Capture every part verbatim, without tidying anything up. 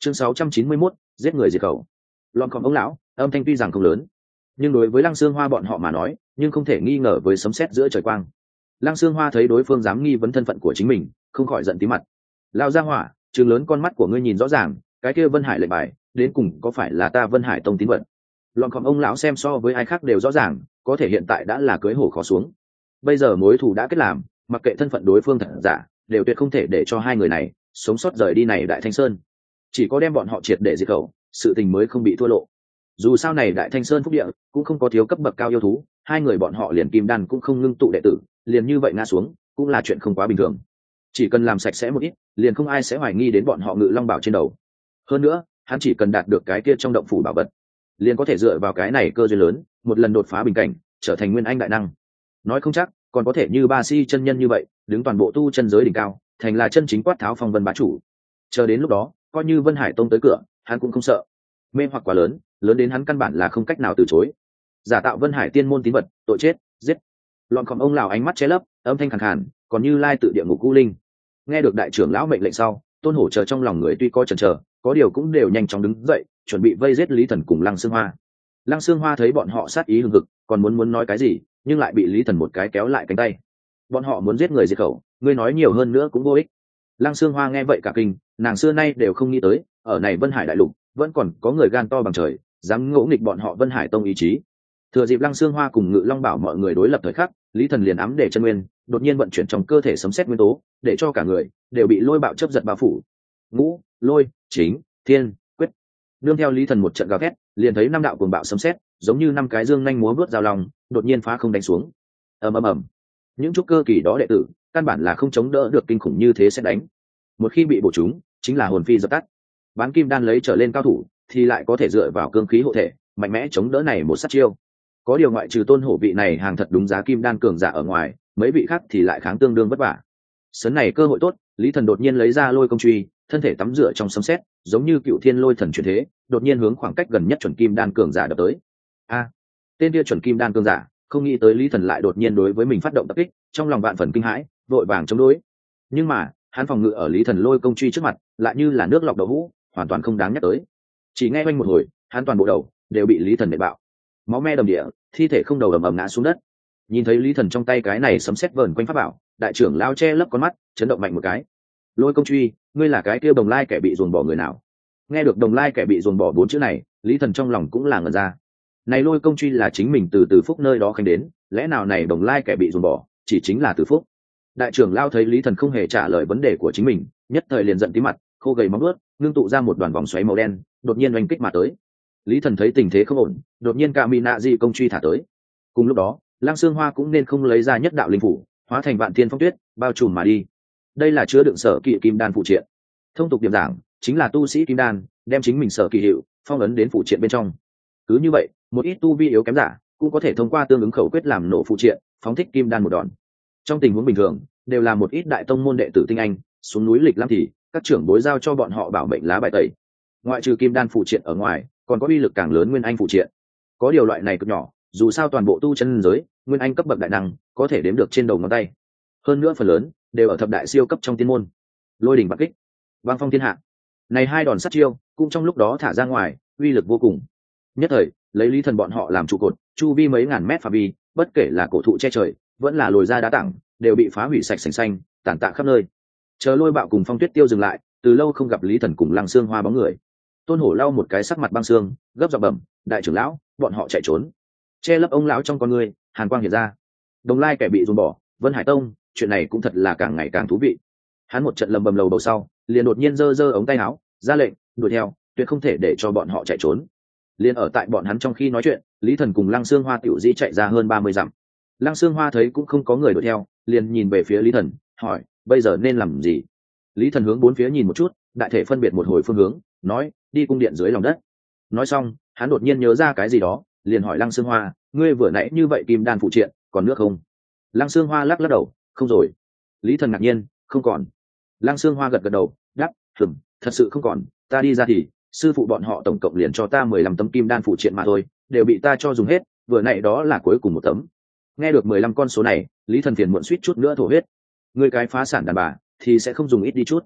chương sáu trăm chín mươi mốt, giết người diệt khẩu. Lon khom ông lão, âm thanh tuy rằng không lớn, nhưng đối với Lăng Xương Hoa bọn họ mà nói, nhưng không thể nghi ngờ với sấm sét giữa trời quang. Lăng Xương Hoa thấy đối phương dám nghi vấn thân phận của chính mình, không khỏi giận tí mặt. Lao ra hỏa, trừng lớn con mắt của ngươi nhìn rõ ràng, cái kia Vân Hải lệnh bài, đến cùng có phải là ta Vân Hải tông tín vật? Lon khom ông lão xem so với ai khác đều rõ ràng, có thể hiện tại đã là cưới hổ khó xuống. Bây giờ mối thù đã kết làm, mặc kệ thân phận đối phương thật giả, đều tuyệt không thể để cho hai người này sống sót rời đi này Đại Thanh Sơn. Chỉ có đem bọn họ triệt để diệt khẩu, sự tình mới không bị thua lộ. Dù sao này Đại Thanh Sơn phúc địa cũng không có thiếu cấp bậc cao yêu thú, hai người bọn họ liền kim đan cũng không ngưng tụ đệ tử, liền như vậy ngã xuống, cũng là chuyện không quá bình thường. Chỉ cần làm sạch sẽ một ít, liền không ai sẽ hoài nghi đến bọn họ Ngự Long Bảo trên đầu. Hơn nữa, hắn chỉ cần đạt được cái kia trong động phủ bảo vật, liền có thể dựa vào cái này cơ duyên lớn, một lần đột phá bình cảnh, trở thành nguyên anh đại năng. Nói không chắc, còn có thể như Ba Si chân nhân như vậy, đứng toàn bộ tu chân giới đỉnh cao, thành là chân chính quát tháo phong vân bá chủ. Chờ đến lúc đó, coi như Vân Hải tông tới cửa, hắn cũng không sợ. Mê hoặc quá lớn, lớn đến hắn căn bản là không cách nào từ chối. Giả tạo Vân Hải tiên môn tín vật, tội chết, giết. Lọn khom ông lão ánh mắt che lấp, âm thanh khàn khàn, còn như lai tự địa ngục u linh. Nghe được đại trưởng lão mệnh lệnh sau, Tôn Hổ chờ trong lòng người tuy có chần chờ, có điều cũng đều nhanh chóng đứng dậy, chuẩn bị vây giết Lý Thần cùng Lăng Xương Hoa. Lăng Xương Hoa thấy bọn họ sát ý hừng hực, còn muốn muốn nói cái gì, nhưng lại bị Lý Thần một cái kéo lại cánh tay. Bọn họ muốn giết người diệt khẩu, ngươi nói nhiều hơn nữa cũng vô ích. Lăng Xương Hoa nghe vậy cả kinh, nàng xưa nay đều không nghĩ tới, ở này Vân Hải đại lục, vẫn còn có người gan to bằng trời, dám ngỗ nghịch bọn họ Vân Hải tông ý chí. Thừa dịp Lăng Xương Hoa cùng Ngự Long Bảo mọi người đối lập thời khắc, Lý Thần liền ám để chân nguyên, đột nhiên vận chuyển trong cơ thể sấm sét nguyên tố, để cho cả người đều bị lôi bạo chớp giật bao phủ. Ngũ, lôi, chính, thiên, quyết. Nương theo Lý Thần một trận gào thét, liền thấy năm đạo cuồng bạo sấm sét, giống như năm cái dương nhanh múa vớt dao lòng, đột nhiên phá không đánh xuống. Ầm ầm ầm. Những trúc cơ kỳ đó đệ tử, căn bản là không chống đỡ được kinh khủng như thế sẽ đánh. Một khi bị bổ trúng, chính là hồn phi dập tắt. Bán kim đan lấy trở lên cao thủ, thì lại có thể dựa vào cương khí hộ thể, mạnh mẽ chống đỡ này một sát chiêu. Có điều ngoại trừ Tôn Hổ vị này hàng thật đúng giá kim đan cường giả ở ngoài, mấy vị khác thì lại kháng tương đương vất vả. Sấn này cơ hội tốt, Lý Thần đột nhiên lấy ra lôi công truy, thân thể tắm rửa trong sấm sét, giống như cựu thiên lôi thần chuyển thế, đột nhiên hướng khoảng cách gần nhất chuẩn kim đan cường giả đập tới. A, tên kia chuẩn kim đan cường giả, không nghĩ tới Lý Thần lại đột nhiên đối với mình phát động tập kích, trong lòng vạn phần kinh hãi, vội vàng chống đối. Nhưng mà, hắn phòng ngự ở Lý Thần lôi công truy trước mặt, lại như là nước lọc đậu hũ, hoàn toàn không đáng nhắc tới. Chỉ nghe oanh một hồi, hắn toàn bộ đầu đều bị Lý Thần nện bạo. Máu me đầm địa, thi thể không đầu ầm ầm ngã xuống đất. Nhìn thấy Lý Thần trong tay cái này sấm sét vờn quanh pháp bảo, đại trưởng lao che lấp con mắt, chấn động mạnh một cái. Lôi công truy, ngươi là cái kia Đồng Lai kẻ bị dồn bỏ người nào? Nghe được Đồng Lai kẻ bị dồn bỏ bốn chữ này, Lý Thần trong lòng cũng là ngẩn ra. Này lôi công truy là chính mình từ Từ Phúc nơi đó khanh đến, lẽ nào này Đồng Lai kẻ bị dồn bỏ chỉ chính là Từ Phúc? Đại trưởng lao thấy Lý Thần không hề trả lời vấn đề của chính mình, nhất thời liền giận tí mặt, khô gầy móng ướt, ngưng tụ ra một đoàn vòng xoáy màu đen, đột nhiên oanh kích mà tới. Lý Thần thấy tình thế không ổn, đột nhiên cả Mina Di công truy thả tới. Cùng lúc đó, Lăng Xương Hoa cũng nên không lấy ra nhất đạo linh phủ, hóa thành vạn thiên phong tuyết, bao trùm mà đi. Đây là chứa đựng sở kỵ kim đan phụ triện. Thông tục điểm giảng, chính là tu sĩ kim đan đem chính mình sở kỳ hiệu phong ấn đến phụ triện bên trong. Cứ như vậy, một ít tu vi yếu kém giả cũng có thể thông qua tương ứng khẩu quyết làm nổ phụ triện, phóng thích kim đan một đòn. Trong tình huống bình thường, đều là một ít đại tông môn đệ tử tinh anh xuống núi lịch lãm thì các trưởng bối giao cho bọn họ bảo mệnh lá bài tẩy. Ngoại trừ kim đan phụ triện ở ngoài, còn có uy lực càng lớn nguyên anh phụ triện. Có điều loại này cực nhỏ, dù sao toàn bộ tu chân giới, nguyên anh cấp bậc đại năng có thể đếm được trên đầu ngón tay. Hơn nữa phần lớn đều ở thập đại siêu cấp trong tiên môn. Lôi đỉnh bạc kích, vang phong thiên hạ. Này hai đòn sát chiêu cũng trong lúc đó thả ra ngoài, uy lực vô cùng. Nhất thời, lấy Lý Thần bọn họ làm trụ cột, chu vi mấy ngàn mét phạm vi, bất kể là cổ thụ che trời, vẫn là lồi ra đá tảng, đều bị phá hủy sạch sành xanh, tàn tạ khắp nơi. Chờ lôi bạo cùng phong tuyết tiêu dừng lại, từ lâu không gặp Lý Thần cùng Lăng Xương Hoa bóng người. Tôn Hổ lau một cái sắc mặt băng xương, gấp giọng bẩm, đại trưởng lão, bọn họ chạy trốn. Che lấp ông lão trong con người, hàn quang hiện ra. Đồng Lai kẻ bị dồn bỏ, Vân Hải tông, chuyện này cũng thật là càng ngày càng thú vị. Hắn một trận lầm bầm lầu bầu sau, liền đột nhiên giơ giơ ống tay áo, ra lệnh, đuổi theo, tuyệt không thể để cho bọn họ chạy trốn. Liên ở tại bọn hắn trong khi nói chuyện, Lý Thần cùng Lăng Xương Hoa tiểu di chạy ra hơn ba mươi dặm. Lăng Xương Hoa thấy cũng không có người đuổi theo, liền nhìn về phía Lý Thần, hỏi, bây giờ nên làm gì? Lý Thần hướng bốn phía nhìn một chút, đại thể phân biệt một hồi phương hướng, nói, đi cung điện dưới lòng đất. Nói xong, hắn đột nhiên nhớ ra cái gì đó, liền hỏi Lăng Xương Hoa, ngươi vừa nãy như vậy kim đan phụ triện, còn nước không? Lăng Xương Hoa lắc lắc đầu, không rồi. Lý Thần ngạc nhiên, không còn. Lăng Xương Hoa gật gật đầu, đáp, hừm, thật sự không còn, ta đi ra thì sư phụ bọn họ tổng cộng liền cho ta mười lăm tấm kim đan phụ triện mà thôi, đều bị ta cho dùng hết, vừa nãy đó là cuối cùng một tấm. Nghe được mười lăm con số này, Lý Thần phiền muộn suýt chút nữa thổ huyết. Ngươi cái phá sản đàn bà thì sẽ không dùng ít đi chút.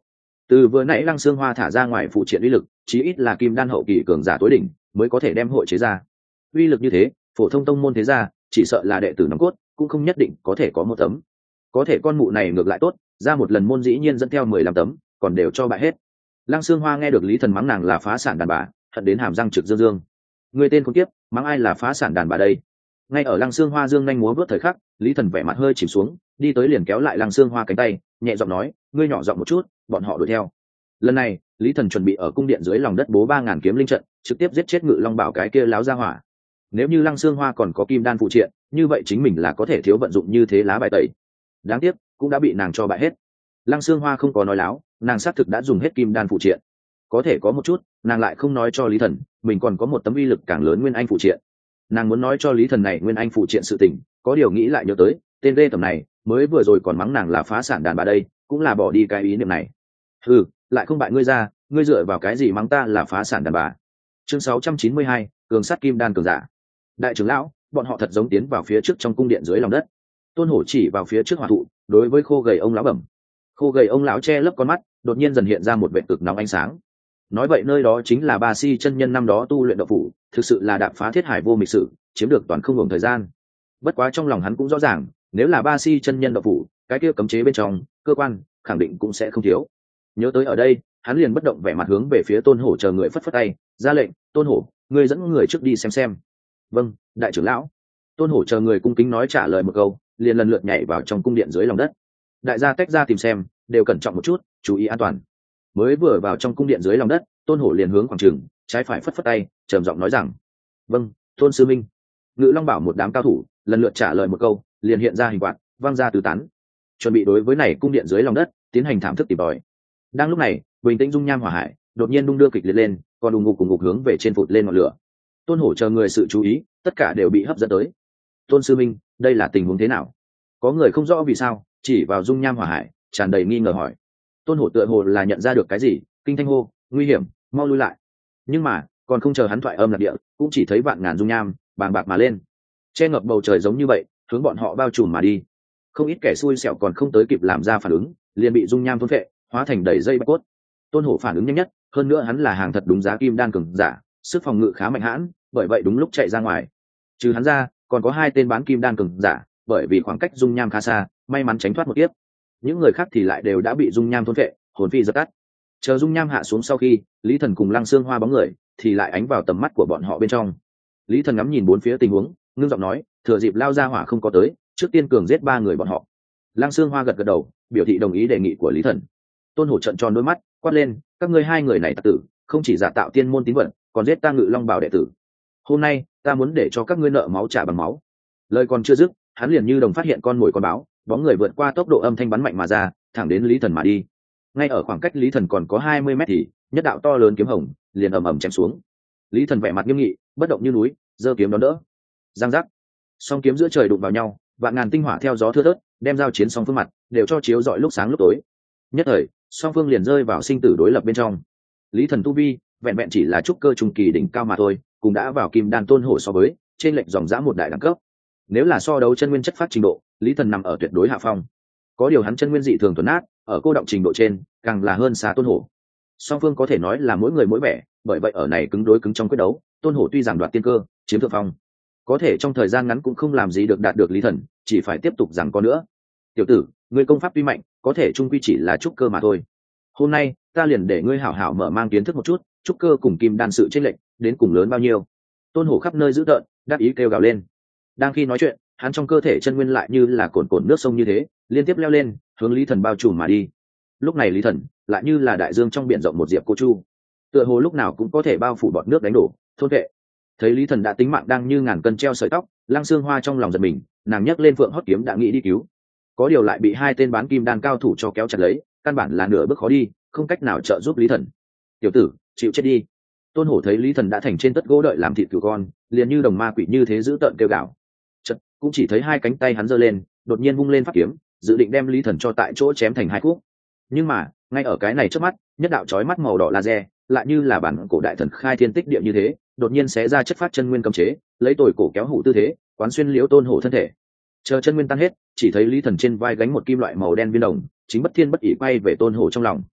Từ vừa nãy Lăng Xương Hoa thả ra ngoài phụ triện uy lực, chí ít là kim đan hậu kỳ cường giả tối đỉnh mới có thể đem hội chế ra. Uy lực như thế, phổ thông tông môn thế gia chỉ sợ là đệ tử nòng cốt cũng không nhất định có thể có một tấm. Có thể con mụ này ngược lại tốt, ra một lần môn dĩ nhiên dẫn theo mười lăm tấm, còn đều cho bại hết. Lăng Xương Hoa nghe được Lý Thần mắng nàng là phá sản đàn bà, hận đến hàm răng trực dương dương. Người tên con kiếp, mắng ai là phá sản đàn bà đây? Ngay ở Lăng Xương Hoa dương nhanh múa vớt thời khắc, Lý Thần vẻ mặt hơi chìm xuống, đi tới liền kéo lại Lăng Xương Hoa cánh tay, nhẹ giọng nói, ngươi nhỏ giọng một chút, bọn họ đuổi theo. Lần này, Lý Thần chuẩn bị ở cung điện dưới lòng đất bố ba ngàn kiếm linh trận, trực tiếp giết chết Ngự Long Bảo cái kia láo ra hỏa. Nếu như Lăng Xương Hoa còn có kim đan phụ triện, như vậy chính mình là có thể thiếu vận dụng như thế lá bài tẩy. Đáng tiếc, cũng đã bị nàng cho bại hết. Lăng Xương Hoa không có nói láo, nàng xác thực đã dùng hết kim đan phụ triện. Có thể có một chút, nàng lại không nói cho Lý Thần, mình còn có một tấm uy lực càng lớn nguyên anh phụ triện. Nàng muốn nói cho Lý Thần này nguyên anh phụ triện sự tình, có điều nghĩ lại nhớ tới, tên lê tầm này, mới vừa rồi còn mắng nàng là phá sản đàn bà đây, cũng là bỏ đi cái ý niệm này. Ừ, lại không bại ngươi ra, ngươi dựa vào cái gì mắng ta là phá sản đàn bà? Chương sáu trăm chín mươi hai, cường sát kim đan cường giả. Đại trưởng lão, bọn họ thật giống tiến vào phía trước trong cung điện dưới lòng đất. Tôn Hổ chỉ vào phía trước hỏa thụ, đối với khô gầy ông lão bẩm. Khô gầy ông lão che lấp con mắt, đột nhiên dần hiện ra một vệt cực nóng ánh sáng. Nói vậy nơi đó chính là Ba Si chân nhân năm đó tu luyện đạo phủ, thực sự là đạp phá thiết hải vô mịch sử, chiếm được toàn không ngừng thời gian. Bất quá trong lòng hắn cũng rõ ràng, nếu là Ba Si chân nhân đạo phủ, cái kia cấm chế bên trong, cơ quan khẳng định cũng sẽ không thiếu. Nhớ tới ở đây, hắn liền bất động vẻ mặt hướng về phía Tôn Hổ chờ người phất phất tay, ra lệnh, Tôn Hổ, ngươi dẫn người trước đi xem xem. Vâng, đại trưởng lão. Tôn Hổ chờ người cung kính nói trả lời một câu, liền lần lượt nhảy vào trong cung điện dưới lòng đất. Đại gia tách ra tìm xem, đều cẩn trọng một chút, chú ý an toàn. Mới vừa vào trong cung điện dưới lòng đất, Tôn Hổ liền hướng khoảng trường, trái phải phất phất tay, trầm giọng nói rằng, vâng, Tôn sư minh. Ngự Long Bảo một đám cao thủ lần lượt trả lời một câu, liền hiện ra hình quạt, văng ra tứ tán, chuẩn bị đối với này cung điện dưới lòng đất tiến hành thảm thức tìm tòi. Đang lúc này, bình tĩnh dung nham hỏa hải đột nhiên đung đưa kịch liệt lên, còn đùng ngục cùng ngục hướng về trên phụt lên ngọn lửa. Tôn Hổ chờ người sự chú ý, tất cả đều bị hấp dẫn tới. Tôn sư minh, đây là tình huống thế nào? Có người không rõ vì sao, chỉ vào dung nham hỏa hải, tràn đầy nghi ngờ hỏi. Tôn Hổ tựa hồ là nhận ra được cái gì, kinh thanh hô, nguy hiểm, mau lui lại. Nhưng mà, còn không chờ hắn thoại âm lạc địa, cũng chỉ thấy vạn ngàn dung nham bàng bạc mà lên, che ngập bầu trời giống như vậy, hướng bọn họ bao trùm mà đi. Không ít kẻ xui xẻo còn không tới kịp làm ra phản ứng, liền bị dung nham thôn phệ, hóa thành đầy dây bạch cốt. Tôn Hổ phản ứng nhanh nhất, hơn nữa hắn là hàng thật đúng giá kim đan cường giả, sức phòng ngự khá mạnh hãn, bởi vậy đúng lúc chạy ra ngoài. Trừ hắn ra, còn có hai tên bán kim đan cường giả, bởi vì khoảng cách dung nham khá xa, may mắn tránh thoát một kiếp. Những người khác thì lại đều đã bị dung nham thôn phệ, hồn phi dập tắt. Chờ dung nham hạ xuống sau khi, Lý Thần cùng Lăng Xương Hoa bóng người thì lại ánh vào tầm mắt của bọn họ bên trong. Lý Thần ngắm nhìn bốn phía tình huống, ngưng giọng nói, thừa dịp lao ra hỏa không có tới, trước tiên cường giết ba người bọn họ. Lăng Xương Hoa gật gật đầu, biểu thị đồng ý đề nghị của Lý Thần. Tôn Hổ trợn tròn đôi mắt, quát lên, các ngươi hai người này tặc tử, không chỉ giả tạo tiên môn tín vật, còn giết ta Ngự Long Bảo đệ tử. Hôm nay, ta muốn để cho các ngươi nợ máu trả bằng máu. Lời còn chưa dứt, hắn liền như đồng phát hiện con mồi con báo, bóng người vượt qua tốc độ âm thanh bắn mạnh mà ra, thẳng đến Lý Thần mà đi. Ngay ở khoảng cách Lý Thần còn có hai mươi mét thì, nhất đạo to lớn kiếm hồng liền ầm ầm chém xuống. Lý Thần vẻ mặt nghiêm nghị, bất động như núi, giơ kiếm đón đỡ. Giang giác, song kiếm giữa trời đụng vào nhau, vạn ngàn tinh hỏa theo gió thưa thớt, đem giao chiến song phương mặt đều cho chiếu rọi lúc sáng lúc tối. Nhất thời, song phương liền rơi vào sinh tử đối lập bên trong. Lý Thần tu vi vẹn vẹn chỉ là trúc cơ trung kỳ đỉnh cao mà thôi, cũng đã vào kim đan Tôn Hổ so với trên lệnh dòng dã một đại đẳng cấp. Nếu là so đấu chân nguyên chất phát trình độ, Lý Thần nằm ở tuyệt đối hạ phong. Có điều hắn chân nguyên dị thường thuần ác, ở cô động trình độ trên càng là hơn xa Tôn Hổ. Song phương có thể nói là mỗi người mỗi vẻ, bởi vậy ở này cứng đối cứng trong quyết đấu, Tôn Hổ tuy rằng đoạt tiên cơ, chiếm thượng phong, có thể trong thời gian ngắn cũng không làm gì được đạt được Lý Thần, chỉ phải tiếp tục giằng co nữa. Tiểu tử, ngươi công pháp tuy mạnh, có thể trung quy chỉ là trúc cơ mà thôi. Hôm nay, ta liền để ngươi hảo hảo mở mang kiến thức một chút, trúc cơ cùng kim đan sự chênh lệch đến cùng lớn bao nhiêu. Tôn Hổ khắp nơi dữ tợn, đáp ý kêu gào lên. Đang khi nói chuyện, hắn trong cơ thể chân nguyên lại như là cồn cồn nước sông như thế, liên tiếp leo lên, hướng Lý Thần bao trùm mà đi. Lúc này Lý Thần lại như là đại dương trong biển rộng một diệp cô chu, tựa hồ lúc nào cũng có thể bao phủ bọt nước đánh đổ, thôn vệ. Thấy Lý Thần đã tính mạng đang như ngàn cân treo sợi tóc, Lăng Xương Hoa trong lòng giật mình, nàng nhấc lên phượng hót kiếm đã nghĩ đi cứu, có điều lại bị hai tên bán kim đan cao thủ cho kéo chặt lấy, căn bản là nửa bước khó đi, không cách nào trợ giúp Lý Thần. Tiểu tử, chịu chết đi. Tôn Hổ thấy Lý Thần đã thành trên tất gỗ đợi làm thịt cừu con, liền như đồng ma quỷ như thế giữ tợn kêu gào. Chợt, cũng chỉ thấy hai cánh tay hắn giơ lên, đột nhiên vung lên pháp kiếm, dự định đem Lý Thần cho tại chỗ chém thành hai khúc. Nhưng mà, ngay ở cái này trước mắt, nhất đạo chói mắt màu đỏ laser, lại như là bản cổ đại thần khai thiên tích địa như thế, đột nhiên xé ra chất phát chân nguyên cấm chế, lấy tồi cổ kéo hủ tư thế, quán xuyên liễu Tôn Hổ thân thể. Chờ chân nguyên tan hết, chỉ thấy Lý Thần trên vai gánh một kim loại màu đen viên đồng, chính bất thiên bất ỷ quay về Tôn Hổ trong lòng.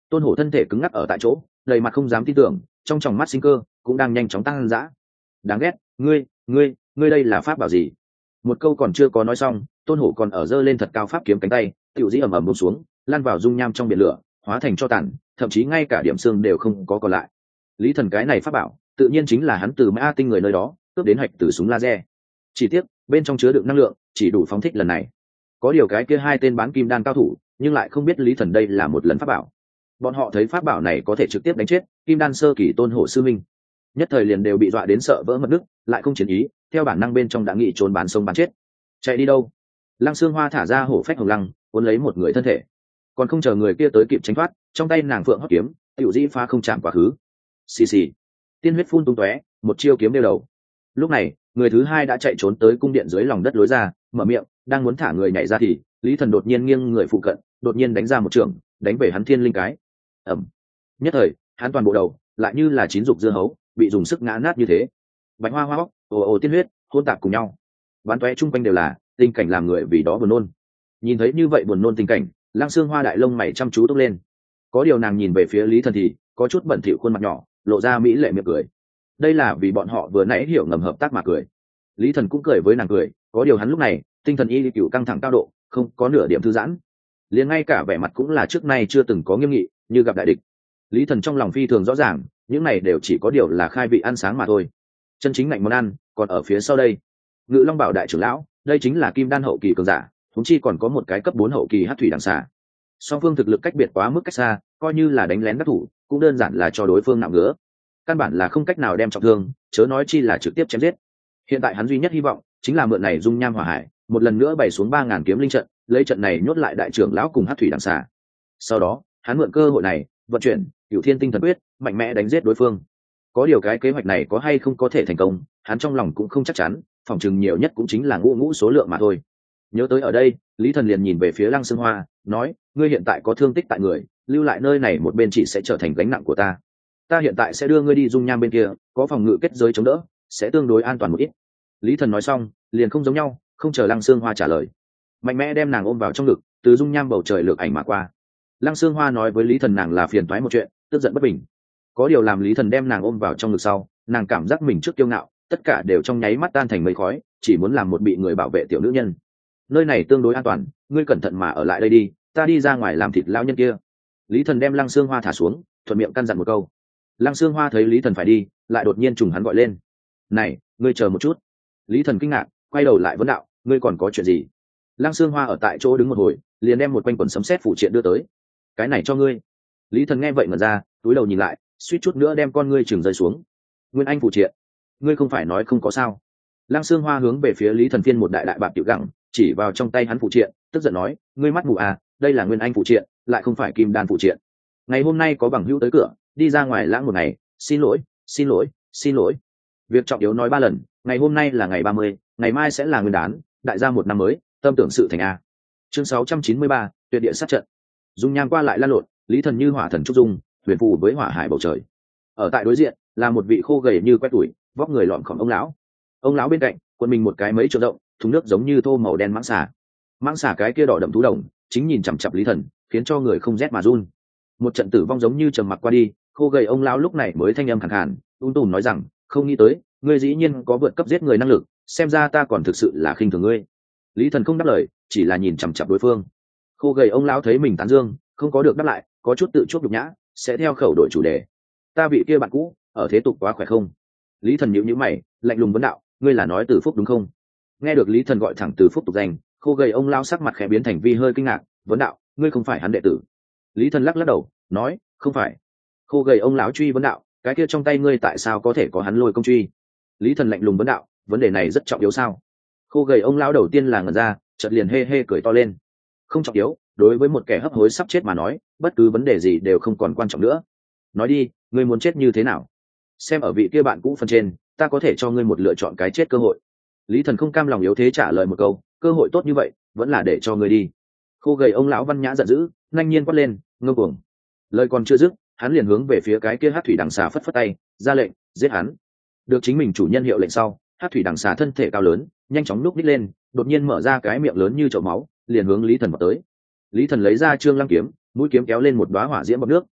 Tôn Hổ thân thể cứng ngắc ở tại chỗ, đầy mặt không dám tin tưởng, trong tròng mắt sinh cơ cũng đang nhanh chóng tăng dã. Đáng ghét, ngươi, ngươi, ngươi đây là pháp bảo gì? Một câu còn chưa có nói xong, Tôn Hổ còn ở giơ lên thật cao pháp kiếm cánh tay, tiểu dĩ ầm ầm buông xuống, lan vào dung nham trong biển lửa, hóa thành tro tàn, thậm chí ngay cả điểm xương đều không có còn lại. Lý Thần cái này pháp bảo, tự nhiên chính là hắn từ Ma Tinh người nơi đó cướp đến hạch từ súng laser. Chỉ tiếc, bên trong chứa đựng năng lượng, chỉ đủ phóng thích lần này. Có điều cái kia hai tên bán kim đan cao thủ, nhưng lại không biết Lý Thần đây là một lần pháp bảo. Bọn họ thấy pháp bảo này có thể trực tiếp đánh chết kim đan sơ kỳ Tôn Hổ sư minh, nhất thời liền đều bị dọa đến sợ vỡ mật nước, lại không chiến ý, theo bản năng bên trong đã nghĩ trốn bán sông bán chết. Chạy đi đâu? Lăng Xương Hoa thả ra hổ phách hồng lăng, cuốn lấy một người thân thể, còn không chờ người kia tới kịp tránh thoát, trong tay nàng phượng hót kiếm tiểu dĩ phá không chạm quá khứ. Xì xì, tiên huyết phun tung tóe, một chiêu kiếm đeo đầu. Lúc này người thứ hai đã chạy trốn tới cung điện dưới lòng đất lối ra, mở miệng đang muốn thả người nhảy ra thì Lý Thần đột nhiên nghiêng người phụ cận, đột nhiên đánh ra một trường, đánh về hắn thiên linh cái. Ẩm. Nhất thời hắn toàn bộ đầu lại như là chín dục dưa hấu bị dùng sức ngã nát như thế, bạch hoa hoa bóc, ồ ồ tiên huyết hôn tạp cùng nhau, bắn tóe chung quanh đều là tình cảnh làm người vì đó buồn nôn. Nhìn thấy như vậy buồn nôn tình cảnh, Lăng Xương Hoa đại lông mày chăm chú túc lên. Có điều nàng nhìn về phía Lý Thần thì có chút bẩn thỉu khuôn mặt nhỏ, lộ ra mỹ lệ miệng cười. Đây là vì bọn họ vừa nãy hiểu ngầm hợp tác mà cười. Lý Thần cũng cười với nàng cười, có điều hắn lúc này tinh thần y cựu căng thẳng cao độ, không có nửa điểm thư giãn, liền ngay cả vẻ mặt cũng là trước nay chưa từng có nghiêm nghị, như gặp đại địch. Lý Thần trong lòng phi thường rõ ràng, những này đều chỉ có điều là khai vị ăn sáng mà thôi, chân chính ngạnh món ăn còn ở phía sau đây. Ngự Long bảo đại trưởng lão, đây chính là kim đan hậu kỳ cường giả, thúng chi còn có một cái cấp bốn hậu kỳ hắc thủy đằng xà. Song phương thực lực cách biệt quá mức cách xa, coi như là đánh lén đắc thủ cũng đơn giản là cho đối phương nặng ngứa, căn bản là không cách nào đem trọng thương, chớ nói chi là trực tiếp chém giết. Hiện tại hắn duy nhất hy vọng chính là mượn này dung nham hỏa hải, một lần nữa bày xuống ba ngàn kiếm linh trận, lấy trận này nhốt lại đại trưởng lão cùng hắc thủy đằng xà. Sau đó hắn mượn cơ hội này vận chuyển Cửu Thiên Tinh Thần Quyết, mạnh mẽ đánh giết đối phương. Có điều cái kế hoạch này có hay không có thể thành công, hắn trong lòng cũng không chắc chắn, phòng chừng nhiều nhất cũng chính là ngũ ngũ số lượng mà thôi. Nhớ tới ở đây, Lý Thần liền nhìn về phía Lăng Xương Hoa, nói: ngươi hiện tại có thương tích tại người, lưu lại nơi này một bên chỉ sẽ trở thành gánh nặng của ta. Ta hiện tại sẽ đưa ngươi đi dung nham bên kia, có phòng ngự kết giới chống đỡ, sẽ tương đối an toàn một ít. Lý Thần nói xong, liền không giống nhau, không chờ Lăng Xương Hoa trả lời, mạnh mẽ đem nàng ôm vào trong ngực, từ dung nham bầu trời lược ảnh mà qua. Lăng Xương Hoa nói với Lý Thần nàng là phiền toái một chuyện, tức giận bất bình. Có điều làm Lý Thần đem nàng ôm vào trong ngực sau, nàng cảm giác mình trước kiêu ngạo, tất cả đều trong nháy mắt tan thành mây khói, chỉ muốn làm một bị người bảo vệ tiểu nữ nhân. Nơi này tương đối an toàn, ngươi cẩn thận mà ở lại đây đi, ta đi ra ngoài làm thịt lão nhân kia. Lý Thần đem Lăng Xương Hoa thả xuống, thuận miệng căn dặn một câu. Lăng Xương Hoa thấy Lý Thần phải đi, lại đột nhiên trùng hắn gọi lên: này, ngươi chờ một chút. Lý Thần kinh ngạc, quay đầu lại vấn đạo: ngươi còn có chuyện gì? Lăng Xương Hoa ở tại chỗ đứng một hồi, liền đem một quanh quần sấm sét phụ triện đưa tới. Cái này cho ngươi. Lý Thần nghe vậy ngẩn ra, túi đầu nhìn lại, suýt chút nữa đem con ngươi chừng rơi xuống. Nguyên Anh phụ triện, ngươi không phải nói không có sao? Lăng Xương Hoa hướng về phía Lý Thần phiên một đại đại bạc tiểu gặng, chỉ vào trong tay hắn phụ triện, tức giận nói: ngươi mắt mù à, đây là Nguyên Anh phụ triện, lại không phải Kim Đan phụ triện. Ngày hôm nay có bằng hữu tới cửa, đi ra ngoài lãng một ngày, xin lỗi, xin lỗi, xin lỗi. Việc trọng yếu nói ba lần, ngày hôm nay là ngày ba mươi, ngày mai sẽ là Nguyên Đán, đại gia một năm mới, tâm tưởng sự thành a. Chương sáu trăm chín mươi ba, tuyệt địa sát trận. Dung nham qua lại lan lộn, Lý Thần như hỏa thần trúc dung, huyền phù với hỏa hải bầu trời. Ở tại đối diện là một vị khô gầy như quét tuổi, vóc người lọm khom ông lão. Ông lão bên cạnh quần mình một cái mấy trượng rộng, thùng nước giống như thô màu đen mãng xà. Mãng xà cái kia đỏ đậm thú đồng, chính nhìn chằm chằm Lý Thần, khiến cho người không rét mà run. Một trận tử vong giống như trầm mặc qua đi, khô gầy ông lão lúc này mới thanh âm khàn khàn, ung tùm nói rằng: không nghĩ tới, ngươi dĩ nhiên có vượt cấp giết người năng lực, xem ra ta còn thực sự là khinh thường ngươi. Lý Thần không đáp lời, chỉ là nhìn chằm chằm đối phương. Khô gầy ông lão thấy mình tán dương, không có được đáp lại, có chút tự chuốc nhục nhã, sẽ theo khẩu đổi chủ đề: ta vị kia bạn cũ ở thế tục quá khỏe không? Lý Thần nhíu nhíu mày, lạnh lùng vấn đạo: ngươi là nói Từ Phúc đúng không? Nghe được Lý Thần gọi thẳng Từ Phúc tục danh, khô gầy ông lão sắc mặt khẽ biến thành vi hơi kinh ngạc, vấn đạo: ngươi không phải hắn đệ tử? Lý Thần lắc lắc đầu, nói: không phải. Khô gầy ông lão truy vấn đạo: cái kia trong tay ngươi tại sao có thể có hắn lôi công truy? Lý Thần lạnh lùng vấn đạo: vấn đề này rất trọng yếu sao? Khô gầy ông lão đầu tiên là ngẩn ra, chợt liền hê hê cười to lên. Không trọng yếu, đối với một kẻ hấp hối sắp chết mà nói, bất cứ vấn đề gì đều không còn quan trọng nữa. Nói đi, ngươi muốn chết như thế nào? Xem ở vị kia bạn cũ phần trên, ta có thể cho ngươi một lựa chọn cái chết cơ hội. Lý Thần không cam lòng yếu thế trả lời một câu: cơ hội tốt như vậy, vẫn là để cho ngươi đi. Khô gầy ông lão văn nhã giận dữ, nhanh nhiên quát lên: ngông cuồng. Lời còn chưa dứt, hắn liền hướng về phía cái kia hắc thủy đằng xà phất phất tay, ra lệnh: giết hắn. Được chính mình chủ nhân hiệu lệnh sau, hắc thủy đằng xà thân thể cao lớn, nhanh chóng núp nít lên, đột nhiên mở ra cái miệng lớn như chậu máu, liền hướng Lý Thần vào tới. Lý Thần lấy ra Trương Lăng kiếm, mũi kiếm kéo lên một đóa hỏa diễm bọt nước,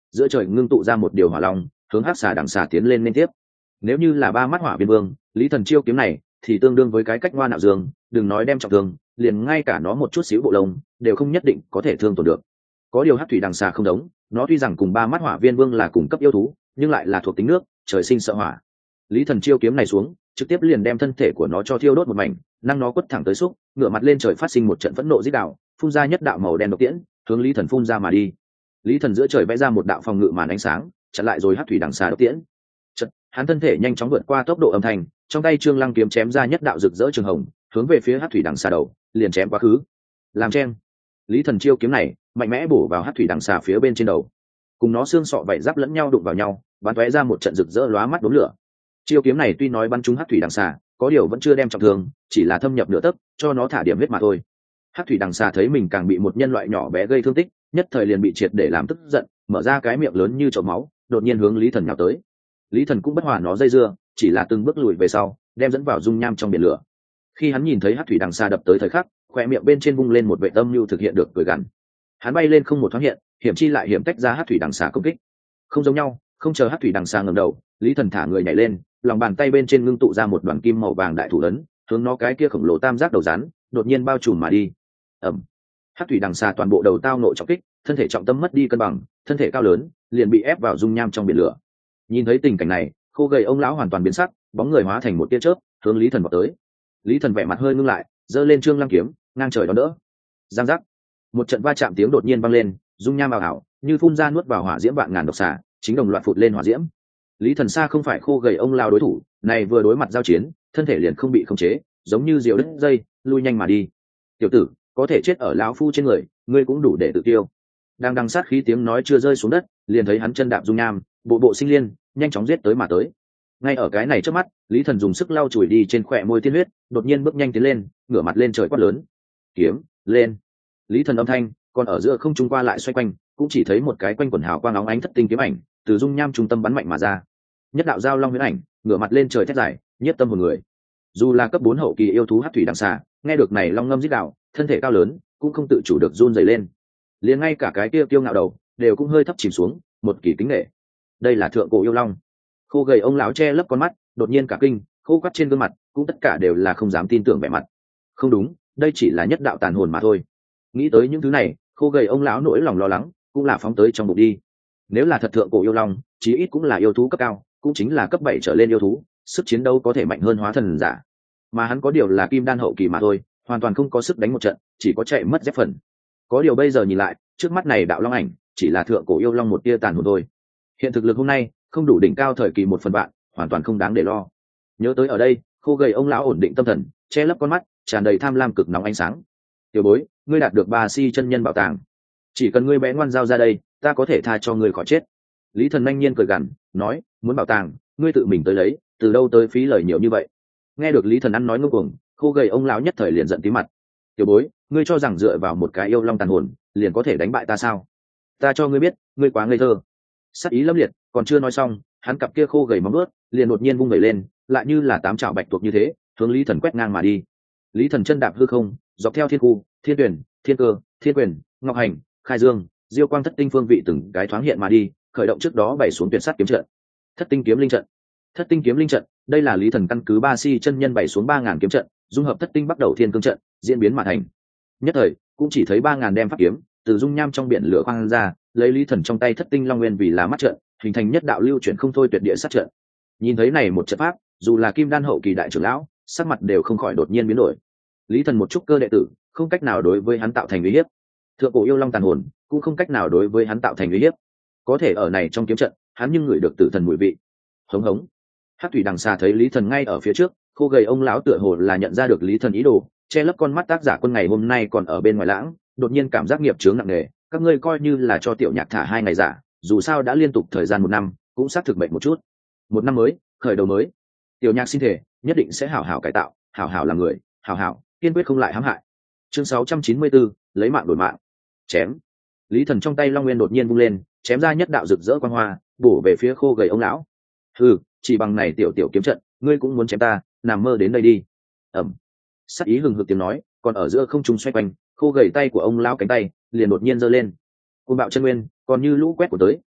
giữa trời ngưng tụ ra một điều hỏa long hướng hắc xà đằng xà tiến lên liên tiếp. Nếu như là ba mắt hỏa viên vương, lý thần chiêu kiếm này thì tương đương với cái cách ngoa nạo dương, đừng nói đem trọng thương, liền ngay cả nó một chút xíu bộ lông đều không nhất định có thể thương tổn được. Có điều hắc thủy đằng xà không giống, nó tuy rằng cùng ba mắt hỏa viên vương là cùng cấp yêu thú, nhưng lại là thuộc tính nước, trời sinh sợ hỏa. Lý thần chiêu kiếm này xuống, trực tiếp liền đem thân thể của nó cho thiêu đốt một mảnh, năng nó quất thẳng tới xúc, ngửa mặt lên trời phát sinh một trận phẫn nộ rít đạo, phun ra nhất đạo màu đen độc tiễn, hướng lý thần phun ra mà đi. Lý thần giữa trời vẽ ra một đạo phòng ngự màn ánh sáng, chặn lại rồi hắc thủy đằng xà độc tiễn. Chật, hắn thân thể nhanh chóng vượt qua tốc độ âm thanh, trong tay trương lăng kiếm chém ra nhất đạo rực rỡ trường hồng, hướng về phía hắc thủy đằng xà đầu, liền chém quá khứ. Làm chen. Lý thần chiêu kiếm này mạnh mẽ bổ vào hắc thủy đằng xà phía bên trên đầu, cùng nó xương sọ vảy giáp lẫn nhau đụng vào nhau, bắn tóe ra một trận rực rỡ lóa mắt đốm lửa. Chiêu kiếm này tuy nói bắn trúng hắc thủy đằng xà, có điều vẫn chưa đem trọng thương, chỉ là thâm nhập nửa tấc, cho nó thả điểm huyết mà thôi. Hắc thủy đằng xà thấy mình càng bị một nhân loại nhỏ bé gây thương tích, nhất thời liền bị triệt để làm tức giận, mở ra cái miệng lớn như chậu máu, đột nhiên hướng lý thần nhào tới. Lý thần cũng bất hòa nó dây dưa, chỉ là từng bước lùi về sau, đem dẫn vào dung nham trong biển lửa. Khi hắn nhìn thấy hắc thủy đằng xà đập tới thời khắc, khoe miệng bên trên bung lên một vệ tâm nhu thực hiện được cười gằn. Hắn bay lên không một thoáng hiện, hiểm chi lại hiểm tách ra hắc thủy đằng xà công kích. Không giống nhau, không chờ hắc thủy đằng xà ngẩng đầu, lý thần thả người nhảy lên, lòng bàn tay bên trên ngưng tụ ra một đoàn kim màu vàng đại thủ ấn, hướng nó cái kia khổng lồ tam giác đầu rắn đột nhiên bao trùm mà đi. Ầm! Hắc thủy đằng xà toàn bộ đầu tao nội trọng kích, thân thể trọng tâm mất đi cân bằng, thân thể cao lớn liền bị ép vào dung nham trong biển lửa. Nhìn thấy tình cảnh này, khô gầy ông lão hoàn toàn biến sắc, bóng người hóa thành một tia chớp, hướng lý thần vọt tới. Lý thần vẻ mặt hơi ngưng lại, giơ lên trương lăng kiếm, ngang trời đón đỡ. Giang giác! Một trận va chạm tiếng đột nhiên vang lên, dung nham ảo ảo, như phun ra nuốt vào hỏa diễm vạn ngàn độc xà, chính đồng loạt phụt lên hỏa diễm. Lý thần xa không phải khô gầy ông lao đối thủ, này vừa đối mặt giao chiến, thân thể liền không bị khống chế, giống như diều đứt dây, lui nhanh mà đi. Tiểu tử, có thể chết ở lão phu trên người, ngươi cũng đủ để tự tiêu. Đang đằng sát khí tiếng nói chưa rơi xuống đất, liền thấy hắn chân đạp dung nham, bộ bộ sinh liên, nhanh chóng giết tới mà tới. Ngay ở cái này trước mắt, Lý thần dùng sức lau chùi đi trên khóe môi tiên huyết, đột nhiên bước nhanh tiến lên, ngửa mặt lên trời quát lớn: kiếm lên! Lý thần âm thanh còn ở giữa không trung qua lại xoay quanh, cũng chỉ thấy một cái quanh quần hào quang óng ánh thất tinh kiếm ảnh từ dung nham trung tâm bắn mạnh mà ra. Nhất đạo giao long huyễn ảnh ngửa mặt lên trời thét dài, nhiếp tâm hồn người. Dù là cấp bốn hậu kỳ yêu thú hắc thủy đằng xà, nghe được này long ngâm rít đạo, thân thể cao lớn cũng không tự chủ được run rẩy lên, liền ngay cả cái kia kiêu ngạo đầu đều cũng hơi thấp chìm xuống, một kỳ kính nể. Đây là thượng cổ yêu long. Khô gầy ông lão che lấp con mắt, đột nhiên cả kinh, khô quắt trên gương mặt cũng tất cả đều là không dám tin tưởng vẻ mặt. Không đúng, đây chỉ là nhất đạo tàn hồn mà thôi. Nghĩ tới những thứ này, khô gầy ông lão nỗi lòng lo lắng cũng là phóng tới trong bụng đi. Nếu là thật thượng cổ yêu long, chí ít cũng là yêu thú cấp cao, cũng chính là cấp bảy trở lên yêu thú, sức chiến đấu có thể mạnh hơn hóa thần giả. Mà hắn có điều là kim đan hậu kỳ mà thôi, hoàn toàn không có sức đánh một trận, chỉ có chạy mất dép phần. Có điều bây giờ nhìn lại, trước mắt này đạo long ảnh chỉ là thượng cổ yêu long một tia tàn hồn thôi. Hiện thực lực hôm nay không đủ đỉnh cao thời kỳ một phần vạn, hoàn toàn không đáng để lo. Nhớ tới ở đây, khô gầy ông lão ổn định tâm thần, che lấp con mắt, tràn đầy tham lam cực nóng ánh sáng. Tiểu bối, ngươi đạt được ba si chân nhân bảo tàng, chỉ cần ngươi bé ngoan giao ra đây, ta có thể tha cho ngươi khỏi chết. Lý thần nhanh nhiên cười gằn, nói: muốn bảo tàng, ngươi tự mình tới lấy, từ đâu tới phí lời nhiều như vậy. Nghe được Lý thần ăn nói ngông cuồng, khô gầy ông lão nhất thời liền giận tí mặt. Tiểu bối, ngươi cho rằng dựa vào một cái yêu long tàn hồn liền có thể đánh bại ta sao? Ta cho ngươi biết, ngươi quá ngây thơ. Sắc ý lâm liệt, còn chưa nói xong, hắn cặp kia khô gầy móng ướt liền đột nhiên vung vẩy lên, lại như là tám chảo bạch tuộc như thế, hướng Lý thần quét ngang mà đi. Lý thần chân đạp hư không, dọc theo thiên khu, thiên tuyển, thiên cơ, thiên quyền, ngọc hành, khai dương, diêu quang thất tinh phương vị từng cái thoáng hiện mà đi, khởi động trước đó bày xuống tuyệt sắt kiếm trận. Thất tinh kiếm linh trận. Thất tinh kiếm linh trận, đây là Lý thần căn cứ ba si chân nhân bày xuống ba ngàn kiếm trận, dung hợp thất tinh bắt đầu thiên cương trận, diễn biến mà thành. Nhất thời, cũng chỉ thấy ba ngàn đem pháp kiếm từ dung nham trong biển lửa khoan ra, lấy Lý thần trong tay thất tinh long nguyên vì là mắt trận, hình thành nhất đạo lưu chuyển không thôi tuyệt địa sát trận. Nhìn thấy này một trận pháp, dù là kim đan hậu kỳ đại trưởng lão, sắc mặt đều không khỏi đột nhiên biến đổi. Lý thần một chút cơ đệ tử, không cách nào đối với hắn tạo thành uy hiếp. Thượng cổ yêu long tàn hồn cũng không cách nào đối với hắn tạo thành uy hiếp. Có thể ở này trong kiếm trận, hắn nhưng ngửi được tử thần mùi vị. Hống hống. Hắc thủy đằng xà thấy Lý thần ngay ở phía trước, khô gầy ông lão tựa hồ là nhận ra được Lý thần ý đồ, che lấp con mắt tác giả quân ngày hôm nay còn ở bên ngoài lãng, đột nhiên cảm giác nghiệp chướng nặng nề. Các ngươi coi như là cho tiểu nhạc thả hai ngày giả, dù sao đã liên tục thời gian một năm, cũng xác thực bệnh một chút. Một năm mới, khởi đầu mới, tiểu nhạc xin thể nhất định sẽ hảo hảo cải tạo, hảo hảo làm người, hảo hảo kiên quyết không lại hãm hại. Chương sáu trăm chín mươi bốn, lấy mạng đổi mạng. Chém. Lý thần trong tay long nguyên đột nhiên vung lên, chém ra nhất đạo rực rỡ quang hoa, bổ về phía khô gầy ông lão. Hừ, chỉ bằng này tiểu tiểu kiếm trận, ngươi cũng muốn chém ta, nằm mơ đến đây đi. Ẩm. Sắc ý hừng hực tiếng nói, còn ở giữa không trung xoay quanh, khô gầy tay của ông lão cánh tay liền đột nhiên giơ lên. Côn bạo chân nguyên, còn như lũ quét của tới,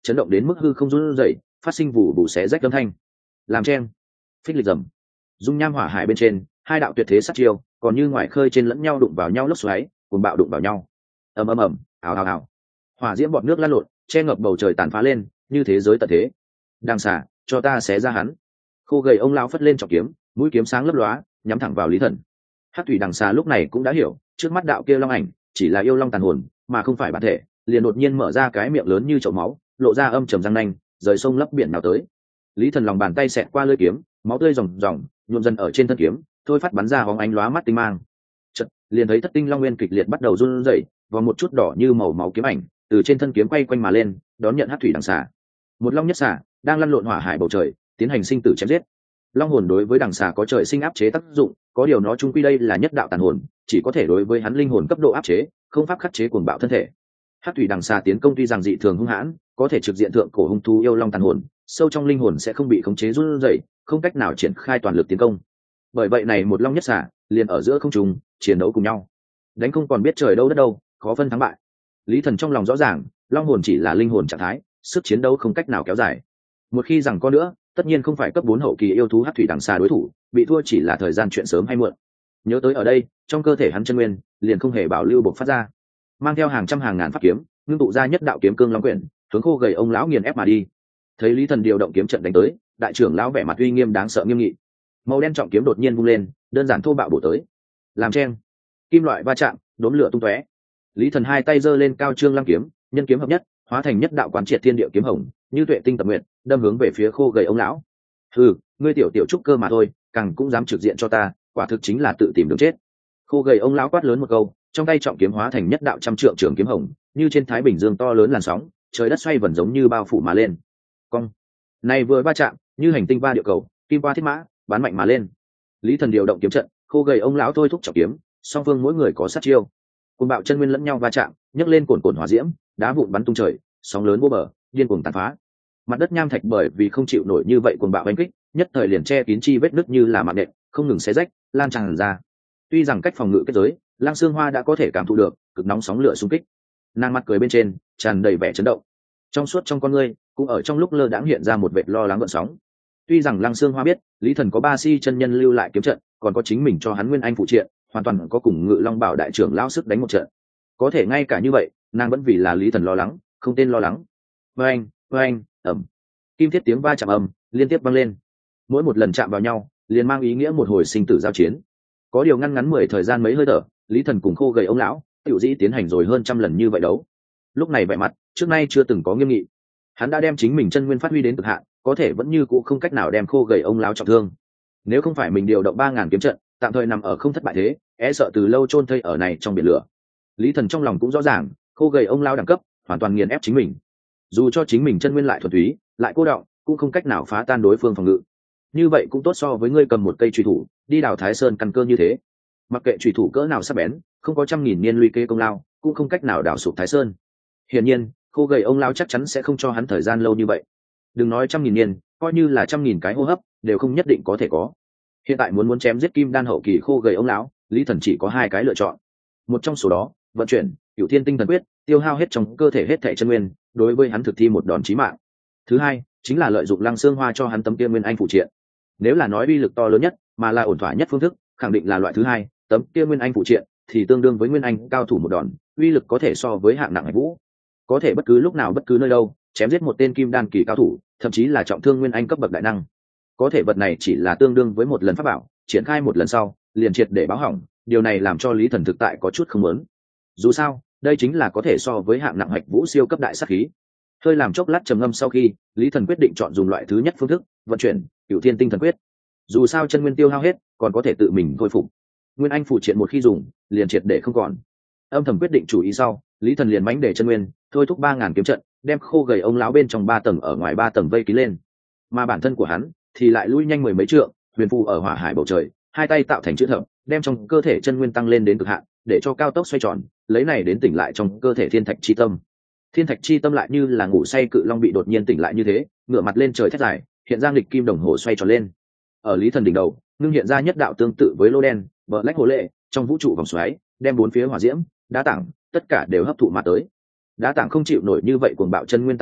chấn động đến mức hư không run rẩy, phát sinh vụ vụ xé rách âm thanh. Làm chen, phích lịch rầm, dung nham hỏa hải bên trên, hai đạo tuyệt thế sát chiêu, còn như ngoài khơi trên lẫn nhau đụng vào nhau lốc xoáy, cuồng bạo đụng vào nhau. Ầm ầm ầm, ào ào ào. Hỏa diễm bọt nước lan lộn, che ngập bầu trời tàn phá lên, như thế giới tận thế. Đang xả, cho ta xé ra hắn. Khô gầy ông lão phất lên trọng kiếm, mũi kiếm sáng lấp lóa, nhắm thẳng vào Lý Thần. Hắc thủy đằng xà lúc này cũng đã hiểu, trước mắt đạo kia long ảnh chỉ là yêu long tàn hồn, mà không phải bản thể, liền đột nhiên mở ra cái miệng lớn như chậu máu, lộ ra âm trầm răng nanh, rời sông lấp biển nào tới. Lý Thần lòng bàn tay xẹt qua lưỡi kiếm, máu tươi ròng ròng nhuộm dần ở trên thân kiếm, thôi phát bắn ra hóng ánh lóa mắt tinh mang. Chợt, liền thấy thất tinh long nguyên kịch liệt bắt đầu run rẩy, và một chút đỏ như màu máu kiếm ảnh từ trên thân kiếm quay quanh mà lên, đón nhận hắc thủy đằng xà. Một long nhất xà đang lăn lộn hỏa hải bầu trời, tiến hành sinh tử chém giết. Long hồn đối với đằng xà có trời sinh áp chế tác dụng, có điều nó chung quy đây là nhất đạo tàn hồn, chỉ có thể đối với hắn linh hồn cấp độ áp chế, không pháp khắc chế cuồng bạo thân thể. Hắc thủy đằng xà tiến công tuy rằng dị thường hung hãn, có thể trực diện thượng cổ hung thú yêu long tàn hồn, sâu trong linh hồn sẽ không bị khống chế run rẩy, không cách nào triển khai toàn lực tiến công. Bởi vậy này một long nhất xà liền ở giữa không trung chiến đấu cùng nhau, đánh không còn biết trời đâu đất đâu, khó phân thắng bại. Lý Thần trong lòng rõ ràng, long hồn chỉ là linh hồn trạng thái, sức chiến đấu không cách nào kéo dài. Một khi rằng có nữa, tất nhiên không phải cấp bốn hậu kỳ yêu thú hắc thủy đằng xà đối thủ, bị thua chỉ là thời gian chuyện sớm hay muộn. Nhớ tới ở đây, trong cơ thể hắn chân nguyên liền không hề bảo lưu bộc phát ra, mang theo hàng trăm hàng ngàn pháp kiếm, ngưng tụ ra nhất đạo kiếm cương long quyển, hướng khô gầy ông lão nghiền ép mà đi. Thấy Lý Thần điều động kiếm trận đánh tới, đại trưởng lão vẻ mặt uy nghiêm đáng sợ nghiêm nghị, màu đen trọng kiếm đột nhiên vung lên, đơn giản thô bạo bổ tới. Làm chen, kim loại va chạm, đốm lửa tung tóe. Lý Thần hai tay giơ lên cao trương lăng kiếm, nhân kiếm hợp nhất, hóa thành nhất đạo quán triệt thiên địa kiếm hồng, như tuệ tinh tập nguyện, đâm hướng về phía khô gầy ông lão. Hừ, ngươi tiểu tiểu trúc cơ mà thôi, càng cũng dám trực diện cho ta, quả thực chính là tự tìm đường chết. Khô gầy ông lão quát lớn một câu, trong tay trọng kiếm hóa thành nhất đạo trăm trượng trường kiếm hồng, như trên thái bình dương to lớn làn sóng, trời đất xoay vần giống như bao phủ mà lên. Cong, này vừa va chạm, như hành tinh va địa cầu, kim qua thiết mã, bắn mạnh mà lên. Lý Thần điều động kiếm trận, khô gầy ông lão thôi thúc trọng kiếm, song phương mỗi người có sát chiêu. Cùng bạo chân nguyên lẫn nhau va chạm, nhấc lên cồn cồn hỏa diễm, đá vụn bắn tung trời, sóng lớn vô bờ, điên cuồng tàn phá. Mặt đất nham thạch bởi vì không chịu nổi như vậy cuồng bạo đánh kích, nhất thời liền che kín chi vết nứt như là mạng nện, không ngừng xé rách, lan tràn ra. Tuy rằng cách phòng ngự kết giới, Lăng Xương Hoa đã có thể cảm thụ được cực nóng sóng lửa xung kích. Nàng mặt cười bên trên, tràn đầy vẻ chấn động. Trong suốt trong con ngươi, cũng ở trong lúc lơ đãng hiện ra một vệt lo lắng gợn sóng. Tuy rằng Lăng Xương Hoa biết, Lý Thần có ba si chân nhân lưu lại kiếm trận, còn có chính mình cho hắn nguyên anh phụ triện, hoàn toàn có cùng Ngự Long Bảo đại trưởng lao sức đánh một trận. Có thể ngay cả như vậy, nàng vẫn vì là Lý Thần lo lắng, không tên lo lắng. Oeng, oeng, ầm. Kim thiết tiếng va chạm ầm liên tiếp vang lên. Mỗi một lần chạm vào nhau, liền mang ý nghĩa một hồi sinh tử giao chiến. Có điều ngăn ngắn mười thời gian mấy hơi thở, Lý Thần cùng khô gầy ông lão, tiểu dĩ tiến hành rồi hơn trăm lần như vậy đấu. Lúc này vẻ mặt, trước nay chưa từng có nghiêm nghị. Hắn đã đem chính mình chân nguyên phát huy đến cực hạn, có thể vẫn như cũ không cách nào đem khô gầy ông lão trọng thương. Nếu không phải mình điều động ba ngàn kiếm trận, tạm thời nằm ở không thất bại thế, e sợ từ lâu chôn thây ở này trong biển lửa. Lý Thần trong lòng cũng rõ ràng, khô gầy ông lão đẳng cấp, hoàn toàn nghiền ép chính mình. Dù cho chính mình chân nguyên lại thuần túy, lại cô đọng, cũng không cách nào phá tan đối phương phòng ngự. Như vậy cũng tốt so với ngươi cầm một cây chùy thủ, đi đào Thái Sơn căn cơ như thế. Mặc kệ chùy thủ cỡ nào sắc bén, không có trăm nghìn niên luy kê công lao, cũng không cách nào đào sụp Thái Sơn. Hiển nhiên, khô gầy ông lão chắc chắn sẽ không cho hắn thời gian lâu như vậy. Đừng nói trăm nghìn niên, coi như là trăm nghìn cái hô hấp, đều không nhất định có thể có. Hiện tại muốn muốn chém giết kim đan hậu kỳ khô gầy ông lão, Lý Thần chỉ có hai cái lựa chọn. Một trong số đó, vận chuyển Cửu Thiên Tinh Thần Quyết, tiêu hao hết trong cơ thể hết thảy chân nguyên, đối với hắn thực thi một đòn chí mạng. Thứ hai, chính là lợi dụng Lăng Xương Hoa cho hắn tấm kia nguyên anh phụ triện. Nếu là nói uy lực to lớn nhất, mà là ổn thỏa nhất phương thức, khẳng định là loại thứ hai, tấm kia nguyên anh phụ triện thì tương đương với nguyên anh cao thủ một đòn, uy lực có thể so với hạng nặng Hải Vũ. Có thể bất cứ lúc nào bất cứ nơi đâu, chém giết một tên kim đan kỳ cao thủ, thậm chí là trọng thương nguyên anh cấp bậc đại năng. Có thể vật này chỉ là tương đương với một lần pháp bảo, triển khai một lần sau, liền triệt để báo hỏng, điều này làm cho Lý Thần thực tại có chút không muốn. Dù sao, đây chính là có thể so với hạng nặng Hạch Vũ siêu cấp đại sát khí. Hơi làm chốc lát trầm ngâm sau khi, Lý Thần quyết định chọn dùng loại thứ nhất phương thức, vận chuyển Cửu Thiên Tinh Thần Quyết. Dù sao chân nguyên tiêu hao hết, còn có thể tự mình khôi phục. Nguyên anh phụ triện một khi dùng, liền triệt để không còn. Âm thầm quyết định chủ ý sau, Lý Thần liền mãnh để chân nguyên, thôi thúc ba ngàn kiếm trận, đem khô gầy ông lão bên trong ba tầng ở ngoài ba tầng vây kín lên. Mà bản thân của hắn thì lại lui nhanh mười mấy trượng, huyền phù ở hỏa hải bầu trời, hai tay tạo thành chữ thập, đem trong cơ thể chân nguyên tăng lên đến cực hạn, để cho cao tốc xoay tròn, lấy này đến tỉnh lại trong cơ thể thiên thạch chi tâm. Thiên thạch chi tâm lại như là ngủ say cự long bị đột nhiên tỉnh lại như thế, ngửa mặt lên trời thét dài, hiện ra nghịch kim đồng hồ xoay tròn lên. Ở Lý Thần đỉnh đầu, ngưng hiện ra nhất đạo tương tự với lô đen, bờ lách hồ lệ, trong vũ trụ vòng xoáy, đem bốn phía hỏa diễm, đá tảng, tất cả đều hấp thụ mà tới. Đá tảng không chịu nổi như vậy cuồng bạo chân nguyên tàn phá,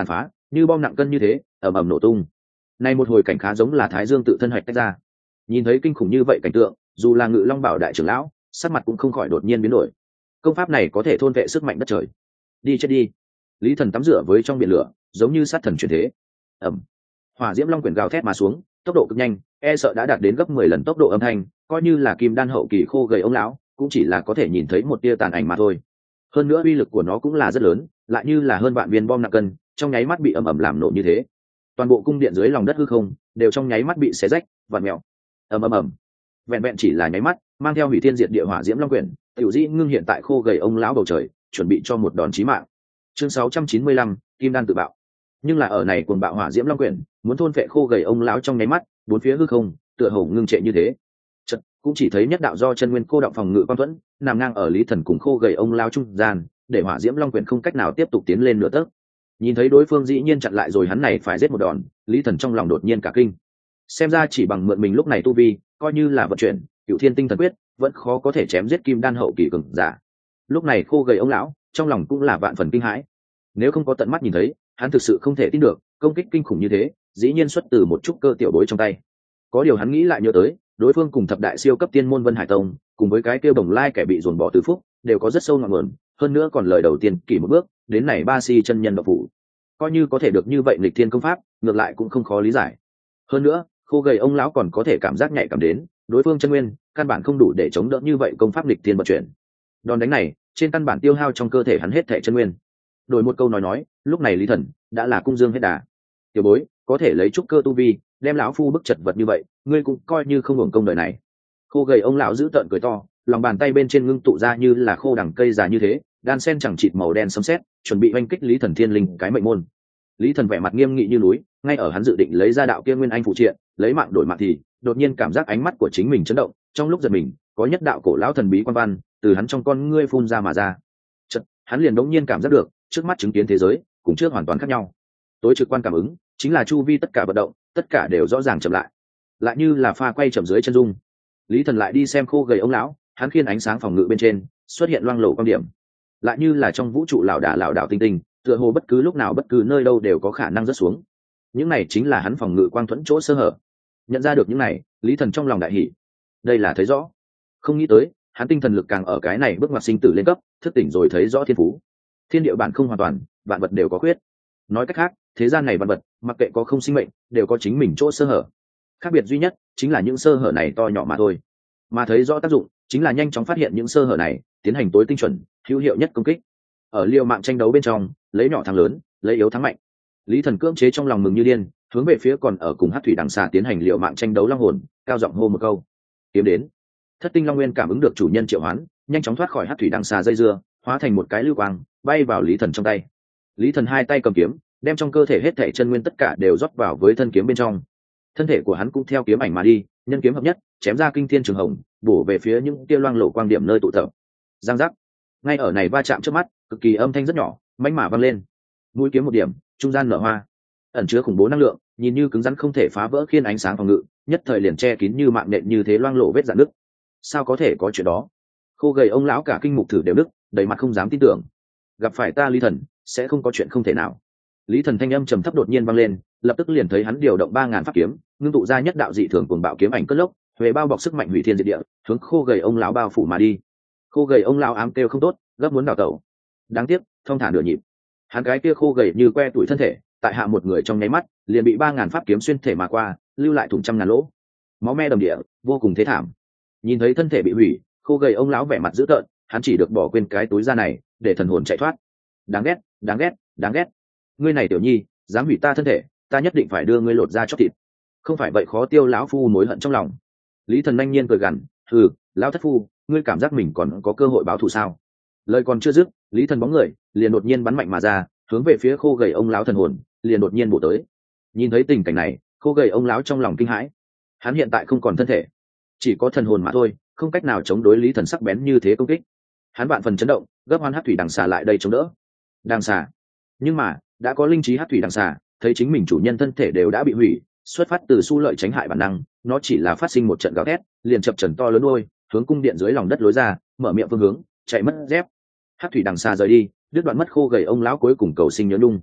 như bom nặng cân như thế ầm ầm nổ tung. Này một hồi cảnh khá giống là thái dương tự thân hoạch tách ra. Nhìn thấy kinh khủng như vậy cảnh tượng, dù là Ngự Long Bảo đại trưởng lão sắc mặt cũng không khỏi đột nhiên biến đổi. Công pháp này có thể thôn vệ sức mạnh đất trời. Đi chết đi. Lý Thần tắm rửa với trong biển lửa, giống như sát thần chuyển thế. Ầm. Hỏa diễm long quyển gào thét mà xuống, tốc độ cực nhanh, e sợ đã đạt đến gấp mười lần tốc độ âm thanh, coi như là kim đan hậu kỳ khô gầy ông lão cũng chỉ là có thể nhìn thấy một tia tàn ảnh mà thôi. Hơn nữa uy lực của nó cũng là rất lớn, lại như là hơn vạn viên bom nặng cân, trong nháy mắt bị ầm ầm làm nổ như thế. Toàn bộ cung điện dưới lòng đất hư không đều trong nháy mắt bị xé rách, vặn mèo. Ầm ầm ầm. Vẹn vẹn chỉ là nháy mắt, mang theo hủy thiên diệt địa hỏa diễm long quyển, tiểu dĩ ngưng hiện tại khô gầy ông lão bầu trời, chuẩn bị cho một đòn chí mạng. Chương sáu trăm chín mươi lăm, kim đan tự bạo. Nhưng là ở này cuồng bạo hỏa diễm long quyển, muốn thôn phệ khô gầy ông lão trong nháy mắt, bốn phía hư không tựa hồ ngưng trệ như thế. Chợt, cũng chỉ thấy nhất đạo do chân nguyên cô động phòng ngự quan thuẫn, nằm ngang ở Lý Thần cùng khô gầy ông lão trung gian, để hỏa diễm long quyển không cách nào tiếp tục tiến lên nửa tấc. Nhìn thấy đối phương dĩ nhiên chặn lại rồi, hắn này phải giết một đòn, Lý Thần trong lòng đột nhiên cả kinh. Xem ra chỉ bằng mượn mình lúc này tu vi, coi như là vận chuyển Cửu Thiên Tinh Thần Quyết, vẫn khó có thể chém giết kim đan hậu kỳ cường giả. Lúc này khô gầy ông lão trong lòng cũng là vạn phần kinh hãi. Nếu không có tận mắt nhìn thấy, hắn thực sự không thể tin được công kích kinh khủng như thế dĩ nhiên xuất từ một chút cơ tiểu bối trong tay. Có điều hắn nghĩ lại nhớ tới, đối phương cùng thập đại siêu cấp tiên môn Vân Hải Tông, cùng với cái tiêu Bồng Lai kẻ bị dồn bỏ tứ phúc, đều có rất sâu ngọn nguồn, hơn nữa còn lời đầu tiên kỳ một bước đến này ba si chân nhân độc phủ. Coi như có thể được như vậy nghịch thiên công pháp, ngược lại cũng không khó lý giải. Hơn nữa, khô gầy ông lão còn có thể cảm giác nhạy cảm đến, đối phương chân nguyên căn bản không đủ để chống đỡ như vậy công pháp nghịch thiên vận chuyển. Đòn đánh này, trên căn bản tiêu hao trong cơ thể hắn hết thể chân nguyên. Đổi một câu nói nói, lúc này Lý Thần đã là cung dương hết đà. Tiểu bối, có thể lấy trúc cơ tu vi đem lão phu bức chật vật như vậy, ngươi cũng coi như không hưởng công đời này. Khô gầy ông lão giữ tợn cười to, lòng bàn tay bên trên ngưng tụ ra như là khô đằng cây già như thế, đan sen chẳng chịt màu đen sấm sét, chuẩn bị oanh kích Lý Thần thiên linh cái mệnh môn. Lý Thần vẻ mặt nghiêm nghị như núi, ngay ở hắn dự định lấy ra đạo kia nguyên anh phụ triện, lấy mạng đổi mạng thì đột nhiên cảm giác ánh mắt của chính mình chấn động, trong lúc giật mình, có nhất đạo cổ lão thần bí quan văn từ hắn trong con ngươi phun ra mà ra. Chợt, hắn liền đống nhiên cảm giác được, trước mắt chứng kiến thế giới cùng trước hoàn toàn khác nhau. Tối trực quan cảm ứng chính là chu vi tất cả vận động, tất cả đều rõ ràng chậm lại, lại như là pha quay chậm dưới chân dung. Lý Thần lại đi xem khô gầy ông lão, hắn khiên ánh sáng phòng ngự bên trên xuất hiện loang lổ quan điểm, lại như là trong vũ trụ lảo đả lảo đảo tinh tinh, tựa hồ bất cứ lúc nào bất cứ nơi đâu đều có khả năng rớt xuống. Những này chính là hắn phòng ngự quang thuẫn chỗ sơ hở. Nhận ra được những này, Lý Thần trong lòng đại hỉ. Đây là thấy rõ. Không nghĩ tới, hắn tinh thần lực càng ở cái này bước ngoặt sinh tử lên cấp, thức tỉnh rồi thấy rõ thiên phú. Thiên địa bản không hoàn toàn, vạn vật đều có khuyết. Nói cách khác, thế gian này vạn vật, mặc kệ có không sinh mệnh, đều có chính mình chỗ sơ hở. Khác biệt duy nhất chính là những sơ hở này to nhỏ mà thôi. Mà thấy rõ tác dụng, chính là nhanh chóng phát hiện những sơ hở này, tiến hành tối tinh chuẩn, hữu hiệu nhất công kích. Ở liều mạng tranh đấu bên trong, lấy nhỏ thắng lớn, lấy yếu thắng mạnh. Lý Thần cưỡng chế trong lòng mừng như điên, hướng về phía còn ở cùng Hắc Thủy Đằng Xà tiến hành liều mạng tranh đấu long hồn, cao giọng hô một câu: "Kiếm đến!" Thất tinh long nguyên cảm ứng được chủ nhân triệu hoán, nhanh chóng thoát khỏi Hắc Thủy Đằng Xà dây dưa, hóa thành một cái lưu quang, bay vào Lý Thần trong tay. Lý Thần hai tay cầm kiếm, đem trong cơ thể hết thảy chân nguyên tất cả đều rót vào với thân kiếm bên trong. Thân thể của hắn cũng theo kiếm ảnh mà đi, nhân kiếm hợp nhất, chém ra kinh thiên trường hồng, bổ về phía những tia loang lổ quang điểm nơi tụ tập. Giang giác. Ngay ở này va chạm trước mắt, cực kỳ âm thanh rất nhỏ, mãnh mà vang lên. Mũi kiếm một điểm, trung gian nở hoa, ẩn chứa khủng bố năng lượng, nhìn như cứng rắn không thể phá vỡ khiên ánh sáng phòng ngự, nhất thời liền che kín như mạng nện như thế loang lổ vết rạn nứt. Sao có thể có chuyện đó? Khô gầy ông lão cả kinh mục thử đều nứt, đầy mặt không dám tin tưởng. Gặp phải ta Lý Thần, sẽ không có chuyện không thể nào. Lý Thần thanh âm trầm thấp đột nhiên vang lên, lập tức liền thấy hắn điều động ba ngàn pháp kiếm, ngưng tụ ra nhất đạo dị thường cuồng bạo kiếm ảnh cất lốc, huề bao bọc sức mạnh hủy thiên diệt địa, hướng khô gầy ông lão bao phủ mà đi. Khô gầy ông lão ám kêu không tốt, gấp muốn đào tẩu. Đáng tiếc, thông thả nửa nhịp. Hắn cái kia khô gầy như que tuổi thân thể, tại hạ một người trong nháy mắt, liền bị ba ngàn pháp kiếm xuyên thể mà qua, lưu lại thủng trăm ngàn lỗ. Máu me đầm địa, vô cùng thế thảm. Nhìn thấy thân thể bị hủy, khô gầy ông lão vẻ mặt dữ tợn, hắn chỉ được bỏ quên cái túi da này, để thần hồn chạy thoát. Đáng ghét, đáng ghét, đáng ghét. Ngươi này tiểu nhi, dám hủy ta thân thể, ta nhất định phải đưa ngươi lột da chóc thịt. Không phải vậy khó tiêu lão phu mối hận trong lòng. Lý Thần nhanh nhiên cười gằn, hừ, lão thất phu, ngươi cảm giác mình còn có cơ hội báo thù sao? Lời còn chưa dứt, Lý Thần bóng người liền đột nhiên bắn mạnh mà ra, hướng về phía khô gầy ông lão thần hồn, liền đột nhiên bổ tới. Nhìn thấy tình cảnh này, khô gầy ông lão trong lòng kinh hãi. Hắn hiện tại không còn thân thể, chỉ có thần hồn mà thôi, không cách nào chống đối Lý Thần sắc bén như thế công kích. Hắn vạn phần chấn động, gấp hoan Hắc Thủy Đằng Xà lại đây chống đỡ. Đằng xà, nhưng mà đã có linh trí Hắc Thủy Đằng Xà, thấy chính mình chủ nhân thân thể đều đã bị hủy, xuất phát từ xu lợi tránh hại bản năng, nó chỉ là phát sinh một trận gào thét, liền chập trần to lớn đuôi, hướng cung điện dưới lòng đất lối ra, mở miệng phương hướng, chạy mất dép. Hắc Thủy Đằng Xà rời đi, đứt đoạn mất khô gầy ông lão cuối cùng cầu sinh nhớ nhung.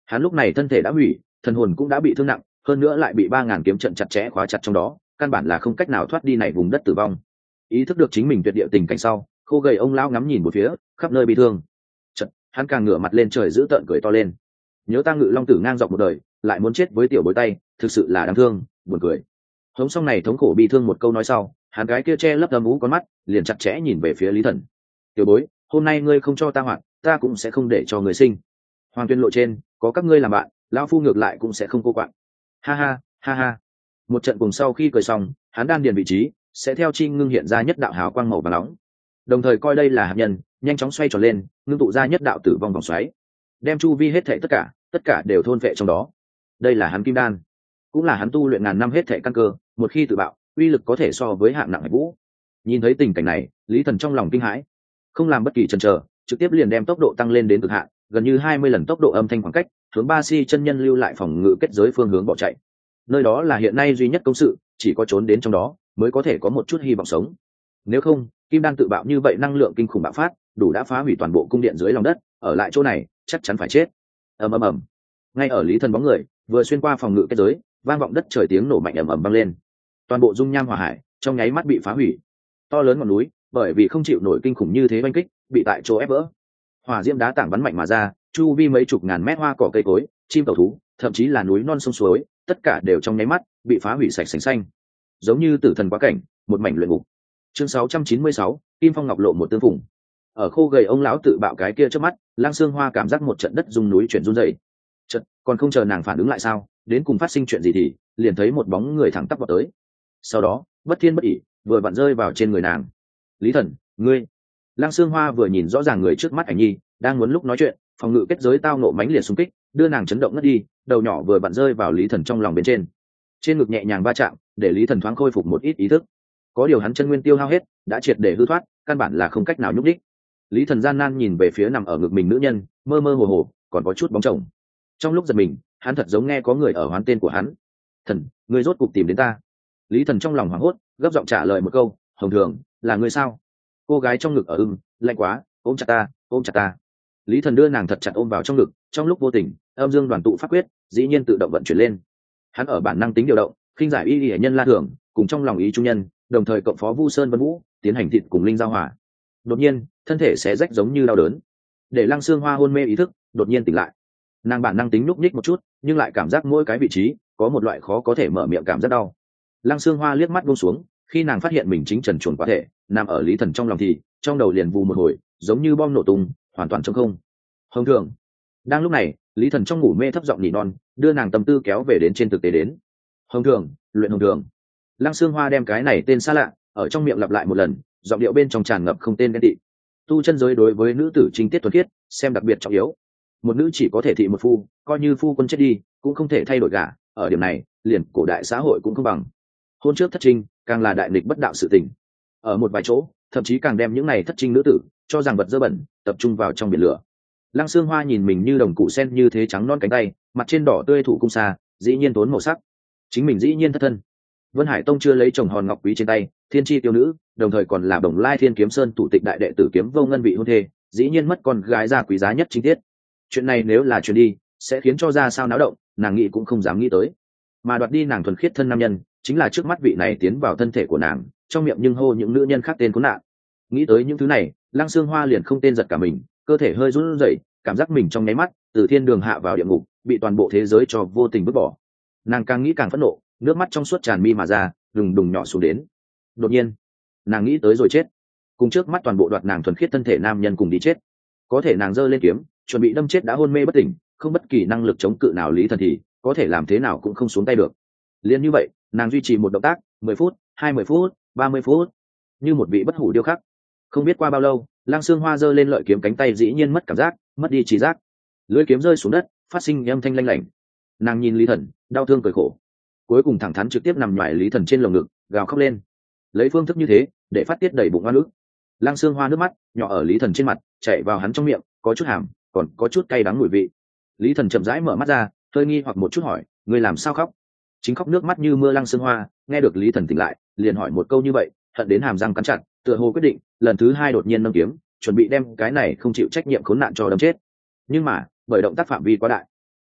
Hắn lúc này thân thể đã hủy, thần hồn cũng đã bị thương nặng, hơn nữa lại bị ba ngàn kiếm trận chặt chẽ khóa chặt trong đó, căn bản là không cách nào thoát đi này vùng đất tử vong. Ý thức được chính mình tuyệt địa tình cảnh sau, khô gầy ông lão ngắm nhìn một phía, khắp nơi bị thương. Chợt, hắn càng ngửa mặt lên trời giữ tợn cười to lên. Nhớ ta Ngự Long tử ngang dọc một đời, lại muốn chết với tiểu bối tay, thực sự là đáng thương, buồn cười. Hống xong này thống khổ bị thương một câu nói sau, hắn gái kia che lấp âm ú con mắt, liền chặt chẽ nhìn về phía Lý Thần. Tiểu bối, hôm nay ngươi không cho ta hoạt, ta cũng sẽ không để cho người sinh. Hoàng tuyên lộ trên, có các ngươi làm bạn, lão phu ngược lại cũng sẽ không cô quạng. Ha ha, ha ha. Một trận cùng sau khi cười xong, hắn đan điền vị trí sẽ theo chi ngưng hiện ra nhất đạo hào quang màu vàng nóng, đồng thời coi đây là hạt nhân, nhanh chóng xoay tròn lên, ngưng tụ ra nhất đạo tử vong vòng xoáy, đem chu vi hết thảy tất cả, tất cả đều thôn vệ trong đó. Đây là hắn kim đan, cũng là hắn tu luyện ngàn năm hết thảy căn cơ, một khi tự bạo, uy lực có thể so với hạng nặng hải vũ. Nhìn thấy tình cảnh này, Lý Thần trong lòng kinh hãi, không làm bất kỳ chần chờ, trực tiếp liền đem tốc độ tăng lên đến cực hạn, gần như hai mươi lần tốc độ âm thanh khoảng cách, hướng Ba Si chân nhân lưu lại phòng ngự kết giới phương hướng bỏ chạy. Nơi đó là hiện nay duy nhất công sự, chỉ có trốn đến trong đó mới có thể có một chút hy vọng sống. Nếu không, kim đan tự bạo như vậy năng lượng kinh khủng bạo phát, đủ đã phá hủy toàn bộ cung điện dưới lòng đất, ở lại chỗ này chắc chắn phải chết. Ầm ầm ầm. Ngay ở Lý Thần bóng người vừa xuyên qua phòng ngự kết giới, vang vọng đất trời tiếng nổ mạnh ầm ầm vang lên. Toàn bộ dung nham hỏa hải trong nháy mắt bị phá hủy. To lớn ngọn núi, bởi vì không chịu nổi kinh khủng như thế oanh kích, bị tại chỗ ép vỡ. Hỏa diễm đá tảng bắn mạnh mà ra, chu vi mấy chục ngàn mét hoa cỏ cây cối, chim tàu thú, thậm chí là núi non sông suối, tất cả đều trong nháy mắt bị phá hủy sạch sành xanh, giống như tử thần quá cảnh, một mảnh luyện ngục. Chương sáu trăm chín mươi sáu, Kim Phong Ngọc Lộ một tương phùng. Ở khô gầy ông lão tự bạo cái kia trước mắt, Lang Xương Hoa cảm giác một trận đất rung núi chuyển run rẩy. Chợt, còn không chờ nàng phản ứng lại sao, đến cùng phát sinh chuyện gì thì liền thấy một bóng người thẳng tắp vào tới. Sau đó, bất thiên bất ỷ, vừa vặn rơi vào trên người nàng. Lý Thần, ngươi. Lang Xương Hoa vừa nhìn rõ ràng người trước mắt ảnh nhi, đang muốn lúc nói chuyện, phòng ngự kết giới tao nộ mãnh liệt xung kích, đưa nàng chấn động ngất đi, đầu nhỏ vừa vặn rơi vào Lý Thần trong lòng bên trên. Trên ngực nhẹ nhàng va chạm, để Lý Thần thoáng khôi phục một ít ý thức. Có điều hắn chân nguyên tiêu hao hết, đã triệt để hư thoát, căn bản là không cách nào nhúc đích. Lý Thần gian nan nhìn về phía nằm ở ngực mình nữ nhân, mơ mơ hồ hồ, còn có chút bóng chồng. Trong lúc giật mình, hắn thật giống nghe có người ở hoán tên của hắn. Thần, ngươi rốt cuộc tìm đến ta. Lý Thần trong lòng hoảng hốt, gấp giọng trả lời một câu, Hồng Thường, là ngươi sao? Cô gái trong ngực ở ưng, lạnh quá, ôm chặt ta, ôm chặt ta. Lý Thần đưa nàng thật chặt ôm vào trong ngực, trong lúc vô tình, âm dương đoàn tụ pháp quyết dĩ nhiên tự động vận chuyển lên. Hắn ở bản năng tính điều động, khinh giải y y nhân La Thường, cùng trong lòng ý trung nhân, đồng thời cộng phó Vu Sơn Vân Vũ, tiến hành thịt cùng linh giao hỏa. Đột nhiên, thân thể xé rách giống như đau đớn. Để Lăng Xương Hoa hôn mê ý thức, đột nhiên tỉnh lại. Nàng bản năng tính núp nhích một chút, nhưng lại cảm giác mỗi cái vị trí có một loại khó có thể mở miệng cảm giác đau. Lăng Xương Hoa liếc mắt buông xuống, khi nàng phát hiện mình chính trần truồng quá thể, nằm ở Lý Thần trong lòng thì, trong đầu liền vù một hồi, giống như bom nổ tung, hoàn toàn trống không. Hồng Thường. Đang lúc này, Lý Thần trong ngủ mê thấp giọng nỉ non, đưa nàng tâm tư kéo về đến trên thực tế đến. Hồng Thường, luyện Hồng Thường. Lăng Xương Hoa đem cái này tên xa lạ ở trong miệng lặp lại một lần, giọng điệu bên trong tràn ngập không tên ghen tị. Tu chân giới đối với nữ tử trinh tiết thuần khiết xem đặc biệt trọng yếu. Một nữ chỉ có thể thị một phu, coi như phu quân chết đi cũng không thể thay đổi gả, ở điểm này liền cổ đại xã hội cũng không bằng. Hôn trước thất trinh càng là đại nghịch bất đạo sự tình. Ở một vài chỗ thậm chí càng đem những này thất trinh nữ tử cho rằng vật dơ bẩn, tập trung vào trong biển lửa. Lăng Xương Hoa nhìn mình như đồng cụ sen như thế trắng non cánh tay, mặt trên đỏ tươi thủ cung xa, dĩ nhiên tốn màu sắc. Chính mình dĩ nhiên thất thân. Vân Hải Tông chưa lấy chồng hòn ngọc quý trên tay, thiên chi tiêu nữ, đồng thời còn là Bồng Lai Thiên Kiếm Sơn thủ tịch đại đệ tử Kiếm Vô Ngân vị hôn thê, dĩ nhiên mất con gái gia quý giá nhất chính tiết. Chuyện này nếu là truyền đi, sẽ khiến cho ra sao náo động, nàng nghĩ cũng không dám nghĩ tới. Mà đoạt đi nàng thuần khiết thân nam nhân, chính là trước mắt vị này tiến vào thân thể của nàng, trong miệng nhưng hô những nữ nhân khác tên khốn nạn. Nghĩ tới những thứ này, Lăng Xương Hoa liền không tên giật cả mình, cơ thể hơi run rẩy, cảm giác mình trong nháy mắt từ thiên đường hạ vào địa ngục, bị toàn bộ thế giới cho vô tình vứt bỏ. Nàng càng nghĩ càng phẫn nộ, nước mắt trong suốt tràn mi mà ra, đùng đùng nhỏ xuống đến. Đột nhiên, nàng nghĩ tới rồi chết, cùng trước mắt toàn bộ đoạt nàng thuần khiết thân thể nam nhân cùng đi chết. Có thể nàng giơ lên kiếm, chuẩn bị đâm chết đã hôn mê bất tỉnh, không bất kỳ năng lực chống cự nào Lý Thần thì có thể làm thế nào cũng không xuống tay được. Liên như vậy, nàng duy trì một động tác, mười phút, hai mươi phút, ba mươi phút, như một vị bất hủ điêu khắc. Không biết qua bao lâu, Lăng Xương Hoa giơ lên lợi kiếm cánh tay dĩ nhiên mất cảm giác, mất đi trí giác. Lưỡi kiếm rơi xuống đất, phát sinh âm thanh lanh lảnh. Nàng nhìn Lý Thần, đau thương cười khổ. Cuối cùng thẳng thắn trực tiếp nằm ngoài Lý Thần trên lồng ngực, gào khóc lên. Lấy phương thức như thế, để phát tiết đầy bụng oan ức. Lăng Xương Hoa nước mắt nhỏ ở Lý Thần trên mặt, chảy vào hắn trong miệng, có chút hàm, còn có chút cay đắng mùi vị. Lý Thần chậm rãi mở mắt ra, hơi nghi hoặc một chút hỏi, ngươi làm sao khóc? Chính khóc nước mắt như mưa. Lăng Xương Hoa nghe được Lý Thần tỉnh lại, liền hỏi một câu như vậy, hận đến hàm răng cắn chặt, tựa hồ quyết định lần thứ hai đột nhiên nâng kiếm, chuẩn bị đem cái này không chịu trách nhiệm khốn nạn cho đâm chết. Nhưng mà bởi động tác phạm vi quá đại,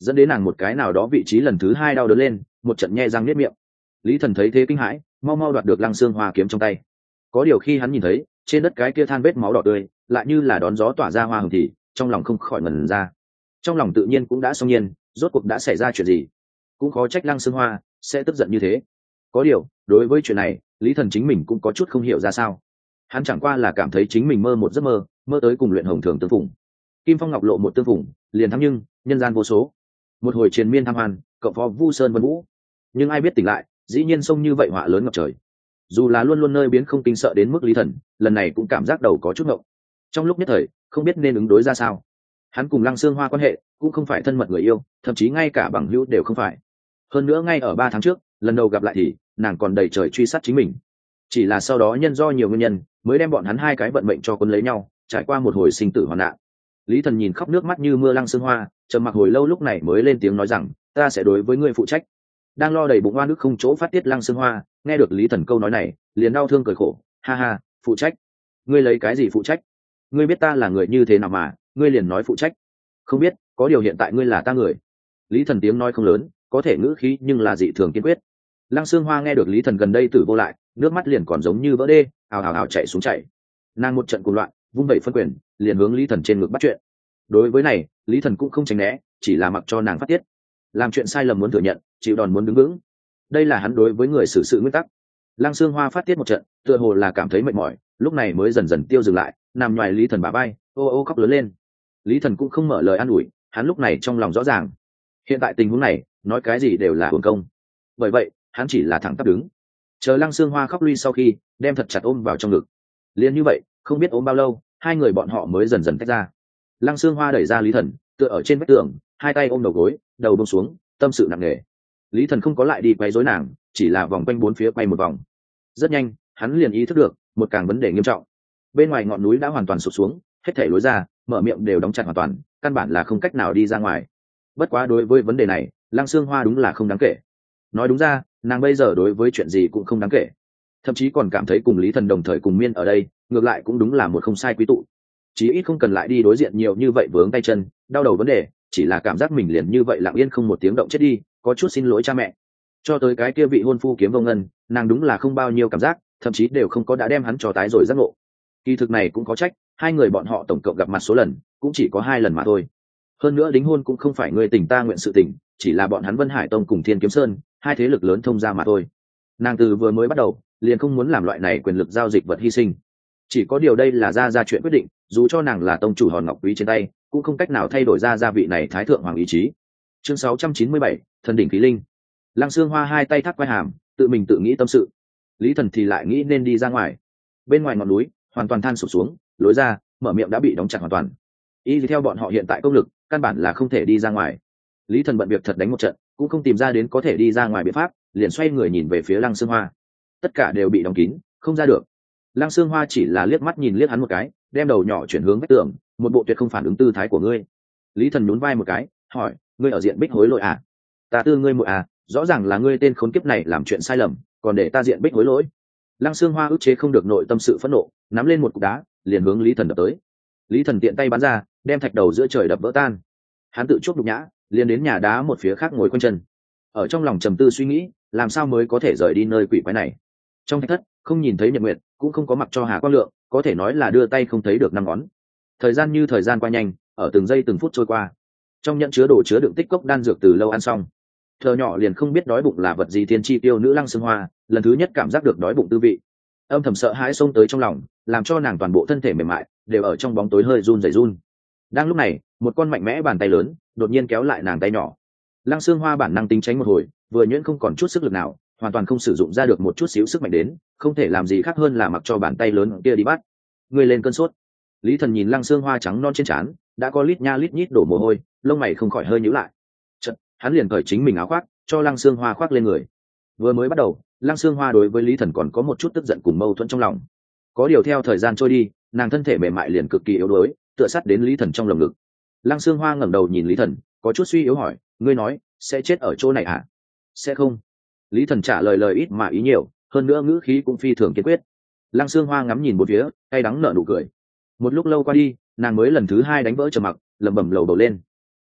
dẫn đến nàng một cái nào đó vị trí lần thứ hai đau đớn lên, một trận nhe răng niết miệng. Lý Thần thấy thế kinh hãi, mau mau đoạt được Lăng Xương Hoa kiếm trong tay. Có điều khi hắn nhìn thấy trên đất cái kia than vết máu đỏ tươi, lại như là đón gió tỏa ra hoa hồng thì trong lòng không khỏi ngẩn ra. Trong lòng tự nhiên cũng đã xong nhiên, rốt cuộc đã xảy ra chuyện gì? Cũng khó trách Lăng Xương Hoa sẽ tức giận như thế. Có điều, đối với chuyện này, Lý Thần chính mình cũng có chút không hiểu ra sao. Hắn chẳng qua là cảm thấy chính mình mơ một giấc mơ, mơ tới cùng Luyện Hồng Thường tương phùng. Kim Phong Ngọc Lộ một tương phùng, liền thắng nhưng nhân gian vô số. Một hồi triền miên tham hoan, cộng phó Vu Sơn Vân Vũ. Nhưng ai biết tỉnh lại, dĩ nhiên sông như vậy họa lớn ngập trời. Dù là luôn luôn nơi biến không kinh sợ đến mức Lý Thần, lần này cũng cảm giác đầu có chút ngộng. Trong lúc nhất thời, không biết nên ứng đối ra sao. Hắn cùng Lăng Xương Hoa quan hệ cũng không phải thân mật người yêu, thậm chí ngay cả bằng hữu đều không phải. Hơn nữa ngay ở ba tháng trước, lần đầu gặp lại thì nàng còn đầy trời truy sát chính mình. Chỉ là sau đó nhân do nhiều nguyên nhân, mới đem bọn hắn hai cái vận mệnh cho quân lấy nhau, trải qua một hồi sinh tử hoạn nạn. Lý Thần nhìn khóc nước mắt như mưa Lăng Xương Hoa, trầm mặc hồi lâu lúc này mới lên tiếng nói rằng, ta sẽ đối với ngươi phụ trách. Đang lo đầy bụng oan ức không chỗ phát tiết Lăng Xương Hoa, nghe được Lý Thần câu nói này, liền đau thương cười khổ, ha ha, phụ trách? Ngươi lấy cái gì phụ trách? Ngươi biết ta là người như thế nào mà, ngươi liền nói phụ trách? Không biết, có điều hiện tại ngươi là ta người. Lý Thần tiếng nói không lớn, có thể ngữ khí nhưng là dị thường kiên quyết. Lăng Xương Hoa nghe được Lý Thần gần đây tử vô lại, nước mắt liền còn giống như vỡ đê, ào ào ào chạy xuống chạy. Nàng một trận cuồng loạn, vung vẩy phân quyền, liền hướng Lý Thần trên ngực bắt chuyện. Đối với này, Lý Thần cũng không tránh né, chỉ là mặc cho nàng phát tiết. Làm chuyện sai lầm muốn thừa nhận, chịu đòn muốn đứng vững. Đây là hắn đối với người xử sự nguyên tắc. Lăng Xương Hoa phát tiết một trận, tựa hồ là cảm thấy mệt mỏi, lúc này mới dần dần tiêu dừng lại, nằm ngoài Lý Thần bả vai, ô ô khóc lớn lên. Lý Thần cũng không mở lời an ủi, hắn lúc này trong lòng rõ ràng, hiện tại tình huống này, nói cái gì đều là hưởng công. Bởi vậy, hắn chỉ là thẳng tắp đứng, chờ Lăng Xương Hoa khóc lui sau khi, đem thật chặt ôm vào trong ngực. Liên như vậy, không biết ôm bao lâu, hai người bọn họ mới dần dần tách ra. Lăng Xương Hoa đẩy ra Lý Thần, tựa ở trên vách tường, hai tay ôm đầu gối, đầu buông xuống, tâm sự nặng nề. Lý Thần không có lại đi quay rối nàng, chỉ là vòng quanh bốn phía quay một vòng. Rất nhanh, hắn liền ý thức được một càng vấn đề nghiêm trọng. Bên ngoài ngọn núi đã hoàn toàn sụp xuống, hết thảy lối ra, mở miệng đều đóng chặt hoàn toàn, căn bản là không cách nào đi ra ngoài. Bất quá đối với vấn đề này, Lăng Xương Hoa đúng là không đáng kể. Nói đúng ra, nàng bây giờ đối với chuyện gì cũng không đáng kể, thậm chí còn cảm thấy cùng Lý Thần đồng thời cùng miên ở đây, ngược lại cũng đúng là một không sai quý tụ. Chí ít không cần lại đi đối diện nhiều như vậy vướng tay chân, đau đầu vấn đề, chỉ là cảm giác mình liền như vậy lặng yên không một tiếng động chết đi, có chút xin lỗi cha mẹ. Cho tới cái kia vị hôn phu Kiếm Vô Ngân, nàng đúng là không bao nhiêu cảm giác, thậm chí đều không có đã đem hắn cho tái rồi giác ngộ. Kỳ thực này cũng có trách, hai người bọn họ tổng cộng gặp mặt số lần cũng chỉ có hai lần mà thôi. Hơn nữa đính hôn cũng không phải người tình ta nguyện sự tình, chỉ là bọn hắn Vân Hải Tông cùng Thiên Kiếm Sơn, hai thế lực lớn thông ra mà thôi. Nàng từ vừa mới bắt đầu liền không muốn làm loại này quyền lực giao dịch vật hy sinh. Chỉ có điều đây là ra ra chuyện quyết định, dù cho nàng là tông chủ hòn ngọc quý trên tay, cũng không cách nào thay đổi ra gia vị này thái thượng hoàng ý chí. Chương sáu trăm chín mươi bảy, thần đỉnh khí linh. Lăng Xương Hoa hai tay thắt quai hàm, tự mình tự nghĩ tâm sự. Lý Thần thì lại nghĩ nên đi ra ngoài. Bên ngoài ngọn núi, hoàn toàn than sụp xuống, lối ra, mở miệng đã bị đóng chặt hoàn toàn. Y theo bọn họ hiện tại công lực, căn bản là không thể đi ra ngoài. Lý Thần bận việc thật đánh một trận, cũng không tìm ra đến có thể đi ra ngoài biện pháp, liền xoay người nhìn về phía Lăng Xương Hoa. Tất cả đều bị đóng kín, không ra được. Lăng Xương Hoa chỉ là liếc mắt nhìn liếc hắn một cái, đem đầu nhỏ chuyển hướng vách tường, một bộ tuyệt không phản ứng tư thái của ngươi. Lý Thần nhún vai một cái, hỏi, ngươi ở diện bích hối lỗi à? Ta tư ngươi muội à, rõ ràng là ngươi tên khốn kiếp này làm chuyện sai lầm, còn để ta diện bích hối lỗi. Lăng Xương Hoa ức chế không được nội tâm sự phẫn nộ, nắm lên một cục đá, liền hướng Lý Thần đập tới. Lý Thần tiện tay bắn ra, đem thạch đầu giữa trời đập vỡ tan. Hắn tự chuốc nhục nhã, liền đến nhà đá một phía khác ngồi quanh chân. Ở trong lòng trầm tư suy nghĩ, làm sao mới có thể rời đi nơi quỷ quái này. Trong thạch thất, không nhìn thấy Nhật Nguyệt, cũng không có mặc cho Hà Quang Lượng, có thể nói là đưa tay không thấy được năm ngón. Thời gian như thời gian qua nhanh, ở từng giây từng phút trôi qua. Trong nhận chứa đồ chứa đựng tích cốc đan dược từ lâu ăn xong. Thờ nhỏ liền không biết đói bụng là vật gì, thiên chi tiêu nữ Lăng Xương Hoa, lần thứ nhất cảm giác được đói bụng tư vị. Âm thầm sợ hãi xông tới trong lòng, làm cho nàng toàn bộ thân thể mềm mại đều ở trong bóng tối hơi run rẩy run. Đang lúc này, một con mạnh mẽ bàn tay lớn đột nhiên kéo lại nàng tay nhỏ. Lăng Xương Hoa bản năng tính tránh một hồi, vừa nhuyễn không còn chút sức lực nào, hoàn toàn không sử dụng ra được một chút xíu sức mạnh đến, không thể làm gì khác hơn là mặc cho bàn tay lớn kia đi bắt. Người lên cơn sốt. Lý Thần nhìn Lăng Xương Hoa trắng non trên trán, đã có lít nha lít nhít đổ mồ hôi, lông mày không khỏi hơi nhíu lại. Chợt, hắn liền cởi chính mình áo khoác, cho Lăng Xương Hoa khoác lên người. Vừa mới bắt đầu, Lăng Xương Hoa đối với Lý Thần còn có một chút tức giận cùng mâu thuẫn trong lòng. Có điều theo thời gian trôi đi, nàng thân thể mềm mại liền cực kỳ yếu đuối, tựa sát đến Lý Thần trong lồng ngực. Lăng Xương Hoa ngẩng đầu nhìn Lý Thần, có chút suy yếu hỏi, ngươi nói sẽ chết ở chỗ này à? Sẽ không. Lý Thần trả lời lời ít mà ý nhiều, hơn nữa ngữ khí cũng phi thường kiên quyết. Lăng Xương Hoa ngắm nhìn một phía, cay đắng nở nụ cười. Một lúc lâu qua đi, nàng mới lần thứ hai đánh vỡ trầm mặc, lẩm bẩm lầu bầu lên.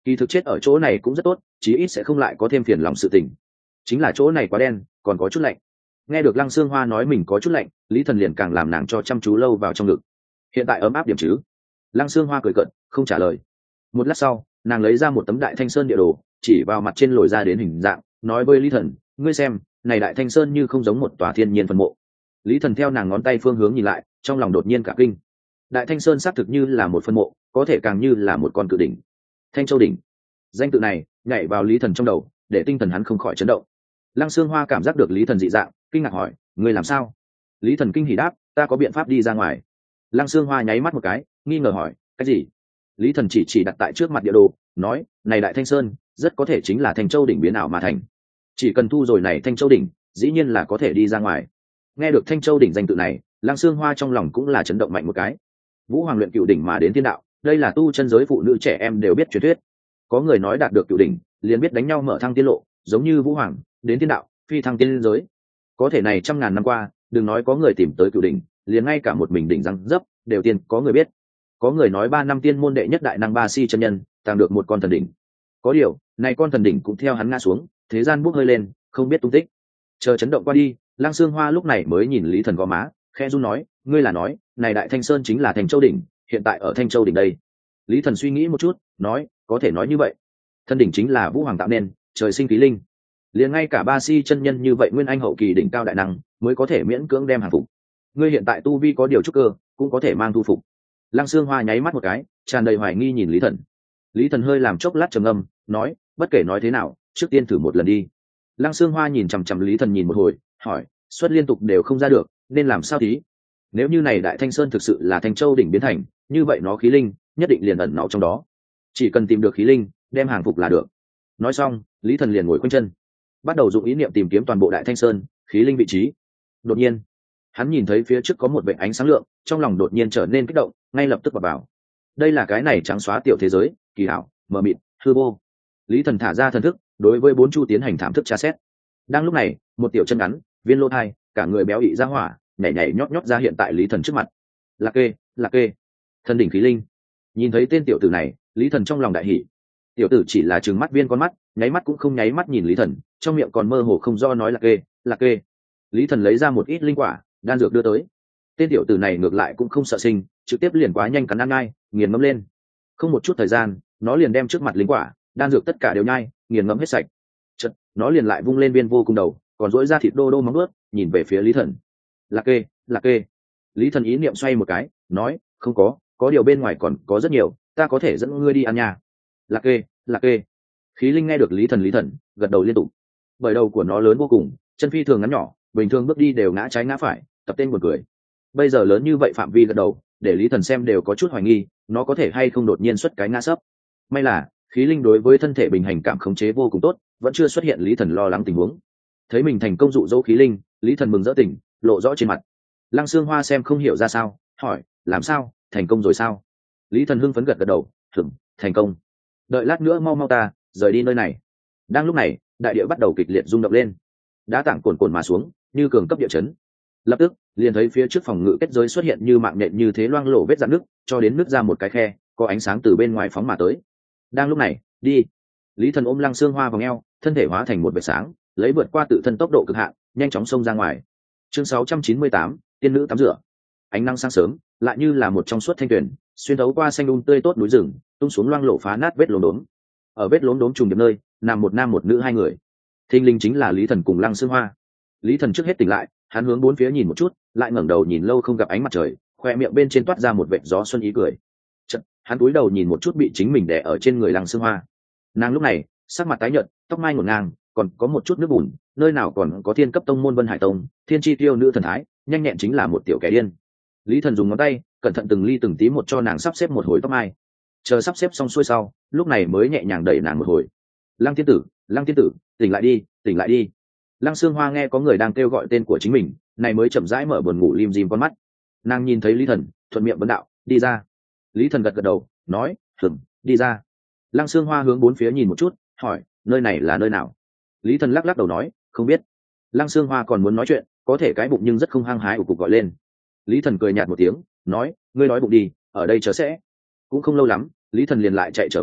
kỳ thực chết ở chỗ này cũng rất tốt, chí ít sẽ không lại có thêm phiền lòng sự tình. Chính là chỗ này quá đen, còn có chút lạnh. Nghe được Lăng Sương Hoa nói mình có chút lạnh, Lý Thần liền càng làm nàng cho chăm chú lâu vào trong ngực. Hiện tại ấm áp điểm chứ? Lăng Sương Hoa cười cợt, không trả lời. Một lát sau, nàng lấy ra một tấm Đại Thanh Sơn địa đồ, chỉ vào mặt trên lồi ra đến hình dạng, nói với Lý Thần, ngươi xem, này Đại Thanh Sơn như không giống một tòa thiên nhiên phân mộ. Lý Thần theo nàng ngón tay phương hướng nhìn lại, trong lòng đột nhiên cả kinh. Đại Thanh Sơn xác thực như là một phân mộ, có thể càng như là một con cự đỉnh. Thanh Châu đỉnh. Danh tự này nhảy vào Lý Thần trong đầu, để tinh thần hắn không khỏi chấn động. Lăng Sương Hoa cảm giác được Lý Thần dị dạng, kinh ngạc hỏi, ngươi làm sao? Lý Thần kinh hỉ đáp, ta có biện pháp đi ra ngoài. Lăng Sương Hoa nháy mắt một cái, nghi ngờ hỏi, cái gì? Lý Thần chỉ chỉ đặt tại trước mặt địa đồ, nói, này Đại Thanh Sơn rất có thể chính là Thanh Châu đỉnh biến ảo mà thành. Chỉ cần thu rồi này Thanh Châu đỉnh, dĩ nhiên là có thể đi ra ngoài. Nghe được Thanh Châu đỉnh danh tự này, Lăng Sương Hoa trong lòng cũng là chấn động mạnh một cái. Vũ Hoàng luyện cựu đỉnh mà đến thiên đạo, đây là tu chân giới phụ nữ trẻ em đều biết truyền thuyết. Có người nói đạt được cựu đỉnh, liền biết đánh nhau mở thăng tiên lộ, giống như Vũ Hoàng đến thiên đạo, phi thăng tiên giới. Có thể này trăm ngàn năm qua, đừng nói có người tìm tới cựu đỉnh, liền ngay cả một mình đỉnh răng dấp, đều tiên có người biết. Có người nói ba năm tiên môn đệ nhất đại năng Ba Si chân nhân, tàng được một con thần đỉnh. Có điều, này con thần đỉnh cũng theo hắn ngã xuống, thế gian bốc hơi lên, không biết tung tích. Chờ chấn động qua đi, Lăng Sương Hoa lúc này mới nhìn Lý Thần gò má, khẽ run nói, ngươi là nói, này Đại Thanh Sơn chính là Thanh Châu đỉnh, hiện tại ở Thanh Châu đỉnh đây. Lý Thần suy nghĩ một chút, nói, có thể nói như vậy. Thân đỉnh chính là Vũ Hoàng tạo nên, trời sinh khí linh. Liền ngay cả Ba Si chân nhân như vậy nguyên anh hậu kỳ đỉnh cao đại năng, mới có thể miễn cưỡng đem hàng phục. Ngươi hiện tại tu vi có điều trúc cơ, cũng có thể mang thu phục. Lăng Sương Hoa nháy mắt một cái, tràn đầy hoài nghi nhìn Lý Thần. Lý Thần hơi làm chốc lát trầm ngâm, nói, bất kể nói thế nào, trước tiên thử một lần đi. Lăng Sương Hoa nhìn chằm chằm Lý Thần nhìn một hồi, hỏi, xuất liên tục đều không ra được, nên làm sao tí? Nếu như này Đại Thanh Sơn thực sự là Thanh Châu đỉnh biến thành, như vậy nó khí linh nhất định liền ẩn náu trong đó. Chỉ cần tìm được khí linh, đem hàng phục là được. Nói xong, Lý Thần liền ngồi quanh chân, bắt đầu dụng ý niệm tìm kiếm toàn bộ Đại Thanh Sơn khí linh vị trí. Đột nhiên, hắn nhìn thấy phía trước có một vệt ánh sáng lượng, trong lòng đột nhiên trở nên kích động, ngay lập tức vào vào. Đây là cái này trắng xóa tiểu thế giới, kỳ ảo, mờ mịt, hư vô. Lý Thần thả ra thần thức, đối với bốn chu tiến hành thảm thức tra xét. Đang lúc này, một tiểu chân ngắn, viên lô thai, cả người béo ị ra hỏa, nhảy nhảy nhót nhót ra hiện tại Lý Thần trước mặt. Lạc kê, lạc kê, thần đỉnh khí linh. Nhìn thấy tên tiểu tử này, Lý Thần trong lòng đại hỉ. Tiểu tử chỉ là trừng mắt viên con mắt, nháy mắt cũng không nháy mắt nhìn Lý Thần, trong miệng còn mơ hồ không do nói lạc kê, lạc kê. Lý Thần lấy ra một ít linh quả, đan dược đưa tới. Tên tiểu tử này ngược lại cũng không sợ sinh, trực tiếp liền quá nhanh cắn ăn ngay, nghiền ngẫm lên. Không một chút thời gian, nó liền đem trước mặt linh quả, đan dược tất cả đều nhai, nghiền ngẫm hết sạch. Chợt, nó liền lại vung lên viên vô cùng đầu, còn duỗi ra thịt đô đô móng nuốt, nhìn về phía Lý Thần. Lạc kê, lạc kê. Lý Thần ý niệm xoay một cái, nói, không có, có điều bên ngoài còn có rất nhiều, ta có thể dẫn ngươi đi ăn nhà. Lạc kê, lạc kê. Khí linh nghe được Lý Thần Lý Thần, gật đầu liên tục. Bởi đầu của nó lớn vô cùng, chân phi thường ngắn nhỏ, bình thường bước đi đều ngã trái ngã phải, tập tên buồn cười. Bây giờ lớn như vậy phạm vi gật đầu, để Lý Thần xem đều có chút hoài nghi, nó có thể hay không đột nhiên xuất cái ngã sấp. May là khí linh đối với thân thể bình hành cảm khống chế vô cùng tốt, vẫn chưa xuất hiện Lý Thần lo lắng tình huống. Thấy mình thành công dụ dỗ khí linh, Lý Thần mừng rỡ tỉnh, lộ rõ trên mặt. Lăng Sương Hoa xem không hiểu ra sao, hỏi, làm sao, thành công rồi sao? Lý Thần hưng phấn gật gật đầu, thừng, thành công. Đợi lát nữa mau mau ta rời đi nơi này. Đang lúc này, đại địa bắt đầu kịch liệt rung động lên, đá tảng cồn cồn mà xuống, như cường cấp địa chấn. Lập tức, liền thấy phía trước phòng ngự kết giới xuất hiện như mạng nhện như thế loang lổ vết rạn nước, cho đến nước ra một cái khe, có ánh sáng từ bên ngoài phóng mà tới. Đang lúc này, đi. Lý Thần ôm Lăng Sương Hoa vào eo, thân thể hóa thành một vệt sáng, lấy vượt qua tự thân tốc độ cực hạn, nhanh chóng xông ra ngoài. Chương sáu trăm chín mươi tám, tiên nữ tắm rửa. Ánh nắng sáng sớm, lại như là một trong suốt thanh tuyển, xuyên thấu qua xanh um tươi tốt núi rừng, tung xuống loang lổ phá nát vết lốm đốm. Ở vết lốm đốm trùng điệp nơi, nằm một nam một nữ hai người. Thinh linh chính là Lý Thần cùng Lăng Sương Hoa. Lý Thần trước hết tỉnh lại, hắn hướng bốn phía nhìn một chút, lại ngẩng đầu nhìn lâu không gặp ánh mặt trời, khoe miệng bên trên toát ra một vệt gió xuân ý cười. Chợt, hắn cúi đầu nhìn một chút bị chính mình đè ở trên người Lăng Sương Hoa. Nàng lúc này, sắc mặt tái nhợt, tóc mai ngổn ngang, còn có một chút nước bùn, nơi nào còn có thiên cấp tông môn Vân Hải Tông, thiên chi tiêu nữ thần thái, nhanh nhẹn chính là một tiểu kẻ điên. Lý Thần dùng ngón tay, cẩn thận từng ly từng tí một cho nàng sắp xếp một hồi tóc mai. Chờ sắp xếp xong xuôi sau, lúc này mới nhẹ nhàng đẩy nàng một hồi. Lăng tiên tử, Lăng tiên tử, tỉnh lại đi, tỉnh lại đi. Lăng Sương Hoa nghe có người đang kêu gọi tên của chính mình, này mới chậm rãi mở buồn ngủ lim dim con mắt. Nàng nhìn thấy Lý Thần, thuận miệng vấn đạo, đi ra. Lý Thần gật gật đầu, nói, hừm, đi ra. Lăng Sương Hoa hướng bốn phía nhìn một chút, hỏi, nơi này là nơi nào? Lý Thần lắc lắc đầu nói, không biết. Lăng Sương Hoa còn muốn nói chuyện, có thể cái bụng nhưng rất không hăng hái ủ cục gọi lên. Lý Thần cười nhạt một tiếng, nói, ngươi nói bụng đi, ở đây chờ sẽ. Cũng không lâu lắm, Lý Thần liền lại chạy trở về,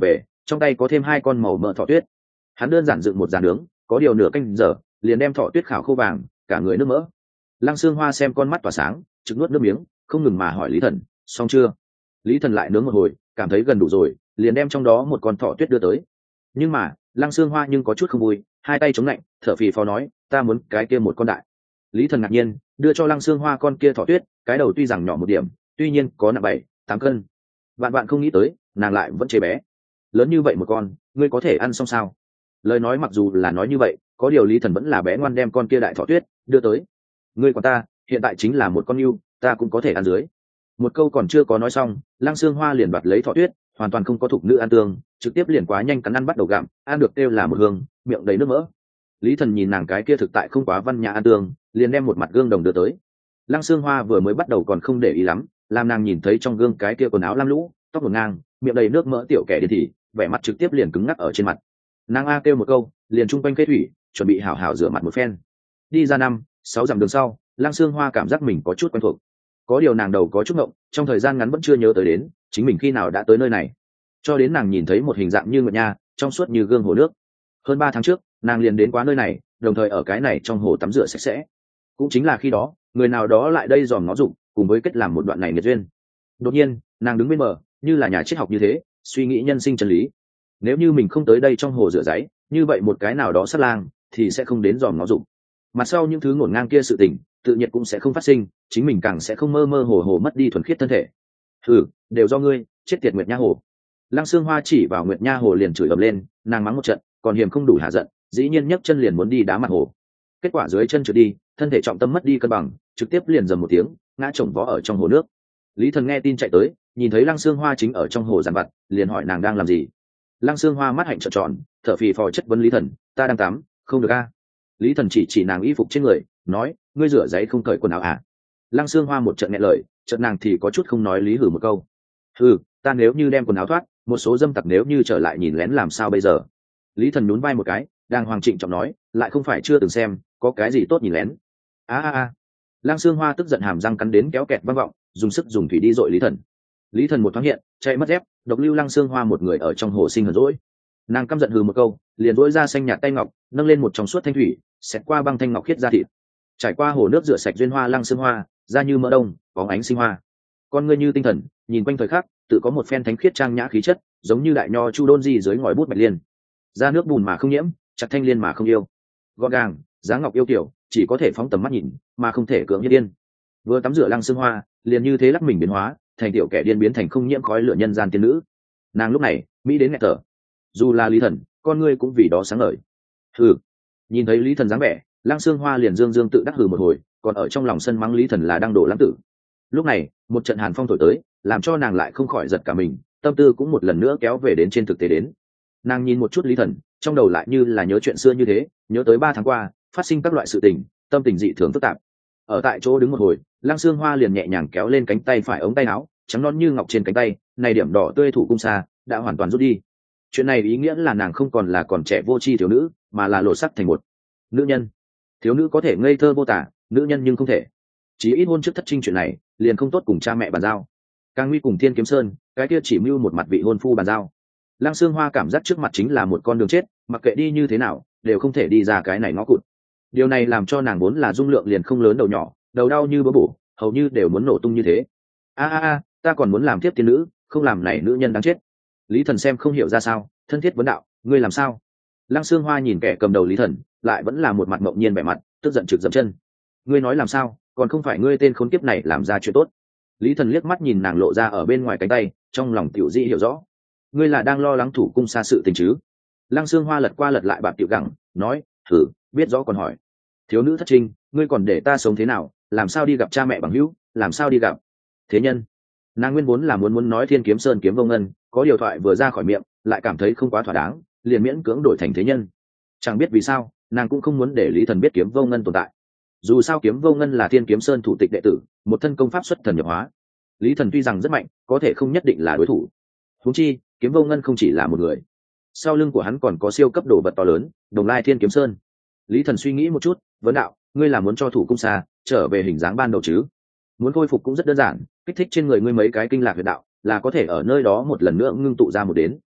trong tay có thêm hai con màu mỡ thỏ tuyết. Hắn đơn giản dựng một giàn nướng, có điều nửa canh giờ liền đem thỏ tuyết khảo khô vàng, cả người nước mỡ. Lăng Xương Hoa xem con mắt tỏa sáng, trực nuốt nước miếng, không ngừng mà hỏi Lý Thần, xong chưa? Lý Thần lại nướng một hồi, cảm thấy gần đủ rồi, liền đem trong đó một con thỏ tuyết đưa tới. Nhưng mà Lăng Xương Hoa nhưng có chút không vui, hai tay chống lạnh, thở phì phò nói, ta muốn cái kia một con đại. Lý Thần ngạc nhiên, đưa cho Lăng Xương Hoa con kia thỏ tuyết, cái đầu tuy rằng nhỏ một điểm, tuy nhiên có nặng bảy tám cân. Bạn bạn không nghĩ tới, nàng lại vẫn chế bé. Lớn như vậy một con, ngươi có thể ăn xong sao? Lời nói mặc dù là nói như vậy, có điều Lý Thần vẫn là bé ngoan đem con kia đại thỏ tuyết đưa tới. Ngươi của ta hiện tại chính là một con yêu, ta cũng có thể ăn dưới. Một câu còn chưa có nói xong, Lăng Xương Hoa liền đoạt lấy thỏ tuyết, hoàn toàn không có thục nữ ăn tương, trực tiếp liền quá nhanh cắn ăn bắt đầu gặm, ăn được kêu là một hương, miệng đầy nước mỡ. Lý Thần nhìn nàng cái kia thực tại không quá văn nhã ăn tương, liền đem một mặt gương đồng đưa tới. Lăng Xương Hoa vừa mới bắt đầu còn không để ý lắm, làm nàng nhìn thấy trong gương cái kia quần áo lam lũ, tóc ngổn ngang, miệng đầy nước mỡ tiểu kẻ điên thì vẻ mặt trực tiếp liền cứng ngắc ở trên mặt. Nàng a kêu một câu, liền trung quanh cây thủy, chuẩn bị hảo hảo rửa mặt một phen. Đi ra năm sáu dặm đường sau, Lăng Xương Hoa cảm giác mình có chút quen thuộc. Có điều nàng đầu có chút ngộng, trong thời gian ngắn vẫn chưa nhớ tới đến chính mình khi nào đã tới nơi này. Cho đến nàng nhìn thấy một hình dạng như nguyệt nha, trong suốt như gương hồ nước. Hơn ba tháng trước, nàng liền đến quá nơi này, đồng thời ở cái này trong hồ tắm rửa sạch sẽ. Cũng chính là khi đó, người nào đó lại đây dòm ngó dụng, cùng với kết làm một đoạn này nghiệt duyên. Đột nhiên, nàng đứng bên bờ, như là nhà triết học như thế, suy nghĩ nhân sinh chân lý. Nếu như mình không tới đây trong hồ rửa giấy, như vậy một cái nào đó sát lang thì sẽ không đến dòm ngó dụng. Mặt sau những thứ ngổn ngang kia sự tình, tự nhiên cũng sẽ không phát sinh, chính mình càng sẽ không mơ mơ hồ hồ mất đi thuần khiết thân thể. Thử, đều do ngươi, chết tiệt Nguyệt Nha Hồ. Lăng Xương Hoa chỉ vào Nguyệt Nha Hồ liền chửi ầm lên, nàng mắng một trận, còn hiềm không đủ hạ giận, dĩ nhiên nhấc chân liền muốn đi đá mặt hồ. Kết quả dưới chân trượt đi, thân thể trọng tâm mất đi cân bằng, trực tiếp liền dầm một tiếng, ngã chồng vó ở trong hồ nước. Lý Thần nghe tin chạy tới, nhìn thấy Lăng Xương Hoa chính ở trong hồ giàn vặt, liền hỏi nàng đang làm gì. Lăng Xương Hoa mắt hạnh trợn tròn, thở phì phò chất vấn Lý Thần, ta đang tắm, không được a. Lý Thần chỉ chỉ nàng y phục trên người, nói, ngươi rửa giấy không cởi quần áo à? Lăng Xương Hoa một trận nghẹn lời, trận nàng thì có chút không nói lý hử một câu. Hừ, ta nếu như đem quần áo thoát, một số dâm tặc nếu như trở lại nhìn lén làm sao bây giờ? Lý Thần nhún vai một cái, đang hoàng trịnh trọng nói, lại không phải chưa từng xem, có cái gì tốt nhìn lén? A a a. Lăng Xương Hoa tức giận hàm răng cắn đến kéo kẹt vang vọng, dùng sức dùng thủy đi dội Lý Thần. Lý Thần một thoáng hiện, chạy mất dép, độc lưu Lăng Xương Hoa một người ở trong hồ sinh hờn dỗi. Nàng căm giận hừ một câu, liền dỗi ra xanh nhạt tay ngọc, nâng lên một trong suốt thanh thủy, xẹt qua băng thanh ngọc khiết ra thịt. Trải qua hồ nước rửa sạch duyên hoa Lăng Xương Hoa, da như mỡ đông, bóng ánh sinh hoa. Con ngươi như tinh thần, nhìn quanh thời khắc, tự có một phen thánh khiết trang nhã khí chất, giống như đại nho chu đôn di dưới ngòi bút bạch liên. Da nước bùn mà không nhiễm, chặt thanh liên mà không yêu. Gọn gàng, dáng ngọc yêu kiểu, chỉ có thể phóng tầm mắt nhìn, mà không thể cưỡng nhất điên. Vừa tắm rửa Lăng Xương Hoa, liền như thế lắc mình biến hóa, thành tiểu kẻ điên biến thành không nhiễm khói lửa nhân gian tiên nữ. Nàng lúc này, mỹ đến nghẹt thở. Dù là Lý Thần, con ngươi cũng vì đó sáng ngời. Hừ. Nhìn thấy Lý Thần dáng vẻ, Lăng Xương Hoa liền dương dương tự đắc hừ một hồi, còn ở trong lòng sân mắng Lý Thần là đang đổ lãng tử. Lúc này, một trận hàn phong thổi tới, làm cho nàng lại không khỏi giật cả mình, tâm tư cũng một lần nữa kéo về đến trên thực tế đến. Nàng nhìn một chút Lý Thần, trong đầu lại như là nhớ chuyện xưa như thế, nhớ tới ba tháng qua phát sinh các loại sự tình, tâm tình dị thường phức tạp. Ở tại chỗ đứng một hồi, Lăng Xương Hoa liền nhẹ nhàng kéo lên cánh tay phải ống tay áo, trắng non như ngọc trên cánh tay, này điểm đỏ tươi thủ cung xa đã hoàn toàn rút đi. Chuyện này ý nghĩa là nàng không còn là còn trẻ vô tri thiếu nữ, mà là lộ sắc thành một nữ nhân. Thiếu nữ có thể ngây thơ vô tả, nữ nhân nhưng không thể. Chỉ ít hôn trước thất trinh chuyện này, liền không tốt cùng cha mẹ bàn giao. Càng nguy cùng Thiên Kiếm Sơn, cái kia chỉ mưu một mặt vị hôn phu bàn giao. Lăng Xương Hoa cảm giác trước mặt chính là một con đường chết, mặc kệ đi như thế nào, đều không thể đi ra cái này ngõ cụt. Điều này làm cho nàng vốn là dung lượng liền không lớn đầu nhỏ, đầu đau như bỡ bổ, hầu như đều muốn nổ tung như thế. A a a, ta còn muốn làm tiếp tiên nữ, không làm này nữ nhân đáng chết. Lý Thần xem không hiểu ra sao, thân thiết vấn đạo, ngươi làm sao? Lăng Xương Hoa nhìn kẻ cầm đầu Lý Thần, lại vẫn là một mặt mộng nhiên vẻ mặt, tức giận trực dậm chân. Ngươi nói làm sao, còn không phải ngươi tên khốn kiếp này làm ra chuyện tốt. Lý Thần liếc mắt nhìn nàng lộ ra ở bên ngoài cánh tay, trong lòng tiểu dị hiểu rõ. Ngươi là đang lo lắng thủ cung xa sự tình chứ? Lăng Xương Hoa lật qua lật lại bạp tiểu gẳng, nói, thử, biết rõ còn hỏi. Thiếu nữ thất trinh, ngươi còn để ta sống thế nào, làm sao đi gặp cha mẹ bằng hữu, làm sao đi gặp thế nhân? Nàng nguyên vốn là muốn muốn nói Thiên Kiếm Sơn kiếm vô ngân, có điều thoại vừa ra khỏi miệng, lại cảm thấy không quá thỏa đáng, liền miễn cưỡng đổi thành thế nhân. Chẳng biết vì sao, nàng cũng không muốn để Lý Thần biết kiếm vô ngân tồn tại. Dù sao kiếm vô ngân là Thiên Kiếm Sơn thủ tịch đệ tử, một thân công pháp xuất thần nhập hóa. Lý Thần tuy rằng rất mạnh, có thể không nhất định là đối thủ. Huống chi, kiếm vô ngân không chỉ là một người, sau lưng của hắn còn có siêu cấp đồ vật to lớn, Đồng Lai Thiên Kiếm Sơn. Lý Thần suy nghĩ một chút, vấn đạo, ngươi là muốn cho thủ cung xa trở về hình dáng ban đầu chứ? Muốn khôi phục cũng rất đơn giản, kích thích trên người ngươi mấy cái kinh lạc huyệt đạo, là có thể ở nơi đó một lần nữa ngưng tụ ra một đến.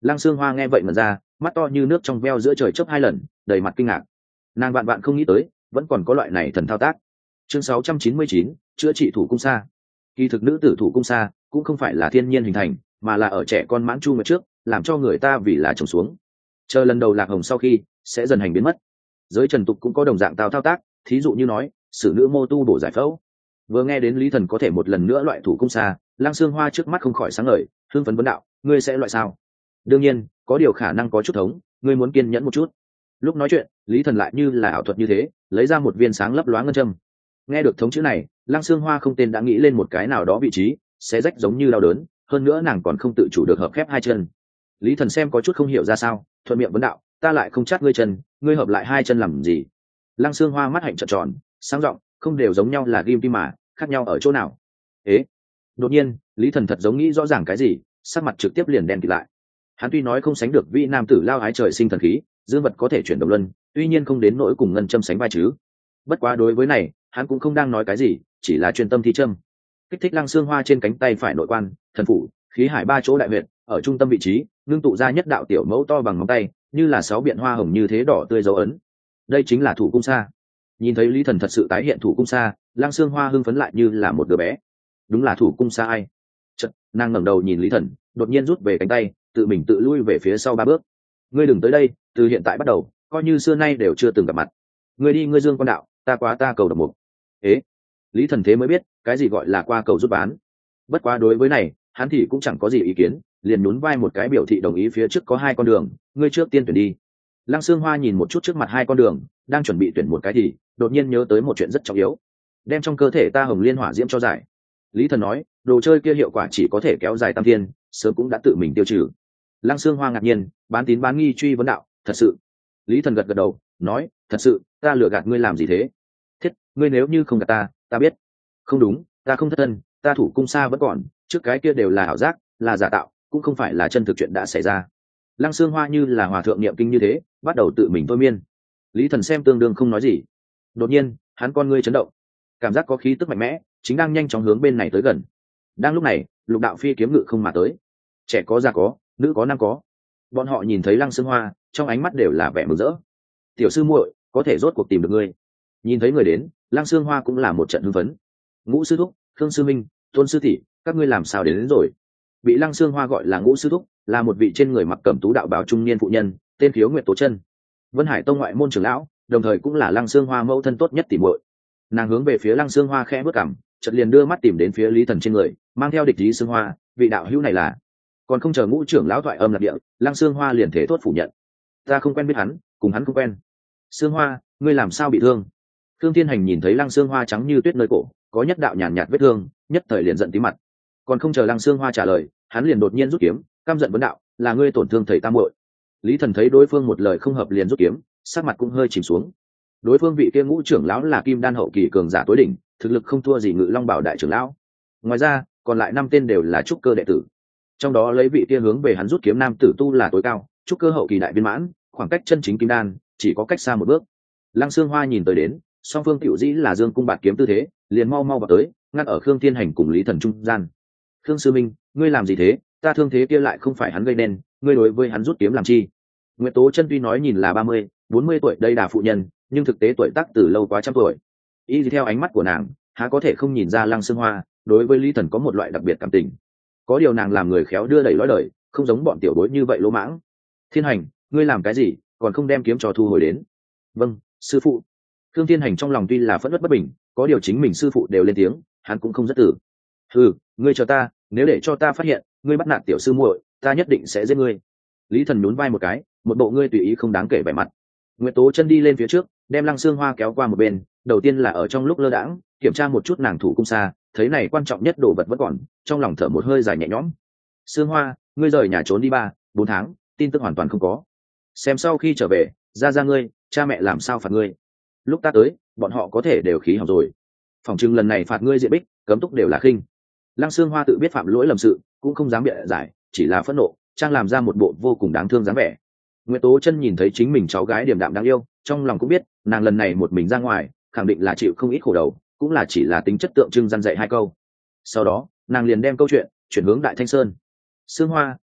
Lăng Sương Hoa nghe vậy mà ra, mắt to như nước trong veo giữa trời chớp hai lần, đầy mặt kinh ngạc. Nàng vạn vạn không nghĩ tới vẫn còn có loại này thần thao tác. Chương sáu trăm chín mươi chín, chữa trị thủ cung sa. Kỳ thực nữ tử thủ cung sa cũng không phải là thiên nhiên hình thành, mà là ở trẻ con mãn chu nguyệt trước làm cho người ta vì là trồng xuống, chờ lần đầu lạc hồng sau khi sẽ dần hành biến mất. Giới trần tục cũng có đồng dạng tao thao tác, thí dụ như nói xử nữ mô tu bổ giải phẫu. Vừa nghe đến Lý Thần có thể một lần nữa loại thủ cung sa, Lăng Sương Hoa trước mắt không khỏi sáng ngời, hưng phấn vấn đạo: ngươi sẽ loại sao? Đương nhiên có điều khả năng có chút thống, ngươi muốn kiên nhẫn một chút. Lúc nói chuyện, Lý Thần lại như là ảo thuật như thế lấy ra một viên sáng lấp loáng ngân châm. Nghe được thống chữ này, Lăng Sương Hoa không tên đã nghĩ lên một cái nào đó vị trí sẽ rách giống như đau đớn, hơn nữa nàng còn không tự chủ được hợp khép hai chân. Lý Thần xem có chút không hiểu ra sao, thuận miệng vấn đạo: ta lại không chát ngươi chân, ngươi hợp lại hai chân làm gì? Lăng Sương Hoa mắt hạnh trợn tròn, sáng giọng: không đều giống nhau là ghim tim mà, khác nhau ở chỗ nào? Ế! Đột nhiên, Lý Thần thật giống nghĩ rõ ràng cái gì, sắc mặt trực tiếp liền đen kịt lại. Hắn tuy nói không sánh được vị nam tử lao ái trời sinh thần khí, dương vật có thể chuyển động luân, tuy nhiên không đến nỗi cùng ngân châm sánh vai chứ. Bất quá đối với này, hắn cũng không đang nói cái gì, chỉ là chuyên tâm thi châm. Kích thích Lăng Sương Hoa trên cánh tay phải nội quan, thần phủ, khí hải ba chỗ đại huyệt, ở trung tâm vị trí, ngưng tụ ra nhất đạo tiểu mẫu to bằng ngón tay, như là sáu biện hoa hồng như thế đỏ tươi dấu ấn. Đây chính là thủ cung sa. Nhìn thấy Lý Thần thật sự tái hiện thủ cung sa, Lăng Sương Hoa hưng phấn lại như là một đứa bé. Đúng là thủ cung sa ai? Chợt, nàng ngẩng đầu nhìn Lý Thần, đột nhiên rút về cánh tay, tự mình tự lui về phía sau ba bước. Ngươi đừng tới đây, từ hiện tại bắt đầu, coi như xưa nay đều chưa từng gặp mặt. Ngươi đi ngươi dương quan đạo, ta quá ta cầu độc mục. Ế, Lý Thần thế mới biết cái gì gọi là qua cầu rút bán. Bất quá đối với này, hắn thì cũng chẳng có gì ý kiến, liền nhún vai một cái biểu thị đồng ý. Phía trước có hai con đường, ngươi trước tiên tuyển đi. Lăng Sương Hoa nhìn một chút trước mặt hai con đường, đang chuẩn bị tuyển một cái thì đột nhiên nhớ tới một chuyện rất trọng yếu: đem trong cơ thể ta hồng liên hỏa diễm cho giải. Lý Thần nói, đồ chơi kia hiệu quả chỉ có thể kéo dài tam thiên, sớm cũng đã tự mình tiêu trừ. Lăng Sương Hoa ngạc nhiên, bán tín bán nghi truy vấn đạo: thật sự? Lý Thần gật gật đầu, nói: thật sự, ta lừa gạt ngươi làm gì thế? Thiết, ngươi nếu như không gạt ta, ta biết. Không đúng, ta không thất thân, ta thủ cung sa vẫn còn, trước cái kia đều là ảo giác, là giả tạo, cũng không phải là chân thực chuyện đã xảy ra. Lăng Sương Hoa như là hòa thượng niệm kinh như thế, bắt đầu tự mình thôi miên. Lý Thần xem tương đương không nói gì. Đột nhiên, hắn con ngươi chấn động, cảm giác có khí tức mạnh mẽ chính đang nhanh chóng hướng bên này tới gần. Đang lúc này, lục đạo phi kiếm ngự không mà tới. Trẻ có già có, nữ có nam có. Bọn họ nhìn thấy Lăng Sương Hoa, trong ánh mắt đều là vẻ mừng rỡ. Tiểu sư muội, có thể rốt cuộc tìm được ngươi. Nhìn thấy người đến, Lăng Sương Hoa cũng là một trận hưng phấn. Ngũ sư thúc, Khương sư minh, Tôn sư tỷ, các ngươi làm sao đến, đến rồi? Bị Lăng Sương Hoa gọi là Ngũ sư thúc, là một vị trên người mặc cẩm tú đạo bào trung niên phụ nhân, tên Khiếu Nguyệt Tố Chân, Vân Hải tông ngoại môn trưởng lão, đồng thời cũng là Lăng Sương Hoa mẫu thân tốt nhất tỉ muội. Nàng hướng về phía Lăng Sương Hoa khẽ bước cằm, chợt liền đưa mắt tìm đến phía Lý Thần trên người, mang theo địch ý Sương Hoa, vị đạo hữu này là. Còn không chờ Ngũ trưởng lão thoại âm lạc địa, Lăng Sương Hoa liền thế thốt phủ nhận: ta không quen biết hắn, cùng hắn không quen. Sương Hoa, ngươi làm sao bị thương? Thương Thiên Hành nhìn thấy Lăng Sương Hoa trắng như tuyết nơi cổ, có nhất đạo nhàn nhạt vết thương, nhất thời liền giận tí mặt. Còn không chờ Lăng Sương Hoa trả lời, hắn liền đột nhiên rút kiếm, căm giận vấn đạo: là ngươi tổn thương thầy ta muội? Lý Thần thấy đối phương một lời không hợp liền rút kiếm, sắc mặt cũng hơi chìm xuống. Đối phương vị kia Ngũ trưởng lão là kim đan hậu kỳ cường giả tối đỉnh, thực lực không thua gì Ngự Long Bảo đại trưởng lão. Ngoài ra, còn lại năm tên đều là trúc cơ đệ tử. Trong đó lấy vị kia hướng về hắn rút kiếm nam tử tu là tối cao, trúc cơ hậu kỳ đại viên mãn, khoảng cách chân chính kim đan chỉ có cách xa một bước. Lăng Sương Hoa nhìn tới đến, song phương tiểu dĩ là dương cung bạt kiếm tư thế, liền mau mau vào tới, ngăn ở Khương Thiên Hành cùng Lý Thần trung gian. Khương sư minh, ngươi làm gì thế? Ta thương thế kia lại không phải hắn gây nên, ngươi đối với hắn rút kiếm làm chi? Nguyệt Tố Chân tuy nói nhìn là ba mươi, bốn mươi tuổi đây đà phụ nhân, nhưng thực tế tuổi tác từ lâu quá trăm tuổi. Y theo ánh mắt của nàng, há có thể không nhìn ra Lăng Sương Hoa đối với Lý Thần có một loại đặc biệt cảm tình. Có điều nàng làm người khéo đưa đẩy lõi đời, không giống bọn tiểu bối như vậy lỗ mãng. Thiên Hành, ngươi làm cái gì, còn không đem kiếm cho thu hồi đến? Vâng, sư phụ. Khương Thiên Hành trong lòng tuy là phẫn uất bất bình, có điều chính mình sư phụ đều lên tiếng, hắn cũng không rất tử. Ừ, ngươi chờ ta, nếu để cho ta phát hiện ngươi bắt nạt tiểu sư muội, ta nhất định sẽ giết ngươi. Lý Thần nhún vai một cái, một bộ ngươi tùy ý không đáng kể vẻ mặt. Nguyệt Tố Chân đi lên phía trước, đem Lăng Sương Hoa kéo qua một bên, đầu tiên là ở trong lúc lơ đãng kiểm tra một chút nàng thủ cung xa, thấy này quan trọng nhất đồ vật vẫn còn, trong lòng thở một hơi dài nhẹ nhõm. Sương Hoa, ngươi rời nhà trốn đi ba bốn tháng, tin tức hoàn toàn không có. Xem sau khi trở về, ra ra ngươi, cha mẹ làm sao phạt ngươi? Lúc ta tới, bọn họ có thể đều khí hỏng rồi. Phòng trưng lần này phạt ngươi diện bích, cấm túc đều là khinh. Lăng Sương Hoa tự biết phạm lỗi lầm sự, cũng không dám bịa giải, chỉ là phẫn nộ, trang làm ra một bộ vô cùng đáng thương dáng vẻ. Nguyệt Tố Chân nhìn thấy chính mình cháu gái điềm đạm đáng yêu, trong lòng cũng biết, nàng lần này một mình ra ngoài, khẳng định là chịu không ít khổ đầu, cũng là chỉ là tính chất tượng trưng răn dạy hai câu. Sau đó, nàng liền đem câu chuyện chuyển hướng Đại Thanh Sơn. Sương Hoa,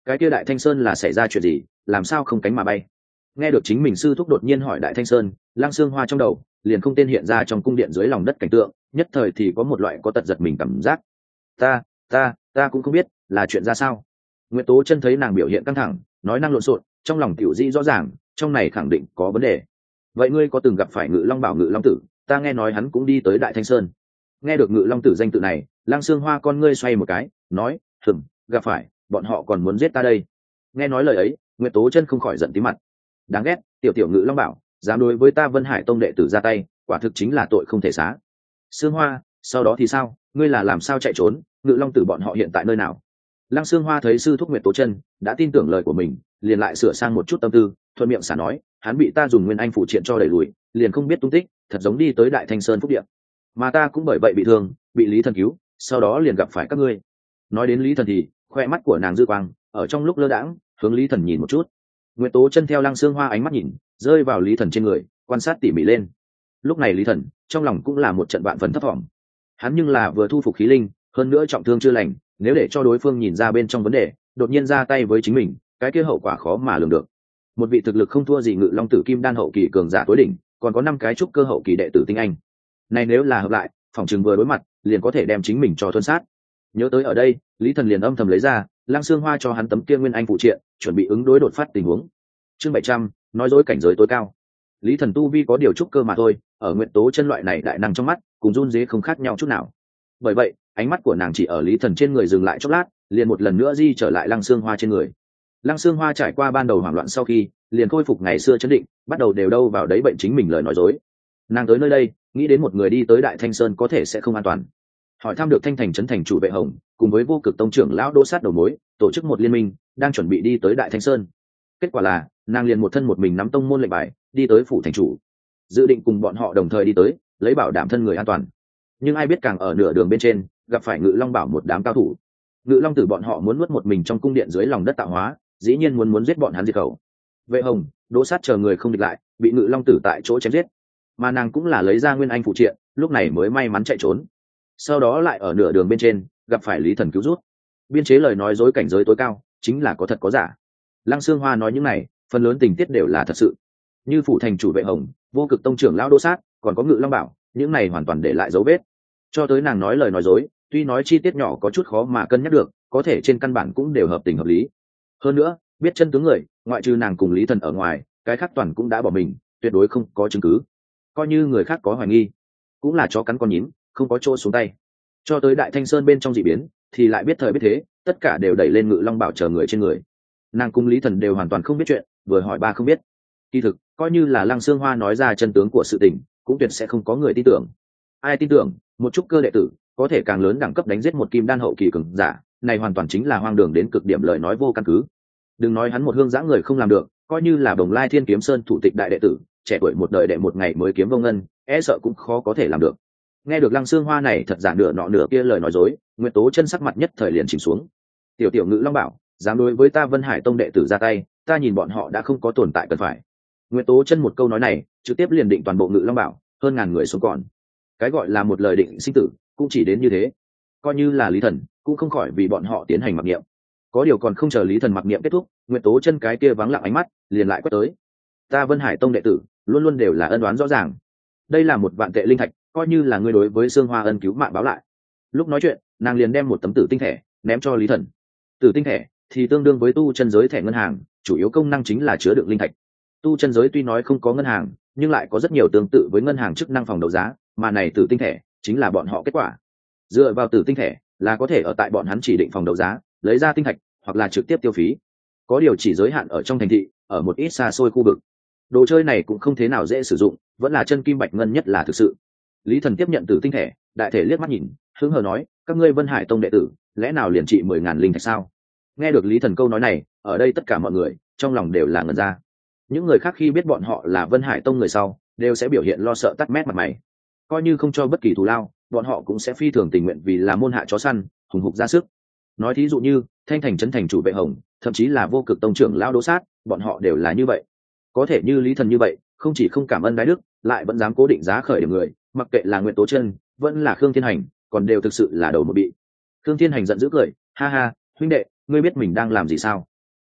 cái kia Đại Thanh Sơn là xảy ra chuyện gì, làm sao không cánh mà bay? Nghe được chính mình sư thúc đột nhiên hỏi Đại Thanh Sơn, Lăng Xương Hoa trong đầu liền không tên hiện ra trong cung điện dưới lòng đất cảnh tượng, nhất thời thì có một loại có tật giật mình cảm giác. Ta, ta, ta cũng không biết là chuyện ra sao. Nguyệt Tố Chân thấy nàng biểu hiện căng thẳng, nói năng lộn xộn, trong lòng tiểu di rõ ràng, trong này khẳng định có vấn đề. Vậy ngươi có từng gặp phải Ngự Long Bảo Ngự Long Tử? Ta nghe nói hắn cũng đi tới Đại Thanh Sơn. Nghe được Ngự Long Tử danh tự này, Lăng Xương Hoa con ngươi xoay một cái, nói, hừm, gặp phải, bọn họ còn muốn giết ta đây. Nghe nói lời ấy, Nguyệt Tố Chân không khỏi giận tí mặt. Đáng ghét, tiểu tiểu Ngự Long Bảo dám đối với ta Vân Hải Tông đệ tử ra tay, quả thực chính là tội không thể xá. Xương Hoa, sau đó thì sao? Ngươi là làm sao chạy trốn? Ngự Long Tử bọn họ hiện tại nơi nào? Lăng Xương Hoa thấy sư thúc Nguyệt Tố Chân đã tin tưởng lời của mình, liền lại sửa sang một chút tâm tư, thuận miệng xả nói, hắn bị ta dùng nguyên anh phụ triện cho đẩy lùi, liền không biết tung tích, thật giống đi tới Đại Thanh Sơn phúc địa. Mà ta cũng bởi vậy bị thương, bị Lý Thần cứu, sau đó liền gặp phải các ngươi. Nói đến Lý Thần thì khoe mắt của nàng dư quang ở trong lúc lơ đãng hướng Lý Thần nhìn một chút. Nguyệt Tố Chân theo Lăng Xương Hoa ánh mắt nhìn rơi vào Lý Thần trên người, quan sát tỉ mỉ lên. Lúc này Lý Thần trong lòng cũng là một trận vạn phần thấp vọng. Hắn nhưng là vừa thu phục khí linh, hơn nữa trọng thương chưa lành, nếu để cho đối phương nhìn ra bên trong vấn đề, đột nhiên ra tay với chính mình, cái kia hậu quả khó mà lường được. Một vị thực lực không thua gì Ngự Long Tử Kim Đan hậu kỳ cường giả tối đỉnh, còn có năm cái trúc cơ hậu kỳ đệ tử tinh anh. Này nếu là hợp lại, phòng trường vừa đối mặt, liền có thể đem chính mình cho thuần sát. Nhớ tới ở đây, Lý Thần liền âm thầm lấy ra Lăng Xương Hoa cho hắn tấm kia nguyên anh phụ triện, chuẩn bị ứng đối đột phát tình huống. Chương bảy trăm, nói dối cảnh giới tối cao. Lý Thần tu vi có điều trúc cơ mà thôi, ở Nguyệt Tố Chân loại này đại năng trong mắt, cùng run rế không khác nhau chút nào. Bởi vậy, ánh mắt của nàng chỉ ở Lý Thần trên người dừng lại chốc lát, liền một lần nữa di trở lại Lăng Xương Hoa trên người. Lăng Xương Hoa trải qua ban đầu hoảng loạn sau khi, liền khôi phục ngày xưa chấn định, bắt đầu đều đâu vào đấy bệnh chính mình lời nói dối. Nàng tới nơi đây, nghĩ đến một người đi tới Đại Thanh Sơn có thể sẽ không an toàn. Hỏi thăm được Thanh Thành trấn thành chủ Vệ Hồng, cùng với Vô Cực Tông trưởng lão Đỗ Sát đầu mối, tổ chức một liên minh, đang chuẩn bị đi tới Đại Thanh Sơn. Kết quả là, nàng liền một thân một mình nắm tông môn lệnh bài, đi tới phủ thành chủ, dự định cùng bọn họ đồng thời đi tới, lấy bảo đảm thân người an toàn. Nhưng ai biết càng ở nửa đường bên trên, gặp phải Ngự Long Bảo một đám cao thủ. Ngự Long Tử bọn họ muốn nuốt một mình trong cung điện dưới lòng đất tạo hóa, dĩ nhiên muốn muốn giết bọn hắn diệt khẩu. Vệ Hồng, Đỗ Sát chờ người không địch lại, bị Ngự Long Tử tại chỗ chém giết. Mà nàng cũng là lấy ra nguyên anh phụ triện, lúc này mới may mắn chạy trốn. Sau đó lại ở nửa đường bên trên, gặp phải Lý Thần cứu rút. Biên chế lời nói dối cảnh giới tối cao, chính là có thật có giả. Lăng Xương Hoa nói những này, phần lớn tình tiết đều là thật sự. Như phủ thành chủ Vệ Hồng, Vô Cực Tông trưởng lão Đỗ Sát, còn có Ngự Long Bảo, những này hoàn toàn để lại dấu vết. Cho tới nàng nói lời nói dối, tuy nói chi tiết nhỏ có chút khó mà cân nhắc được, có thể trên căn bản cũng đều hợp tình hợp lý. Hơn nữa, biết chân tướng người, ngoại trừ nàng cùng Lý Thần ở ngoài, cái khác toàn cũng đã bỏ mình, tuyệt đối không có chứng cứ. Coi như người khác có hoài nghi, cũng là chó cắn con nhím, không có chỗ xuống tay. Cho tới Đại Thanh Sơn bên trong dị biến, thì lại biết thời biết thế, tất cả đều đẩy lên Ngự Long Bảo chờ người trên người. Nàng cùng Lý Thần đều hoàn toàn không biết chuyện, vừa hỏi ba không biết. Kỳ thực, coi như là Lăng Xương Hoa nói ra chân tướng của sự tình, cũng tuyệt sẽ không có người tin tưởng. Ai tin tưởng, một chút cơ đệ tử có thể càng lớn đẳng cấp đánh giết một kim đan hậu kỳ cường giả, này hoàn toàn chính là hoang đường đến cực điểm lời nói vô căn cứ. Đừng nói hắn một hương giã người không làm được, coi như là Bồng Lai Thiên Kiếm Sơn thủ tịch đại đệ tử, trẻ tuổi một đời đệ một ngày mới kiếm vô ngân, e sợ cũng khó có thể làm được. Nghe được Lăng Xương Hoa này thật giả nửa nọ nửa kia lời nói dối, Nguyệt Tố Chân sắc mặt nhất thời liền chìm xuống. Tiểu tiểu Ngự Long Bảo dám đối với ta Vân Hải Tông đệ tử ra tay, ta nhìn bọn họ đã không có tồn tại cần phải. Nguyệt Tố Chân một câu nói này, trực tiếp liền định toàn bộ Ngự Long Bảo, hơn ngàn người sống còn. Cái gọi là một lời định sinh tử, cũng chỉ đến như thế. Coi như là Lý Thần, cũng không khỏi vì bọn họ tiến hành mặc niệm. Có điều còn không chờ Lý Thần mặc niệm kết thúc, Nguyệt Tố Chân cái kia vắng lặng ánh mắt, liền lại quét tới. Ta Vân Hải Tông đệ tử, luôn luôn đều là ân oán rõ ràng. Đây là một vạn tệ linh thạch, coi như là ngươi đối với Sương Hoa ân cứu mạng báo lại. Lúc nói chuyện, nàng liền đem một tấm tử tinh thẻ ném cho Lý Thần. Tử tinh thẻ thì tương đương với tu chân giới thẻ ngân hàng, chủ yếu công năng chính là chứa đựng linh thạch. Tu chân giới tuy nói không có ngân hàng, nhưng lại có rất nhiều tương tự với ngân hàng chức năng phòng đấu giá, mà này tử tinh thẻ chính là bọn họ kết quả. Dựa vào tử tinh thẻ là có thể ở tại bọn hắn chỉ định phòng đấu giá lấy ra tinh thạch, hoặc là trực tiếp tiêu phí. Có điều chỉ giới hạn ở trong thành thị, ở một ít xa xôi khu vực. Đồ chơi này cũng không thế nào dễ sử dụng, vẫn là chân kim bạch ngân nhất là thực sự. Lý Thần tiếp nhận tử tinh thẻ, đại thể liếc mắt nhìn, hứng hờ nói, các ngươi Vân Hải Tông đệ tử, lẽ nào liền trị mười ngàn linh thạch sao? Nghe được Lý Thần câu nói này, ở đây tất cả mọi người trong lòng đều là ngẩn ra. Những người khác khi biết bọn họ là Vân Hải Tông người sau, đều sẽ biểu hiện lo sợ tắt mét mặt mày. Coi như không cho bất kỳ thù lao, bọn họ cũng sẽ phi thường tình nguyện vì là môn hạ chó săn, hùng hục ra sức. Nói thí dụ như Thanh Thành trấn thành chủ Vệ Hồng, thậm chí là Vô Cực Tông trưởng lão Đỗ Sát, bọn họ đều là như vậy. Có thể như Lý Thần như vậy, không chỉ không cảm ơn đái đức, lại vẫn dám cố định giá khởi điểm người, mặc kệ là Nguyệt Tố Chân, vẫn là Khương Thiên Hành, còn đều thực sự là đầu một bị. Khương Thiên Hành giận dữ cười, ha ha, huynh đệ, ngươi biết mình đang làm gì sao?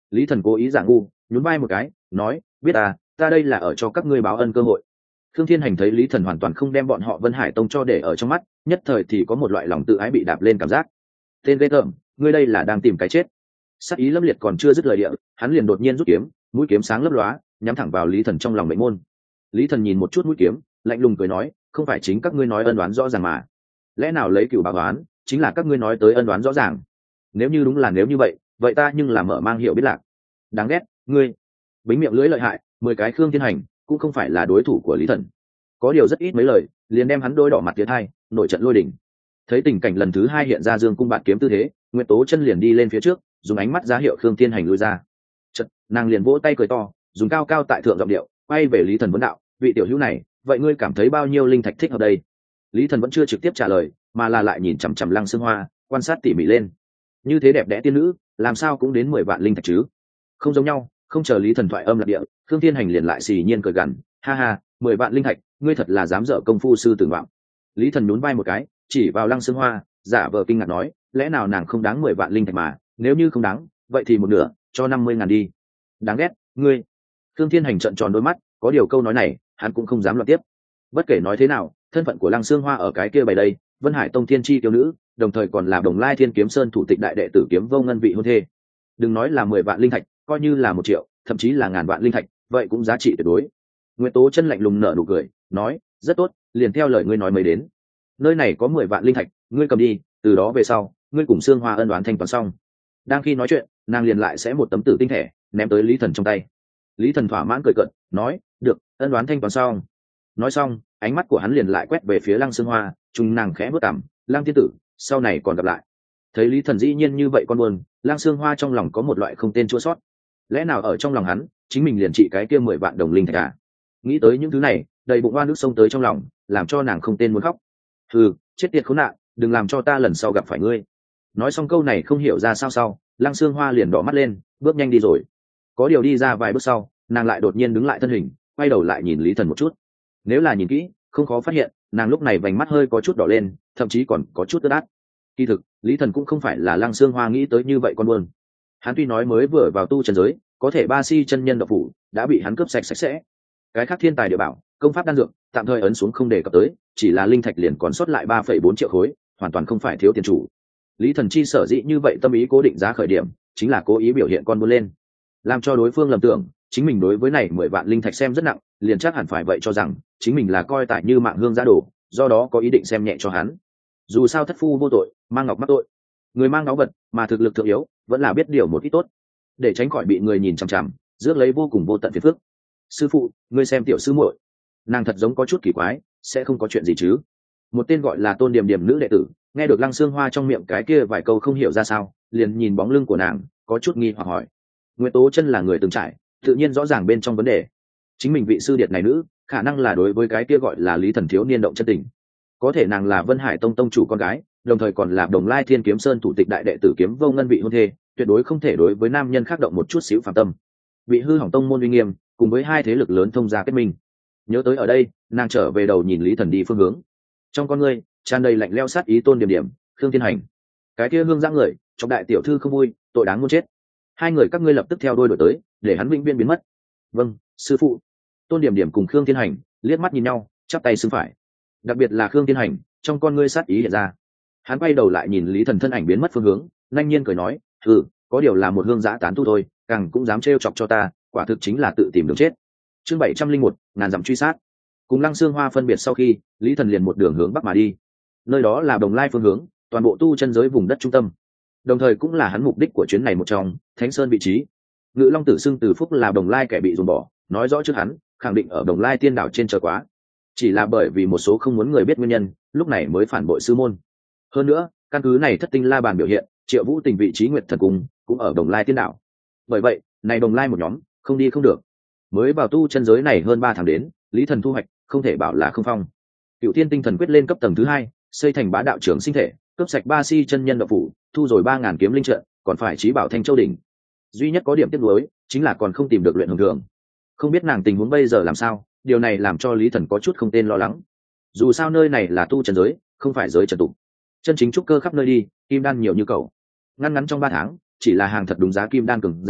Lý Thần cố ý giả ngu, nhún vai một cái, nói, biết à, ta đây là ở cho các ngươi báo ân cơ hội. Khương Thiên Hành thấy Lý Thần hoàn toàn không đem bọn họ Vân Hải Tông cho để ở trong mắt, nhất thời thì có một loại lòng tự ái bị đạp lên cảm giác. Tên ghê tởm, ngươi đây là đang tìm cái chết. Sát ý lâm liệt còn chưa dứt lời địa, hắn liền đột nhiên rút kiếm, mũi kiếm sáng lấp lóa, nhắm thẳng vào Lý Thần trong lòng mệnh môn. Lý Thần nhìn một chút mũi kiếm, lạnh lùng cười nói, không phải chính các ngươi nói ân đoán rõ ràng mà? Lẽ nào lấy cửu báo oán, chính là các ngươi nói tới ân đoán rõ ràng? Nếu như đúng là nếu như vậy, vậy ta nhưng là mở mang hiểu biết lạc. Đáng ghét, ngươi. Bính miệng lưỡi lợi hại, mười cái Khương Thiên Hành cũng không phải là đối thủ của Lý Thần. Có điều rất ít mấy lời, liền đem hắn đôi đỏ mặt tiến hai, nổi trận lôi đỉnh. Thấy tình cảnh lần thứ hai hiện ra dương cung bạt kiếm tư thế, Nguyệt Tố chân liền đi lên phía trước, dùng ánh mắt ra hiệu Khương Thiên Hành lui ra. Chợt, nàng liền vỗ tay cười to, dùng cao cao tại thượng giọng điệu, quay về Lý Thần vấn đạo, vị tiểu hữu này, vậy ngươi cảm thấy bao nhiêu linh thạch thích hợp đây? Lý Thần vẫn chưa trực tiếp trả lời, mà là lại nhìn chằm chằm Lăng Sương Hoa, quan sát tỉ mỉ lên. Như thế đẹp đẽ tiên nữ, làm sao cũng đến mười vạn linh thạch chứ? Không giống nhau, không chờ Lý Thần thoại âm lạc địa, Khương Thiên Hành liền lại xì nhiên cười gằn, ha ha, mười vạn linh thạch, ngươi thật là dám dở công phu sư tử ngoạm. Lý Thần nhún vai một cái, chỉ vào Lăng Sương Hoa, giả vờ kinh ngạc nói, lẽ nào nàng không đáng mười vạn linh thạch mà? Nếu như không đáng, vậy thì một nửa, cho năm mươi ngàn đi. Đáng ghét, ngươi. Khương Thiên Hành trợn tròn đôi mắt, có điều câu nói này, hắn cũng không dám loạn tiếp. Bất kể nói thế nào, thân phận của Lăng Sương Hoa ở cái kia bày đây, Vân Hải Tông thiên chi tiểu nữ, đồng thời còn là Đồng Lai Thiên Kiếm Sơn thủ tịch đại đệ tử Kiếm Vô Ngân vị hôn thê. Đừng nói là mười vạn linh thạch, coi như là một triệu, thậm chí là ngàn vạn linh thạch, vậy cũng giá trị tuyệt đối. Nguyệt Tố chân lạnh lùng nở nụ cười, nói, rất tốt, liền theo lời ngươi nói mới đến. Nơi này có mười vạn linh thạch, ngươi cầm đi, từ đó về sau, ngươi cùng Sương Hoa ân oán thanh toán xong. Đang khi nói chuyện, nàng liền lại sẽ một tấm tử tinh thể ném tới Lý Thần trong tay. Lý Thần thỏa mãn cười cợt, nói, được, ân oán thanh toán xong. Nói xong, ánh mắt của hắn liền lại quét về phía Lăng Sương Hoa, trùng nàng khẽ bước cằm, Lăng tiên tử, sau này còn gặp lại. Thấy Lý Thần dĩ nhiên như vậy con buồn, Lăng Sương Hoa trong lòng có một loại không tên chua sót. Lẽ nào ở trong lòng hắn, chính mình liền trị cái kia mười vạn đồng linh thạch à? Nghĩ tới những thứ này, đầy bụng oan nước sông tới trong lòng, làm cho nàng không tên muốn khóc. Hừ, chết tiệt khốn nạn, đừng làm cho ta lần sau gặp phải ngươi. Nói xong câu này không hiểu ra sao sau, Lăng Sương Hoa liền đỏ mắt lên, bước nhanh đi rồi. Có điều đi ra vài bước sau, nàng lại đột nhiên đứng lại thân hình, quay đầu lại nhìn Lý Thần một chút. Nếu là nhìn kỹ, không khó phát hiện, nàng lúc này vành mắt hơi có chút đỏ lên, thậm chí còn có chút ướt át. Kỳ thực, Lý Thần cũng không phải là Lăng Sương Hoa nghĩ tới như vậy con buồn. Hắn tuy nói mới vừa vào tu chân giới, có thể ba si chân nhân độc phủ đã bị hắn cướp sạch sạch sẽ. Cái khác thiên tài địa bảo, công pháp đan dược, tạm thời ấn xuống không đề cập tới, chỉ là linh thạch liền còn sót lại ba phẩy bốn triệu khối, hoàn toàn không phải thiếu tiền chủ. Lý Thần chi sở dĩ như vậy tâm ý cố định giá khởi điểm, chính là cố ý biểu hiện con buôn lên, làm cho đối phương lầm tưởng chính mình đối với này mười vạn linh thạch xem rất nặng, liền chắc hẳn phải vậy cho rằng chính mình là coi tại như mạng hương giá đồ, do đó có ý định xem nhẹ cho hắn. Dù sao thất phu vô tội, mang ngọc mắc tội, người mang báu vật mà thực lực thượng yếu, vẫn là biết điều một ít tốt, để tránh khỏi bị người nhìn chằm chằm, rước lấy vô cùng vô tận phiền phức. Sư phụ, ngươi xem tiểu sư muội, nàng thật giống có chút kỳ quái, sẽ không có chuyện gì chứ? Một tên gọi là Tôn Điềm Điềm nữ đệ tử nghe được Lăng Sương Hoa trong miệng cái kia vài câu không hiểu ra sao, liền nhìn bóng lưng của nàng, có chút nghi hoặc hỏi. Nguyệt Tố chân là người từng trải, tự nhiên rõ ràng bên trong vấn đề. Chính mình vị sư điệt này nữ, khả năng là đối với cái kia gọi là Lý Thần thiếu niên động chân tình. Có thể nàng là Vân Hải Tông tông chủ con gái, đồng thời còn là Đồng Lai Thiên Kiếm Sơn thủ tịch đại đệ tử Kiếm Vô Ngân vị hôn thê, tuyệt đối không thể đối với nam nhân khác động một chút xíu phàm tâm. Bị hư hỏng tông môn uy nghiêm, cùng với hai thế lực lớn thông gia kết minh. Nhớ tới ở đây, nàng trở về đầu nhìn Lý Thần đi phương hướng. Trong con ngươi tràn đầy lạnh lẽo sát ý. Tôn Điểm Điểm, Khương Thiên Hành, cái kia hương giang người, trong đại tiểu thư không vui, tội đáng muôn chết. Hai người các ngươi lập tức theo đuôi đổi tới, để hắn vĩnh viễn biến mất. Vâng, sư phụ. Tôn Điểm Điểm cùng Khương Thiên Hành liếc mắt nhìn nhau, chắp tay xưng phải. Đặc biệt là Khương Thiên Hành, trong con ngươi sát ý hiện ra. Hắn quay đầu lại nhìn Lý Thần thân ảnh biến mất phương hướng, nhanh nhiên cười nói, ừ, có điều là một hương giã tán tu thôi, càng cũng dám trêu chọc cho ta, quả thực chính là tự tìm đường chết. Chương bảy trăm linh một, ngàn dặm truy sát. Cùng Lăng Sương Hoa phân biệt sau khi, Lý Thần liền một đường hướng bắc mà đi. Nơi đó là Đồng Lai phương hướng, toàn bộ tu chân giới vùng đất trung tâm, đồng thời cũng là hắn mục đích của chuyến này một trong, Thánh Sơn vị trí. Ngự Long Tử xưng Từ Phúc là Đồng Lai kẻ bị dồn bỏ, nói rõ trước hắn khẳng định ở Đồng Lai tiên đảo trên chờ quá, chỉ là bởi vì một số không muốn người biết nguyên nhân, lúc này mới phản bội sư môn. Hơn nữa, căn cứ này thất tinh la bàn biểu hiện, Triệu Vũ Tình vị trí Nguyệt Thần Cung cũng ở Đồng Lai tiên đảo. Bởi vậy, này Đồng Lai một nhóm không đi không được. Mới vào tu chân giới này hơn ba tháng đến, Lý Thần thu hoạch không thể bảo là không phong. Cựu Thiên Tinh Thần quyết lên cấp tầng thứ hai, xây thành bá đạo trưởng sinh thể, cướp sạch ba si chân nhân đạo phủ, thu rồi ba ngàn kiếm linh trận, còn phải trí bảo Thanh Châu đỉnh. Duy nhất có điểm tiếc nuối, chính là còn không tìm được luyện hồng thường. Không biết nàng tình huống bây giờ làm sao, điều này làm cho Lý Thần có chút không tên lo lắng. Dù sao nơi này là tu chân giới, không phải giới trần tục. Chân chính trúc cơ khắp nơi đi, kim đan nhiều như cầu. Ngắn ngắn trong ba tháng, chỉ là hàng thật đúng giá kim đan cường giả,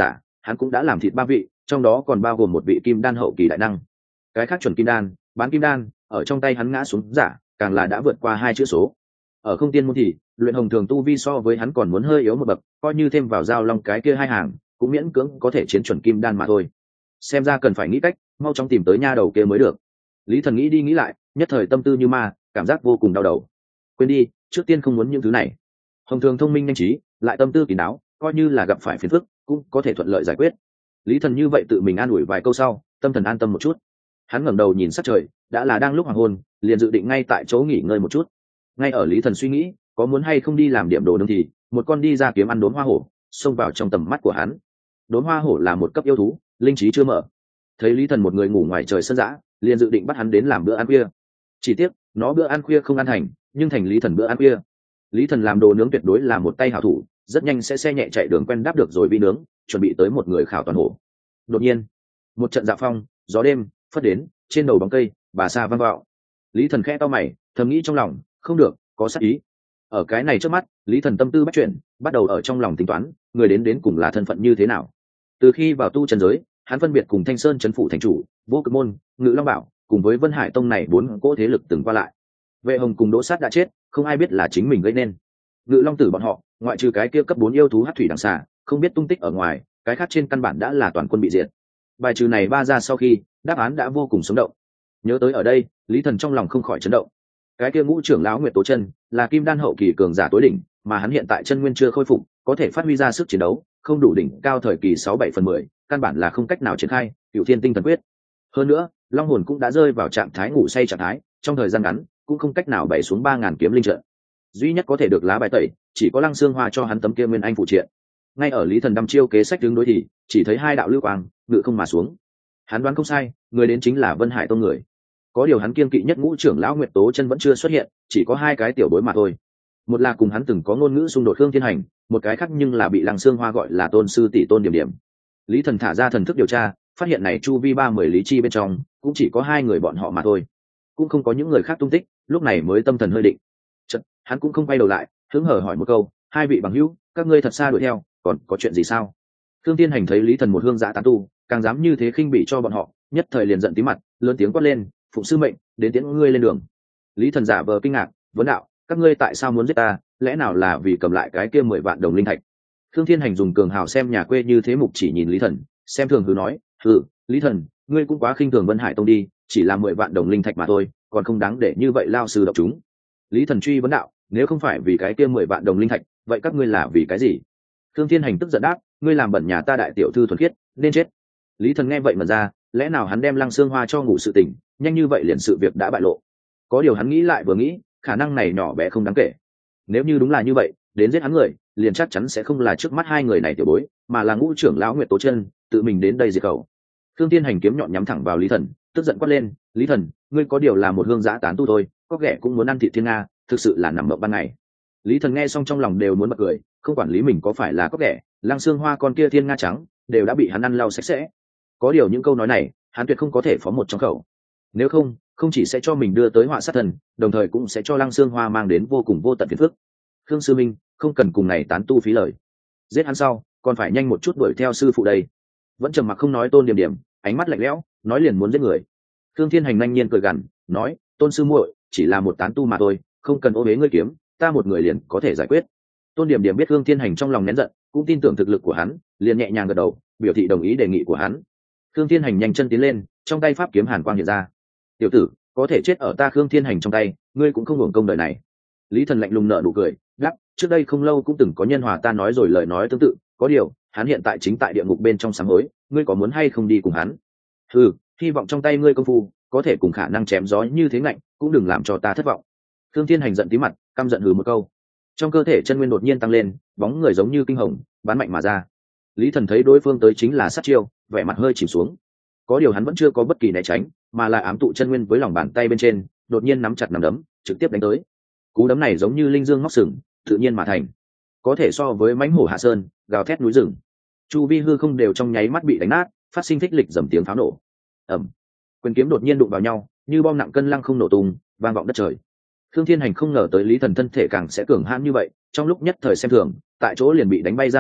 hắn cũng đã làm thịt ba vị, trong đó còn bao gồm một vị kim đan hậu kỳ đại năng. Cái khác chuẩn kim đan, bán kim đan, ở trong tay hắn ngã xuống giả, càng là đã vượt qua hai chữ số. Ở không tiên môn thì luyện hồng thường tu vi so với hắn còn muốn hơi yếu một bậc, coi như thêm vào giao long cái kia hai hàng cũng miễn cưỡng có thể chiến chuẩn kim đan mà thôi. Xem ra cần phải nghĩ cách mau chóng tìm tới nha đầu kia mới được. Lý Thần nghĩ đi nghĩ lại, nhất thời tâm tư như ma, cảm giác vô cùng đau đầu. Quên đi, trước tiên không muốn những thứ này. Hồng thường thông minh nhanh trí, lại tâm tư kín đáo, coi như là gặp phải phiền phức cũng có thể thuận lợi giải quyết. Lý Thần như vậy tự mình an ủi vài câu sau, tâm thần an tâm một chút. Hắn ngẩng đầu nhìn sắc trời, đã là đang lúc hoàng hôn, liền dự định ngay tại chỗ nghỉ ngơi một chút. Ngay ở Lý Thần suy nghĩ có muốn hay không đi làm điểm đồ nướng thì một con đi ra kiếm ăn đốn hoa hổ xông vào trong tầm mắt của hắn. Đốn hoa hổ là một cấp yêu thú, linh trí chưa mở. Thấy Lý Thần một người ngủ ngoài trời sân dã, liền dự định bắt hắn đến làm bữa ăn khuya. Chỉ tiếc nó bữa ăn khuya không ăn thành, nhưng thành Lý Thần bữa ăn khuya. Lý Thần làm đồ nướng tuyệt đối là một tay hảo thủ, rất nhanh sẽ xe nhẹ chạy đường quen đáp được rồi vi nướng, chuẩn bị tới một người khảo toàn hổ. Đột nhiên một trận dạ phong, gió đêm phất đến, trên đầu bóng cây bà sa vang vọng. Lý Thần khẽ to mày, thầm nghĩ trong lòng, không được, có sát ý. Ở cái này trước mắt, Lý Thần tâm tư bắt chuyển, bắt đầu ở trong lòng tính toán, người đến đến cùng là thân phận như thế nào. Từ khi vào tu chân giới, hắn phân biệt cùng Thanh Sơn trấn phủ thành chủ, Vô Cực môn, Ngự Long bảo, cùng với Vân Hải tông này bốn cỗ thế lực từng qua lại. Vệ Hồng cùng Đỗ Sát đã chết, không ai biết là chính mình gây nên. Ngự Long tử bọn họ, ngoại trừ cái kia cấp bốn yêu thú hắc thủy đằng xà, không biết tung tích ở ngoài, cái khác trên căn bản đã là toàn quân bị diệt. Bài trừ này ba ra sau khi, đáp án đã vô cùng sống động. Nhớ tới ở đây, Lý Thần trong lòng không khỏi chấn động. Cái kia ngũ trưởng lão Nguyệt Tố Chân là kim đan hậu kỳ cường giả tối đỉnh, mà hắn hiện tại chân nguyên chưa khôi phục, có thể phát huy ra sức chiến đấu, không đủ đỉnh cao thời kỳ sáu bảy phần mười, căn bản là không cách nào triển khai Cửu Thiên Tinh Thần Quyết. Hơn nữa, Long hồn cũng đã rơi vào trạng thái ngủ say trạng thái, trong thời gian ngắn cũng không cách nào bày xuống ba ngàn kiếm linh trận. Duy nhất có thể được lá bài tẩy, chỉ có Lăng Xương Hoa cho hắn tấm kia nguyên anh phụ triện. Ngay ở Lý Thần đăm chiêu kế sách đứng đối thì, chỉ thấy hai đạo lưu quang ngự không mà xuống. Hắn đoán không sai, người đến chính là Vân Hải tông người. Có điều hắn kiên kỵ nhất ngũ trưởng lão Nguyệt Tố Chân vẫn chưa xuất hiện, chỉ có hai cái tiểu bối mà thôi. Một là cùng hắn từng có ngôn ngữ xung đột Khương Thiên Hành, một cái khác nhưng là bị Lăng Xương Hoa gọi là tôn sư tỷ Tôn Điểm Điểm. Lý Thần thả ra thần thức điều tra, phát hiện này chu vi ba mười lý chi bên trong, cũng chỉ có hai người bọn họ mà thôi, cũng không có những người khác tung tích. Lúc này mới tâm thần hơi định. Chợt, hắn cũng không quay đầu lại, hứng hở hỏi một câu, hai vị bằng hữu, các ngươi thật xa đuổi theo, còn có chuyện gì sao? Khương Thiên Hành thấy Lý Thần một hương giã tán tu, càng dám như thế khinh bỉ cho bọn họ, nhất thời liền giận tí mặt, lớn tiếng quát lên, phụng sư mệnh, đến tiễn ngươi lên đường. Lý Thần giả vờ kinh ngạc, vấn đạo, các ngươi tại sao muốn giết ta, lẽ nào là vì cầm lại cái kia mười vạn đồng linh thạch? Khương Thiên Hành dùng cường hào xem nhà quê như thế mục chỉ nhìn Lý Thần, xem thường hừ nói, hừ, Lý Thần, ngươi cũng quá khinh thường Vân Hải tông đi, chỉ là mười vạn đồng linh thạch mà thôi, còn không đáng để như vậy lao sư độc chúng. Lý Thần truy vấn đạo, nếu không phải vì cái kia mười vạn đồng linh thạch, vậy các ngươi là vì cái gì? Khương Thiên Hành tức giận đáp, ngươi làm bẩn nhà ta đại tiểu thư thuần khiết, nên chết. Lý Thần nghe vậy mà ra, lẽ nào hắn đem Lăng Xương Hoa cho ngủ sự tình, nhanh như vậy liền sự việc đã bại lộ. Có điều hắn nghĩ lại vừa nghĩ, khả năng này nhỏ bé không đáng kể. Nếu như đúng là như vậy, đến giết hắn người, liền chắc chắn sẽ không là trước mắt hai người này tiểu bối, mà là ngũ trưởng lão Nguyệt Tố Chân, tự mình đến đây diệt khẩu. Khương Thiên Hành kiếm nhọn nhắm thẳng vào Lý Thần, tức giận quát lên, Lý Thần, ngươi có điều là một hương giã tán tu thôi, có ghẻ cũng muốn ăn thịt thiên nga, thực sự là nằm mộng ban ngày. Lý Thần nghe xong trong lòng đều muốn bật cười, không quản lý mình có phải là có ghẻ, Lăng Xương Hoa con kia thiên nga trắng đều đã bị hắn ăn lau sạch sẽ. Có điều những câu nói này, hắn tuyệt không có thể phó một trong khẩu. Nếu không, không chỉ sẽ cho mình đưa tới họa sát thần, đồng thời cũng sẽ cho Lăng Xương Hoa mang đến vô cùng vô tận phiền phức. Khương sư minh, không cần cùng này tán tu phí lời. Giết hắn sau, còn phải nhanh một chút đuổi theo sư phụ đây. Vẫn trầm mặc không nói Tôn Điểm Điểm, ánh mắt lạnh lẽo, nói liền muốn giết người. Khương Thiên Hành nhanh nhiên cười gằn, nói, Tôn sư muội, chỉ là một tán tu mà thôi, không cần ô bế ngươi kiếm, ta một người liền có thể giải quyết. Tôn Điểm Điểm biết Khương Thiên Hành trong lòng nén giận, cũng tin tưởng thực lực của hắn, liền nhẹ nhàng gật đầu, biểu thị đồng ý đề nghị của hắn. Khương Thiên Hành nhanh chân tiến lên, trong tay pháp kiếm hàn quang hiện ra. Tiểu tử, có thể chết ở ta Khương Thiên Hành trong tay, ngươi cũng không hưởng công đời này. Lý Thần lạnh lùng nở nụ cười, đáp, trước đây không lâu cũng từng có nhân hòa ta nói rồi lời nói tương tự, có điều, hắn hiện tại chính tại địa ngục bên trong sám hối, ngươi có muốn hay không đi cùng hắn? Ừ, hy vọng trong tay ngươi công phu có thể cùng khả năng chém gió như thế ngạnh, cũng đừng làm cho ta thất vọng. Khương Thiên Hành giận tí mặt, căm giận hừ một câu. Trong cơ thể chân nguyên đột nhiên tăng lên, bóng người giống như kinh hồng, bắn mạnh mà ra. Lý Thần thấy đối phương tới chính là sát chiêu, vẻ mặt hơi chìm xuống. Có điều hắn vẫn chưa có bất kỳ né tránh, mà là ám tụ chân nguyên với lòng bàn tay bên trên, đột nhiên nắm chặt nắm đấm, trực tiếp đánh tới. Cú đấm này giống như linh dương ngóc sừng, tự nhiên mà thành, có thể so với mãnh hổ hạ sơn, gào thét núi rừng. Chu vi hư không đều trong nháy mắt bị đánh nát, phát sinh thích lịch dầm tiếng pháo nổ. Ầm, quyền kiếm đột nhiên đụng vào nhau, như bom nặng cân lăng không nổ tung, vang vọng đất trời. Khương Thiên Hành không ngờ tới Lý Thần thân thể càng sẽ cường hãn như vậy, trong lúc nhất thời xem thường, tại chỗ liền bị đánh bay ra ngoài,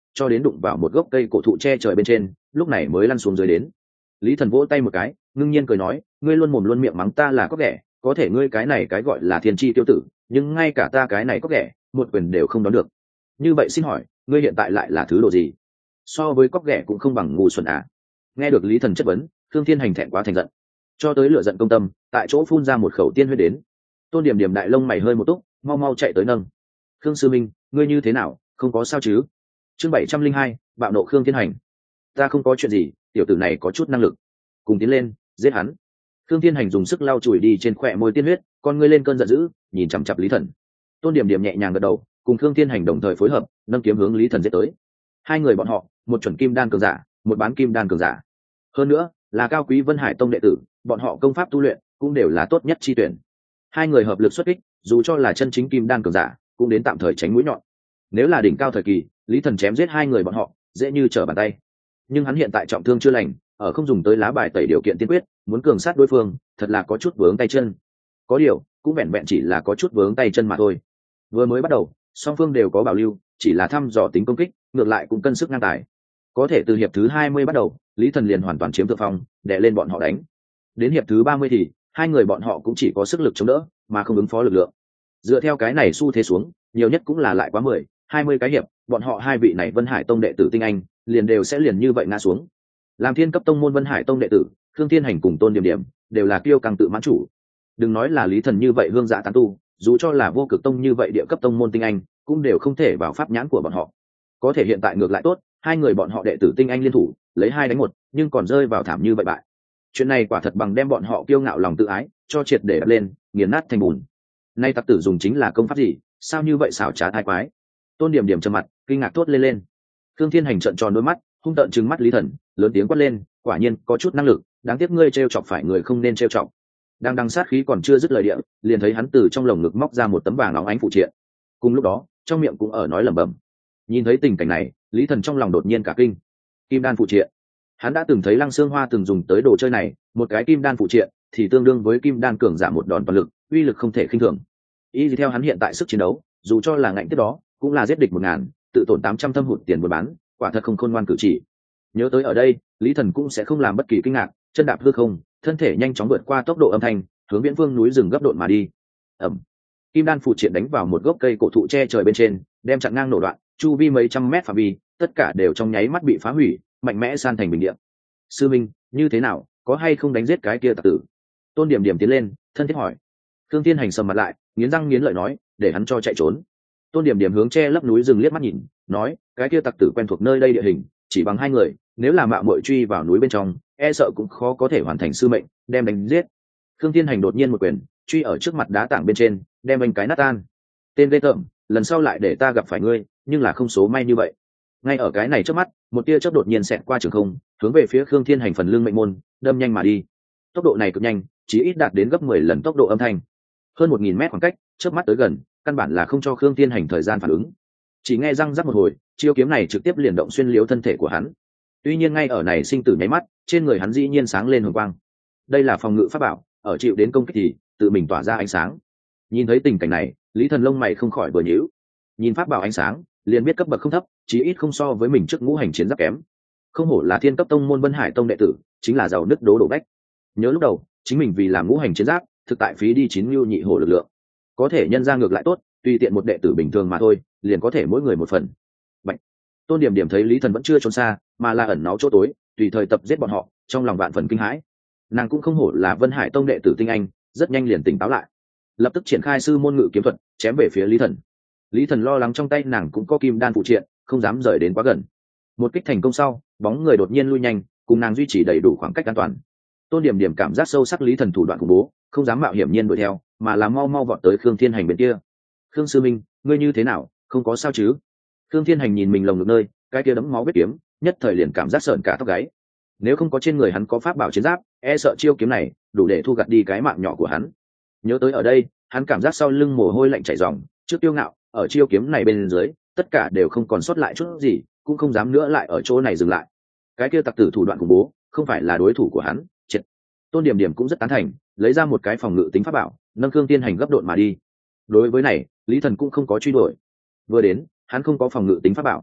cho đến đụng vào một gốc cây cổ thụ che trời bên trên, lúc này mới lăn xuống dưới đến. Lý Thần vỗ tay một cái, ngưng nhiên cười nói, ngươi luôn mồm luôn miệng mắng ta là có ghẻ, có thể ngươi cái này cái gọi là thiên chi tiêu tử, nhưng ngay cả ta cái này có ghẻ, một quyền đều không đón được. Như vậy xin hỏi, ngươi hiện tại lại là thứ độ gì? So với cóc ghẻ cũng không bằng ngu xuẩn à? Nghe được Lý Thần chất vấn, Thương Thiên Hành thẹn quá thành giận, cho tới lửa giận công tâm, tại chỗ phun ra một khẩu tiên huyết đến. Tôn Điểm Điểm đại lông mày hơi một túc, mau mau chạy tới nâng. Khương sư minh, ngươi như thế nào, không có sao chứ? Chương bảy trăm linh hai, bạo nộ Khương Thiên Hành. Ta không có chuyện gì, tiểu tử này có chút năng lực. Cùng tiến lên, giết hắn. Khương Thiên Hành dùng sức lau chùi đi trên khóe môi tiên huyết, con ngươi lên cơn giận dữ, nhìn chằm chằm Lý Thần. Tôn Điểm Điểm nhẹ nhàng gật đầu, cùng Khương Thiên Hành đồng thời phối hợp, nâng kiếm hướng Lý Thần giết tới. Hai người bọn họ, một chuẩn kim đan cường giả, một bán kim đan cường giả. Hơn nữa, là cao quý Vân Hải Tông đệ tử, bọn họ công pháp tu luyện cũng đều là tốt nhất chi tuyển. Hai người hợp lực xuất kích, dù cho là chân chính kim đan cường giả, cũng đến tạm thời tránh mũi nhọn. Nếu là đỉnh cao thời kỳ, Lý Thần chém giết hai người bọn họ, dễ như trở bàn tay. Nhưng hắn hiện tại trọng thương chưa lành, ở không dùng tới lá bài tẩy điều kiện tiên quyết, muốn cường sát đối phương, thật là có chút vướng tay chân. Có điều, cũng vẹn vẹn chỉ là có chút vướng tay chân mà thôi. Vừa mới bắt đầu, song phương đều có bảo lưu, chỉ là thăm dò tính công kích, ngược lại cũng cân sức ngang tài. Có thể từ hiệp thứ hai mươi bắt đầu, Lý Thần liền hoàn toàn chiếm thượng phong, đè lên bọn họ đánh. Đến hiệp thứ ba mươi thì hai người bọn họ cũng chỉ có sức lực chống đỡ, mà không ứng phó lực lượng. Dựa theo cái này xu thế xuống, nhiều nhất cũng là lại quá mười, hai mươi cái hiệp, bọn họ hai vị này Vân Hải Tông đệ tử tinh anh, liền đều sẽ liền như vậy ngã xuống. Làm thiên cấp tông môn Vân Hải Tông đệ tử, Khương Thiên Hành cùng Tôn Điểm Điểm đều là kiêu căng tự mãn chủ. Đừng nói là Lý Thần như vậy hương dạ tán tu, dù cho là Vô Cực Tông như vậy địa cấp tông môn tinh anh, cũng đều không thể vào pháp nhãn của bọn họ. Có thể hiện tại ngược lại tốt, hai người bọn họ đệ tử tinh anh liên thủ, lấy hai đánh một, nhưng còn rơi vào thảm như vậy bại. Chuyện này quả thật bằng đem bọn họ kiêu ngạo lòng tự ái cho triệt để đập lên, nghiền nát thành bùn. Nay tặc tử dùng chính là công pháp gì, sao như vậy xảo trá thái quái? Tôn Điểm Điểm trầm mặt, kinh ngạc thốt lên lên. Khương Thiên Hành trợn tròn đôi mắt, hung tợn trừng mắt Lý Thần, lớn tiếng quát lên, quả nhiên có chút năng lực, đáng tiếc ngươi trêu chọc phải người không nên trêu chọc. Đang đằng sát khí còn chưa dứt lời địa, liền thấy hắn từ trong lồng ngực móc ra một tấm vàng óng ánh phụ triện. Cùng lúc đó, trong miệng cũng ở nói lẩm bẩm. Nhìn thấy tình cảnh này, Lý Thần trong lòng đột nhiên cả kinh. Kim đan phụ triện. Hắn đã từng thấy Lăng Xương Hoa từng dùng tới đồ chơi này, một cái kim đan phụ triện thì tương đương với kim đan cường giả một đòn toàn lực, uy lực không thể khinh thường. Y theo hắn hiện tại sức chiến đấu, dù cho là ngạnh tiếp đó, cũng là giết địch một ngàn, tự tổn tám trăm thâm hụt tiền buôn bán, quả thật không khôn ngoan cử chỉ. Nhớ tới ở đây, Lý Thần cũng sẽ không làm bất kỳ kinh ngạc, chân đạp hư không, thân thể nhanh chóng vượt qua tốc độ âm thanh, hướng viễn vương núi rừng gấp độn mà đi. Ầm. Kim đan phụ triện đánh vào một gốc cây cổ thụ che trời bên trên, đem chặn ngang nổ đoạn, chu vi mấy trăm mét phạm vi, tất cả đều trong nháy mắt bị phá hủy, mạnh mẽ san thành bình địa. Sư minh, như thế nào, có hay không đánh giết cái kia tặc tử? Tôn Điểm Điểm tiến lên, thân thiết hỏi. Khương Thiên Hành sầm mặt lại, nghiến răng nghiến lợi nói, để hắn cho chạy trốn. Tôn Điểm Điểm hướng che lấp núi rừng liếc mắt nhìn, nói, cái kia tặc tử quen thuộc nơi đây địa hình, chỉ bằng hai người, nếu là mạo muội truy vào núi bên trong, e sợ cũng khó có thể hoàn thành sư mệnh, đem đánh giết. Khương Thiên Hành đột nhiên một quyền, truy ở trước mặt đá tảng bên trên, đem anh cái nát tan. Tên ghê tởm, lần sau lại để ta gặp phải ngươi, nhưng là không số may như vậy. Ngay ở cái này trước mắt, một tia chớp đột nhiên xẹt qua trường không, hướng về phía Khương Thiên Hành phần lưng mệnh môn, đâm nhanh mà đi. Tốc độ này cực nhanh, chỉ ít đạt đến gấp mười lần tốc độ âm thanh. Hơn một nghìn mét khoảng cách, chớp mắt tới gần, căn bản là không cho Khương Thiên Hành thời gian phản ứng. Chỉ nghe răng rắc một hồi, chiêu kiếm này trực tiếp liền động xuyên liếu thân thể của hắn. Tuy nhiên ngay ở này sinh tử nháy mắt, trên người hắn dĩ nhiên sáng lên hồng quang. Đây là phòng ngự pháp bảo, ở chịu đến công kích thì tự mình tỏa ra ánh sáng. Nhìn thấy tình cảnh này, Lý Thần lông mày không khỏi vừa nhíu. Nhìn pháp bảo ánh sáng, liền biết cấp bậc không thấp, chí ít không so với mình trước ngũ hành chiến giáp kém. Không hổ là thiên cấp tông môn Vân Hải Tông đệ tử, chính là giàu nứt đố đổ bách. Nhớ lúc đầu, chính mình vì làm ngũ hành chiến giáp, thực tại phí đi chín lưu nhị hổ lực lượng. Có thể nhân ra ngược lại tốt, tùy tiện một đệ tử bình thường mà thôi, liền có thể mỗi người một phần. Bạch. Tôn Điểm Điểm thấy Lý Thần vẫn chưa trốn xa, mà là ẩn náu chỗ tối, tùy thời tập giết bọn họ, trong lòng vạn phần kinh hãi. Nàng cũng không hổ là Vân Hải Tông đệ tử tinh anh, rất nhanh liền tỉnh táo lại, lập tức triển khai sư môn ngự kiếm thuật, chém về phía Lý Thần. Lý Thần lo lắng trong tay nàng cũng có kim đan phụ triện, không dám rời đến quá gần. Một kích thành công sau, bóng người đột nhiên lui nhanh, cùng nàng duy trì đầy đủ khoảng cách an toàn. Tôn Điểm Điểm cảm giác sâu sắc Lý Thần thủ đoạn khủng bố, không dám mạo hiểm nhiên đuổi theo, mà là mau mau vọt tới Khương Thiên Hành bên kia. Khương sư minh, ngươi như thế nào, không có sao chứ? Khương Thiên Hành nhìn mình lồng ngực nơi, cái kia đẫm máu vết kiếm, nhất thời liền cảm giác sợn cả tóc gáy. Nếu không có trên người hắn có pháp bảo chiến giáp, e sợ chiêu kiếm này đủ để thu gặt đi cái mạng nhỏ của hắn. Nhớ tới ở đây, hắn cảm giác sau lưng mồ hôi lạnh chảy ròng, trước tiêu ngạo, ở chiêu kiếm này bên dưới, tất cả đều không còn sót lại chút gì, cũng không dám nữa lại ở chỗ này dừng lại. Cái kia tặc tử thủ đoạn khủng bố, không phải là đối thủ của hắn, triệt. Tôn Điểm Điểm cũng rất tán thành, lấy ra một cái phòng ngự tính pháp bảo, nâng Khương Thiên Hành gấp độn mà đi. Đối với này, Lý Thần cũng không có truy đuổi. Vừa đến, hắn không có phòng ngự tính pháp bảo,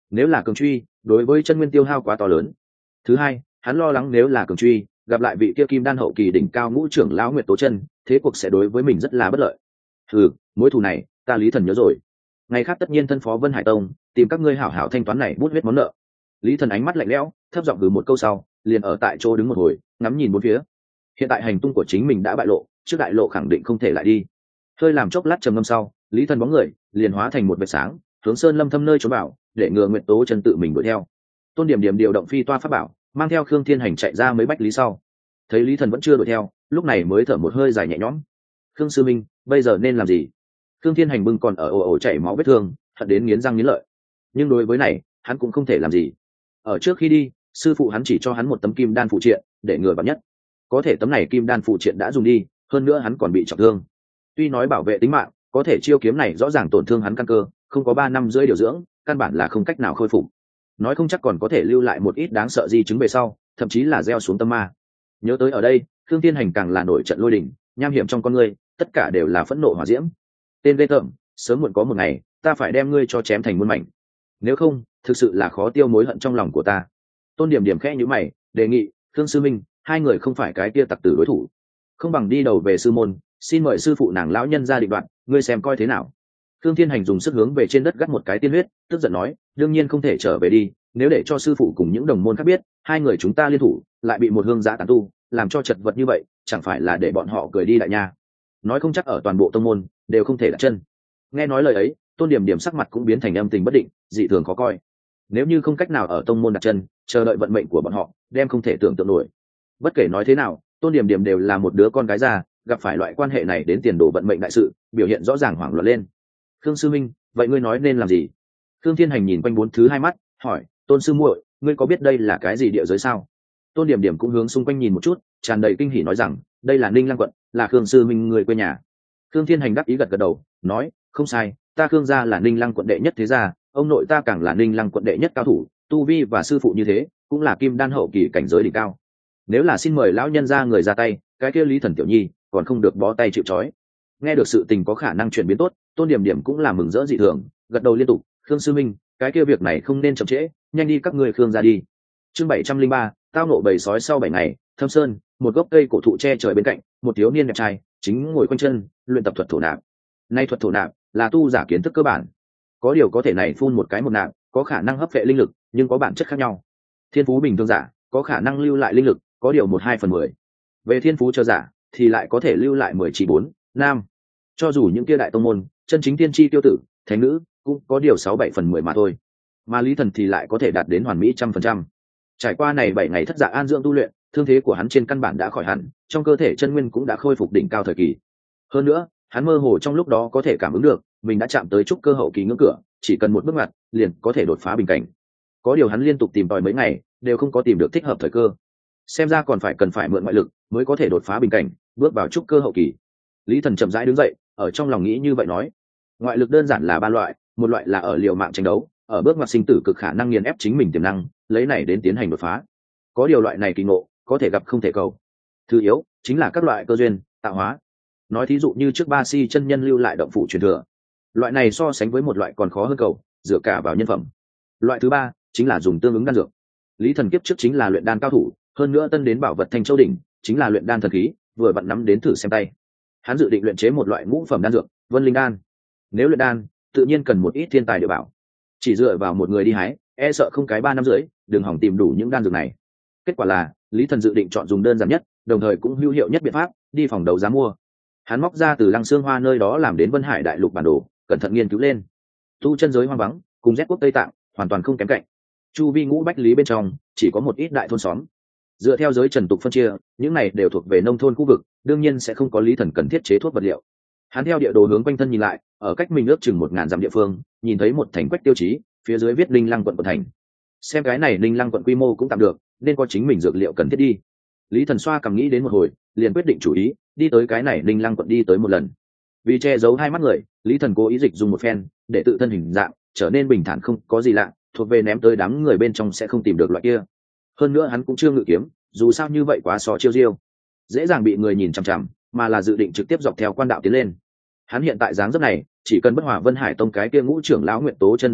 nếu là cường truy đối với chân nguyên tiêu hao quá to lớn. Thứ hai, hắn lo lắng nếu là cường truy gặp lại vị kia kim đan hậu kỳ đỉnh cao ngũ trưởng lão Nguyệt Tố Chân, thế cuộc sẽ đối với mình rất là bất lợi. Ừ, mối thù này ta Lý Thần nhớ rồi, ngày khác tất nhiên thân phó Vân Hải Tông tìm các ngươi hảo hảo thanh toán này bút huyết món nợ. Lý Thần ánh mắt lạnh lẽo, thấp giọng gừ một câu sau liền ở tại chỗ đứng một hồi, ngắm nhìn bốn phía. Hiện tại hành tung của chính mình đã bại lộ, trước đại lộ khẳng định không thể lại đi. Hơi làm chốc lát trầm ngâm sau, Lý Thần bóng người liền hóa thành một vệt sáng, hướng sơn lâm thâm nơi trốn bảo, để ngừa Nguyệt Tố Chân tự mình đuổi theo. Tôn Điểm Điểm điều động phi toa pháp bảo, mang theo Khương Thiên Hành chạy ra mấy bách lý sau, thấy Lý Thần vẫn chưa đuổi theo, lúc này mới thở một hơi dài nhẹ nhõm. Khương sư minh, bây giờ nên làm gì? Khương Thiên Hành bưng còn ở ồ ồ chảy máu vết thương, hận đến nghiến răng nghiến lợi. Nhưng đối với này, hắn cũng không thể làm gì. Ở trước khi đi, sư phụ hắn chỉ cho hắn một tấm kim đan phụ triện, để ngừa vạn nhất. Có thể tấm này kim đan phụ triện đã dùng đi, hơn nữa hắn còn bị trọng thương. Tuy nói bảo vệ tính mạng, có thể chiêu kiếm này rõ ràng tổn thương hắn căn cơ, không có ba năm rưỡi điều dưỡng, căn bản là không cách nào khôi phục. Nói không chắc còn có thể lưu lại một ít đáng sợ di chứng về sau, thậm chí là gieo xuống tâm ma. Nhớ tới ở đây, Khương Thiên Hành càng là nổi trận lôi đình, nham hiểm trong con ngươi, tất cả đều là phẫn nộ hỏa diễm. Tên ghê tởm, sớm muộn có một ngày, ta phải đem ngươi cho chém thành muôn mảnh. Nếu không, thực sự là khó tiêu mối hận trong lòng của ta. Tôn Điểm Điểm khẽ nhíu mày, đề nghị, Khương sư minh, hai người không phải cái kia tặc tử đối thủ, không bằng đi đầu về sư môn, xin mời sư phụ nàng lão nhân ra định đoạn, ngươi xem coi thế nào. Khương Thiên Hành dùng sức hướng về trên đất gắt một cái tiên huyết, tức giận nói, đương nhiên không thể trở về đi, nếu để cho sư phụ cùng những đồng môn khác biết, hai người chúng ta liên thủ, lại bị một hương giã tán tu, làm cho chật vật như vậy, chẳng phải là để bọn họ cười đi đại nha. Nói không chắc ở toàn bộ tông môn đều không thể đặt chân. Nghe nói lời ấy, Tôn Điểm Điểm sắc mặt cũng biến thành âm tình bất định, dị thường khó coi. Nếu như không cách nào ở tông môn đặt chân, chờ đợi vận mệnh của bọn họ, đem không thể tưởng tượng nổi. Bất kể nói thế nào, Tôn Điểm Điểm đều là một đứa con gái già, gặp phải loại quan hệ này đến tiền đồ vận mệnh đại sự, biểu hiện rõ ràng hoảng loạn lên. Khương sư minh, vậy ngươi nói nên làm gì? Khương Thiên Hành nhìn quanh bốn thứ hai mắt, hỏi, Tôn sư muội, ngươi có biết đây là cái gì địa giới sao? Tôn Điểm Điểm cũng hướng xung quanh nhìn một chút, tràn đầy kinh hỉ nói rằng, đây là Ninh Lăng quận, là Khương sư minh người quê nhà. Khương Thiên Hành đáp ý gật gật đầu, nói, không sai, ta Khương gia là Ninh Lăng quận đệ nhất thế gia, ông nội ta càng là Ninh Lăng quận đệ nhất cao thủ, tu vi và sư phụ như thế, cũng là kim đan hậu kỳ cảnh giới đỉnh cao. Nếu là xin mời lão nhân gia người ra tay, cái kia Lý Thần tiểu nhi còn không được bó tay chịu trói. Nghe được sự tình có khả năng chuyển biến tốt, Tôn Điểm Điểm cũng là mừng rỡ dị thường, gật đầu liên tục, Khương sư minh, cái kia việc này không nên chậm trễ, nhanh đi các ngươi Khương ra đi. Chương bảy trăm linh ba, tao nộ bầy sói sau bảy ngày. Thâm Sơn, một gốc cây cổ thụ che trời bên cạnh, một thiếu niên đẹp trai chính ngồi quanh chân luyện tập thuật thổ nạp. Nay thuật thổ nạp là tu giả kiến thức cơ bản, có điều có thể này phun một cái một nạp, có khả năng hấp vệ linh lực, nhưng có bản chất khác nhau. Thiên phú bình thường giả có khả năng lưu lại linh lực, có điều một hai phần mười. Về thiên phú cho giả thì lại có thể lưu lại mười chỉ bốn nam. Cho dù những kia đại tông môn chân chính tiên tri tiêu tử thánh nữ cũng có điều sáu bảy phần mười mà thôi, mà Lý Thần thì lại có thể đạt đến hoàn mỹ trăm phần trăm. Trải qua này bảy ngày thất dạ an dưỡng tu luyện, thương thế của hắn trên căn bản đã khỏi hẳn, trong cơ thể chân nguyên cũng đã khôi phục đỉnh cao thời kỳ. Hơn nữa, hắn mơ hồ trong lúc đó có thể cảm ứng được mình đã chạm tới trúc cơ hậu kỳ ngưỡng cửa, chỉ cần một bước ngoặt liền có thể đột phá bình cảnh. Có điều hắn liên tục tìm tòi mấy ngày đều không có tìm được thích hợp thời cơ, xem ra còn phải cần phải mượn ngoại lực mới có thể đột phá bình cảnh, bước vào trúc cơ hậu kỳ. Lý Thần chậm rãi đứng dậy, ở trong lòng nghĩ như vậy nói, ngoại lực đơn giản là ba loại, một loại là ở liều mạng tranh đấu, ở bước ngoặt sinh tử cực khả năng nghiền ép chính mình tiềm năng, lấy này đến tiến hành đột phá. Có điều loại này kỳ ngộ có thể gặp không thể cầu. Thứ yếu chính là các loại cơ duyên tạo hóa, nói thí dụ như trước ba si chân nhân lưu lại động phủ truyền thừa, loại này so sánh với một loại còn khó hơn cầu, dựa cả vào nhân phẩm. Loại thứ ba chính là dùng tương ứng đan dược. Lý Thần kiếp trước chính là luyện đan cao thủ, hơn nữa tân đến bảo vật Thanh Châu đỉnh chính là luyện đan thần khí, vừa vặn nắm đến thử xem tay. Hắn dự định luyện chế một loại ngũ phẩm đan dược, Vân Linh đan. Nếu luyện đan, tự nhiên cần một ít thiên tài địa bảo, chỉ dựa vào một người đi hái, e sợ không cái ba năm rưỡi, đừng hỏng tìm đủ những đan dược này. Kết quả là, Lý Thần dự định chọn dùng đơn giản nhất, đồng thời cũng hữu hiệu nhất biện pháp, đi phòng đấu giá mua. Hắn móc ra từ Lăng Xương Hoa nơi đó làm đến Vân Hải đại lục bản đồ, cẩn thận nghiên cứu lên. Tu chân giới hoang vắng, cùng Z quốc Tây Tạng, hoàn toàn không kém cạnh. Chu vi ngũ bách lý bên trong, chỉ có một ít đại thôn xóm. Dựa theo giới trần tục phân chia, những này đều thuộc về nông thôn khu vực, đương nhiên sẽ không có Lý Thần cần thiết chế thuốc vật liệu. Hắn theo địa đồ hướng quanh thân nhìn lại, ở cách mình ước chừng một ngàn dặm địa phương, nhìn thấy một thành quách tiêu chí, phía dưới viết Linh Lăng quận quận thành. Xem cái này Linh Lăng quận quy mô cũng tạm được, nên có chính mình dược liệu cần thiết đi. Lý Thần xoa cầm nghĩ đến một hồi, liền quyết định chủ ý, đi tới cái này Linh Lăng quận đi tới một lần. Vì che giấu hai mắt người, Lý Thần cố ý dịch dùng một phen, để tự thân hình dạng trở nên bình thản không có gì lạ, thuộc về ném tới đám người bên trong sẽ không tìm được loại kia. Hơn nữa hắn cũng chưa ngự kiếm, dù sao như vậy quá so chiêu diêu, dễ dàng bị người nhìn chằm chằm, mà là dự định trực tiếp dọc theo quan đạo tiến lên. Hắn hiện tại dáng dấp này, chỉ cần bất hòa Vân Hải tông cái kia ngũ trưởng lão Nguyệt Tố Chân đối mặt,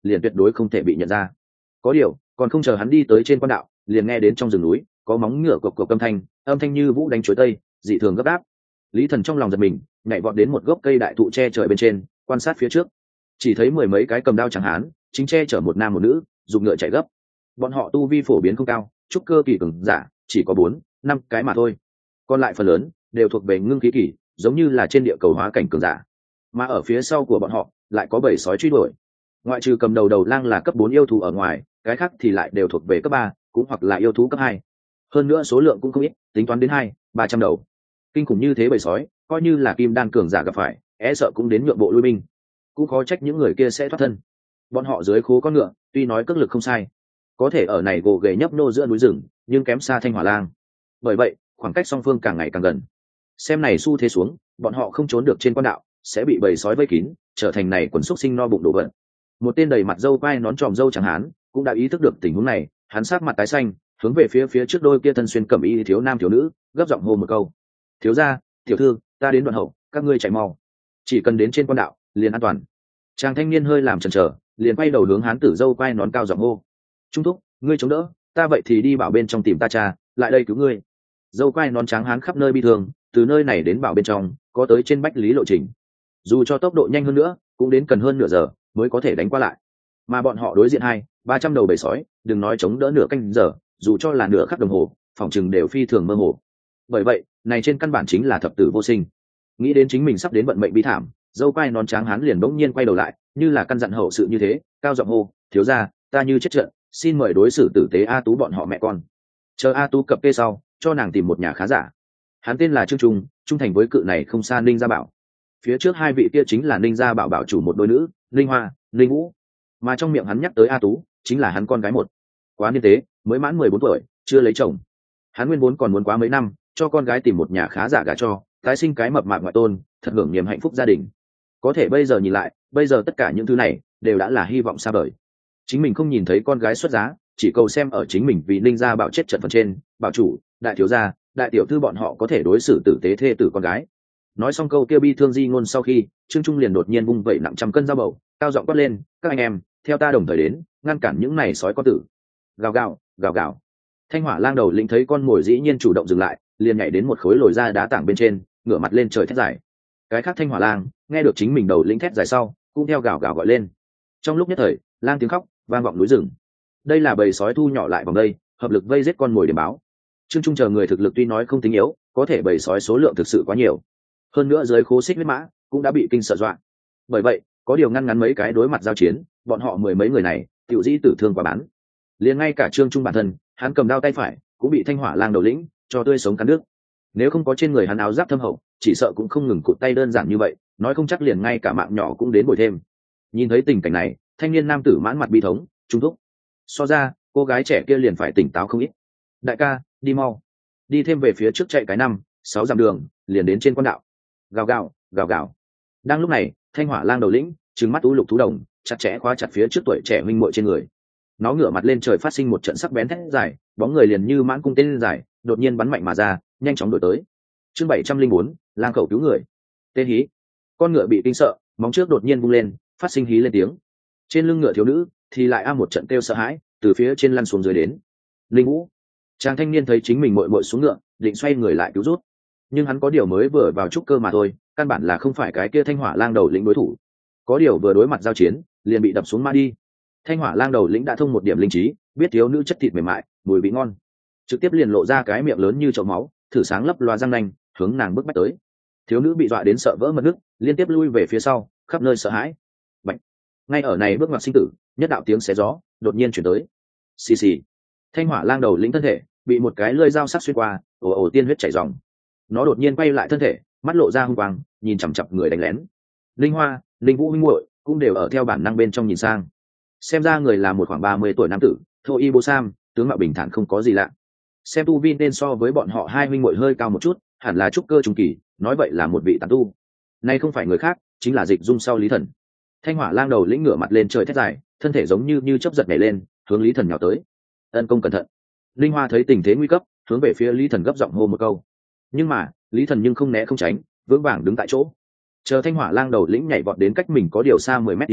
liền tuyệt đối không thể bị nhận ra. Có điều còn không chờ hắn đi tới trên quan đạo, liền nghe đến trong rừng núi có móng ngựa cộc cộc âm thanh, âm thanh như vũ đánh chuối tây, dị thường gấp gáp. Lý Thần trong lòng giật mình, nhảy vọt đến một gốc cây đại thụ che trời bên trên, quan sát phía trước. Chỉ thấy mười mấy cái cầm đao chẳng hán, chính che chở một nam một nữ, dùng ngựa chạy gấp. Bọn họ tu vi phổ biến không cao, trúc cơ kỳ cường giả chỉ có bốn, năm cái mà thôi. Còn lại phần lớn đều thuộc về ngưng khí kỳ, giống như là trên địa cầu hóa cảnh cường giả. Mà ở phía sau của bọn họ lại có bầy sói truy đuổi. Ngoại trừ cầm đầu đầu lang là cấp bốn yêu thú ở ngoài, cái khác thì lại đều thuộc về cấp ba, cũng hoặc là yêu thú cấp hai. Hơn nữa số lượng cũng không ít, tính toán đến hai, ba trăm đầu. Kinh khủng như thế bầy sói, coi như là kim đan cường giả gặp phải, e sợ cũng đến nhượng bộ lui binh. Cũng khó trách những người kia sẽ thoát thân. Bọn họ dưới khố con ngựa, tuy nói cước lực không sai, có thể ở này gồ ghề nhấp nô giữa núi rừng, nhưng kém xa Thanh Hỏa Lang. Bởi vậy, khoảng cách song phương càng ngày càng gần. Xem này xu thế xuống, bọn họ không trốn được trên quan đạo, sẽ bị bầy sói vây kín, trở thành này quần xúc sinh no bụng đồ vật. Một tên đầy mặt râu quai nón tròm râu chẳng hán, cũng đã ý thức được tình huống này, hắn sắc mặt tái xanh, hướng về phía phía trước đôi kia thân xuyên cẩm y thiếu nam thiếu nữ, gấp giọng hô một câu: "Thiếu gia, tiểu thư, ta đến đoạn hậu, các ngươi chạy mau. Chỉ cần đến trên quan đạo, liền an toàn." Chàng thanh niên hơi làm chần chờ, liền quay đầu hướng hán tử râu quai nón cao giọng hô: "Trung thúc, ngươi chống đỡ, ta vậy thì đi bảo bên trong tìm ta cha, lại đây cứu ngươi." Dâu quai nón trắng hán khắp nơi bi thương, từ nơi này đến bảo bên trong có tới trên bách lý lộ trình, dù cho tốc độ nhanh hơn nữa cũng đến cần hơn nửa giờ mới có thể đánh qua lại. Mà bọn họ đối diện hai ba trăm đầu bầy sói, đừng nói chống đỡ nửa canh giờ, dù cho là nửa khắc đồng hồ phòng chừng đều phi thường mơ hồ. Bởi vậy này trên căn bản chính là thập tử vô sinh. Nghĩ đến chính mình sắp đến vận mệnh bi thảm, dâu quai nón trắng hán liền bỗng nhiên quay đầu lại, như là căn dặn hậu sự như thế, cao giọng hô: "Thiếu gia, ta như chết trận, xin mời đối xử tử tế A Tú bọn họ mẹ con." Chờ A Tú cập kê sau, cho nàng tìm một nhà khá giả. Hắn tên là Trương Trung, trung thành với cự này không xa Ninh Gia Bảo. Phía trước hai vị kia chính là Ninh Gia Bảo bảo chủ một đôi nữ, Ninh Hoa, Ninh Vũ. Mà trong miệng hắn nhắc tới A Tú, chính là hắn con gái một. Quá niên tế, mới mãn mười bốn tuổi, chưa lấy chồng. Hắn nguyên vốn còn muốn quá mấy năm, cho con gái tìm một nhà khá giả gả cho, tái sinh cái mập mạp ngoại tôn, thật hưởng niềm hạnh phúc gia đình. Có thể bây giờ nhìn lại, bây giờ tất cả những thứ này đều đã là hy vọng xa vời. Chính mình không nhìn thấy con gái xuất giá, chỉ cầu xem ở chính mình vì Ninh Gia Bảo chết trận phần trên, bảo chủ, đại thiếu gia, đại tiểu thư bọn họ có thể đối xử tử tế thê tử con gái. Nói xong câu kia bi thương di ngôn sau khi, Trương Trung liền đột nhiên vung vẩy nặng trăm cân dao bầu, cao giọng quát lên: "Các anh em, theo ta đồng thời đến, ngăn cản những này sói con tử." Gào gào, gào gào. Thanh Hỏa Lang đầu lĩnh thấy con mồi dĩ nhiên chủ động dừng lại, liền nhảy đến một khối lồi ra đá tảng bên trên, ngửa mặt lên trời thét dài. Cái khác Thanh Hỏa Lang nghe được chính mình đầu lĩnh thét dài sau, cũng theo gào gào gọi lên. Trong lúc nhất thời, lang tiếng khóc vang vọng núi rừng. Đây là bầy sói thu nhỏ lại vòng đây, hợp lực vây giết con mồi để báo. Trương Trung chờ người thực lực tuy nói không tính yếu, có thể bầy sói số lượng thực sự quá nhiều. Hơn nữa dưới khố xích huyết mã cũng đã bị kinh sợ dọa. Bởi vậy, có điều ngăn ngắn mấy cái đối mặt giao chiến, bọn họ mười mấy người này, tiểu dĩ tử thương quá bán. Liền ngay cả Trương Trung bản thân, hắn cầm đao tay phải, cũng bị Thanh Hỏa Lang đầu lĩnh cho tươi sống cắn nước. Nếu không có trên người hắn áo giáp thâm hậu, chỉ sợ cũng không ngừng cụt tay đơn giản như vậy, nói không chắc liền ngay cả mạng nhỏ cũng đến bồi thêm. Nhìn thấy tình cảnh này, thanh niên nam tử mãn mặt bi thống, trung thúc. So ra, cô gái trẻ kia liền phải tỉnh táo không ít. Đại ca, đi mau. Đi thêm về phía trước chạy cái năm, sáu dặm đường, liền đến trên quan đạo. Gào gào, gào gào. Đang lúc này, Thanh Hỏa Lang đầu lĩnh trừng mắt u lục thú đồng, chặt chẽ khóa chặt phía trước tuổi trẻ minh muội trên người. Nó ngửa mặt lên trời phát sinh một trận sắc bén thét dài, bóng người liền như mãn cung tên dài, đột nhiên bắn mạnh mà ra, nhanh chóng đuổi tới. Chương bảy trăm linh bốn, lang khẩu cứu người. Tên hí. Con ngựa bị kinh sợ, móng trước đột nhiên vung lên, phát sinh hí lên tiếng. Trên lưng ngựa thiếu nữ thì lại a một trận kêu sợ hãi, từ phía trên lăn xuống dưới đến. Linh Vũ. Chàng thanh niên thấy chính mình muội muội xuống ngựa, định xoay người lại cứu rút. Nhưng hắn có điều mới vừa vào trúc cơ mà thôi, căn bản là không phải cái kia Thanh Hỏa Lang đầu lĩnh đối thủ. Có điều vừa đối mặt giao chiến, liền bị đập xuống ma đi. Thanh Hỏa Lang đầu lĩnh đã thông một điểm linh trí, biết thiếu nữ chất thịt mềm mại, mùi vị ngon, trực tiếp liền lộ ra cái miệng lớn như chậu máu, thử sáng lấp loa răng nanh, hướng nàng bước bách tới. Thiếu nữ bị dọa đến sợ vỡ mật nước, liên tiếp lui về phía sau, khắp nơi sợ hãi. Bạch. Ngay ở này bước ngoặt sinh tử, nhất đạo tiếng xé gió đột nhiên chuyển tới. Xì xì. Thanh Hỏa Lang đầu lĩnh thân thể bị một cái lưỡi dao sắc xuyên qua, ồ ồ tiên huyết chảy ròng. Nó đột nhiên quay lại thân thể, mắt lộ ra hung quang, nhìn chằm chằm người đánh lén. Linh Hoa, Linh Vũ huynh muội cũng đều ở theo bản năng bên trong nhìn sang. Xem ra người là một khoảng ba mươi tuổi nam tử, thô y bố sam, tướng mạo bình thản không có gì lạ. Xem tu vi nên so với bọn họ hai huynh muội hơi cao một chút, hẳn là trúc cơ trung kỳ, nói vậy là một vị tán tu. Nay không phải người khác, chính là Dịch Dung sau Lý Thần. Thanh Hỏa Lang đầu lĩnh ngửa mặt lên trời thét dài, thân thể giống như như chớp giật nhảy lên, hướng Lý Thần nhào tới. Ân công cẩn thận. Linh Hoa thấy tình thế nguy cấp, hướng về phía Lý Thần gấp giọng hô một câu. Nhưng mà, Lý Thần nhưng không né không tránh, vững vàng đứng tại chỗ. Chờ Thanh Hỏa Lang đầu lĩnh nhảy vọt đến cách mình có điều xa mười mét thì,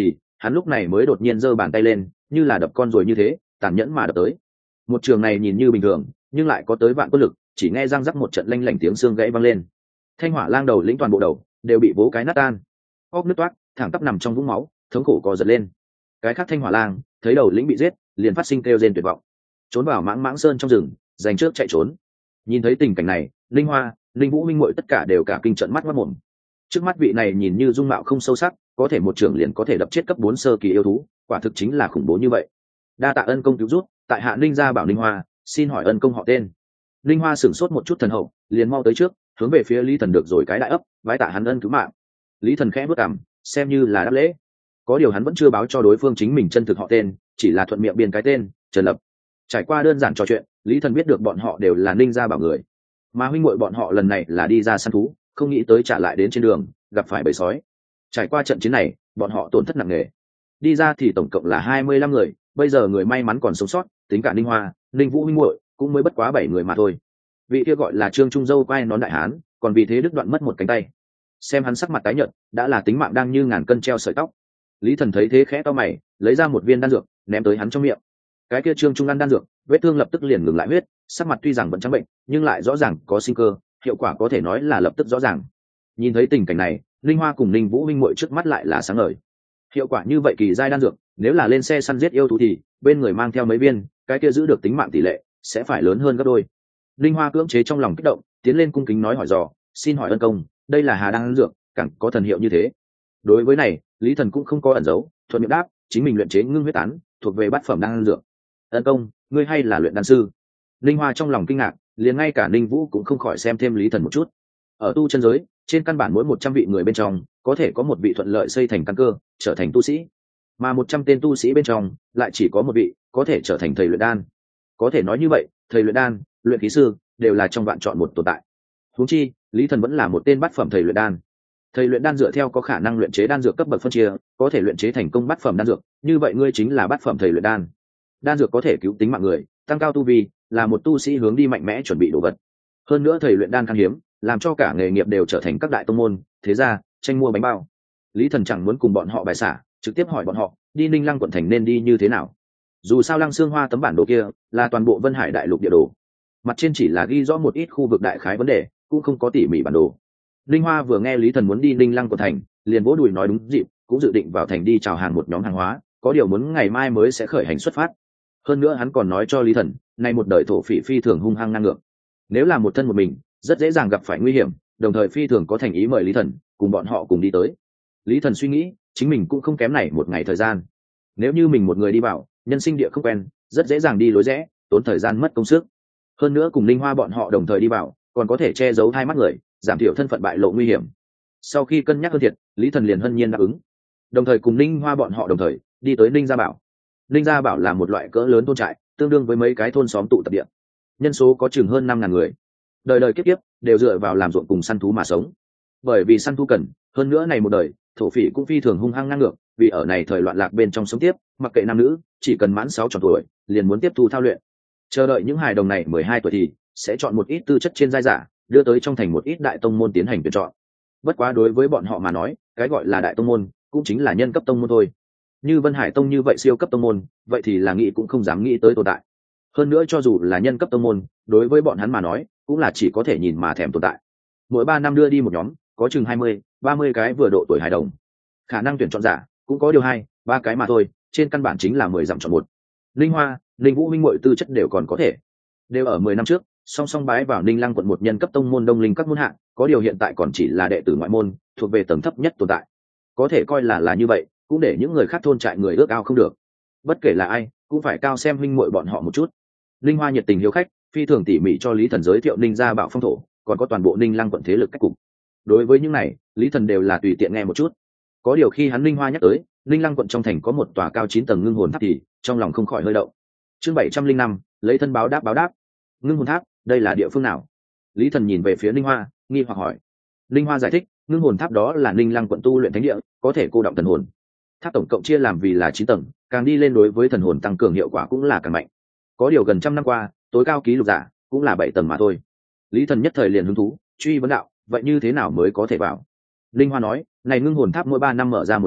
hắn lúc này mới đột nhiên giơ bàn tay lên, như là đập con rồi như thế, tàn nhẫn mà đập tới. Một trường này nhìn như bình thường, nhưng lại có tới vạn quân lực, chỉ nghe răng rắc một trận lanh lảnh tiếng xương gãy vang lên. Thanh hỏa lang đầu lĩnh toàn bộ đầu đều bị vỗ cái nát tan, óc nứt toác, thẳng tắp nằm trong vũng máu, thống khổ co giật lên. Cái khác thanh hỏa lang thấy đầu lĩnh bị giết, liền phát sinh kêu rên tuyệt vọng, trốn vào mãng mãng sơn trong rừng, giành trước chạy trốn. Nhìn thấy tình cảnh này, linh hoa, linh vũ minh muội tất cả đều cả kinh trợn mắt mắt mồm. Trước mắt vị này nhìn như dung mạo không sâu sắc, có thể một trưởng liền có thể đập chết cấp bốn sơ kỳ yêu thú, quả thực chính là khủng bố như vậy. Đa tạ ân công cứu giúp, tại hạ linh gia bảo linh hoa, xin hỏi ân công họ tên. Linh hoa sửng sốt một chút thần hậu, liền mau tới trước, hướng về phía Lý Thần được rồi cái đại ấp, vái tạ hắn ân cứu mạng. Lý Thần khẽ bước cằm, xem như là đáp lễ. Có điều hắn vẫn chưa báo cho đối phương chính mình chân thực họ tên, chỉ là thuận miệng biên cái tên Trần Lập. Trải qua đơn giản trò chuyện, Lý Thần biết được bọn họ đều là Ninh gia bảo người, mà huynh muội bọn họ lần này là đi ra săn thú, không nghĩ tới trả lại đến trên đường gặp phải bầy sói. Trải qua trận chiến này, bọn họ tổn thất nặng nề. Đi ra thì tổng cộng là hai mươi lăm người, bây giờ người may mắn còn sống sót, tính cả Ninh Hoa, Ninh Vũ huynh muội cũng mới bất quá bảy người mà thôi. Vị kia gọi là Trương Trung Dâu quay nón đại hán, còn vì thế đứt đoạn mất một cánh tay. Xem hắn sắc mặt tái nhợt, đã là tính mạng đang như ngàn cân treo sợi tóc. Lý Thần thấy thế khẽ to mày, lấy ra một viên đan dược, ném tới hắn trong miệng. Cái kia Trương Trung ăn đan dược, vết thương lập tức liền ngừng lại huyết, sắc mặt tuy rằng vẫn trắng bệnh, nhưng lại rõ ràng có sinh cơ, hiệu quả có thể nói là lập tức rõ ràng. Nhìn thấy tình cảnh này, Linh Hoa cùng Ninh Vũ huynh muội trước mắt lại là sáng ngời. Hiệu quả như vậy kỳ giai đan dược, nếu là lên xe săn giết yêu thú thì bên người mang theo mấy viên, cái kia giữ được tính mạng tỷ lệ sẽ phải lớn hơn gấp đôi. Linh Hoa cưỡng chế trong lòng kích động, tiến lên cung kính nói hỏi dò, xin hỏi ân công, đây là hà đan dược, càng có thần hiệu như thế. Đối với này, Lý Thần cũng không có ẩn giấu, thuận miệng đáp, chính mình luyện chế ngưng huyết tán, thuộc về bát phẩm đan dược. Ân công, ngươi hay là luyện đan sư? Linh Hoa trong lòng kinh ngạc, liền ngay cả Ninh Vũ cũng không khỏi xem thêm Lý Thần một chút. Ở tu chân giới, trên căn bản mỗi một trăm vị người bên trong, có thể có một vị thuận lợi xây thành căn cơ, trở thành tu sĩ, mà một trăm tên tu sĩ bên trong, lại chỉ có một vị có thể trở thành thầy luyện đan. Có thể nói như vậy, thầy luyện đan, luyện khí sư đều là trong vạn chọn một tồn tại. Huống chi, Lý Thần vẫn là một tên bát phẩm thầy luyện đan. Thầy luyện đan dựa theo có khả năng luyện chế đan dược cấp bậc phân chia, có thể luyện chế thành công bát phẩm đan dược, như vậy ngươi chính là bát phẩm thầy luyện đan. Đan dược có thể cứu tính mạng người, tăng cao tu vi, là một tu sĩ hướng đi mạnh mẽ chuẩn bị đồ vật. Hơn nữa thầy luyện đan khan hiếm, làm cho cả nghề nghiệp đều trở thành các đại tông môn, thế ra tranh mua bánh bao. Lý Thần chẳng muốn cùng bọn họ bài xả, trực tiếp hỏi bọn họ, đi Ninh Lăng quận thành nên đi như thế nào. Dù sao Lăng Xương Hoa tấm bản đồ kia là toàn bộ Vân Hải đại lục địa đồ, mặt trên chỉ là ghi rõ một ít khu vực đại khái vấn đề, cũng không có tỉ mỉ bản đồ. Linh Hoa vừa nghe Lý Thần muốn đi Ninh Lăng quận thành, liền vỗ đùi nói đúng dịp, cũng dự định vào thành đi chào hàng một nhóm hàng hóa, có điều muốn ngày mai mới sẽ khởi hành xuất phát. Hơn nữa hắn còn nói cho Lý Thần, nay một đời thổ phỉ phi thường hung hăng ngang ngược, nếu là một thân một mình, rất dễ dàng gặp phải nguy hiểm, đồng thời phi thường có thành ý mời Lý Thần cùng bọn họ cùng đi tới. Lý Thần suy nghĩ, chính mình cũng không kém này một ngày thời gian. Nếu như mình một người đi vào, nhân sinh địa không quen, rất dễ dàng đi lối rẽ, tốn thời gian mất công sức. Hơn nữa cùng Linh Hoa bọn họ đồng thời đi vào, còn có thể che giấu hai mắt người, giảm thiểu thân phận bại lộ nguy hiểm. Sau khi cân nhắc hơn thiệt, Lý Thần liền hân nhiên đáp ứng. Đồng thời cùng Linh Hoa bọn họ đồng thời đi tới Ninh Gia Bảo. Ninh Gia Bảo là một loại cỡ lớn thôn trại, tương đương với mấy cái thôn xóm tụ tập địa. Nhân số có chừng hơn năm ngàn người. Đời đời kiếp kiếp đều dựa vào làm ruộng cùng săn thú mà sống. Bởi vì săn thú cần, hơn nữa này một đời, thổ phỉ cũng phi thường hung hăng ngang ngược, vì ở này thời loạn lạc bên trong sống tiếp, mặc kệ nam nữ, chỉ cần mãn sáu tròn tuổi, liền muốn tiếp thu thao luyện. Chờ đợi những hài đồng này mười hai tuổi thì sẽ chọn một ít tư chất trên giai giả, đưa tới trong thành một ít đại tông môn tiến hành tuyển chọn. Bất quá đối với bọn họ mà nói, cái gọi là đại tông môn cũng chính là nhân cấp tông môn thôi. Như Vân Hải Tông như vậy siêu cấp tông môn, vậy thì là nghĩ cũng không dám nghĩ tới tồn tại. Hơn nữa cho dù là nhân cấp tông môn, đối với bọn hắn mà nói, cũng là chỉ có thể nhìn mà thèm tồn tại. Mỗi ba năm đưa đi một nhóm, có chừng hai mươi, ba mươi cái vừa độ tuổi hài đồng. Khả năng tuyển chọn giả cũng có điều hai, ba cái mà thôi, trên căn bản chính là mười dặm chọn một. Linh Hoa, Linh Vũ minh muội tư chất đều còn có thể. Đều ở mười năm trước, song song bái vào Ninh Lăng quận một nhân cấp tông môn Đông Linh các môn hạng, có điều hiện tại còn chỉ là đệ tử ngoại môn, thuộc về tầng thấp nhất tồn tại. Có thể coi là là như vậy, cũng để những người khác thôn trại người ước ao không được. Bất kể là ai, cũng phải cao xem huynh muội bọn họ một chút. Linh Hoa nhiệt tình hiếu khách, phi thường tỉ mỉ cho Lý Thần giới thiệu Ninh Gia Bảo phong thổ, còn có toàn bộ Ninh Lăng quận thế lực cách cục. Đối với những này, Lý Thần đều là tùy tiện nghe một chút. Có điều khi hắn Linh Hoa nhắc tới, Ninh Lăng quận trong thành có một tòa cao chín tầng ngưng hồn tháp thì trong lòng không khỏi hơi động. Chương bảy trăm linh năm, lấy thân báo đáp báo đáp. Ngưng hồn tháp, đây là địa phương nào? Lý Thần nhìn về phía Linh Hoa, nghi hoặc hỏi. Linh Hoa giải thích, ngưng hồn tháp đó là Ninh Lăng quận tu luyện thánh địa, có thể cô động thần hồn. Tháp tổng cộng chia làm vì là chín tầng, càng đi lên đối với thần hồn tăng cường hiệu quả cũng là càng mạnh. Có điều gần trăm năm qua, tối cao ký lục giả cũng là bảy tầng mà thôi. Lý Thần nhất thời liền hứng thú, truy vấn đạo, vậy như thế nào mới có thể vào? Linh Hoa nói, này ngưng hồn tháp mỗi ba năm mở ra một lần,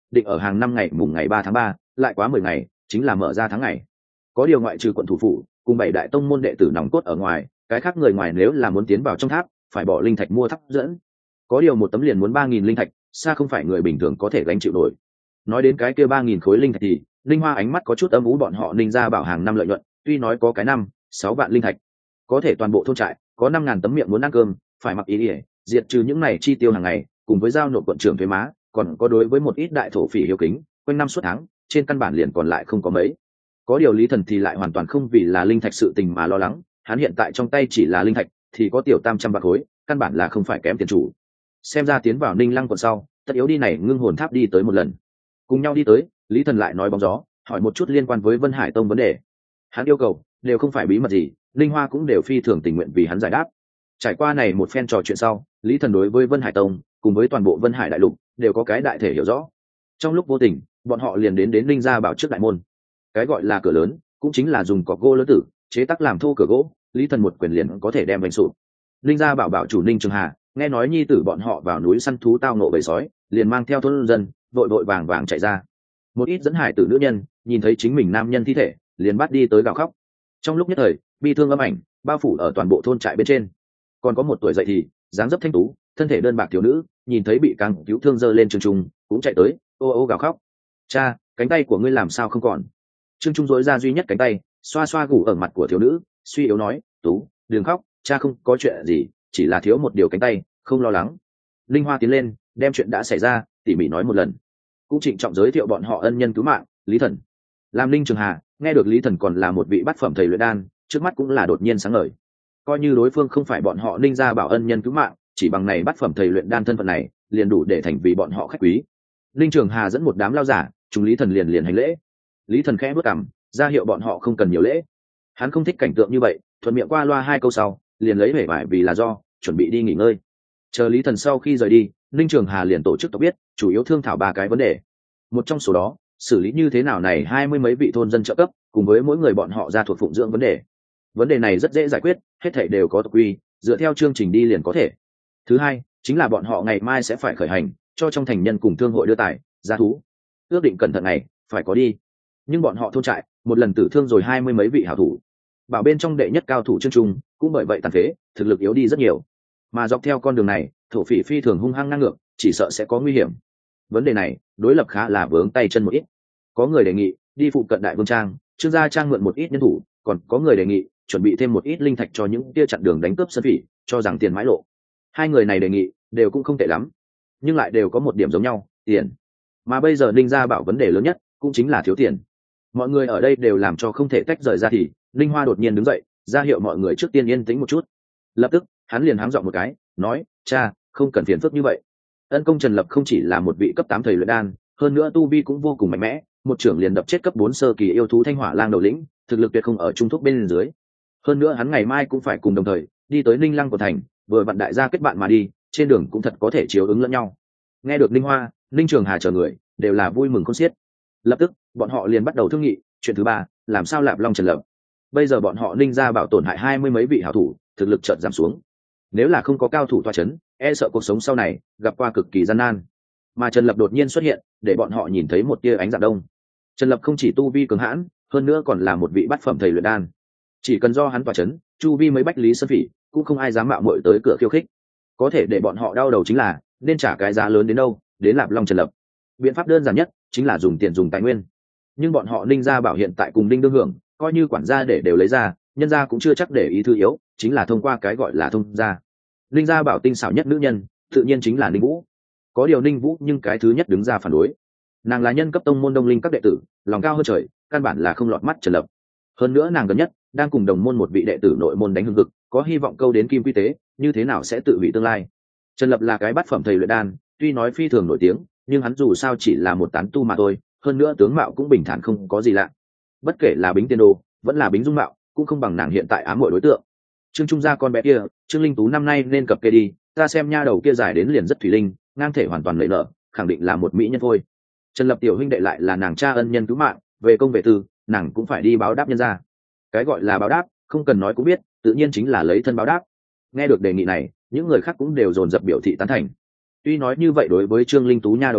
định ở hàng năm ngày mùng ngày ba tháng ba, lại quá mười ngày chính là mở ra tháng ngày. Có điều ngoại trừ quận thủ phủ cùng bảy đại tông môn đệ tử nòng cốt ở ngoài, cái khác người ngoài nếu là muốn tiến vào trong tháp phải bỏ linh thạch mua tháp dẫn. Có điều một tấm liền muốn ba nghìn linh thạch, xa không phải người bình thường có thể gánh chịu nổi. Nói đến cái kia ba nghìn khối linh thạch thì Linh Hoa ánh mắt có chút âm u, bọn họ Ninh gia bảo hàng năm lợi nhuận tuy nói có cái năm sáu vạn linh thạch, có thể toàn bộ thôn trại có năm ngàn tấm miệng muốn ăn cơm phải mặc ý ỉa, diệt trừ những này chi tiêu hàng ngày cùng với giao nộp quận trưởng thuế má, còn có đối với một ít đại thổ phỉ hiếu kính, quanh năm suốt tháng trên căn bản liền còn lại không có mấy. Có điều Lý Thần thì lại hoàn toàn không vì là linh thạch sự tình mà lo lắng, hắn hiện tại trong tay chỉ là linh thạch thì có tiểu tam trăm bạc khối, căn bản là không phải kém tiền chủ. Xem ra tiến vào Ninh Lăng quận sau tất yếu đi này ngưng hồn tháp đi tới một lần. Cùng nhau đi tới, Lý Thần lại nói bóng gió hỏi một chút liên quan với Vân Hải Tông vấn đề. Hắn yêu cầu đều không phải bí mật gì, Linh Hoa cũng đều phi thường tình nguyện vì hắn giải đáp. Trải qua này một phen trò chuyện sau, Lý Thần đối với Vân Hải Tông cùng với toàn bộ Vân Hải đại lục đều có cái đại thể hiểu rõ. Trong lúc vô tình, bọn họ liền đến đến Linh gia bảo trước đại môn. Cái gọi là cửa lớn cũng chính là dùng cọc gỗ lớn tử chế tác làm thô cửa gỗ, Lý Thần một quyền liền có thể đem đánh sụp. Linh gia bảo bảo chủ Ninh Trường Hà nghe nói nhi tử bọn họ vào núi săn thú tao nộ bầy sói, liền mang theo thôn dân vội vội vàng vàng chạy ra. Một ít dẫn hải tử nữ nhân nhìn thấy chính mình nam nhân thi thể liền bắt đi tới gào khóc. Trong lúc nhất thời bi thương âm ảnh bao phủ ở toàn bộ thôn trại bên trên. Còn có một tuổi dậy thì dáng dấp thanh tú thân thể đơn bạc thiếu nữ nhìn thấy bị càng cứu thương giơ lên Trương Trung cũng chạy tới ô ô gào khóc. Cha, cánh tay của ngươi làm sao không còn? Trương Trung dối ra duy nhất cánh tay xoa xoa gù ở mặt của thiếu nữ, suy yếu nói, tú đừng khóc, cha không có chuyện gì, chỉ là thiếu một điều cánh tay, không lo lắng. Linh Hoa tiến lên đem chuyện đã xảy ra tỉ mỉ nói một lần, cũng trịnh trọng giới thiệu bọn họ ân nhân cứu mạng Lý Thần. Làm Linh Trường Hà nghe được Lý Thần còn là một vị bát phẩm thầy luyện đan, trước mắt cũng là đột nhiên sáng ngời. Coi như đối phương không phải bọn họ Ninh gia bảo ân nhân cứu mạng, chỉ bằng này bát phẩm thầy luyện đan thân phận này liền đủ để thành vì bọn họ khách quý. Linh Trường Hà dẫn một đám lao giả chúng Lý Thần liền liền hành lễ. Lý Thần khẽ bước cằm ra hiệu bọn họ không cần nhiều lễ. Hắn không thích cảnh tượng như vậy, thuận miệng qua loa hai câu sau liền lấy vẻ vải vì là do chuẩn bị đi nghỉ ngơi. Chờ Lý Thần sau khi rời đi, Linh Trường Hà liền tổ chức tộc biết chủ yếu thương thảo ba cái vấn đề. Một trong số đó xử lý như thế nào này hai mươi mấy vị thôn dân trợ cấp cùng với mỗi người bọn họ ra thuộc phụng dưỡng vấn đề. Vấn đề này rất dễ giải quyết, hết thảy đều có tộc quy, dựa theo chương trình đi liền có thể. Thứ hai chính là bọn họ ngày mai sẽ phải khởi hành cho trong thành nhân cùng thương hội đưa tài giá thú, ước định cẩn thận này phải có đi. Nhưng bọn họ thôn trại một lần tử thương rồi hai mươi mấy vị hảo thủ, bảo bên trong đệ nhất cao thủ Trương Trung cũng bởi vậy tàn phế, thực lực yếu đi rất nhiều. Mà dọc theo con đường này thổ phỉ phi thường hung hăng ngang ngược, chỉ sợ sẽ có nguy hiểm. Vấn đề này đối lập khá là vướng tay chân một ít. Có người đề nghị đi phụ cận Đại Vương Trang, Trương gia trang mượn một ít nhân thủ, còn có người đề nghị chuẩn bị thêm một ít linh thạch cho những tia chặn đường đánh cướp sơn phỉ, cho rằng tiền mãi lộ. Hai người này đề nghị đều cũng không tệ lắm, nhưng lại đều có một điểm giống nhau, tiền. Mà bây giờ Ninh gia bảo vấn đề lớn nhất cũng chính là thiếu tiền. Mọi người ở đây đều làm cho không thể tách rời ra thì Ninh Hoa đột nhiên đứng dậy ra hiệu mọi người trước tiên yên tĩnh một chút. Lập tức hắn liền háng giọng một cái nói, cha không cần phiền phức như vậy. Ân công Trần Lập không chỉ là một vị cấp tám thầy luyện đan, hơn nữa tu vi cũng vô cùng mạnh mẽ, một trưởng liền đập chết cấp bốn sơ kỳ yêu thú Thanh Hỏa Lang đầu lĩnh, thực lực tuyệt không ở trung thúc bên dưới. Hơn nữa hắn ngày mai cũng phải cùng đồng thời đi tới Ninh Lăng của thành, vừa vặn đại gia kết bạn mà đi, trên đường cũng thật có thể chiếu ứng lẫn nhau. Nghe được Ninh Hoa, Ninh Trường Hà chờ người đều là vui mừng khôn xiết. Lập tức bọn họ liền bắt đầu thương nghị chuyện thứ ba, làm sao Lạp Long Trần Lập. Bây giờ bọn họ Ninh gia bảo tổn hại hai mươi mấy vị hảo thủ, thực lực chợt giảm xuống. Nếu là không có cao thủ toa chấn, e sợ cuộc sống sau này gặp qua cực kỳ gian nan. Mà Trần Lập đột nhiên xuất hiện, để bọn họ nhìn thấy một tia ánh dạng đông. Trần Lập không chỉ tu vi cường hãn, hơn nữa còn là một vị bát phẩm thầy luyện đan. Chỉ cần do hắn toa chấn, chu vi mấy bách lý sơn phỉ cũng không ai dám mạo muội tới cửa khiêu khích. Có thể để bọn họ đau đầu chính là nên trả cái giá lớn đến đâu đến Lạp Long Trần Lập. Biện pháp đơn giản nhất chính là dùng tiền dùng tài nguyên. Nhưng bọn họ Ninh gia bảo hiện tại cùng Ninh đương hưởng, coi như quản gia để đều lấy ra, nhân gia cũng chưa chắc để ý thư yếu, chính là thông qua cái gọi là thông gia. Ninh gia bảo tinh xảo nhất nữ nhân tự nhiên chính là Ninh Vũ. Có điều Ninh Vũ nhưng cái thứ nhất đứng ra phản đối. Nàng là nhân cấp tông môn Đông Linh các đệ tử, lòng cao hơn trời, căn bản là không lọt mắt Trần Lập. Hơn nữa nàng gần nhất đang cùng đồng môn một vị đệ tử nội môn đánh hưng cực, có hy vọng câu đến kim quy tế, như thế nào sẽ tự hủy tương lai. Trần Lập là cái bát phẩm thầy luyện đan, tuy nói phi thường nổi tiếng, nhưng hắn dù sao chỉ là một tán tu mà thôi, hơn nữa tướng mạo cũng bình thản không có gì lạ. Bất kể là bính tiên đồ vẫn là bính dung mạo, cũng không bằng nàng hiện tại ám muội đối tượng. Trương Trung gia con bé kia, Trương Linh Tú năm nay nên cập kê đi, ta xem nha đầu kia dài đến liền rất thủy linh, ngang thể hoàn toàn lệ nợ, khẳng định là một mỹ nhân thôi. Trần Lập tiểu huynh đệ lại là nàng cha ân nhân cứu mạng, về công về tư, nàng cũng phải đi báo đáp nhân gia. Cái gọi là báo đáp, không cần nói cũng biết, tự nhiên chính là lấy thân báo đáp. Nghe được đề nghị này, những người khác cũng đều dồn dập biểu thị tán thành. Tuy nói như vậy đối với Trương Linh Tú nha đầu kia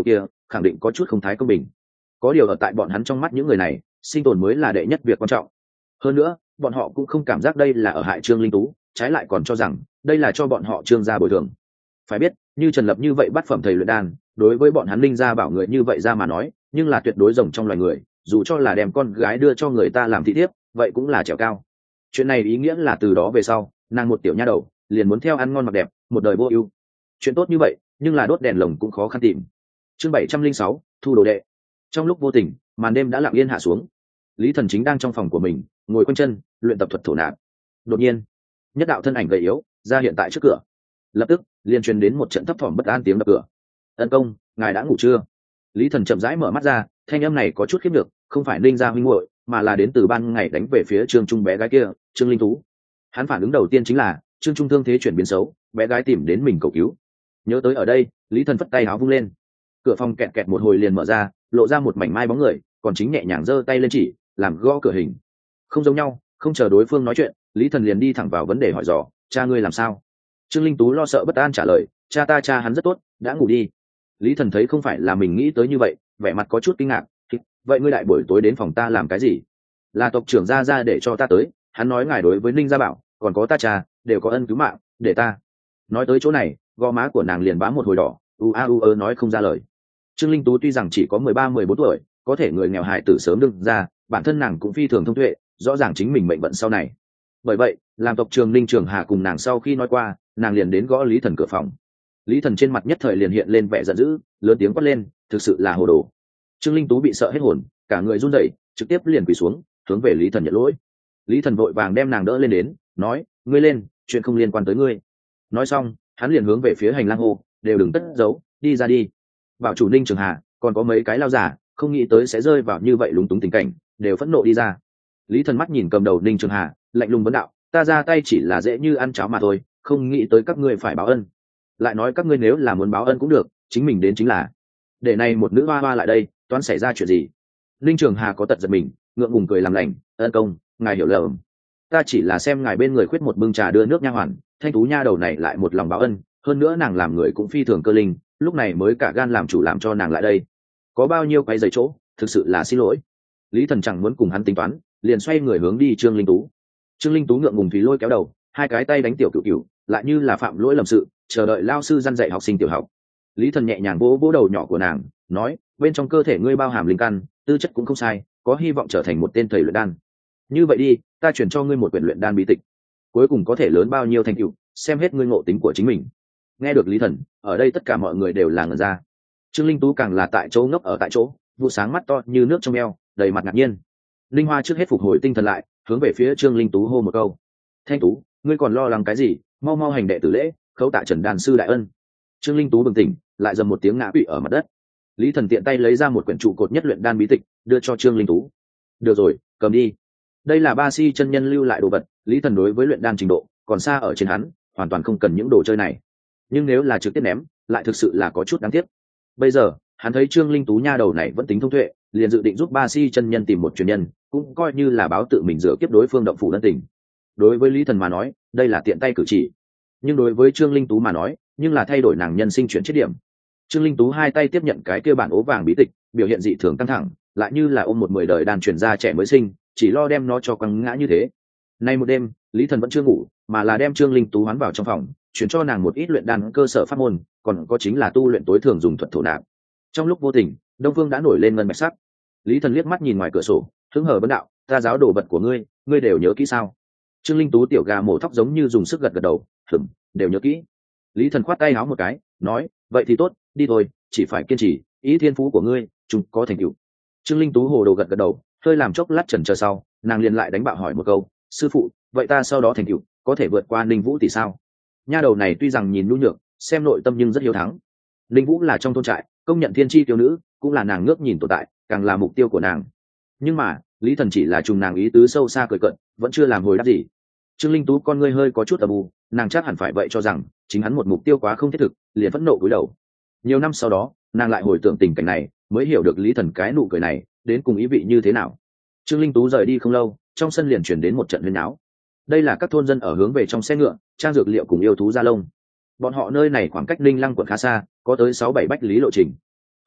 khẳng định có chút không thái công bình. Có điều ở tại bọn hắn trong mắt những người này, sinh tồn mới là đệ nhất việc quan trọng. Hơn nữa bọn họ cũng không cảm giác đây là ở hại Trương Linh Tú, trái lại còn cho rằng đây là cho bọn họ Trương gia bồi thường. Phải biết như Trần Lập như vậy bắt phẩm thầy luyện đan, đối với bọn hắn Linh gia bảo người như vậy ra mà nói, nhưng là tuyệt đối rồng trong loài người, dù cho là đem con gái đưa cho người ta làm thị thiếp, vậy cũng là trèo cao. Chuyện này ý nghĩa là từ đó về sau, nàng một tiểu nha đầu liền muốn theo ăn ngon mặc đẹp, một đời vô ưu. Chuyện tốt như vậy, nhưng là đốt đèn lồng cũng khó khăn tìm. Chương bảy trăm linh sáu, thu đồ đệ. Trong lúc vô tình, màn đêm đã lặng yên hạ xuống. Lý Thần chính đang trong phòng của mình, ngồi quanh chân, luyện tập thuật thổ nạp. Đột nhiên, nhất đạo thân ảnh gầy yếu ra hiện tại trước cửa. Lập tức, liền truyền đến một trận thấp thỏm bất an tiếng đập cửa. "Ân công, ngài đã ngủ chưa?" Lý Thần chậm rãi mở mắt ra, thanh âm này có chút khiếp được, không phải Ninh gia huynh muội, mà là đến từ ban ngày đánh về phía Trương Trung bé gái kia, Trương Linh Tú. Hắn phản ứng đầu tiên chính là Trương Trung thương thế chuyển biến xấu, bé gái tìm đến mình cầu cứu. Nhớ tới ở đây, Lý Thần phất tay áo vung lên. Cửa phòng kẹt kẹt một hồi liền mở ra, lộ ra một mảnh mai bóng người, còn chính nhẹ nhàng giơ tay lên chỉ, làm gõ cửa hình. Không giống nhau, không chờ đối phương nói chuyện, Lý Thần liền đi thẳng vào vấn đề hỏi dò, "Cha ngươi làm sao?" Trương Linh Tú lo sợ bất an trả lời, "Cha ta cha hắn rất tốt, đã ngủ đi." Lý Thần thấy không phải là mình nghĩ tới như vậy, vẻ mặt có chút kinh ngạc, "Vậy ngươi lại buổi tối đến phòng ta làm cái gì?" "Là tộc trưởng gia ra để cho ta tới, hắn nói ngài đối với Ninh gia bảo, còn có ta cha, đều có ân cứu mạng, để ta." Nói tới chỗ này, gò má của nàng liền bám một hồi đỏ, u a u ơ nói không ra lời. Trương Linh Tú tuy rằng chỉ có mười ba mười bốn tuổi, có thể người nghèo hài tử sớm đương ra, bản thân nàng cũng phi thường thông tuệ, rõ ràng chính mình mệnh vận sau này. Bởi vậy, làm tộc trưởng Ninh Trường Hà cùng nàng sau khi nói qua, nàng liền đến gõ Lý Thần cửa phòng. Lý Thần trên mặt nhất thời liền hiện lên vẻ giận dữ, lớn tiếng quát lên, thực sự là hồ đồ. Trương Linh Tú bị sợ hết hồn, cả người run rẩy, trực tiếp liền quỳ xuống, hướng về Lý Thần nhận lỗi. Lý Thần vội vàng đem nàng đỡ lên đến, nói, "Ngươi lên, chuyện không liên quan tới ngươi." Nói xong, hắn liền hướng về phía hành lang hô, "Đều đừng tất giấu, đi ra đi." Bảo chủ Ninh Trường Hà, còn có mấy cái lao giả, không nghĩ tới sẽ rơi vào như vậy lúng túng tình cảnh, đều phẫn nộ đi ra. Lý Thần mắt nhìn cầm đầu Ninh Trường Hà, lạnh lùng vấn đạo, "Ta ra tay chỉ là dễ như ăn cháo mà thôi, không nghĩ tới các ngươi phải báo ân. Lại nói các ngươi nếu là muốn báo ân cũng được, chính mình đến chính là. Để này một nữ hoa hoa lại đây, toán xảy ra chuyện gì?" Ninh Trường Hà có tật giật mình, ngượng ngùng cười làm lành, "Ân công, ngài hiểu lầm. Ta chỉ là xem ngài bên người khuyết một bưng trà đưa nước nha hoàn, Thanh Tú nha đầu này lại một lòng báo ân, hơn nữa nàng làm người cũng phi thường cơ linh, lúc này mới cả gan làm chủ làm cho nàng lại đây. Có bao nhiêu cái giấy chỗ, thực sự là xin lỗi." Lý Thần chẳng muốn cùng hắn tính toán, liền xoay người hướng đi Trương Linh Tú. Trương Linh Tú ngượng ngùng thủy lôi kéo đầu, hai cái tay đánh tiểu cửu cửu, lại như là phạm lỗi lầm sự, chờ đợi lao sư răn dạy học sinh tiểu học. Lý Thần nhẹ nhàng vỗ vỗ đầu nhỏ của nàng, nói, "Bên trong cơ thể ngươi bao hàm linh căn, tư chất cũng không sai, có hy vọng trở thành một tên thầy luyện đan. Như vậy đi, ta chuyển cho ngươi một quyển luyện đan bí tịch, cuối cùng có thể lớn bao nhiêu thành tựu, xem hết ngươi ngộ tính của chính mình." Nghe được Lý Thần, ở đây tất cả mọi người đều là ngẩn ra. Trương Linh Tú càng là tại chỗ ngốc ở tại chỗ, vụ sáng mắt to như nước trong eo, đầy mặt ngạc nhiên. Linh Hoa trước hết phục hồi tinh thần lại, hướng về phía Trương Linh Tú hô một câu, "Thanh Tú, ngươi còn lo lắng cái gì, mau mau hành đệ tử lễ, khấu tạ Trần đan sư đại ân." Trương Linh Tú bừng tỉnh, lại dầm một tiếng ngã quỵ ở mặt đất. Lý Thần tiện tay lấy ra một quyển trụ cột nhất luyện đan bí tịch, đưa cho Trương Linh Tú. "Được rồi, cầm đi. Đây là Ba Si chân nhân lưu lại đồ vật, Lý Thần đối với luyện đan trình độ còn xa ở trên hắn, hoàn toàn không cần những đồ chơi này. Nhưng nếu là trực tiếp ném, lại thực sự là có chút đáng tiếc." Bây giờ, hắn thấy Trương Linh Tú nha đầu này vẫn tính thông tuệ, liền dự định giúp Ba Si chân nhân tìm một truyền nhân, cũng coi như là báo tự mình rửa kiếp đối phương động phủ ân tình. Đối với Lý Thần mà nói, đây là tiện tay cử chỉ, nhưng đối với Trương Linh Tú mà nói, nhưng là thay đổi nàng nhân sinh chuyển chết điểm. Trương Linh Tú hai tay tiếp nhận cái kia bản ố vàng bí tịch, biểu hiện dị thường căng thẳng, lại như là ôm một mười đời đàn truyền ra trẻ mới sinh, chỉ lo đem nó cho quăng ngã như thế. Nay một đêm, Lý Thần vẫn chưa ngủ, mà là đem Trương Linh Tú hoán vào trong phòng, chuyển cho nàng một ít luyện đan cơ sở pháp môn, còn có chính là tu luyện tối thường dùng thuật thổ nạp. Trong lúc vô tình, Đông Phương đã nổi lên ngân bạch sắc. Lý Thần liếc mắt nhìn ngoài cửa sổ, hứng hờ vấn đạo, "Ta giáo đồ vật của ngươi, ngươi đều nhớ kỹ sao?" Trương Linh Tú tiểu gà mổ thóc giống như dùng sức gật gật đầu, "Ừm, đều nhớ kỹ." Lý Thần khoát tay áo một cái, nói, "Vậy thì tốt, đi thôi, chỉ phải kiên trì, ý thiên phú của ngươi, chúng có thành tựu." Trương Linh Tú hồ đồ gật gật đầu, hơi làm chốc lát chần chờ sau, nàng liền lại đánh bạo hỏi một câu, "Sư phụ, vậy ta sau đó thành tựu có thể vượt qua Ninh Vũ tỷ sao?" Nha đầu này tuy rằng nhìn nhu nhược, xem nội tâm nhưng rất hiếu thắng. Ninh Vũ là trong thôn trại công nhận thiên chi tiêu nữ, cũng là nàng ngước nhìn tồn tại, càng là mục tiêu của nàng. Nhưng mà Lý Thần chỉ là trùng nàng ý tứ sâu xa cười cận, vẫn chưa làm hồi đáp gì. Trương Linh Tú con ngươi hơi có chút âm u, nàng chắc hẳn phải vậy cho rằng chính hắn một mục tiêu quá không thiết thực, liền phẫn nộ cúi đầu. Nhiều năm sau đó, nàng lại hồi tưởng tình cảnh này, mới hiểu được Lý Thần cái nụ cười này đến cùng ý vị như thế nào. Trương Linh Tú rời đi không lâu, trong sân liền chuyển đến một trận huyên náo. Đây là các thôn dân ở hướng về trong xe ngựa, trang dược liệu cùng yêu thú gia lông. Bọn họ nơi này khoảng cách Ninh Lăng quận khá xa, có tới sáu bảy bách lý lộ trình.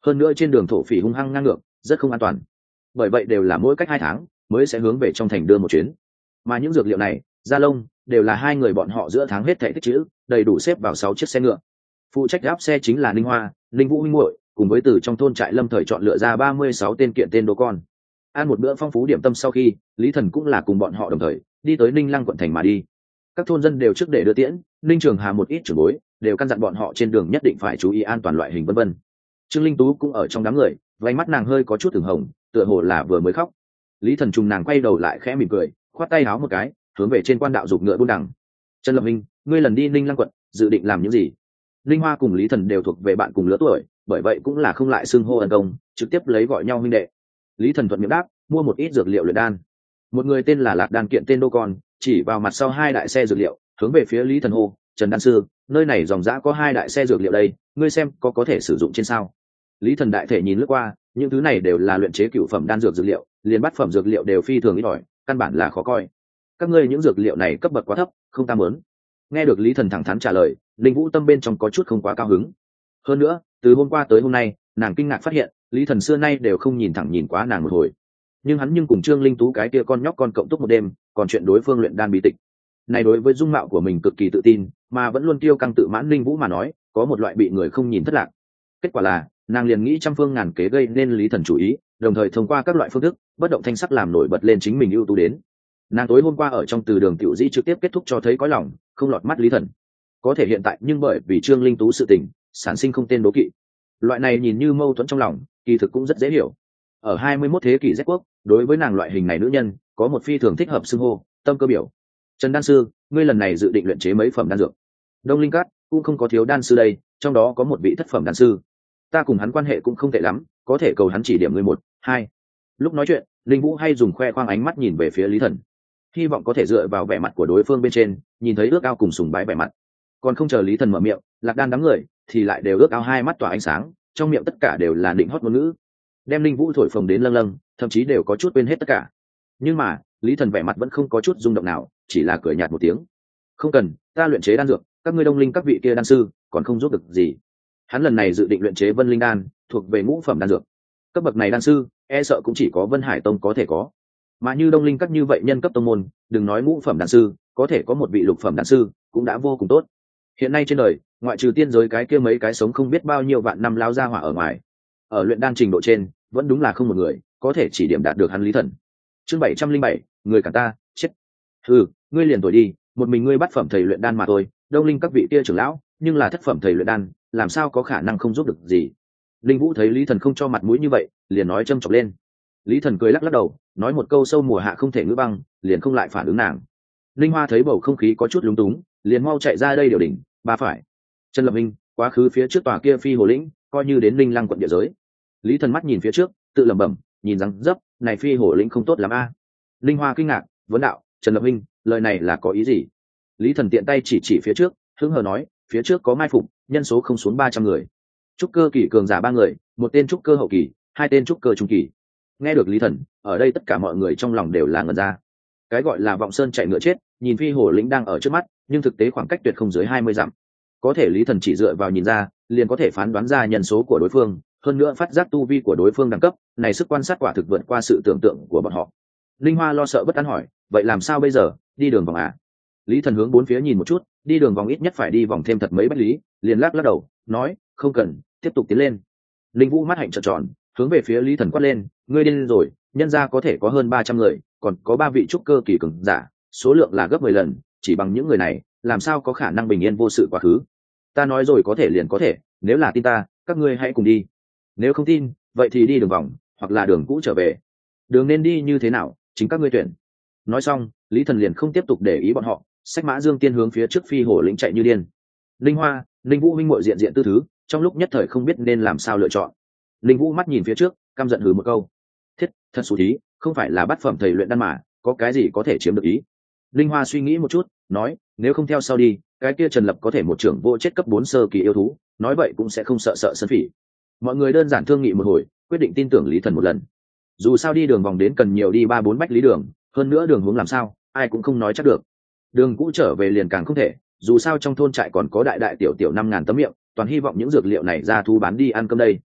hơn nữa trên đường thổ phỉ hung hăng ngang ngược, rất không an toàn. Bởi vậy đều là mỗi cách hai tháng mới sẽ hướng về trong thành đưa một chuyến, mà những dược liệu này, da lông, đều là hai người bọn họ giữa tháng hết thảy tích trữ, đầy đủ xếp vào sáu chiếc xe ngựa. Phụ trách áp xe chính là Ninh Hoa, Ninh Vũ huynh muội, cùng với từ trong thôn trại lâm thời chọn lựa ra ba mươi sáu tên kiện tên đô con. Ăn một bữa phong phú điểm tâm sau khi, Lý Thần cũng là cùng bọn họ đồng thời đi tới Ninh Lăng quận thành mà đi. Các thôn dân đều trước để đưa tiễn, Ninh Trường Hà một ít trưởng bối đều căn dặn bọn họ trên đường nhất định phải chú ý an toàn loại hình vân vân. Trương Linh Tú cũng ở trong đám người, váy mắt nàng hơi có chút ửng hồng, tựa hồ là vừa mới khóc. Lý Thần trùng nàng quay đầu lại khẽ mỉm cười, khoát tay háo một cái, hướng về trên quan đạo dục ngựa buôn đằng. Trần Lập Minh, ngươi lần đi Ninh Lăng quận, dự định làm những gì? Linh Hoa cùng Lý Thần đều thuộc về bạn cùng lứa tuổi, bởi vậy cũng là không lại xưng hô ân công, trực tiếp lấy gọi nhau huynh đệ. Lý Thần thuận miệng đáp, mua một ít dược liệu luyện đan. Một người tên là Lạc Đan kiện tên đô con, chỉ vào mặt sau hai đại xe dược liệu, hướng về phía Lý Thần hô, Trần đan sư, nơi này dòng dã có hai đại xe dược liệu đây, ngươi xem có có thể sử dụng trên sao? Lý Thần đại thể nhìn lướt qua, những thứ này đều là luyện chế cửu phẩm đan dược dược liệu, liền bát phẩm dược liệu đều phi thường ít ỏi, căn bản là khó coi. Các ngươi những dược liệu này cấp bậc quá thấp, không ta muốn. Nghe được Lý Thần thẳng thắn trả lời, Linh Vũ tâm bên trong có chút không quá cao hứng. Hơn nữa, từ hôm qua tới hôm nay, nàng kinh ngạc phát hiện, Lý Thần xưa nay đều không nhìn thẳng nhìn quá nàng một hồi. Nhưng hắn nhưng cùng Trương Linh Tú cái kia con nhóc con cộng túc một đêm, còn chuyện đối phương luyện đan bí tịch. Này đối với dung mạo của mình cực kỳ tự tin, mà vẫn luôn tiêu căng tự mãn Linh Vũ mà nói, có một loại bị người không nhìn thất lạc. Kết quả là, nàng liền nghĩ trăm phương ngàn kế gây nên Lý Thần chủ ý, đồng thời thông qua các loại phương thức, bất động thanh sắc làm nổi bật lên chính mình ưu tú đến. Nàng tối hôm qua ở trong từ đường tiểu dĩ trực tiếp kết thúc cho thấy có lòng, không lọt mắt Lý Thần. Có thể hiện tại nhưng bởi vì Trương Linh Tú sự tình, sản sinh không tên đố kỵ. Loại này nhìn như mâu thuẫn trong lòng, kỳ thực cũng rất dễ hiểu. Ở hai mươi mốt thế kỷ Z quốc, đối với nàng loại hình này nữ nhân, có một phi thường thích hợp xưng hô, tâm cơ biểu. Trần đan sư, ngươi lần này dự định luyện chế mấy phẩm đan dược? Đông Linh Cát cũng không có thiếu đan sư đây, trong đó có một vị thất phẩm đan sư. Ta cùng hắn quan hệ cũng không tệ lắm, có thể cầu hắn chỉ điểm ngươi một, hai. Lúc nói chuyện, Linh Vũ hay dùng khoe khoang ánh mắt nhìn về phía Lý Thần, hy vọng có thể dựa vào vẻ mặt của đối phương bên trên, nhìn thấy ước ao cùng sùng bái vẻ mặt. Còn không chờ Lý Thần mở miệng, Lạc Đan đám người thì lại đều ước ao hai mắt tỏa ánh sáng, trong miệng tất cả đều là định hót ngôn ngữ, đem Linh Vũ thổi phồng đến lâng lâng, thậm chí đều có chút quên hết tất cả. Nhưng mà Lý Thần vẻ mặt vẫn không có chút rung động nào, chỉ là cười nhạt một tiếng. Không cần, ta luyện chế đan dược, các ngươi Đông Linh các vị kia đan sư còn không giúp được gì. Hắn lần này dự định luyện chế Vân Linh đan, thuộc về ngũ phẩm đan dược. Cấp bậc này đan sư, e sợ cũng chỉ có Vân Hải Tông có thể có. Mà như Đông Linh các như vậy nhân cấp tông môn, đừng nói ngũ phẩm đan sư, có thể có một vị lục phẩm đan sư cũng đã vô cùng tốt. Hiện nay trên đời, ngoại trừ tiên giới cái kia mấy cái sống không biết bao nhiêu vạn năm lao ra hỏa ở ngoài, ở luyện đan trình độ trên, vẫn đúng là không một người có thể chỉ điểm đạt được hắn Lý Thần. Chương bảy trăm linh bảy, người cả ta, chết. Ừ, ngươi liền tuổi đi, một mình ngươi bắt phẩm thầy luyện đan mà thôi, Đông Linh các vị kia trưởng lão, nhưng là thất phẩm thầy luyện đan, làm sao có khả năng không giúp được gì. Linh Vũ thấy Lý Thần không cho mặt mũi như vậy, liền nói châm chọc lên. Lý Thần cười lắc lắc đầu, nói một câu sâu mùa hạ không thể ngữ băng, liền không lại phản ứng nàng. Linh Hoa thấy bầu không khí có chút lúng túng, liền mau chạy ra đây điều đỉnh, ba phải. Trần Lập Minh, quá khứ phía trước tòa kia phi hồ lĩnh, coi như đến Linh Lăng quận địa giới. Lý Thần mắt nhìn phía trước, tự lẩm bẩm, nhìn rằng dấp, này phi hồ lĩnh không tốt lắm a. À. Linh Hoa kinh ngạc, vấn đạo, Trần Lập Minh, lời này là có ý gì? Lý Thần tiện tay chỉ chỉ phía trước, hứng hờ nói, phía trước có mai phục, nhân số không xuống ba trăm người. Trúc cơ kỳ cường giả ba người, một tên trúc cơ hậu kỳ, hai tên trúc cơ trung kỳ. Nghe được Lý Thần, ở đây tất cả mọi người trong lòng đều là ngẩn ra. Cái gọi là vọng sơn chạy ngựa chết, nhìn phi hồ lĩnh đang ở trước mắt, nhưng thực tế khoảng cách tuyệt không dưới hai mươi dặm. Có thể Lý Thần chỉ dựa vào nhìn ra, liền có thể phán đoán ra nhân số của đối phương, hơn nữa phát giác tu vi của đối phương đẳng cấp, này sức quan sát quả thực vượt qua sự tưởng tượng của bọn họ. Linh Hoa lo sợ bất an hỏi, vậy làm sao bây giờ, đi đường vòng à? Lý Thần hướng bốn phía nhìn một chút, đi đường vòng ít nhất phải đi vòng thêm thật mấy bách lý, liền lắc lắc đầu, nói, không cần, tiếp tục tiến lên. Linh Vũ mắt hạnh trợn tròn, hướng về phía Lý Thần quát lên, ngươi điên rồi, nhân gia có thể có hơn ba trăm người, còn có ba vị trúc cơ kỳ cường giả, số lượng là gấp mười lần, chỉ bằng những người này, làm sao có khả năng bình yên vô sự quá khứ. Ta nói rồi có thể liền có thể, nếu là tin ta, các ngươi hãy cùng đi. Nếu không tin, vậy thì đi đường vòng, hoặc là đường cũ trở về. Đường nên đi như thế nào, chính các ngươi tuyển. Nói xong, Lý Thần liền không tiếp tục để ý bọn họ, xách mã dương tiên hướng phía trước phi hồ lĩnh chạy như điên. Linh Hoa, Linh Vũ huynh muội diện diện tư thứ, trong lúc nhất thời không biết nên làm sao lựa chọn. Linh Vũ mắt nhìn phía trước, căm giận hừ một câu. Thiết, thật xú thí, không phải là bắt phẩm thầy luyện đan mà, có cái gì có thể chiếm được ý. Linh Hoa suy nghĩ một chút, nói, nếu không theo sau đi, cái kia Trần Lập có thể một trưởng vô chết cấp bốn sơ kỳ yêu thú, nói vậy cũng sẽ không sợ sợ sân phỉ. Mọi người đơn giản thương nghị một hồi, quyết định tin tưởng Lý Thần một lần. Dù sao đi đường vòng đến cần nhiều đi ba bốn bách lý đường, hơn nữa đường hướng làm sao, ai cũng không nói chắc được. Đường cũ trở về liền càng không thể, dù sao trong thôn trại còn có đại đại tiểu tiểu năm ngàn tấm miệng, toàn hy vọng những dược liệu này ra thu bán đi ăn cơm đây.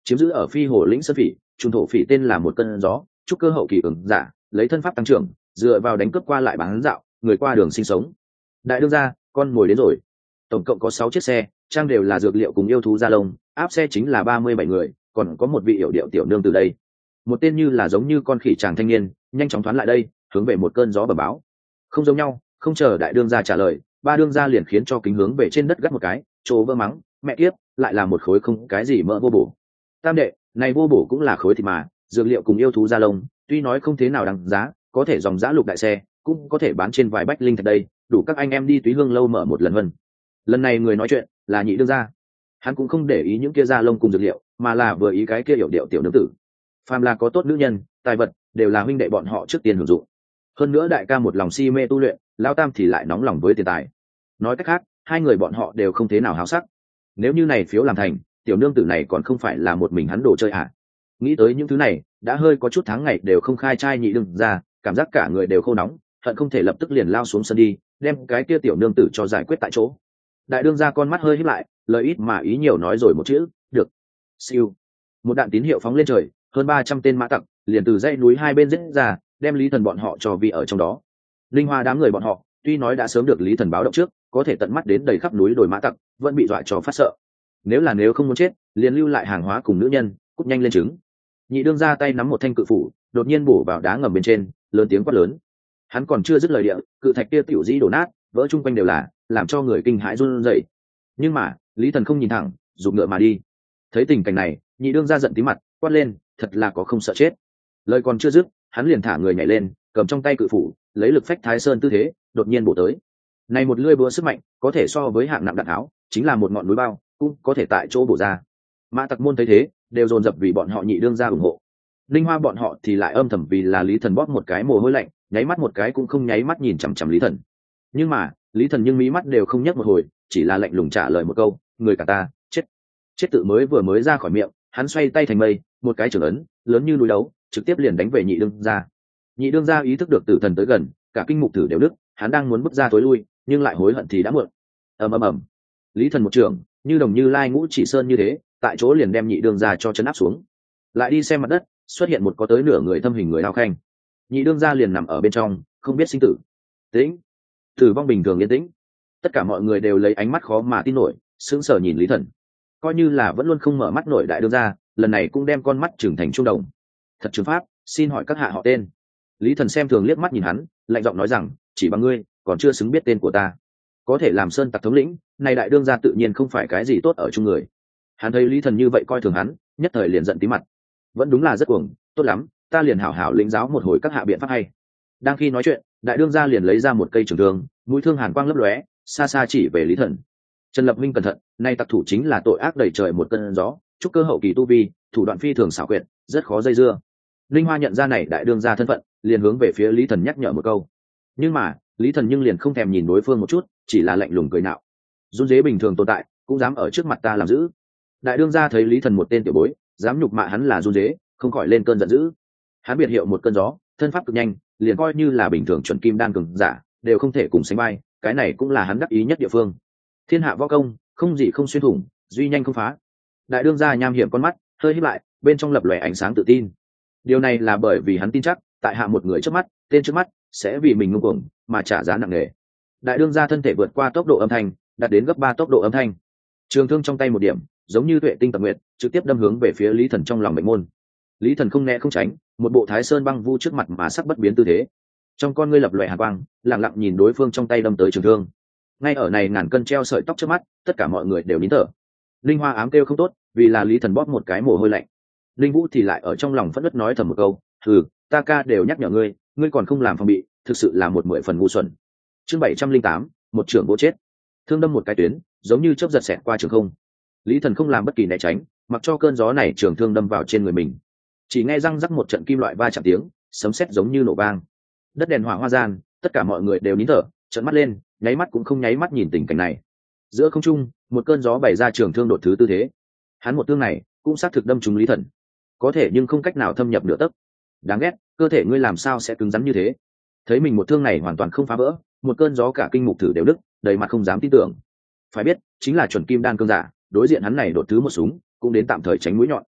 chiếm giữ ở phi hồ lĩnh sơn phỉ, trung thổ phỉ tên là một cơn gió, trúc cơ hậu kỳ ứng giả, lấy thân pháp tăng trưởng, dựa vào đánh cướp qua lại bán dạo, người qua đường sinh sống. Đại đương gia, con mồi đến rồi. Tổng cộng có sáu chiếc xe, trang đều là dược liệu cùng yêu thú da lông, áp xe chính là ba mươi bảy người, còn có một vị hiểu điệu tiểu nương từ đây. Một tên như là giống như con khỉ chàng thanh niên, nhanh chóng thoán lại đây, hướng về một cơn gió bờ báo. Không giống nhau, không chờ đại đương gia trả lời, ba đương gia liền khiến cho kính hướng về trên đất gắt một cái, trố vỡ mắng, mẹ kiếp, lại là một khối không cái gì mỡ vô bổ. Tam đệ, này vô bổ cũng là khối thịt mà, dược liệu cùng yêu thú da lông, tuy nói không thế nào đáng giá, có thể dòng giá lục đại xe, cũng có thể bán trên vài bách linh thạch đây, đủ các anh em đi túy hương lâu mở một lần hơn. Lần này người nói chuyện là nhị đương gia, hắn cũng không để ý những kia da lông cùng dược liệu, mà là vừa ý cái kia hiểu điệu tiểu nương tử. Phàm là có tốt nữ nhân, tài vật đều là huynh đệ bọn họ trước tiên hưởng dụng. Hơn nữa đại ca một lòng si mê tu luyện, lão tam thì lại nóng lòng với tiền tài. Nói cách khác, hai người bọn họ đều không thế nào háo sắc. Nếu như này phiếu làm thành, tiểu nương tử này còn không phải là một mình hắn đồ chơi à? Nghĩ tới những thứ này, đã hơi có chút tháng ngày đều không khai trai nhị đương ra, cảm giác cả người đều khô nóng, hận không thể lập tức liền lao xuống sân đi, đem cái kia tiểu nương tử cho giải quyết tại chỗ. Đại đương ra con mắt hơi híp lại, lời ít mà ý nhiều nói rồi một chữ, được. Siêu. Một đạn tín hiệu phóng lên trời, hơn ba trăm tên mã tặc liền từ dãy núi hai bên giết ra, đem Lý Thần bọn họ cho vi ở trong đó. Linh Hoa đám người bọn họ, tuy nói đã sớm được Lý Thần báo động trước, có thể tận mắt đến đầy khắp núi đồi mã tặc, vẫn bị dọa cho phát sợ. Nếu là nếu không muốn chết, liền lưu lại hàng hóa cùng nữ nhân, cút nhanh lên trứng. Nhị đương ra tay nắm một thanh cự phủ, đột nhiên bổ vào đá ngầm bên trên, lớn tiếng quát lớn. Hắn còn chưa dứt lời địa, cự thạch kia tiểu dĩ đổ nát, vỡ chung quanh đều là, làm cho người kinh hãi run rẩy. Nhưng mà, Lý Thần không nhìn thẳng, giục ngựa mà đi. Thấy tình cảnh này, nhị đương ra giận tí mặt, quát lên, thật là có không sợ chết. Lời còn chưa dứt, hắn liền thả người nhảy lên, cầm trong tay cự phủ, lấy lực phách Thái Sơn tư thế, đột nhiên bổ tới. Này một lưỡi búa sức mạnh, có thể so với hạng nặng đạn áo, chính là một ngọn núi bao, cũng có thể tại chỗ bổ ra. Mã tặc môn thấy thế, đều dồn dập vì bọn họ nhị đương ra ủng hộ. Linh Hoa bọn họ thì lại âm thầm vì là Lý Thần bóp một cái mồ hôi lạnh, nháy mắt một cái cũng không nháy mắt nhìn chằm chằm Lý Thần. Nhưng mà, Lý Thần nhưng mí mắt đều không nhấc một hồi, chỉ là lạnh lùng trả lời một câu, người cả ta, chết. Chết tự mới vừa mới ra khỏi miệng, hắn xoay tay thành mây, một cái trường ấn, lớn như núi đấu, trực tiếp liền đánh về nhị đương gia. Nhị đương gia ý thức được tử thần tới gần, cả kinh mục thử đều đứt, hắn đang muốn bước ra tối lui, nhưng lại hối hận thì đã muộn. Ầm ầm ầm. Lý Thần một trường, như đồng như lai ngũ chỉ sơn như thế, tại chỗ liền đem nhị đương gia cho chấn áp xuống. Lại đi xem mặt đất, xuất hiện một có tới nửa người thâm hình người đao khanh. Nhị đương gia liền nằm ở bên trong, không biết sinh tử. Tĩnh. Tử vong bình thường yên tĩnh. Tất cả mọi người đều lấy ánh mắt khó mà tin nổi, sững sờ nhìn Lý Thần. Coi như là vẫn luôn không mở mắt nổi đại đương gia, lần này cũng đem con mắt trưởng thành trung đồng. Thật chứng pháp, xin hỏi các hạ họ tên. Lý Thần xem thường liếc mắt nhìn hắn, lạnh giọng nói rằng, chỉ bằng ngươi, còn chưa xứng biết tên của ta. Có thể làm sơn tặc thống lĩnh, này đại đương gia tự nhiên không phải cái gì tốt ở chung người. Hắn thấy Lý Thần như vậy coi thường hắn, nhất thời liền giận tí mặt. Vẫn đúng là rất cuồng, tốt lắm, ta liền hảo hảo lĩnh giáo một hồi các hạ biện pháp hay. Đang khi nói chuyện, đại đương gia liền lấy ra một cây trường thương, mũi thương hàn quang lấp lóe, xa xa chỉ về Lý Thần. Trần Lập Minh cẩn thận, nay tặc thủ chính là tội ác đầy trời một cơn gió, trúc cơ hậu kỳ tu vi, thủ đoạn phi thường xảo quyệt, rất khó dây dưa. Linh Hoa nhận ra này đại đương gia thân phận, liền hướng về phía Lý Thần nhắc nhở một câu. Nhưng mà, Lý Thần nhưng liền không thèm nhìn đối phương một chút, chỉ là lạnh lùng cười nạo. Run dế bình thường tồn tại, cũng dám ở trước mặt ta làm dữ. Đại đương gia thấy Lý Thần một tên tiểu bối, dám nhục mạ hắn là run dế, không khỏi lên cơn giận dữ. Hắn biệt hiệu một cơn gió, thân pháp cực nhanh, liền coi như là bình thường chuẩn kim đan cường giả, đều không thể cùng sánh vai, cái này cũng là hắn đắc ý nhất địa phương. Thiên hạ võ công, không gì không xuyên thủng, duy nhanh không phá. Đại đương gia nham hiểm con mắt, hơi híp lại, bên trong lập lòe ánh sáng tự tin. Điều này là bởi vì hắn tin chắc, tại hạ một người trước mắt, tên trước mắt sẽ vì mình ngông cuồng mà trả giá nặng nề. Đại đương gia thân thể vượt qua tốc độ âm thanh, đạt đến gấp ba tốc độ âm thanh. Trường thương trong tay một điểm, giống như tuệ tinh tập nguyện, trực tiếp đâm hướng về phía Lý Thần trong lòng mệnh môn. Lý Thần không né không tránh, một bộ Thái Sơn băng vu trước mặt mà sắc bất biến tư thế. Trong con ngươi lập lòe hàn quang, lặng lặng nhìn đối phương trong tay đâm tới trường thương. Ngay ở này ngàn cân treo sợi tóc trước mắt, tất cả mọi người đều nín thở. Linh Hoa ám kêu không tốt, vì là Lý Thần bóp một cái mồ hôi lạnh. Linh Vũ thì lại ở trong lòng phẫn nộ nói thầm một câu, "Hừ, ta ca đều nhắc nhở ngươi, ngươi còn không làm phòng bị, thực sự là một mười phần ngu xuẩn." Chương bảy trăm linh tám, một trưởng vô chết. Thương đâm một cái tuyến, giống như chớp giật xẹt qua trường không. Lý Thần không làm bất kỳ né tránh, mặc cho cơn gió này trường thương đâm vào trên người mình. Chỉ nghe răng rắc một trận kim loại va chạm tiếng, sấm sét giống như nổ vang. Đất đèn hỏa hoa gian, tất cả mọi người đều nín thở, trợn mắt lên, nháy mắt cũng không nháy mắt nhìn tình cảnh này. Giữa không trung, một cơn gió bày ra trường thương đột thứ tư thế. Hắn một thương này, cũng xác thực đâm trúng Lý Thần. Có thể nhưng không cách nào thâm nhập nửa tấc. Đáng ghét, cơ thể ngươi làm sao sẽ cứng rắn như thế? Thấy mình một thương này hoàn toàn không phá vỡ, một cơn gió cả kinh mục thử đều đứt, đầy mặt không dám tin tưởng. Phải biết, chính là chuẩn kim đan cương giả, đối diện hắn này đột thứ một súng, cũng đến tạm thời tránh mũi nhọn.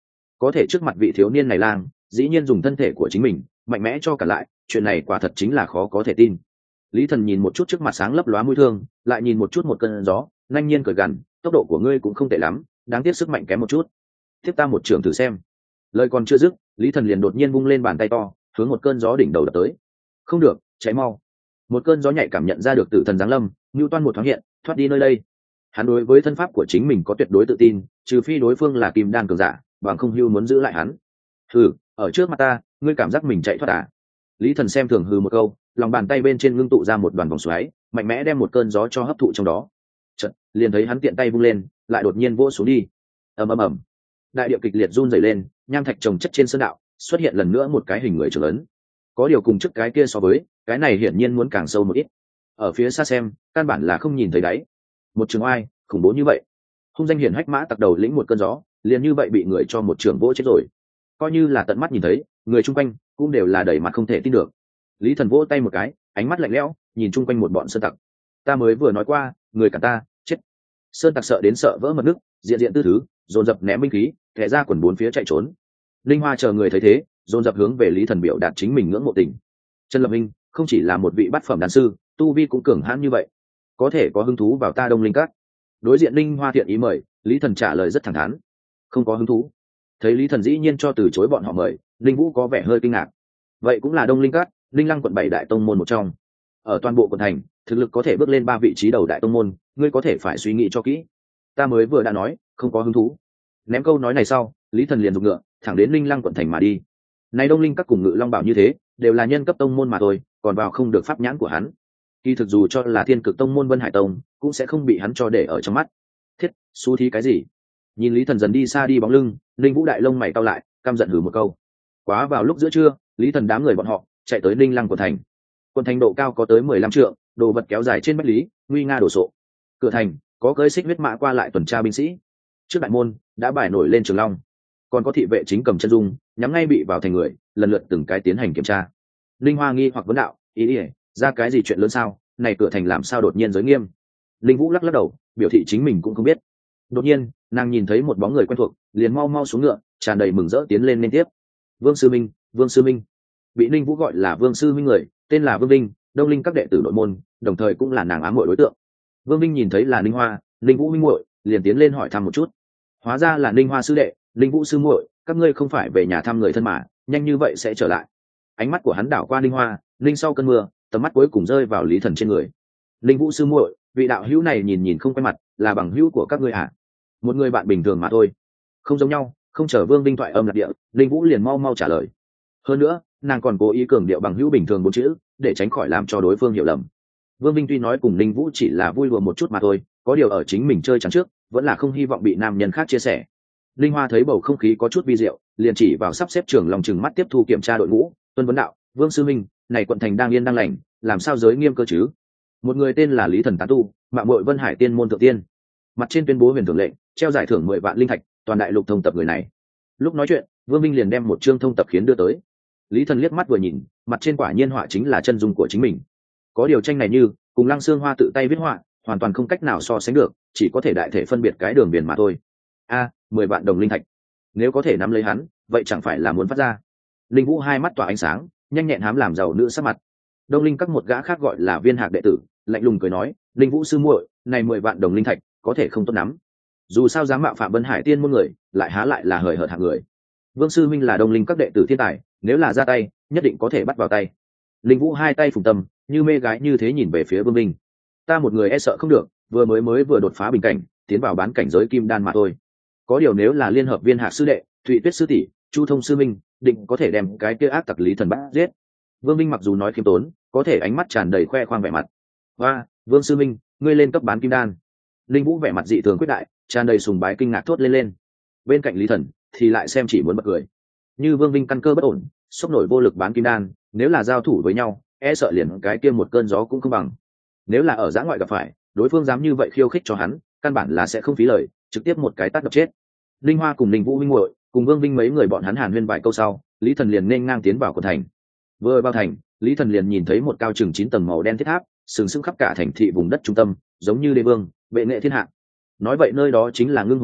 có thể trước mặt vị thiếu niên này lang dĩ nhiên dùng thân thể của chính mình mạnh mẽ cho cả lại, chuyện này quả thật chính là khó có thể tin. Lý Thần nhìn một chút trước mặt sáng lấp lóa mũi thương, lại nhìn một chút một cơn gió, nhanh nhiên cười gằn, tốc độ của ngươi cũng không tệ lắm, đáng tiếc sức mạnh kém một chút. Tiếp ta một trường thử xem. Lời còn chưa dứt, Lý Thần liền đột nhiên vung lên bàn tay to, hướng một cơn gió đỉnh đầu đập tới. Không được, cháy mau. Một cơn gió nhạy cảm nhận ra được tử thần giáng lâm, Nưu Toan một thoáng hiện, thoát đi nơi đây. Hắn đối với thân pháp của chính mình có tuyệt đối tự tin, trừ phi đối phương là kim đan cường giả, bằng không hưu muốn giữ lại hắn. Hừ, ở trước mặt ta, ngươi cảm giác mình chạy thoát à? Lý Thần xem thường hừ một câu, lòng bàn tay bên trên ngưng tụ ra một đoàn vòng xoáy, mạnh mẽ đem một cơn gió cho hấp thụ trong đó. Chợt, liền thấy hắn tiện tay vung lên, lại đột nhiên vỗ xuống đi. Ầm ầm ầm. Đại địa kịch liệt run rẩy lên, nham thạch chồng chất trên sơn đạo, xuất hiện lần nữa một cái hình người trưởng lớn. Có điều cùng trước cái kia so với, cái này hiển nhiên muốn càng sâu một ít. Ở phía xa xem, căn bản là không nhìn thấy đáy. Một trường oai, khủng bố như vậy. Hung danh hiển hách mã tặc đầu lĩnh một cơn gió, liền như vậy bị người cho một trường vỗ chết rồi. Coi như là tận mắt nhìn thấy, người chung quanh cũng đều là đầy mặt không thể tin được. Lý Thần vỗ tay một cái, ánh mắt lạnh lẽo, nhìn chung quanh một bọn sơn tặc. Ta mới vừa nói qua, người cả ta chết. Sơn tặc sợ đến sợ vỡ mật nước, diện diện tư thứ, dồn dập ném binh khí, thẻ ra quần bốn phía chạy trốn. Linh Hoa chờ người thấy thế, dồn dập hướng về Lý Thần biểu đạt chính mình ngưỡng mộ tình. Trần Lập Minh không chỉ là một vị bát phẩm đan sư, tu vi cũng cường hãn như vậy, có thể có hứng thú vào ta Đông Linh Các. Đối diện Linh Hoa thiện ý mời, Lý Thần trả lời rất thẳng thắn, không có hứng thú. Thấy Lý Thần dĩ nhiên cho từ chối bọn họ mời, Linh Vũ có vẻ hơi kinh ngạc. Vậy cũng là Đông Linh Các, Linh Lăng quận bảy đại tông môn một trong, ở toàn bộ quận thành thực lực có thể bước lên ba vị trí đầu đại tông môn, ngươi có thể phải suy nghĩ cho kỹ. Ta mới vừa đã nói không có hứng thú. Ném câu nói này sau, Lý Thần liền dùng ngựa thẳng đến Linh Lăng quận thành mà đi. Này Đông Linh Các cùng Ngự Long Bảo như thế, đều là nhân cấp tông môn mà thôi, còn vào không được pháp nhãn của hắn. Kỳ thực dù cho là Thiên Cực tông môn Vân Hải tông, cũng sẽ không bị hắn cho để ở trong mắt. Thiết, xú thí cái gì? Nhìn Lý Thần dần đi xa đi bóng lưng, Linh Vũ đại lông mày cau lại, căm giận hừ một câu. Quá vào lúc giữa trưa, Lý Thần đám người bọn họ chạy tới Linh Lăng quận thành. Quận thành độ cao có tới mười lăm trượng, đồ vật kéo dài trên bách lý, nguy nga đổ sộ. Cửa thành có cưỡi xích huyết mã qua lại tuần tra binh sĩ. Trước đại môn đã bài nổi lên trường long, còn có thị vệ chính cầm chân dung, nhắm ngay bị vào thành người, lần lượt từng cái tiến hành kiểm tra. Linh Hoa nghi hoặc vấn đạo, ý ý ra cái gì chuyện lớn sao? Này cửa thành làm sao đột nhiên giới nghiêm? Linh Vũ lắc lắc đầu, biểu thị chính mình cũng không biết. Đột nhiên, nàng nhìn thấy một bóng người quen thuộc, liền mau mau xuống ngựa, tràn đầy mừng rỡ tiến lên liên tiếp. Vương Sư Minh, Vương Sư Minh. Bị Linh Vũ gọi là Vương Sư Minh người, tên là Vương Vinh, Đông Linh các đệ tử nội môn, đồng thời cũng là nàng ám muội đối tượng. Vương Vinh nhìn thấy là Linh Hoa, Linh Vũ minh muội, liền tiến lên hỏi thăm một chút. Hóa ra là Linh Hoa sư đệ, Linh Vũ sư muội, các ngươi không phải về nhà thăm người thân mà, nhanh như vậy sẽ trở lại. Ánh mắt của hắn đảo qua Linh Hoa, Linh sau cơn mưa, tầm mắt cuối cùng rơi vào Lý Thần trên người. Linh Vũ sư muội, vị đạo hữu này nhìn nhìn không quen mặt, là bằng hữu của các ngươi à? Một người bạn bình thường mà thôi. Không giống nhau, không chờ Vương Vinh thoại âm lạc địa, Linh Vũ liền mau mau trả lời. Hơn nữa, nàng còn cố ý cường điệu bằng hữu bình thường bốn chữ, để tránh khỏi làm cho đối phương hiểu lầm. Vương Vinh tuy nói cùng Linh Vũ chỉ là vui đùa một chút mà thôi, có điều ở chính mình chơi chắn trước, vẫn là không hy vọng bị nam nhân khác chia sẻ. Linh Hoa thấy bầu không khí có chút vi diệu, liền chỉ vào sắp xếp trường lòng chừng mắt tiếp thu kiểm tra đội ngũ, tuân vấn đạo, Vương sư minh, này quận thành đang yên đang lành, làm sao giới nghiêm cơ chứ? Một người tên là Lý Thần tán tu, mạo muội Vân Hải tiên môn thượng tiên, mặt trên tuyên bố huyền thưởng lệnh, treo giải thưởng mười vạn linh thạch, toàn đại lục thông tập người này. Lúc nói chuyện, Vương Minh liền đem một chương thông tập khiến đưa tới. Lý Thần liếc mắt vừa nhìn, mặt trên quả nhiên họa chính là chân dung của chính mình. Có điều tranh này như cùng Lăng Xương Hoa tự tay viết họa, hoàn toàn không cách nào so sánh được, chỉ có thể đại thể phân biệt cái đường viền mà thôi. A, mười vạn đồng linh thạch, nếu có thể nắm lấy hắn, vậy chẳng phải là muốn phát ra. Linh Vũ hai mắt tỏa ánh sáng, nhanh nhẹn hám làm giàu nữ sắc mặt. Đông Linh các một gã khác gọi là Viên Hạc đệ tử, lạnh lùng cười nói, Linh Vũ sư muội, này mười vạn đồng linh thạch, có thể không tốt lắm. Dù sao dám mạo phạm Vân Hải tiên môn người, lại há lại là hời hợt hạng người. Vương sư minh là Đông Linh các đệ tử thiên tài, nếu là ra tay, nhất định có thể bắt vào tay. Linh Vũ hai tay phùng tâm, như mê gái như thế nhìn về phía Vương Minh. Ta một người e sợ không được, vừa mới mới vừa đột phá bình cảnh, tiến vào bán cảnh giới kim đan mà thôi. Có điều nếu là liên hợp Viên Hạc sư đệ, Thụy Tuyết sư tỷ, Chu Thông sư minh, định có thể đem cái kia ác tặc Lý Thần bắt giết. Vương Minh mặc dù nói khiêm tốn, có thể ánh mắt tràn đầy khoe khoang vẻ mặt. Hoa, Vương sư minh, ngươi lên cấp bán kim đan. Linh Vũ vẻ mặt dị thường quyết đại, tràn đầy sùng bái kinh ngạc thốt lên lên. Bên cạnh Lý Thần thì lại xem chỉ muốn bật cười. Như Vương Vinh căn cơ bất ổn, sốc nổi vô lực bán kim đan, nếu là giao thủ với nhau, e sợ liền cái kia một cơn gió cũng không bằng. Nếu là ở giã ngoại gặp phải, đối phương dám như vậy khiêu khích cho hắn, căn bản là sẽ không phí lời, trực tiếp một cái tát đập chết. Linh Hoa cùng Linh Vũ huynh muội, cùng Vương Vinh mấy người bọn hắn hàn huyên vài câu sau, Lý Thần liền nên ngang tiến vào quận thành. Vừa vào thành, Lý Thần liền nhìn thấy một cao chừng chín tầng màu đen thiết tháp, sừng sững khắp cả thành thị vùng đất trung tâm, giống như đế vương, bệ nghệ thiên hạ. Nói vậy nơi đó chính là Ngưng Hồn Tháp,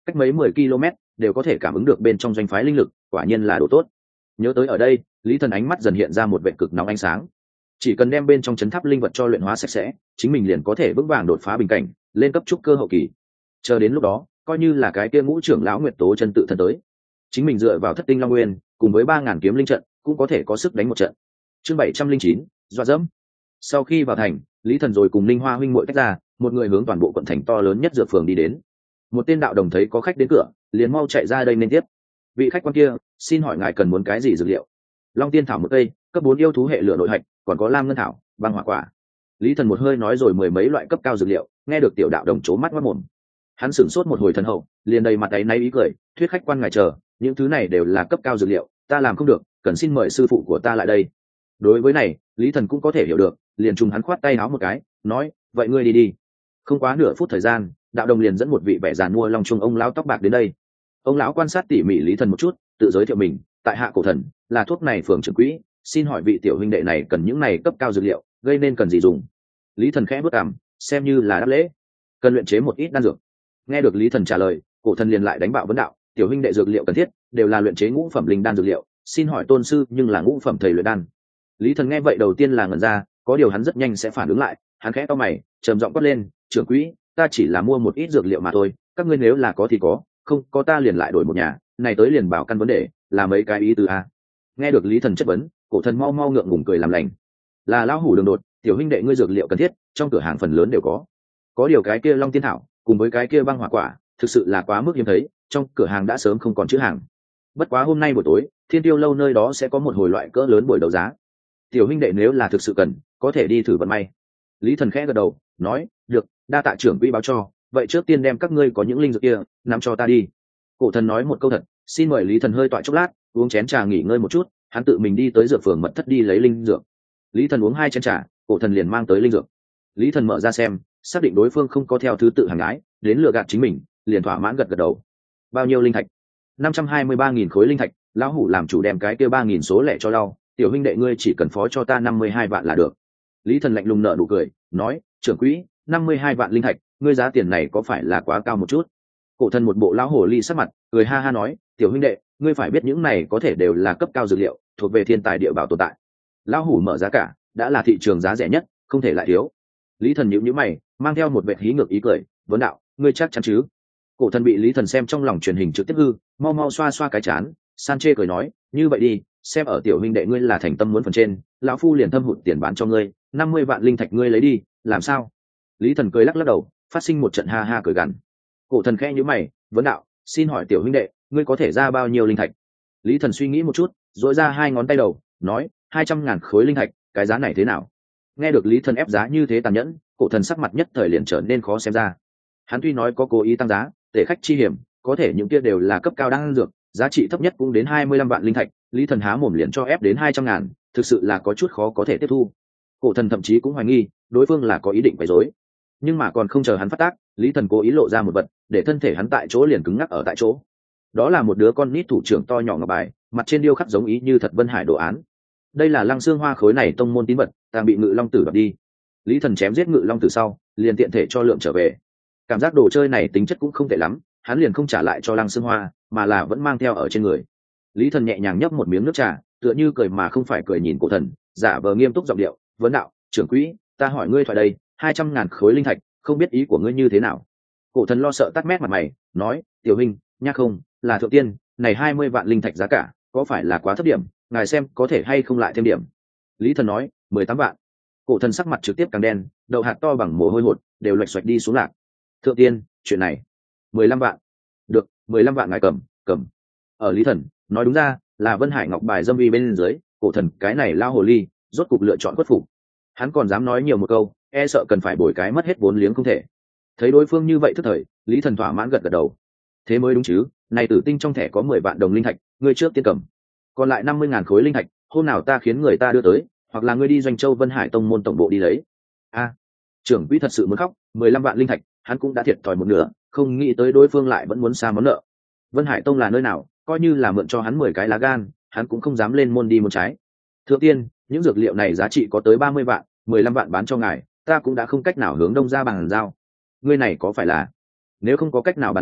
cách mấy mười km đều có thể cảm ứng được bên trong doanh phái linh lực, quả nhiên là đồ tốt. Nhớ tới ở đây, Lý Thần ánh mắt dần hiện ra một vệt cực nóng ánh sáng. Chỉ cần đem bên trong chấn tháp linh vật cho luyện hóa sạch sẽ, chính mình liền có thể vững vàng đột phá bình cảnh, lên cấp trúc cơ hậu kỳ. Chờ đến lúc đó, coi như là cái kia ngũ trưởng lão Nguyệt Tố chân tự thân tới, chính mình dựa vào thất tinh long nguyên cùng với ba ngàn kiếm linh trận cũng có thể có sức đánh một trận. Chương bảy trăm linh chín, dọa dẫm. Sau khi vào thành, Lý Thần rồi cùng Linh Hoa huynh muội tách ra, một người hướng toàn bộ quận thành to lớn nhất dược phường đi đến. Một tên đạo đồng thấy có khách đến cửa, liền mau chạy ra đây nên tiếp. Vị khách quan kia, xin hỏi ngài cần muốn cái gì dược liệu? Long tiên thảo một cây, cấp bốn yêu thú hệ lửa nội hạch, còn có lam ngân thảo, băng hỏa quả. Lý Thần một hơi nói rồi mười mấy loại cấp cao dược liệu, nghe được tiểu đạo đồng chố mắt mắt mồm. Hắn sửng sốt một hồi thần hậu, liền đầy mặt áy náy ý cười, thuyết khách quan ngài chờ, những thứ này đều là cấp cao dược liệu, ta làm không được, cần xin mời sư phụ của ta lại đây. Đối với này, Lý Thần cũng có thể hiểu được, liền trùng hắn khoát tay áo một cái, nói, vậy ngươi đi đi. Không quá nửa phút thời gian, đạo đồng liền dẫn một vị vẻ giàn mua long trung ông lão tóc bạc đến đây. Ông lão quan sát tỉ mỉ Lý Thần một chút, tự giới thiệu mình, tại hạ cổ thần, là thuốc này phường trưởng quỹ, xin hỏi vị tiểu huynh đệ này cần những này cấp cao dược liệu, gây nên cần gì dùng? Lý Thần khẽ bước cằm, xem như là đáp lễ. Cần luyện chế một ít đan dược. Nghe được Lý Thần trả lời, cổ thần liền lại đánh bạo vấn đạo, tiểu huynh đệ dược liệu cần thiết đều là luyện chế ngũ phẩm linh đan dược liệu, xin hỏi tôn sư nhưng là ngũ phẩm thầy luyện đan. Lý Thần nghe vậy đầu tiên là ngẩn ra, có điều hắn rất nhanh sẽ phản ứng lại, hắn khẽ cau mày, trầm giọng quát lên, trưởng quỹ, ta chỉ là mua một ít dược liệu mà thôi, các ngươi nếu là có thì có, không có ta liền lại đổi một nhà, này tới liền bảo căn vấn đề, là mấy cái ý tứ a. Nghe được Lý Thần chất vấn, cổ thần mau mau ngượng ngùng cười làm lành, là lão hủ đường đột, tiểu huynh đệ ngươi dược liệu cần thiết trong cửa hàng phần lớn đều có, có điều cái kia long tiên thảo cùng với cái kia băng hỏa quả thực sự là quá mức hiếm thấy, trong cửa hàng đã sớm không còn chữ hàng. Bất quá hôm nay buổi tối Thiên Tiêu lâu nơi đó sẽ có một hồi loại cỡ lớn buổi đấu giá, tiểu huynh đệ nếu là thực sự cần, có thể đi thử vận may. Lý Thần khẽ gật đầu, nói, được, đa tạ trưởng quỹ báo cho, vậy trước tiên đem các ngươi có những linh dược kia nắm cho ta đi. Cổ thần nói một câu thật, xin mời Lý Thần hơi tọa chốc lát, uống chén trà nghỉ ngơi một chút, hắn tự mình đi tới dược phường mật thất đi lấy linh dược. Lý Thần uống hai chén trà, cổ thần liền mang tới linh dược. Lý Thần mở ra xem, xác định đối phương không có theo thứ tự hàng ái đến lừa gạt chính mình, liền thỏa mãn gật gật đầu. Bao nhiêu linh thạch? Năm trăm hai mươi ba nghìn khối linh thạch. Lão hủ làm chủ đem cái kia ba nghìn số lẻ cho đau, tiểu huynh đệ ngươi chỉ cần phó cho ta năm mươi hai vạn là được. Lý Thần lạnh lùng nở nụ cười, nói, trưởng quỹ, năm mươi hai vạn linh thạch, ngươi giá tiền này có phải là quá cao một chút? Cổ thần một bộ lão hồ ly sắc mặt, cười ha ha nói, tiểu huynh đệ, ngươi phải biết những này có thể đều là cấp cao dược liệu, thuộc về thiên tài địa bảo tồn tại. Lão hủ mở giá cả, đã là thị trường giá rẻ nhất, không thể lại thiếu. Lý Thần nhíu nhíu mày, mang theo một vẻ hí ngược ý cười, vấn đạo, ngươi chắc chắn chứ? Cổ thần bị Lý Thần xem trong lòng truyền hình trực tiếp hư, mau mau xoa xoa cái chán, san chê cười nói, như vậy đi, xem ở tiểu huynh đệ ngươi là thành tâm muốn phần trên, lão phu liền thâm hụt tiền bán cho ngươi, năm mươi vạn linh thạch ngươi lấy đi, làm sao? Lý Thần cười lắc lắc đầu, phát sinh một trận ha ha cười gằn. Cổ thần khẽ nhíu mày, vấn đạo, xin hỏi tiểu huynh đệ, ngươi có thể ra bao nhiêu linh thạch? Lý Thần suy nghĩ một chút, duỗi ra hai ngón tay đầu, nói, hai trăm ngàn khối linh thạch, cái giá này thế nào? Nghe được Lý Thần ép giá như thế tàn nhẫn, cổ thần sắc mặt nhất thời liền trở nên khó xem ra. Hắn tuy nói có cố ý tăng giá, để khách chi hiểm, có thể những kia đều là cấp cao đan dược, giá trị thấp nhất cũng đến hai mươi lăm vạn linh thạch, Lý Thần há mồm liền cho ép đến hai trăm ngàn, thực sự là có chút khó có thể tiếp thu. Cổ thần thậm chí cũng hoài nghi, đối phương là có ý định quấy rối. Nhưng mà còn không chờ hắn phát tác, Lý Thần cố ý lộ ra một vật, để thân thể hắn tại chỗ liền cứng ngắc ở tại chỗ. Đó là một đứa con nít thủ trưởng to nhỏ ngọc bài, mặt trên điêu khắc giống ý như thật Vân Hải đồ án. Đây là Lăng Xương Hoa khối này tông môn tín vật, tàng bị Ngự Long Tử đoạt đi. Lý Thần chém giết Ngự Long Tử sau, liền tiện thể cho lượng trở về. Cảm giác đồ chơi này tính chất cũng không tệ lắm, hắn liền không trả lại cho Lăng Xương Hoa, mà là vẫn mang theo ở trên người. Lý Thần nhẹ nhàng nhấp một miếng nước trà, tựa như cười mà không phải cười nhìn cổ thần, giả vờ nghiêm túc giọng điệu, vấn đạo, trưởng quỹ, ta hỏi ngươi thoại đây, hai trăm ngàn khối linh thạch, không biết ý của ngươi như thế nào? Cổ thần lo sợ tắt mét mặt mày, nói, tiểu huynh, nhắc không, là thượng tiên, này hai mươi vạn linh thạch giá cả, có phải là quá thấp điểm, ngài xem có thể hay không lại thêm điểm. Lý Thần nói, mười tám vạn. Cổ thần sắc mặt trực tiếp càng đen, đầu hạt to bằng mồ hôi hột, đều lệch xoạch đi xuống lạc. Thượng tiên, chuyện này, mười lăm vạn. Được, mười lăm vạn ngài cầm, cầm. Ở Lý Thần, nói đúng ra, là Vân Hải ngọc bài dâm vi bên dưới, cổ thần cái này lao hồ ly, rốt cục lựa chọn khuất phục. Hắn còn dám nói nhiều một câu, e sợ cần phải bồi cái mất hết vốn liếng không thể. Thấy đối phương như vậy thức thời, Lý Thần thỏa mãn gật gật đầu. Thế mới đúng chứ, này tử tinh trong thẻ có mười vạn đồng linh thạch, ngươi trước tiên cầm. Còn lại năm mươi ngàn khối linh thạch, hôm nào ta khiến người ta đưa tới, hoặc là ngươi đi Doanh Châu Vân Hải tông môn tổng bộ đi lấy. A, trưởng quỹ thật sự muốn khóc, mười lăm vạn linh thạch, hắn cũng đã thiệt thòi một nửa, không nghĩ tới đối phương lại vẫn muốn xa món nợ. Vân Hải tông là nơi nào, coi như là mượn cho hắn mười cái lá gan, hắn cũng không dám lên môn đi một trái. Thượng tiên, những dược liệu này giá trị có tới ba mươi vạn, mười lăm vạn bán cho ngài, ta cũng đã không cách nào hướng đông ra bàn giao. Ngươi này có phải là, nếu không có cách nào bàn giao,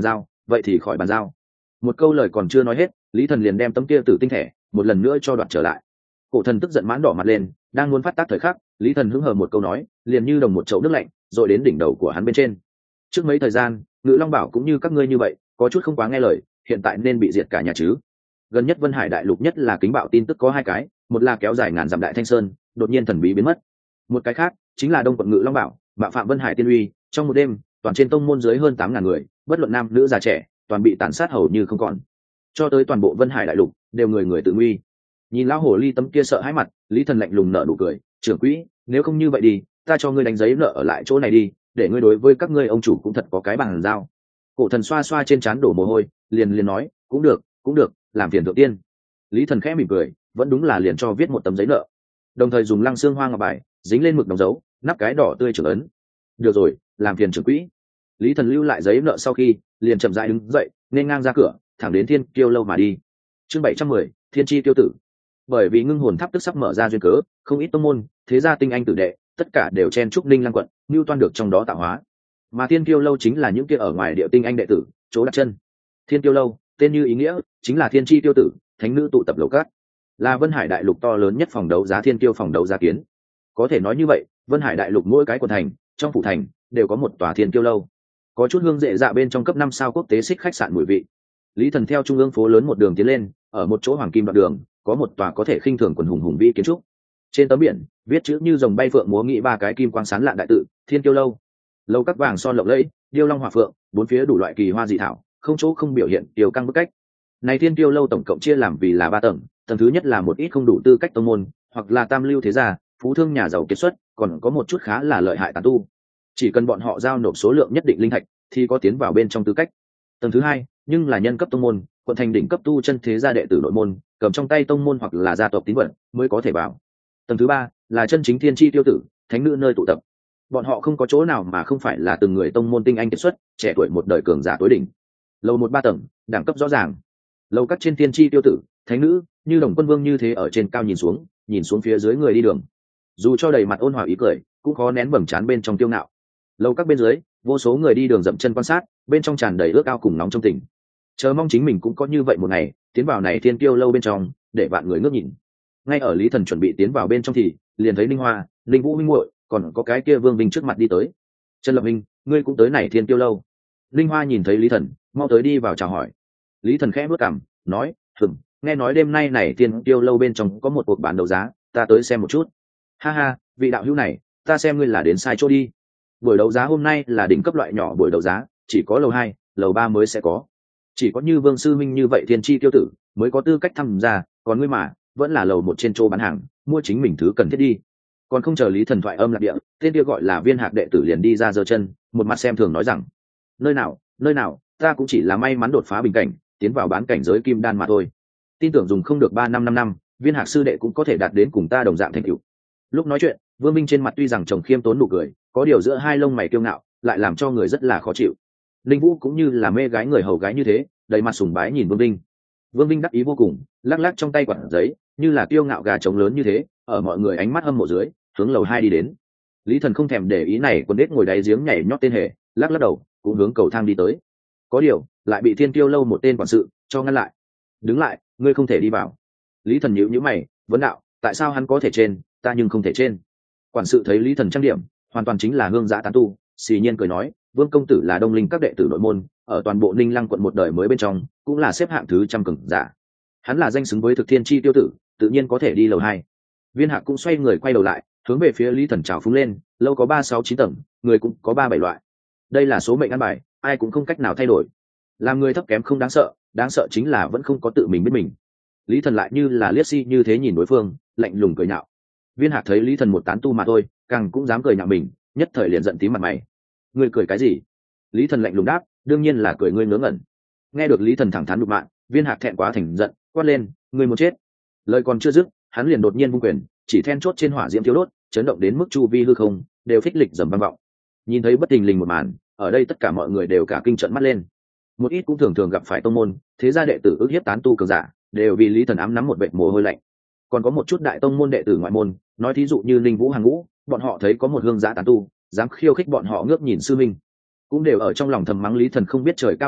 vậy thì khỏi bàn giao. Một câu lời còn chưa nói hết, Lý Thần liền đem tấm kia tử tinh thẻ một lần nữa cho đoạt trở lại. Cổ thần tức giận mãn đỏ mặt lên, đang muốn phát tác thời khắc, Lý Thần hứng hờ một câu nói, liền như đồng một chậu nước lạnh rồi đến đỉnh đầu của hắn bên trên. Trước mấy thời gian, Ngự Long Bảo cũng như các ngươi như vậy, có chút không quá nghe lời, hiện tại nên bị diệt cả nhà chứ. Gần nhất Vân Hải đại lục nhất là kính bạo tin tức có hai cái, một là kéo dài ngàn dặm đại thanh sơn, đột nhiên thần bí biến mất. Một cái khác, chính là Đông quận Ngự Long Bảo, bạo phạm Vân Hải tiên uy, trong một đêm, toàn trên tông môn dưới hơn tám ngàn người, bất luận nam nữ già trẻ, toàn bị tàn sát hầu như không còn. Cho tới toàn bộ Vân Hải đại lục, đều người người tự nguy. Nhìn lão hồ ly tấm kia sợ hãi mặt, Lý Thần lạnh lùng nở nụ cười, "Trưởng quỹ, nếu không như vậy đi, ta cho ngươi đánh giấy nợ ở lại chỗ này đi, để ngươi đối với các ngươi ông chủ cũng thật có cái bằng giao." Cổ thần xoa xoa trên trán đổ mồ hôi, liền liền nói, "Cũng được, cũng được, làm phiền thượng tiên." Lý Thần khẽ mỉm cười, vẫn đúng là liền cho viết một tấm giấy nợ, đồng thời dùng lăng xương hoa ngọc bài dính lên mực đóng dấu, nắp cái đỏ tươi trưởng ấn. "Được rồi, làm phiền trưởng quỹ." Lý Thần lưu lại giấy nợ sau khi, liền chậm rãi đứng dậy, nên ngang ra cửa, thẳng đến Thiên Kiêu lâu mà đi. Chương bảy trăm mười, Thiên Chi tiêu tử. Bởi vì ngưng hồn tháp tức sắp mở ra duyên cớ, không ít tông môn, thế gia tinh anh tử đệ, tất cả đều chen chúc Ninh Lăng quận, mưu toan được trong đó tạo hóa. Mà Thiên Kiêu lâu chính là những kia ở ngoài địa tinh anh đệ tử, chỗ đặt chân. Thiên Kiêu lâu, tên như ý nghĩa, chính là Thiên Chi tiêu tử, thánh nữ tụ tập lầu cát, là Vân Hải đại lục to lớn nhất phòng đấu giá Thiên Kiêu phòng đấu giá kiến. Có thể nói như vậy, Vân Hải đại lục mỗi cái quận thành, trong phủ thành đều có một tòa Thiên Kiêu lâu. Có chút hương dệ dạ bên trong cấp năm sao quốc tế xích khách sạn mùi vị. Lý Thần theo trung ương phố lớn một đường tiến lên, ở một chỗ hoàng kim đoạn đường, có một tòa có thể khinh thường quần hùng hùng vĩ kiến trúc. Trên tấm biển, viết chữ như rồng bay phượng múa nghị ba cái kim quang sáng lạn đại tự, Thiên Kiêu lâu. Lâu các vàng son lộng lẫy, điêu long hỏa phượng, bốn phía đủ loại kỳ hoa dị thảo, không chỗ không biểu hiện tiêu căng bức cách. Này Thiên Kiêu lâu tổng cộng chia làm vì là ba tầng, tầng thứ nhất là một ít không đủ tư cách tông môn, hoặc là tam lưu thế gia, phú thương nhà giàu kiệt xuất, còn có một chút khá là lợi hại tán tu. Chỉ cần bọn họ giao nộp số lượng nhất định linh thạch, thì có tiến vào bên trong tư cách. Tầng thứ hai, nhưng là nhân cấp tông môn, quận thành đỉnh cấp tu chân thế gia đệ tử nội môn, cầm trong tay tông môn hoặc là gia tộc tín vật mới có thể vào. Tầng thứ ba là chân chính thiên chi tiêu tử, thánh nữ nơi tụ tập. Bọn họ không có chỗ nào mà không phải là từng người tông môn tinh anh kiệt xuất, trẻ tuổi một đời cường giả tối đỉnh. Lầu một ba tầng, đẳng cấp rõ ràng. Lầu các trên thiên chi tiêu tử, thánh nữ, như đồng quân vương như thế ở trên cao nhìn xuống, nhìn xuống phía dưới người đi đường. Dù cho đầy mặt ôn hòa ý cười, cũng khó nén bẩm chán bên trong tiêu ngạo. Lầu các bên dưới, vô số người đi đường dậm chân quan sát, bên trong tràn đầy ước ao cùng nóng trong tình. Chờ mong chính mình cũng có như vậy một ngày, tiến vào này Thiên Kiêu lâu bên trong, để vạn người ngước nhìn. Ngay ở Lý Thần chuẩn bị tiến vào bên trong thì liền thấy Linh Hoa, Linh Vũ minh muội, còn có cái kia Vương Vinh trước mặt đi tới. "Trần Lập Minh, ngươi cũng tới này Thiên Kiêu lâu?" Linh Hoa nhìn thấy Lý Thần, mau tới đi vào chào hỏi. Lý Thần khẽ bước cằm, nói, "Hừm, nghe nói đêm nay này Thiên Kiêu lâu bên trong có một cuộc bán đấu giá, ta tới xem một chút." "Ha ha, vị đạo hữu này, ta xem ngươi là đến sai chỗ đi. Buổi đấu giá hôm nay là đỉnh cấp loại nhỏ buổi đấu giá, chỉ có lầu hai, lầu ba mới sẽ có. Chỉ có như Vương sư minh như vậy thiên chi tiêu tử mới có tư cách tham gia, còn ngươi mà vẫn là lầu một trên chỗ bán hàng, mua chính mình thứ cần thiết đi." Còn không chờ Lý Thần thoại âm lạc địa, tên kia gọi là Viên Hạc đệ tử liền đi ra giơ chân, một mặt xem thường nói rằng, "Nơi nào, nơi nào, ta cũng chỉ là may mắn đột phá bình cảnh, tiến vào bán cảnh giới kim đan mà thôi. Tin tưởng dùng không được ba năm năm năm, Viên Hạc sư đệ cũng có thể đạt đến cùng ta đồng dạng thành tựu." Lúc nói chuyện, Vương Minh trên mặt tuy rằng chồng khiêm tốn nụ cười, có điều giữa hai lông mày kiêu ngạo, lại làm cho người rất là khó chịu. Linh Vũ cũng như là mê gái người hầu gái như thế, đầy mặt sùng bái nhìn Vương Minh. Vương Minh đắc ý vô cùng, lắc lắc trong tay quạt giấy, như là kiêu ngạo gà trống lớn như thế, ở mọi người ánh mắt hâm mộ dưới, hướng lầu hai đi đến. Lý Thần không thèm để ý này, còn đết ngồi đáy giếng nhảy nhót tên hề, lắc lắc đầu, cũng hướng cầu thang đi tới. Có điều, lại bị Thiên Kiêu lâu một tên quản sự cho ngăn lại. "Đứng lại, ngươi không thể đi vào." Lý Thần nhíu nhíu mày, vấn đạo, tại sao hắn có thể trên, ta nhưng không thể trên? Quản sự thấy Lý Thần trang điểm, hoàn toàn chính là hương giã tán tu, xì nhiên cười nói, "Vương công tử là Đông Linh các đệ tử nội môn, ở toàn bộ Ninh Lăng quận một đời mới bên trong, cũng là xếp hạng thứ trăm cường giả. Hắn là danh xứng với thực thiên chi tiêu tử, tự nhiên có thể đi lầu hai." Viên Hạc cũng xoay người quay đầu lại, hướng về phía Lý Thần chào phúng lên, "Lâu có ba sáu chín tầng, người cũng có ba bảy loại. Đây là số mệnh ăn bài, ai cũng không cách nào thay đổi. Làm người thấp kém không đáng sợ, đáng sợ chính là vẫn không có tự mình biết mình." Lý Thần lại như là liếc si như thế nhìn đối phương, lạnh lùng cười nhạo. Viên Hạc thấy Lý Thần một tán tu mà thôi, càng cũng dám cười nhạo mình, nhất thời liền giận tím mặt mày. "Ngươi cười cái gì?" Lý Thần lạnh lùng đáp, "đương nhiên là cười ngươi ngớ ngẩn." Nghe được Lý Thần thẳng thắn đục mạng, Viên Hạc thẹn quá thành giận, quát lên, "Ngươi muốn chết!" Lời còn chưa dứt, hắn liền đột nhiên vung quyền, chỉ then chốt trên hỏa diễm thiếu đốt, chấn động đến mức chu vi hư không đều phích lịch dầm vang vọng. Nhìn thấy bất thình lình một màn, ở đây tất cả mọi người đều cả kinh trợn mắt lên. Một ít cũng thường thường gặp phải tông môn, thế gia đệ tử ức hiếp tán tu cường giả, đều vì Lý Thần ám nắm một vệt mồ hôi lạnh. Còn có một chút đại tông môn đệ tử ngoại môn, nói thí dụ như Linh Vũ Hàng Ngũ, bọn họ thấy có một hương giã tán tu dám khiêu khích bọn họ ngước nhìn sư minh, cũng đều ở trong lòng thầm mắng Lý Thần không biết trời cao đất rộng,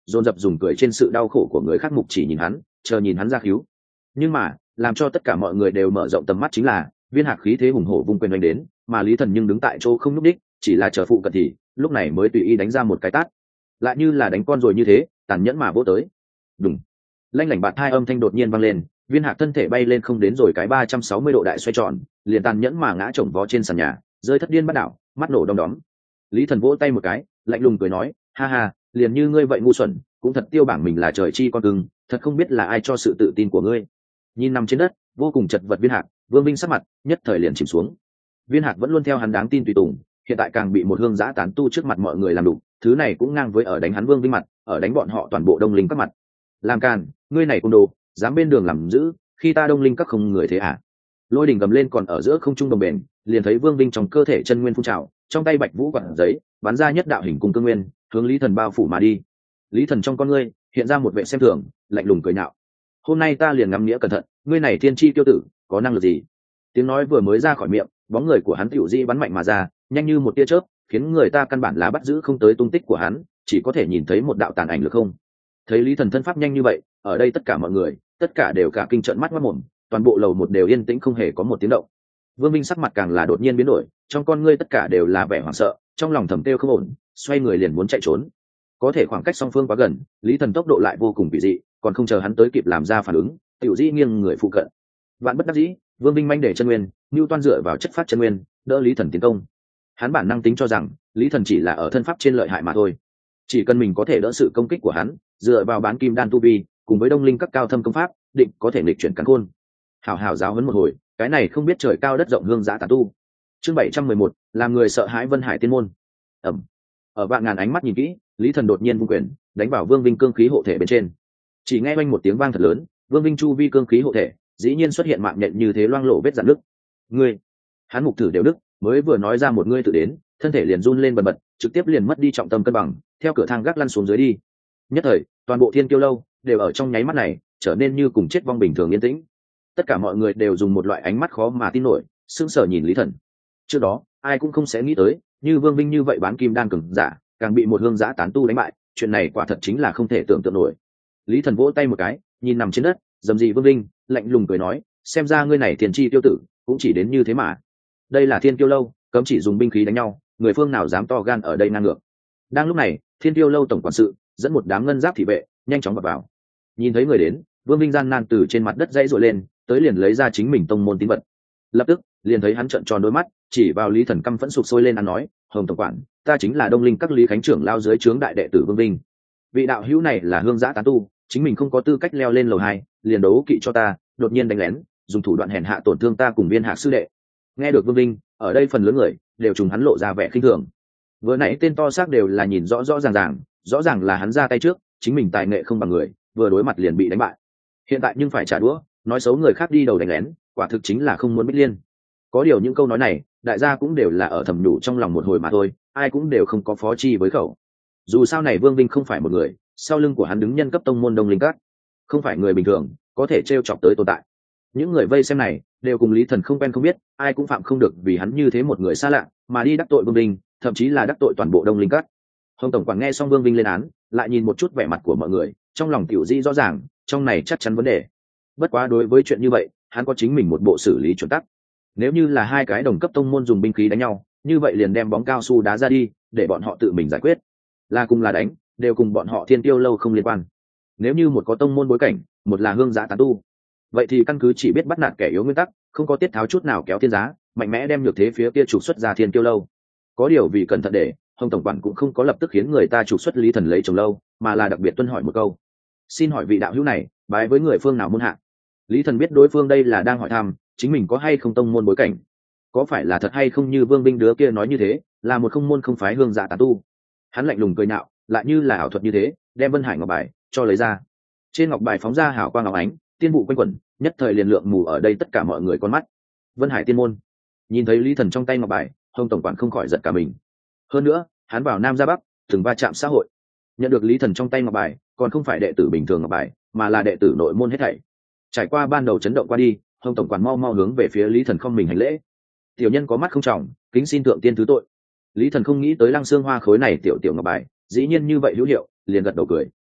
dồn dập dùng cười trên sự đau khổ của người khác mục chỉ nhìn hắn, chờ nhìn hắn ra cứu. Nhưng mà làm cho tất cả mọi người đều mở rộng tầm mắt chính là Viên Hạc khí thế hùng hổ vung quyền đánh đến, mà Lý Thần nhưng đứng tại chỗ không nhúc đích, chỉ là chờ phụ cận thì lúc này mới tùy ý đánh ra một cái tát, lại như là đánh con rồi như thế, tàn nhẫn mà vỗ tới. Đùng, lanh lảnh bạt hai âm thanh đột nhiên vang lên, Viên Hạc thân thể bay lên không đến rồi cái ba trăm sáu mươi độ đại xoay tròn, liền tàn nhẫn mà ngã chồng vó trên sàn nhà, rơi thất điên bắt đảo, mắt nổ đom đóm. Lý Thần vỗ tay một cái, lạnh lùng cười nói, ha ha, liền như ngươi vậy ngu xuẩn, cũng thật tiêu bảng mình là trời chi con cưng, thật không biết là ai cho sự tự tin của ngươi. Nhìn nằm trên đất vô cùng chật vật Viên Hạc, Vương Vinh sắc mặt nhất thời liền chìm xuống. Viên Hạc vẫn luôn theo hắn đáng tin tùy tùng, hiện tại càng bị một hương giã tán tu trước mặt mọi người làm đủ, thứ này cũng ngang với ở đánh hắn Vương Vinh mặt, ở đánh bọn họ toàn bộ Đông Linh các mặt. Làm càn, ngươi này côn đồ, dám bên đường làm giữ, khi ta Đông Linh các không người thế à? Lôi Đình gầm lên còn ở giữa không trung đồng bền, liền thấy Vương Vinh trong cơ thể chân nguyên phun trào, trong tay Bạch Vũ quạt giấy, bắn ra nhất đạo hình cung cương nguyên, hướng Lý Thần bao phủ mà đi. Lý Thần trong con ngươi hiện ra một vẻ xem thường, lạnh lùng cười nhạo. Hôm nay ta liền ngắm nghĩa cẩn thận, ngươi này thiên chi tiêu tử, có năng lực gì? Tiếng nói vừa mới ra khỏi miệng, bóng người của hắn tiểu di bắn mạnh mà ra, nhanh như một tia chớp, khiến người ta căn bản là bắt giữ không tới tung tích của hắn, chỉ có thể nhìn thấy một đạo tàn ảnh lực không. Thấy Lý Thần thân pháp nhanh như vậy, ở đây tất cả mọi người, tất cả đều cả kinh trợn mắt ngoác mồm, toàn bộ lầu một đều yên tĩnh không hề có một tiếng động. Vương Minh sắc mặt càng là đột nhiên biến đổi, trong con ngươi tất cả đều là vẻ hoảng sợ, trong lòng thầm kêu không ổn, xoay người liền muốn chạy trốn. Có thể khoảng cách song phương quá gần, Lý Thần tốc độ lại vô cùng kỳ dị, còn không chờ hắn tới kịp làm ra phản ứng, tiểu dĩ nghiêng người phụ cận. Vạn bất đắc dĩ, Vương Minh manh để chân nguyên, Nưu Toan dựa vào chất phát chân nguyên, đỡ Lý Thần tiến công. Hắn bản năng tính cho rằng Lý Thần chỉ là ở thân pháp trên lợi hại mà thôi, chỉ cần mình có thể đỡ sự công kích của hắn, dựa vào bán kim đan tu vi, cùng với Đông Linh các cao thâm công pháp, định có thể nghịch chuyển cắn khôn. Hảo hảo giáo huấn một hồi, cái này không biết trời cao đất rộng hương giã tà tu. Chương bảy trăm mười một, làm người sợ hãi Vân Hải tiên môn. Ẩm. Ở vạn ngàn ánh mắt nhìn kỹ, Lý Thần đột nhiên vung quyền, đánh vào Vương Vinh cương khí hộ thể bên trên. Chỉ nghe oanh một tiếng vang thật lớn, Vương Vinh chu vi cương khí hộ thể, dĩ nhiên xuất hiện mạng nhện như thế loang lổ vết rạn nứt. Ngươi, hắn mục thử đều đức, mới vừa nói ra một ngươi tự đến, thân thể liền run lên bần bật, trực tiếp liền mất đi trọng tâm cân bằng, theo cửa thang gác lăn xuống dưới đi. Nhất thời, toàn bộ Thiên Kiêu lâu đều ở trong nháy mắt này trở nên như cùng chết vong bình thường yên tĩnh. Tất cả mọi người đều dùng một loại ánh mắt khó mà tin nổi, sững sờ nhìn Lý Thần. Trước đó, ai cũng không sẽ nghĩ tới, như Vương Vinh như vậy bán kim đan cường giả, càng bị một hương giã tán tu đánh bại, chuyện này quả thật chính là không thể tưởng tượng nổi. Lý Thần vỗ tay một cái, nhìn nằm trên đất, dầm gì Vương Vinh, lạnh lùng cười nói, xem ra ngươi này tiền chi tiêu tử, cũng chỉ đến như thế mà. Đây là Thiên Kiêu lâu, cấm chỉ dùng binh khí đánh nhau, người phương nào dám to gan ở đây ngang ngược. Đang lúc này, Thiên Kiêu lâu tổng quản sự dẫn một đám ngân giáp thị vệ nhanh chóng vào vào. Nhìn thấy người đến, Vương Vinh gian nan từ trên mặt đất dãy dội lên, tới liền lấy ra chính mình tông môn tín vật. Lập tức, liền thấy hắn trợn tròn đôi mắt, chỉ vào Lý Thần căm phẫn sụp sôi lên ăn nói, "Hồng tổng quản, ta chính là Đông Linh các Lý Khánh trưởng lao dưới trướng đại đệ tử Vương Vinh. Vị đạo hữu này là hương giã tán tu, chính mình không có tư cách leo lên lầu hai, liền đấu kỵ cho ta, đột nhiên đánh lén, dùng thủ đoạn hèn hạ tổn thương ta cùng Viên Hạc sư đệ." Nghe được Vương Vinh, ở đây phần lớn người đều trùng hắn lộ ra vẻ khinh thường. Vừa nãy tên to xác đều là nhìn rõ rõ ràng ràng, rõ ràng là hắn ra tay trước, chính mình tài nghệ không bằng người, vừa đối mặt liền bị đánh bại. Hiện tại nhưng phải trả đũa, nói xấu người khác đi đầu đánh lén, quả thực chính là không muốn bích liên. Có điều những câu nói này, đại gia cũng đều là ở thầm nhủ trong lòng một hồi mà thôi, ai cũng đều không có phó chi với khẩu. Dù sao này Vương Vinh không phải một người, sau lưng của hắn đứng nhân cấp tông môn Đông Linh các, không phải người bình thường có thể trêu chọc tới tồn tại. Những người vây xem này đều cùng Lý Thần không quen không biết, ai cũng phạm không được vì hắn như thế một người xa lạ mà đi đắc tội Vương Vinh, thậm chí là đắc tội toàn bộ Đông Linh các. Hồng tổng quản nghe xong Vương Vinh lên án, lại nhìn một chút vẻ mặt của mọi người, trong lòng tiểu di rõ ràng, trong này chắc chắn vấn đề. Bất quá đối với chuyện như vậy, hắn có chính mình một bộ xử lý chuẩn tắc. Nếu như là hai cái đồng cấp tông môn dùng binh khí đánh nhau, như vậy liền đem bóng cao su đá ra đi, để bọn họ tự mình giải quyết. Là cùng là đánh, đều cùng bọn họ Thiên Tiêu lâu không liên quan. Nếu như một có tông môn bối cảnh, một là hương giã tán tu, vậy thì căn cứ chỉ biết bắt nạt kẻ yếu nguyên tắc, không có tiết tháo chút nào kéo thiên giá, mạnh mẽ đem nhược thế phía kia trục xuất ra Thiên Tiêu lâu. Có điều vì cẩn thận để, Hồng tổng quản cũng không có lập tức khiến người ta trục xuất Lý Thần lấy chồng lâu, mà là đặc biệt tuân hỏi một câu: "Xin hỏi vị đạo hữu này, bái với người phương nào môn hạ?" Lý Thần biết đối phương đây là đang hỏi thăm chính mình có hay không tông môn bối cảnh, có phải là thật hay không như Vương Vinh đứa kia nói như thế, là một không môn không phái hương dạ tán tu. Hắn lạnh lùng cười nhạo, lại như là ảo thuật như thế, đem Vân Hải ngọc bài cho lấy ra. Trên ngọc bài phóng ra hào quang ngọc ánh, tiên vụ quanh quẩn, nhất thời liền lượng mù ở đây tất cả mọi người con mắt. Vân Hải tiên môn. Nhìn thấy Lý Thần trong tay ngọc bài, Hồng tổng quản không khỏi giật cả mình. Hơn nữa, hắn vào Nam ra Bắc, từng va chạm xã hội, nhận được Lý Thần trong tay ngọc bài, còn không phải đệ tử bình thường ngọc bài, mà là đệ tử nội môn hết thảy. Trải qua ban đầu chấn động qua đi, Hồng tổng quản mau mau hướng về phía Lý Thần không mình hành lễ. Tiểu nhân có mắt không trọng, kính xin thượng tiên thứ tội. Lý Thần không nghĩ tới Lăng Xương Hoa khối này tiểu tiểu ngọc bài, dĩ nhiên như vậy hữu hiệu, liền gật đầu cười.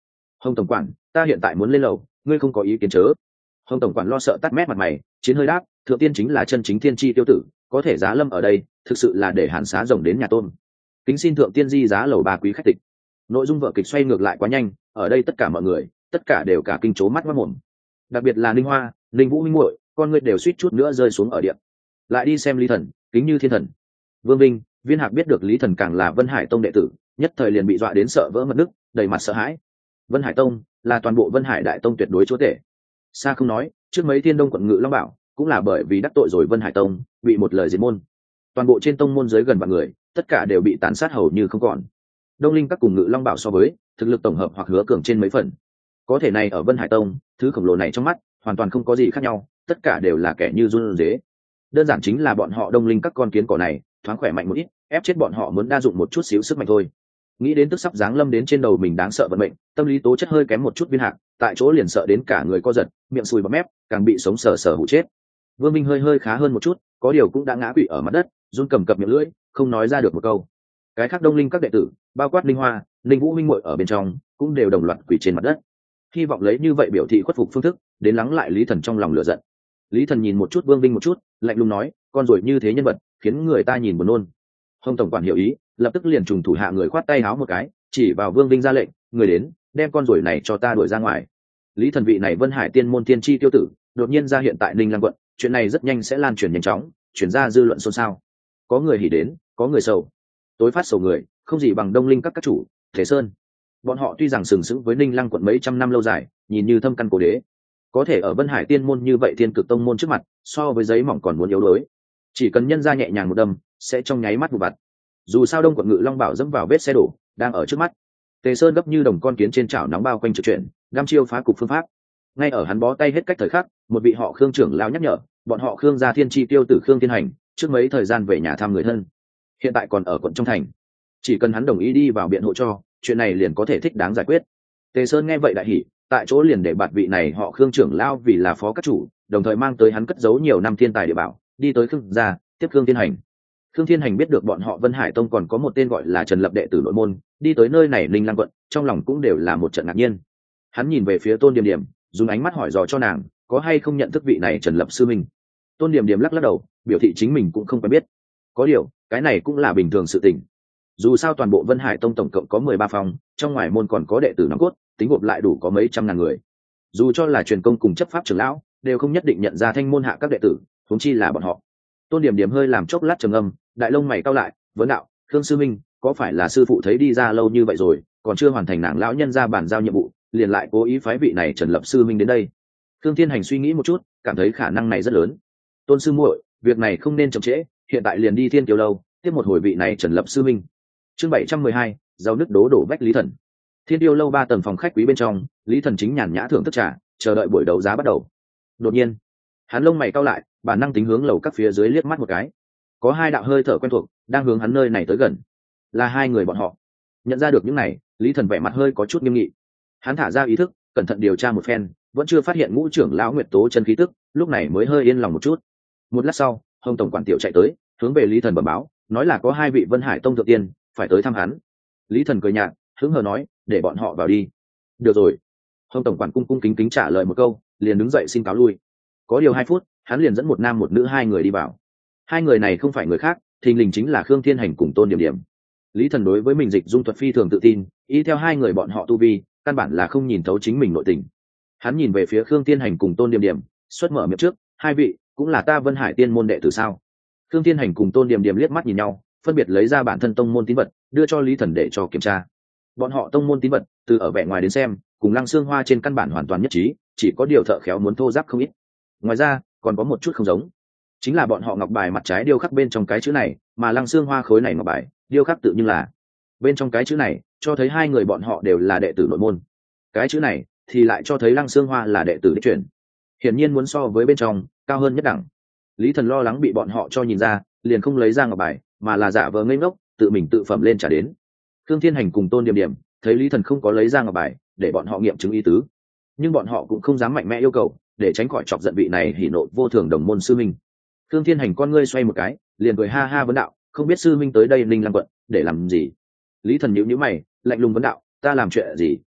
Hồng tổng quản, ta hiện tại muốn lên lầu, ngươi không có ý kiến chớ. Hồng tổng quản lo sợ tắt mét mặt mày, chiến hơi đáp, thượng tiên chính là chân chính thiên tri tiêu tử, có thể giá lâm ở đây thực sự là để hàn xá rồng đến nhà tôn. Kính xin thượng tiên di giá lầu ba quý khách tịch. Nội dung vở kịch xoay ngược lại quá nhanh, ở đây tất cả mọi người tất cả đều cả kinh chố mắt mất mồm, đặc biệt là Ninh Hoa, Ninh Vũ minh muội, con ngươi đều suýt chút nữa rơi xuống ở điện. Lại đi xem Lý Thần, kính như thiên thần. Vương Vinh, Viên Hạc biết được Lý Thần càng là Vân Hải Tông đệ tử, nhất thời liền bị dọa đến sợ vỡ mật nước, đầy mặt sợ hãi. Vân Hải Tông là toàn bộ Vân Hải Đại Tông tuyệt đối chúa tể. Xa không nói, trước mấy Thiên Đông quận Ngự Long Bảo cũng là bởi vì đắc tội rồi Vân Hải Tông, bị một lời diệt môn. Toàn bộ trên tông môn dưới gần vạn người, tất cả đều bị tàn sát hầu như không còn. Đông Linh các cùng Ngự Long Bảo so với, thực lực tổng hợp hoặc hứa cường trên mấy phần. Có thể này ở Vân Hải Tông, thứ khổng lồ này trong mắt, hoàn toàn không có gì khác nhau, tất cả đều là kẻ như run rế. Đơn giản chính là bọn họ Đông Linh các con kiến cỏ này, thoáng khỏe mạnh một ít, ép chết bọn họ muốn đa dụng một chút xíu sức mạnh thôi. Nghĩ đến tức sắp giáng lâm đến trên đầu mình đáng sợ vận mệnh, tâm lý tố chất hơi kém một chút Viên Hạc, tại chỗ liền sợ đến cả người co giật, miệng sùi bọt mép, càng bị sống sờ sờ hụ chết. Vương Minh hơi hơi khá hơn một chút, có điều cũng đã ngã quỵ ở mặt đất, run cầm cập miệng lưỡi, không nói ra được một câu. Cái khác Đông Linh các đệ tử, bao quát Linh Hoa, Linh Vũ minh muội ở bên trong, cũng đều đồng loạt quỳ trên mặt đất. Hy vọng lấy như vậy biểu thị khuất phục phương thức, đến lắng lại Lý Thần trong lòng lửa giận. Lý Thần nhìn một chút Vương Vinh một chút, lạnh lùng nói, con rồi như thế nhân vật, khiến người ta nhìn buồn nôn. Hồng tổng quản hiểu ý, lập tức liền trùng thủ hạ người khoát tay háo một cái, chỉ vào Vương Vinh ra lệnh, người đến, đem con rồi này cho ta đuổi ra ngoài. Lý Thần vị này Vân Hải Tiên môn tiên tri tiêu tử, đột nhiên ra hiện tại Ninh Lăng quận, chuyện này rất nhanh sẽ lan truyền nhanh chóng, truyền ra dư luận xôn xao. Có người hỉ đến, có người sầu. Tối phát sầu người, không gì bằng Đông Linh các các chủ, Thế Sơn. Bọn họ tuy rằng sừng sững với Ninh Lăng quận mấy trăm năm lâu dài, nhìn như thâm căn cố đế, có thể ở Vân Hải Tiên môn như vậy thiên cực tông môn trước mặt, so với giấy mỏng còn muốn yếu đuối. Chỉ cần nhân ra nhẹ nhàng một đâm, sẽ trong nháy mắt vụ vặt. Dù sao Đông quận Ngự Long Bảo dẫm vào vết xe đổ, đang ở trước mắt. Tề Sơn gấp như đồng con kiến trên chảo nóng bao quanh trực chuyển, găm chiêu phá cục phương pháp. Ngay ở hắn bó tay hết cách thời khắc, một vị họ Khương trưởng lão nhắc nhở, bọn họ Khương gia thiên chi tiêu tử Khương Thiên Hành, trước mấy thời gian về nhà thăm người thân, hiện tại còn ở quận trong thành. Chỉ cần hắn đồng ý đi vào biện hộ cho, chuyện này liền có thể thích đáng giải quyết. Tề Sơn nghe vậy đại hỉ, tại chỗ liền để bạt vị này họ Khương trưởng lão vì là phó các chủ, đồng thời mang tới hắn cất giấu nhiều năm thiên tài địa bảo, đi tới Khương gia tiếp Khương Thiên Hành. Khương Thiên Hành biết được bọn họ Vân Hải Tông còn có một tên gọi là Trần Lập đệ tử nội môn, đi tới nơi này Linh Lăng quận, trong lòng cũng đều là một trận ngạc nhiên. Hắn nhìn về phía Tôn Điềm Điềm, dùng ánh mắt hỏi dò cho nàng, có hay không nhận thức vị này Trần Lập sư minh. Tôn Điềm Điềm lắc lắc đầu, biểu thị chính mình cũng không quen biết. Có điều, cái này cũng là bình thường sự tình. Dù sao toàn bộ Vân Hải Tông tổng cộng có mười ba phòng, trong ngoài môn còn có đệ tử nòng cốt, tính gộp lại đủ có mấy trăm ngàn người. Dù cho là truyền công cùng chấp pháp trưởng lão, đều không nhất định nhận ra thanh môn hạ các đệ tử, huống chi là bọn họ. Tôn Điềm Điềm hơi làm chốc lát trầm ngâm, đại lông mày cau lại, vấn đạo, Khương sư minh, có phải là sư phụ thấy đi ra lâu như vậy rồi, còn chưa hoàn thành nàng lão nhân ra bản giao nhiệm vụ, liền lại cố ý phái vị này Trần Lập sư minh đến đây? Khương Thiên Hành suy nghĩ một chút, cảm thấy khả năng này rất lớn. Tôn sư muội, việc này không nên chậm trễ, hiện tại liền đi Thiên Kiều lâu, tiếp một hồi vị này Trần Lập sư minh. Chương bảy trăm mười hai, giao nước đố đổ vách Lý Thần. Thiên Kiều lâu ba tầng phòng khách quý bên trong, Lý Thần chính nhàn nhã thưởng thức trà, chờ đợi buổi đấu giá bắt đầu. Đột nhiên, hắn lông mày cau lại, bản năng tính hướng lầu các phía dưới liếc mắt một cái. Có hai đạo hơi thở quen thuộc đang hướng hắn nơi này tới gần, là hai người bọn họ. Nhận ra được những này, Lý Thần vẻ mặt hơi có chút nghiêm nghị. Hắn thả ra ý thức, cẩn thận điều tra một phen, vẫn chưa phát hiện ngũ trưởng lão Nguyệt Tố chân khí tức, lúc này mới hơi yên lòng một chút. Một lát sau, Hồng tổng quản tiểu chạy tới, hướng về Lý Thần bẩm báo, nói là có hai vị Vân Hải Tông thượng tiên phải tới thăm hắn. Lý Thần cười nhạt, hứng hờ nói, để bọn họ vào đi. Được rồi. Hồng tổng quản cung cung kính kính trả lời một câu, liền đứng dậy xin cáo lui. Có điều hai phút, hắn liền dẫn một nam một nữ hai người đi vào. Hai người này không phải người khác, thình lình chính là Khương Thiên Hành cùng Tôn Điểm Điểm. Lý Thần đối với mình dịch dung thuật phi thường tự tin, ý theo hai người bọn họ tu vi, căn bản là không nhìn thấu chính mình nội tình. Hắn nhìn về phía Khương Thiên Hành cùng Tôn Điểm Điểm, xuất mở miệng trước, hai vị cũng là ta Vân Hải Tiên môn đệ tử sao? Khương Thiên Hành cùng Tôn Điểm Điểm liếc mắt nhìn nhau, phân biệt lấy ra bản thân tông môn tín vật, đưa cho Lý Thần để cho kiểm tra. Bọn họ tông môn tín vật, từ ở vẻ ngoài đến xem, cùng Lăng Xương Hoa trên căn bản hoàn toàn nhất trí, chỉ có điều thợ khéo muốn thô ráp không ít. Ngoài ra, còn có một chút không giống, chính là bọn họ ngọc bài mặt trái điêu khắc bên trong cái chữ này, mà Lăng Xương Hoa khối này ngọc bài điêu khắc tự như là bên trong cái chữ này, cho thấy hai người bọn họ đều là đệ tử nội môn. Cái chữ này thì lại cho thấy Lăng Xương Hoa là đệ tử đích truyền, hiển nhiên muốn so với bên trong cao hơn nhất đẳng. Lý Thần lo lắng bị bọn họ cho nhìn ra, liền không lấy ra ngọc bài, mà là giả vờ ngây ngốc, tự mình tự phẩm lên trả đến. Khương Thiên Hành cùng Tôn Điểm Điểm thấy Lý Thần không có lấy ra ngọc bài, để bọn họ nghiệm chứng ý tứ, nhưng bọn họ cũng không dám mạnh mẽ yêu cầu, để tránh khỏi chọc giận vị này hỉ nộ vô thường đồng môn sư minh. Khương Thiên Hành con ngươi xoay một cái, liền cười ha ha vấn đạo, không biết sư minh tới đây Ninh Lăng quận để làm gì? Lý Thần nhíu nhíu mày, lạnh lùng vấn đạo, ta làm chuyện gì,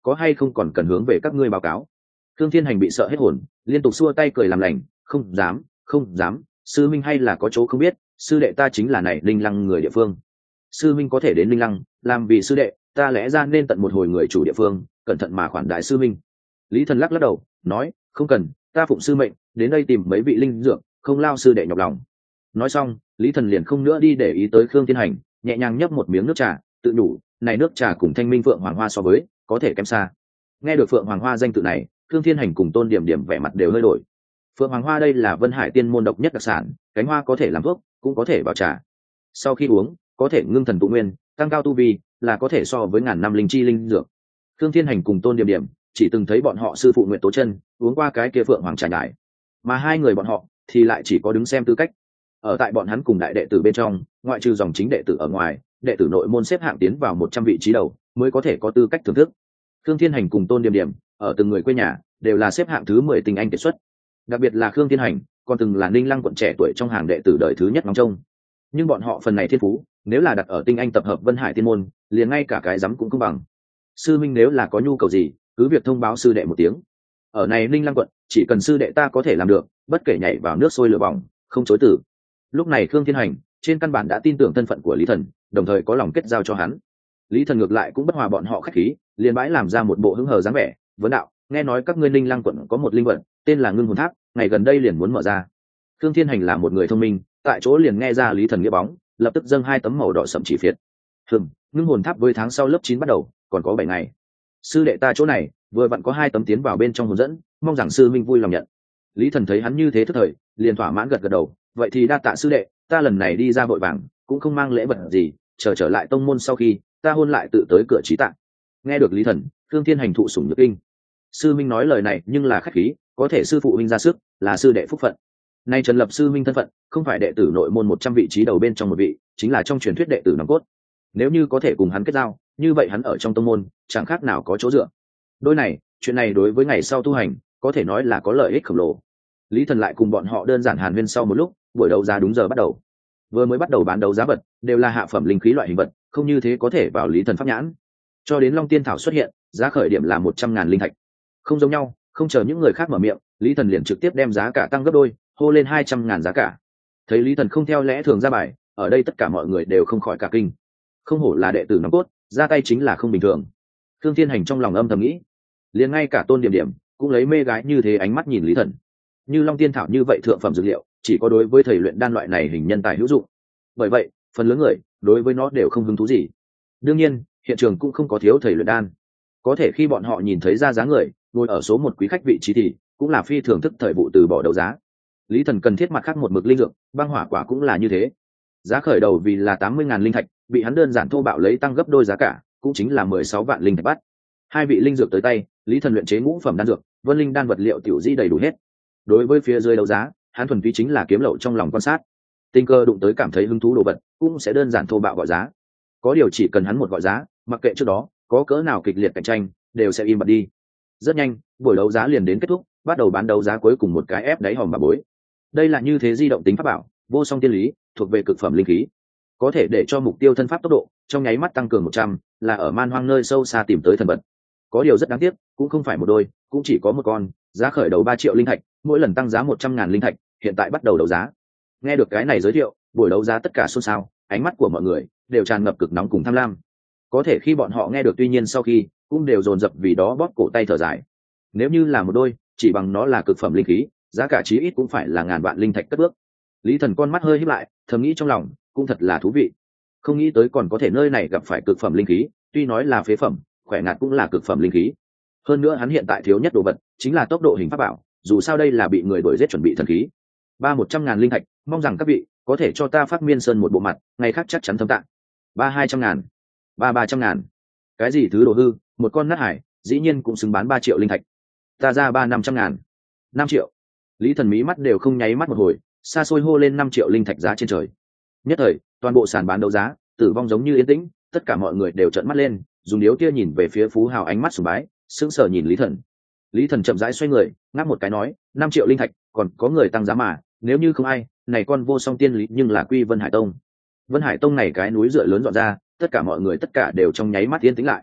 có hay không còn cần hướng về các ngươi báo cáo. Thương Thiên Hành bị sợ hết hồn, liên tục xua tay cười làm lành, không dám, không dám, sư minh hay là có chỗ không biết, sư đệ ta chính là này Linh Lăng người địa phương. Sư minh có thể đến Linh Lăng, làm vì sư đệ, ta lẽ ra nên tận một hồi người chủ địa phương, cẩn thận mà khoản đại sư minh. Lý Thần lắc lắc đầu, nói, không cần, ta phụng sư mệnh, đến đây tìm mấy vị linh dược, không lao sư đệ nhọc lòng. Nói xong, Lý Thần liền không nữa đi để ý tới Khương Thiên Hành, nhẹ nhàng nhấp một miếng nước trà, tự nhủ, này nước trà cùng Thanh Minh Phượng Hoàng Hoa so với, có thể kém xa. Nghe được Phượng Hoàng Hoa danh tự này, Khương Thiên Hành cùng Tôn Điểm Điểm vẻ mặt đều hơi đổi. Phượng Hoàng Hoa đây là Vân Hải Tiên môn độc nhất đặc sản, cánh hoa có thể làm thuốc, cũng có thể vào trà. Sau khi uống, có thể ngưng thần tụ nguyên, tăng cao tu vi, là có thể so với ngàn năm linh chi linh dược. Khương Thiên Hành cùng Tôn Điểm Điểm chỉ từng thấy bọn họ sư phụ Nguyệt Tố Chân uống qua cái kia Phượng Hoàng trà nhài, mà hai người bọn họ thì lại chỉ có đứng xem tư cách. Ở tại bọn hắn cùng đại đệ tử bên trong, ngoại trừ dòng chính đệ tử ở ngoài, đệ tử nội môn xếp hạng tiến vào một trăm vị trí đầu mới có thể có tư cách thưởng thức. Khương Thiên Hành cùng Tôn Điểm Điểm ở từng người quê nhà đều là xếp hạng thứ mười tinh anh kiệt xuất. Đặc biệt là Khương Thiên Hành, còn từng là Ninh Lăng quận trẻ tuổi trong hàng đệ tử đời thứ nhất ngóng trông. Nhưng bọn họ phần này thiên phú, nếu là đặt ở tinh anh tập hợp Vân Hải Tiên môn, liền ngay cả cái rắm cũng không bằng. Sư minh nếu là có nhu cầu gì, cứ việc thông báo sư đệ một tiếng. Ở này Ninh Lăng quận, chỉ cần sư đệ ta có thể làm được, bất kể nhảy vào nước sôi lửa bỏng, không chối từ. Lúc này Khương Thiên Hành trên căn bản đã tin tưởng thân phận của Lý Thần, đồng thời có lòng kết giao cho hắn. Lý Thần ngược lại cũng bất hòa bọn họ khách khí, liền bãi làm ra một bộ hứng hờ dáng vẻ, vấn đạo, nghe nói các ngươi Ninh Lăng quận có một linh vật, tên là Ngưng Hồn Tháp, ngày gần đây liền muốn mở ra. Khương Thiên Hành là một người thông minh, tại chỗ liền nghe ra Lý Thần nghĩa bóng, lập tức dâng hai tấm màu đỏ sậm chỉ phiệt. Hừm, Ngưng Hồn Tháp với tháng sau lớp chín bắt đầu, còn có bảy ngày. Sư đệ ta chỗ này vừa vặn có hai tấm tiến vào bên trong hồn dẫn, mong rằng sư minh vui lòng nhận. Lý Thần thấy hắn như thế thức thời, liền thỏa mãn gật gật đầu, vậy thì đa tạ sư đệ, ta lần này đi ra vội vàng, cũng không mang lễ vật gì, chờ trở lại tông môn sau khi, ta hôn lại tự tới cửa trí tạng. Nghe được Lý Thần, Khương Thiên Hành thụ sủng nhược kinh. Sư minh nói lời này nhưng là khách khí, có thể sư phụ huynh ra sức, là sư đệ phúc phận. Nay Trần Lập sư minh thân phận, không phải đệ tử nội môn một trăm vị trí đầu bên trong một vị, chính là trong truyền thuyết đệ tử nòng cốt. Nếu như có thể cùng hắn kết giao, như vậy hắn ở trong tông môn chẳng khác nào có chỗ dựa. Đôi này, chuyện này đối với ngày sau tu hành, có thể nói là có lợi ích khổng lồ. Lý Thần lại cùng bọn họ đơn giản hàn huyên sau một lúc, buổi đấu giá đúng giờ bắt đầu. Vừa mới bắt đầu bán đấu giá vật, đều là hạ phẩm linh khí loại hình vật, không như thế có thể vào Lý Thần pháp nhãn. Cho đến Long Tiên Thảo xuất hiện, giá khởi điểm là một trăm ngàn linh thạch. Không giống nhau, không chờ những người khác mở miệng, Lý Thần liền trực tiếp đem giá cả tăng gấp đôi, hô lên hai trăm ngàn giá cả. Thấy Lý Thần không theo lẽ thường ra bài, ở đây tất cả mọi người đều không khỏi cả kinh. Không hổ là đệ tử nòng cốt, ra tay chính là không bình thường. Thương Thiên Hành trong lòng âm thầm nghĩ, liền ngay cả Tôn Điểm Điểm cũng lấy mê gái như thế ánh mắt nhìn Lý Thần. Như Long Tiên Thảo như vậy thượng phẩm dược liệu, chỉ có đối với thầy luyện đan loại này hình nhân tài hữu dụng. Bởi vậy, phần lớn người đối với nó đều không hứng thú gì. Đương nhiên, hiện trường cũng không có thiếu thầy luyện đan. Có thể khi bọn họ nhìn thấy ra giá người ngồi ở số một quý khách vị trí thì cũng là phi thường thức thời vụ từ bỏ đấu giá. Lý Thần cần thiết mặt khác một mực linh dược, băng hỏa quả cũng là như thế. Giá khởi đầu vì là tám mươi ngàn linh thạch, bị hắn đơn giản thô bạo lấy tăng gấp đôi giá cả, cũng chính là mười sáu vạn linh thạch bắt. Hai vị linh dược tới tay, Lý Thần luyện chế ngũ phẩm đan dược, vân linh đan vật liệu tiểu di đầy đủ hết. Đối với phía dưới đấu giá, hắn thuần túy chính là kiếm lậu trong lòng quan sát. Tình cơ đụng tới cảm thấy hứng thú đồ vật, cũng sẽ đơn giản thô bạo gọi giá. Có điều chỉ cần hắn một gọi giá, mặc kệ trước đó có cỡ nào kịch liệt cạnh tranh, đều sẽ im bặt đi. Rất nhanh, buổi đấu giá liền đến kết thúc, bắt đầu bán đấu giá cuối cùng một cái ép đáy hòm bà bối. Đây là như thế di động tính pháp bảo, vô song tiên lý, thuộc về cực phẩm linh khí, có thể để cho mục tiêu thân pháp tốc độ trong nháy mắt tăng cường một trăm, là ở man hoang nơi sâu xa tìm tới thần vật. Có điều rất đáng tiếc, cũng không phải một đôi, cũng chỉ có một con, giá khởi đầu ba triệu linh thạch, mỗi lần tăng giá một trăm ngàn linh thạch, hiện tại bắt đầu đấu giá. Nghe được cái này giới thiệu, buổi đấu giá tất cả xôn xao, ánh mắt của mọi người đều tràn ngập cực nóng cùng tham lam. Có thể khi bọn họ nghe được tuy nhiên sau khi, cũng đều dồn dập vì đó bóp cổ tay thở dài. Nếu như là một đôi, chỉ bằng nó là cực phẩm linh khí, giá cả chí ít cũng phải là ngàn vạn linh thạch cất bước. Lý Thần con mắt hơi híp lại, thầm nghĩ trong lòng, cũng thật là thú vị. Không nghĩ tới còn có thể nơi này gặp phải cực phẩm linh khí, tuy nói là phế phẩm, khỏe ngạt cũng là cực phẩm linh khí. Hơn nữa hắn hiện tại thiếu nhất đồ vật, chính là tốc độ hình pháp bảo, dù sao đây là bị người đuổi giết chuẩn bị thần khí. Ba một trăm ngàn linh thạch, mong rằng các vị có thể cho ta phát miên sơn một bộ mặt, ngày khác chắc chắn thâm tạng. Ba hai trăm ngàn, ba ba trăm ngàn. Cái gì thứ đồ hư, một con nát hải, dĩ nhiên cũng xứng bán ba triệu linh thạch. Ta ra ba năm trăm ngàn, năm triệu. Lý Thần mí mắt đều không nháy mắt một hồi, xa xôi hô lên năm triệu linh thạch giá trên trời. Nhất thời, toàn bộ sàn bán đấu giá, tử vong giống như yên tĩnh, tất cả mọi người đều trợn mắt lên, dùng điếu tia nhìn về phía Phú Hào ánh mắt sùng bái, sững sờ nhìn Lý Thần. Lý Thần chậm rãi xoay người, ngáp một cái nói, năm triệu linh thạch, còn có người tăng giá mà, nếu như không ai, này con vô song tiên lý nhưng là quy Vân Hải Tông. Vân Hải Tông này cái núi dựa lớn dọn ra, tất cả mọi người tất cả đều trong nháy mắt yên tĩnh lại.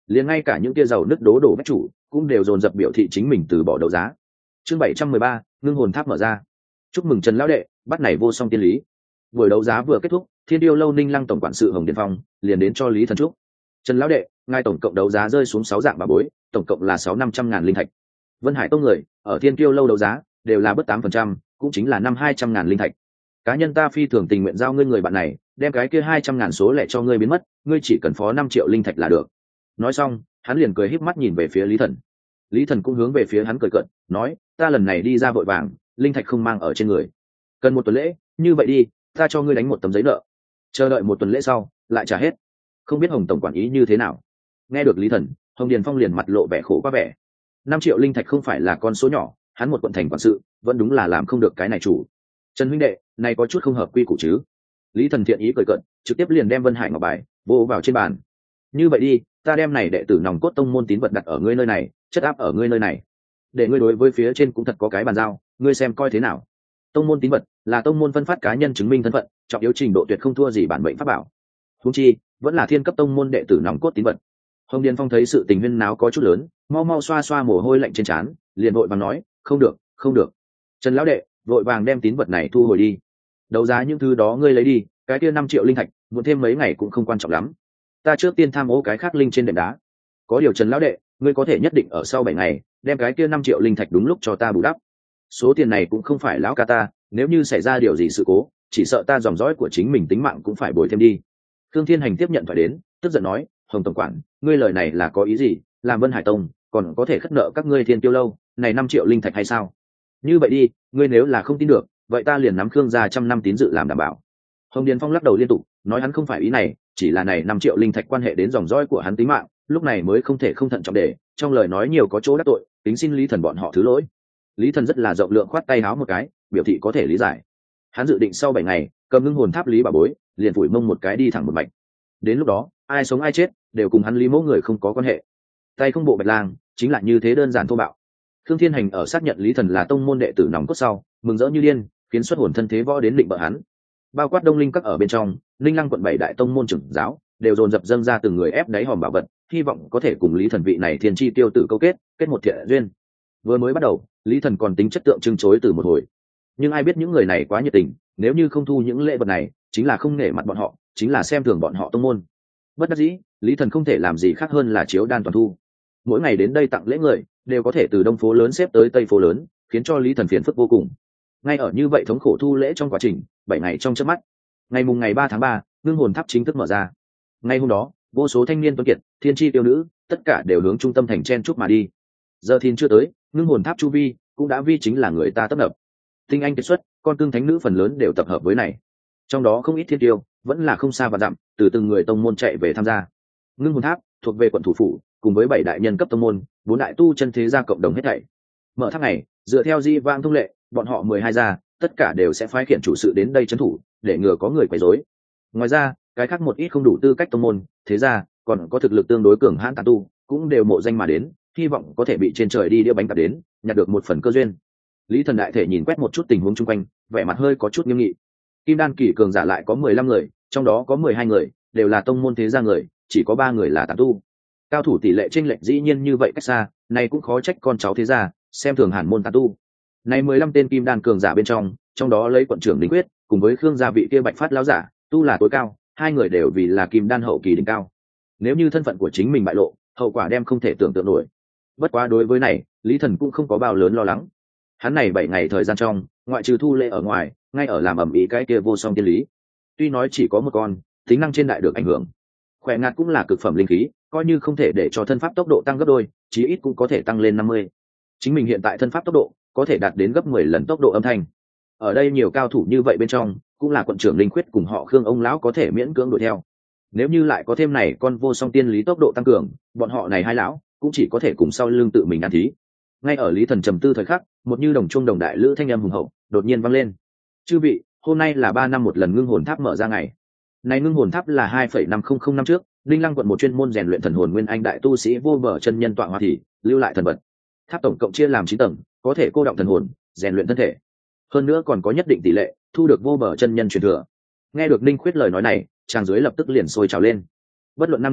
liền ngay cả những kia giàu nứt đố đổ vách chủ cũng đều dồn dập biểu thị chính mình từ bỏ đấu giá. Chương bảy trăm mười ba, ngưng hồn tháp mở ra. Chúc mừng Trần lão đệ, bắt này vô song tiên lý. Buổi đấu giá vừa kết thúc, Thiên Tiêu lâu Ninh Lăng tổng quản sự Hồng Điền Phong liền đến cho Lý Thần chúc. Trần lão đệ, ngài tổng cộng đấu giá rơi xuống sáu dạng bà bối, tổng cộng là sáu năm trăm ngàn linh thạch. Vân Hải tông người ở Thiên Tiêu lâu đấu giá đều là bớt tám phần trăm, cũng chính là năm hai trăm ngàn linh thạch. Cá nhân ta phi thường tình nguyện giao ngươi người bạn này, đem cái kia hai trăm ngàn số lẻ cho ngươi biến mất, ngươi chỉ cần phó năm triệu linh thạch là được. Nói xong, hắn liền cười híp mắt nhìn về phía Lý Thần. Lý Thần cũng hướng về phía hắn cười cợt, nói, ta lần này đi ra vội vàng, linh thạch không mang ở trên người, cần một tuần lễ, như vậy đi, ta cho ngươi đánh một tấm giấy nợ, chờ đợi một tuần lễ sau lại trả hết. Không biết Hồng tổng quản ý như thế nào? Nghe được Lý Thần, Hồng Điền Phong liền mặt lộ vẻ khổ quá vẻ. Năm triệu linh thạch không phải là con số nhỏ, hắn một quận thành quản sự, vẫn đúng là làm không được cái này chủ. Trần huynh đệ, này có chút không hợp quy củ chứ? Lý Thần thiện ý cười cợt, trực tiếp liền đem Vân Hải ngọc bài vô vào trên bàn. Như vậy đi, ta đem này đệ tử nòng cốt tông môn tín vật đặt ở ngươi nơi này, chất áp ở ngươi nơi này, để ngươi đối với phía trên cũng thật có cái bàn giao, ngươi xem coi thế nào. Tông môn tín vật là tông môn phân phát cá nhân chứng minh thân phận, trọng yếu trình độ tuyệt không thua gì bản mệnh pháp bảo. Huống chi vẫn là thiên cấp tông môn đệ tử nòng cốt tín vật. Hồng Điền Phong thấy sự tình huyên náo có chút lớn, mau mau xoa xoa mồ hôi lạnh trên trán, liền vội vàng nói, không được, không được. Trần lão đệ, vội vàng đem tín vật này thu hồi đi. Đấu giá những thứ đó ngươi lấy đi, cái kia năm triệu linh thạch, muộn thêm mấy ngày cũng không quan trọng lắm. Ta trước tiên tham ô cái khác linh trên đệm đá. Có điều Trần lão đệ, ngươi có thể nhất định ở sau bảy ngày, đem cái kia năm triệu linh thạch đúng lúc cho ta bù đắp. Số tiền này cũng không phải lão ca ta, nếu như xảy ra điều gì sự cố, chỉ sợ ta dòng dõi của chính mình tính mạng cũng phải bồi thêm đi. Thương Thiên Hành tiếp nhận thoại đến, tức giận nói, Hồng tổng quản, ngươi lời này là có ý gì? Làm Vân Hải tông còn có thể khất nợ các ngươi Thiên Tiêu lâu này năm triệu linh thạch hay sao? Như vậy đi, ngươi nếu là không tin được, vậy ta liền nắm Khương gia trăm năm tín dự làm đảm bảo. Hồng Điền Phong lắc đầu liên tục, nói hắn không phải ý này, chỉ là này năm triệu linh thạch quan hệ đến dòng dõi của hắn tính mạng, lúc này mới không thể không thận trọng để, trong lời nói nhiều có chỗ đắc tội, tính xin Lý Thần bọn họ thứ lỗi. Lý Thần rất là rộng lượng khoát tay háo một cái, biểu thị có thể lý giải. Hắn dự định sau bảy ngày, cầm ngưng hồn tháp Lý Bảo Bối, liền phủi mông một cái đi thẳng một mạch. Đến lúc đó, ai sống ai chết, đều cùng hắn Lý Mỗ người không có quan hệ. Tay không bộ bạch lang, chính là như thế đơn giản thô bạo. Thương Thiên Hành ở xác nhận Lý Thần là tông môn đệ tử nòng cốt sau, mừng rỡ như điên, khiến xuất hồn thân thế võ đến định bợ hắn. Bao quát Đông Linh các ở bên trong, Linh Lăng quận bảy đại tông môn trưởng giáo, đều dồn dập dâng ra từng người ép đáy hòm bảo vật, hy vọng có thể cùng Lý Thần vị này thiên chi tiêu tử câu kết, kết một thiện duyên. Vừa mới bắt đầu, Lý Thần còn tính chất tượng trưng chối từ một hồi, nhưng ai biết những người này quá nhiệt tình, nếu như không thu những lễ vật này, chính là không nể mặt bọn họ, chính là xem thường bọn họ tông môn. Bất đắc dĩ, Lý Thần không thể làm gì khác hơn là chiếu đan toàn thu. Mỗi ngày đến đây tặng lễ người, đều có thể từ đông phố lớn xếp tới tây phố lớn, khiến cho Lý Thần phiền phức vô cùng. Ngay ở như vậy thống khổ thu lễ trong quá trình, bảy ngày trong chớp mắt, ngày mùng ngày ba tháng ba, ngưng hồn tháp chính thức mở ra. Ngay hôm đó, vô số thanh niên tuấn kiệt, thiên chi tiêu nữ, tất cả đều hướng trung tâm thành chen chúc mà đi. Giờ thìn chưa tới, ngưng hồn tháp chu vi cũng đã vi chính là người ta tấp nập. Tinh anh kiệt xuất, con cưng thánh nữ phần lớn đều tập hợp với này. Trong đó không ít thiên tiêu, vẫn là không xa và dặm, từ từng người tông môn chạy về tham gia. Ngưng hồn tháp thuộc về quận thủ phủ, cùng với bảy đại nhân cấp tông môn, bốn đại tu chân thế gia cộng đồng hết thảy. Mở tháp này, dựa theo di vang thông lệ, bọn họ mười hai gia, tất cả đều sẽ phái khiển chủ sự đến đây trấn thủ, để ngừa có người quấy rối. Ngoài ra, cái khác một ít không đủ tư cách tông môn, thế gia, còn có thực lực tương đối cường hãn tán tu, cũng đều mộ danh mà đến, hy vọng có thể bị trên trời đi đĩa bánh tạp đến, nhặt được một phần cơ duyên. Lý Thần đại thể nhìn quét một chút tình huống chung quanh, vẻ mặt hơi có chút nghiêm nghị. Kim đan kỳ cường giả lại có mười lăm người, trong đó có mười hai người đều là tông môn thế gia người, chỉ có ba người là tán tu. Cao thủ tỷ lệ chênh lệch dĩ nhiên như vậy cách xa, này cũng khó trách con cháu thế gia xem thường hàn môn tán tu. Này mười lăm tên kim đan cường giả bên trong, trong đó lấy quận trưởng Đinh Quyết, cùng với Khương gia vị kia Bạch Phát lão giả, tu là tối cao, hai người đều vì là kim đan hậu kỳ đỉnh cao. Nếu như thân phận của chính mình bại lộ, hậu quả đem không thể tưởng tượng nổi. Bất quá đối với này, Lý Thần cũng không có bao lớn lo lắng. Hắn này bảy ngày thời gian trong, ngoại trừ thu lễ ở ngoài, ngay ở làm ẩm ý cái kia vô song tiên lý. Tuy nói chỉ có một con, tính năng trên đại được ảnh hưởng. Khỏe ngạt cũng là cực phẩm linh khí, coi như không thể để cho thân pháp tốc độ tăng gấp đôi, chí ít cũng có thể tăng lên năm mươi. Chính mình hiện tại thân pháp tốc độ có thể đạt đến gấp mười lần tốc độ âm thanh. Ở đây nhiều cao thủ như vậy bên trong, cũng là quận trưởng Linh Khuyết cùng họ Khương ông lão có thể miễn cưỡng đuổi theo. Nếu như lại có thêm này con vô song tiên lý tốc độ tăng cường, bọn họ này hai lão cũng chỉ có thể cùng sau lưng tự mình ăn thí. Ngay ở Lý Thần trầm tư thời khắc, một như đồng trung đồng đại lữ thanh âm hùng hậu đột nhiên vang lên. Chư vị, hôm nay là ba năm một lần ngưng hồn tháp mở ra ngày. Này ngưng hồn tháp là hai phẩy năm không không năm trước, Linh Lăng quận một chuyên môn rèn luyện thần hồn nguyên anh đại tu sĩ vô bờ chân nhân tọa hóa thì lưu lại thần vật. Tháp tổng cộng chia làm chín tầng, có thể cô động thần hồn, rèn luyện thân thể. Hơn nữa còn có nhất định tỷ lệ thu được vô bờ chân nhân truyền thừa. Nghe được Ninh Khuyết lời nói này, chàng dưới lập tức liền sôi trào lên. Bất luận nam nữ,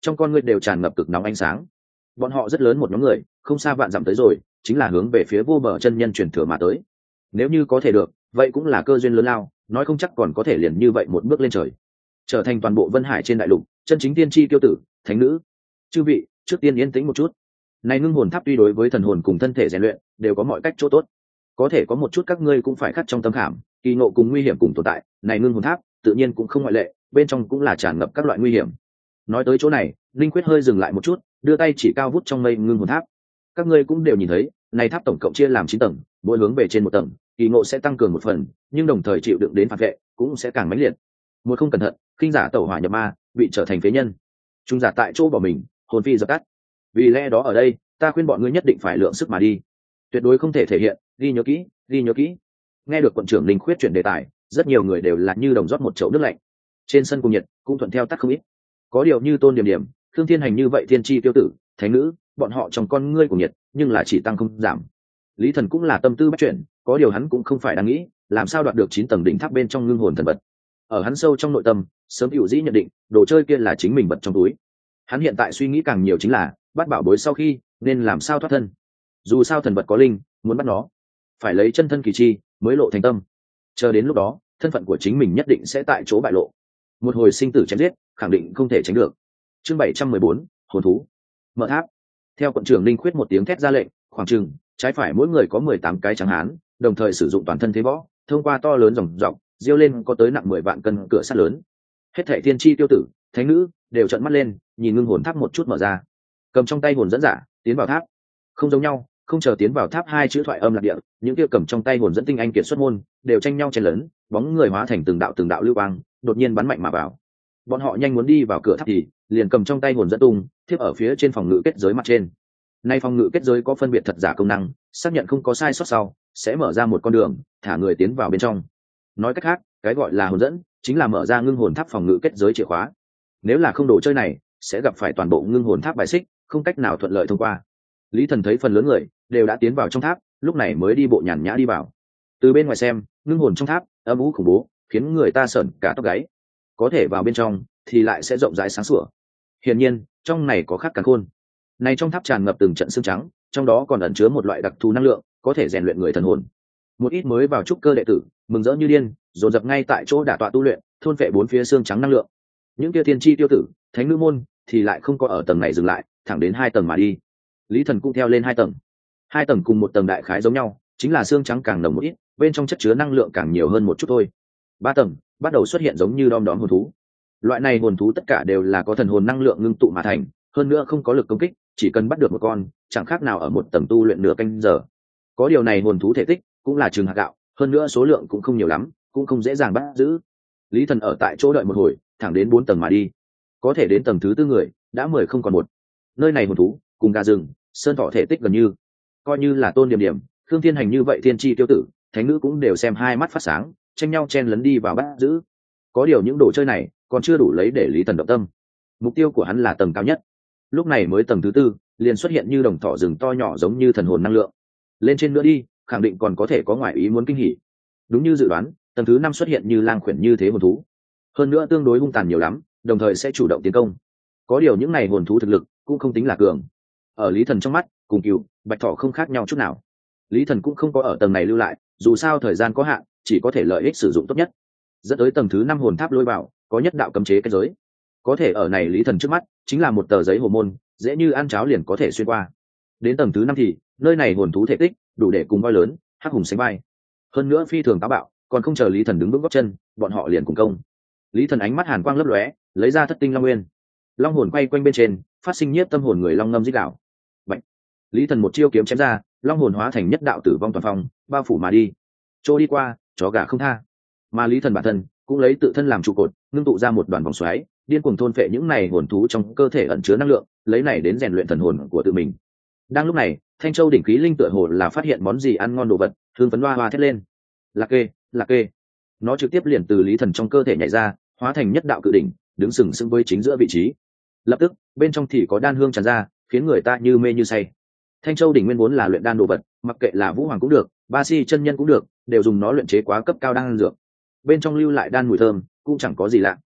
trong con ngươi đều tràn ngập cực nóng ánh sáng. Bọn họ rất lớn một nhóm người, không xa vạn dặm tới rồi, chính là hướng về phía vô bờ chân nhân truyền thừa mà tới. Nếu như có thể được, vậy cũng là cơ duyên lớn lao, nói không chắc còn có thể liền như vậy một bước lên trời, trở thành toàn bộ Vân Hải trên đại lục chân chính tiên tri tiêu tử, thánh nữ. Chư vị, trước tiên yên tĩnh một chút. Này ngưng hồn tháp tuy đối với thần hồn cùng thân thể rèn luyện đều có mọi cách chỗ tốt, có thể có một chút các ngươi cũng phải khắc trong tâm khảm, kỳ ngộ cùng nguy hiểm cùng tồn tại. Này ngưng hồn tháp tự nhiên cũng không ngoại lệ, bên trong cũng là tràn ngập các loại nguy hiểm. Nói tới chỗ này, linh quyết hơi dừng lại một chút, đưa tay chỉ cao vút trong mây ngưng hồn tháp. Các ngươi cũng đều nhìn thấy, này tháp tổng cộng chia làm chín tầng, mỗi hướng về trên một tầng, kỳ ngộ sẽ tăng cường một phần, nhưng đồng thời chịu đựng đến phản vệ cũng sẽ càng mãnh liệt. Một không cẩn thận, khinh giả tẩu hỏa nhập ma, bị trở thành phế nhân. Trung giả tại chỗ bỏ mình, hồn phi dập tắt. Vì lẽ đó ở đây, ta khuyên bọn ngươi nhất định phải lượng sức mà đi, tuyệt đối không thể thể hiện. Ghi nhớ kỹ, ghi nhớ kỹ. Nghe được quận trưởng linh khuyết chuyển đề tài, rất nhiều người đều là như đồng rót một chậu nước lạnh. Trên sân cùng nhiệt cũng thuận theo tắt không ít. Có điều như Tôn Điểm Điểm, Thương Thiên Hành như vậy thiên tri tiêu tử, thánh nữ, bọn họ trong con ngươi cùng nhiệt, nhưng là chỉ tăng không giảm. Lý Thần cũng là tâm tư bất chuyển, có điều hắn cũng không phải đang nghĩ làm sao đoạt được chín tầng đỉnh tháp bên trong ngưng hồn thần vật. Ở hắn sâu trong nội tâm, sớm hữu dĩ nhận định, đồ chơi kia là chính mình vật trong túi. Hắn hiện tại suy nghĩ càng nhiều chính là bắt bảo bối sau khi nên làm sao thoát thân. Dù sao thần vật có linh, muốn bắt nó, phải lấy chân thân kỳ chi mới lộ thành tâm. Chờ đến lúc đó, thân phận của chính mình nhất định sẽ tại chỗ bại lộ. Một hồi sinh tử chém giết, khẳng định không thể tránh được. Chương bảy trăm mười bốn, hồn thú. Mở tháp. Theo quận trưởng Linh Khuyết một tiếng thét ra lệnh, khoảng chừng trái phải mỗi người có mười tám cái trắng hán, đồng thời sử dụng toàn thân thế võ, thông qua to lớn dòng dọc, diêu lên có tới nặng mười vạn cân cửa sắt lớn. Hết thảy thiên chi tiêu tử, thánh nữ đều trợn mắt lên, nhìn ngưng hồn tháp một chút mở ra, cầm trong tay hồn dẫn giả tiến vào tháp. Không giống nhau, không chờ tiến vào tháp hai chữ thoại âm lạc địa, những kia cầm trong tay hồn dẫn tinh anh kiệt xuất môn đều tranh nhau chen lớn, bóng người hóa thành từng đạo từng đạo lưu quang, đột nhiên bắn mạnh mà vào. Bọn họ nhanh muốn đi vào cửa tháp thì liền cầm trong tay hồn dẫn tung tiếp ở phía trên phòng ngự kết giới mặt trên. Nay phòng ngự kết giới có phân biệt thật giả công năng, xác nhận không có sai sót sau sẽ mở ra một con đường thả người tiến vào bên trong. Nói cách khác, cái gọi là hồn dẫn chính là mở ra ngưng hồn tháp phòng ngự kết giới chìa khóa. Nếu là không đồ chơi này sẽ gặp phải toàn bộ ngưng hồn tháp bài xích, không cách nào thuận lợi thông qua. Lý Thần thấy phần lớn người đều đã tiến vào trong tháp, lúc này mới đi bộ nhàn nhã đi vào. Từ bên ngoài xem, ngưng hồn trong tháp âm u khủng bố, khiến người ta sởn cả tóc gáy. Có thể vào bên trong thì lại sẽ rộng rãi sáng sủa. Hiển nhiên, trong này có khác càn khôn. Này trong tháp tràn ngập từng trận xương trắng, trong đó còn ẩn chứa một loại đặc thù năng lượng, có thể rèn luyện người thần hồn. Một ít mới vào trúc cơ đệ tử, mừng rỡ như điên, dồn dập ngay tại chỗ đả tọa tu luyện, thôn phệ bốn phía xương trắng năng lượng. Những kia thiên chi tiêu tử, thánh nữ môn thì lại không có ở tầng này dừng lại, thẳng đến hai tầng mà đi. Lý Thần cũng theo lên hai tầng. Hai tầng cùng một tầng đại khái giống nhau, chính là xương trắng càng nồng một ít, bên trong chất chứa năng lượng càng nhiều hơn một chút thôi. Ba tầng bắt đầu xuất hiện giống như đom đóm hồn thú. Loại này hồn thú tất cả đều là có thần hồn năng lượng ngưng tụ mà thành, hơn nữa không có lực công kích, chỉ cần bắt được một con, chẳng khác nào ở một tầng tu luyện nửa canh giờ. Có điều này hồn thú thể tích cũng là chừng hạt gạo, hơn nữa số lượng cũng không nhiều lắm, cũng không dễ dàng bắt giữ. Lý Thần ở tại chỗ đợi một hồi, thẳng đến bốn tầng mà đi. Có thể đến tầng thứ tư người đã mười không còn một. Nơi này hồn thú cùng gà rừng, sơn thọ thể tích gần như, coi như là Tôn Điểm Điểm, Thương Thiên Hành như vậy thiên chi tiêu tử, thánh nữ cũng đều xem hai mắt phát sáng, tranh nhau chen lấn đi vào bắt giữ. Có điều những đồ chơi này còn chưa đủ lấy để Lý Thần động tâm. Mục tiêu của hắn là tầng cao nhất. Lúc này mới tầng thứ tư, liền xuất hiện như đồng thỏ rừng to nhỏ giống như thần hồn năng lượng. Lên trên nữa đi, khẳng định còn có thể có ngoại ý muốn kinh hỉ. Đúng như dự đoán, tầng thứ năm xuất hiện như lang khuyển như thế hồn thú. Hơn nữa tương đối hung tàn nhiều lắm, đồng thời sẽ chủ động tiến công. Có điều những này hồn thú thực lực cũng không tính là cường. Ở Lý Thần trong mắt, cùng cừu, bạch thỏ không khác nhau chút nào. Lý Thần cũng không có ở tầng này lưu lại, dù sao thời gian có hạn, chỉ có thể lợi ích sử dụng tốt nhất. Dẫn tới tầng thứ năm hồn tháp lôi vào, có nhất đạo cấm chế kết giới. Có thể ở này Lý Thần trước mắt, chính là một tờ giấy hồ môn, dễ như ăn cháo liền có thể xuyên qua. Đến tầng thứ năm thì, nơi này hồn thú thể tích đủ để cùng voi lớn, hắc hùng sánh vai. Hơn nữa phi thường táo bạo, còn không chờ Lý Thần đứng vững gót chân, bọn họ liền cùng công. Lý Thần ánh mắt hàn quang lấp lóe, lấy ra thất tinh long nguyên. Long hồn quay quanh bên trên, phát sinh nhiếp tâm hồn người long ngâm rít gào. Vậy, Lý Thần một chiêu kiếm chém ra, long hồn hóa thành nhất đạo tử vong toàn phong, bao phủ mà đi. Trôi đi qua, chó gà không tha. Mà Lý Thần bản thân cũng lấy tự thân làm trụ cột, ngưng tụ ra một đoàn vòng xoáy, điên cuồng thôn phệ những này hồn thú trong cơ thể ẩn chứa năng lượng, lấy này đến rèn luyện thần hồn của tự mình. Đang lúc này, Thanh Châu đỉnh khí linh tựa hồ là phát hiện món gì ăn ngon đồ vật, hương phấn hoa hoa thét lên. Lạc kê, lạc kê. Nó trực tiếp liền từ Lý Thần trong cơ thể nhảy ra, hóa thành nhất đạo cự đỉnh, đứng sừng sững với chính giữa vị trí. Lập tức, bên trong thì có đan hương tràn ra, khiến người ta như mê như say. Thanh Châu đỉnh nguyên vốn là luyện đan đồ vật, mặc kệ là Vũ Hoàng cũng được, Ba Si chân nhân cũng được, đều dùng nó luyện chế quá cấp cao đan dược. Bên trong lưu lại đan mùi thơm, cũng chẳng có gì lạ.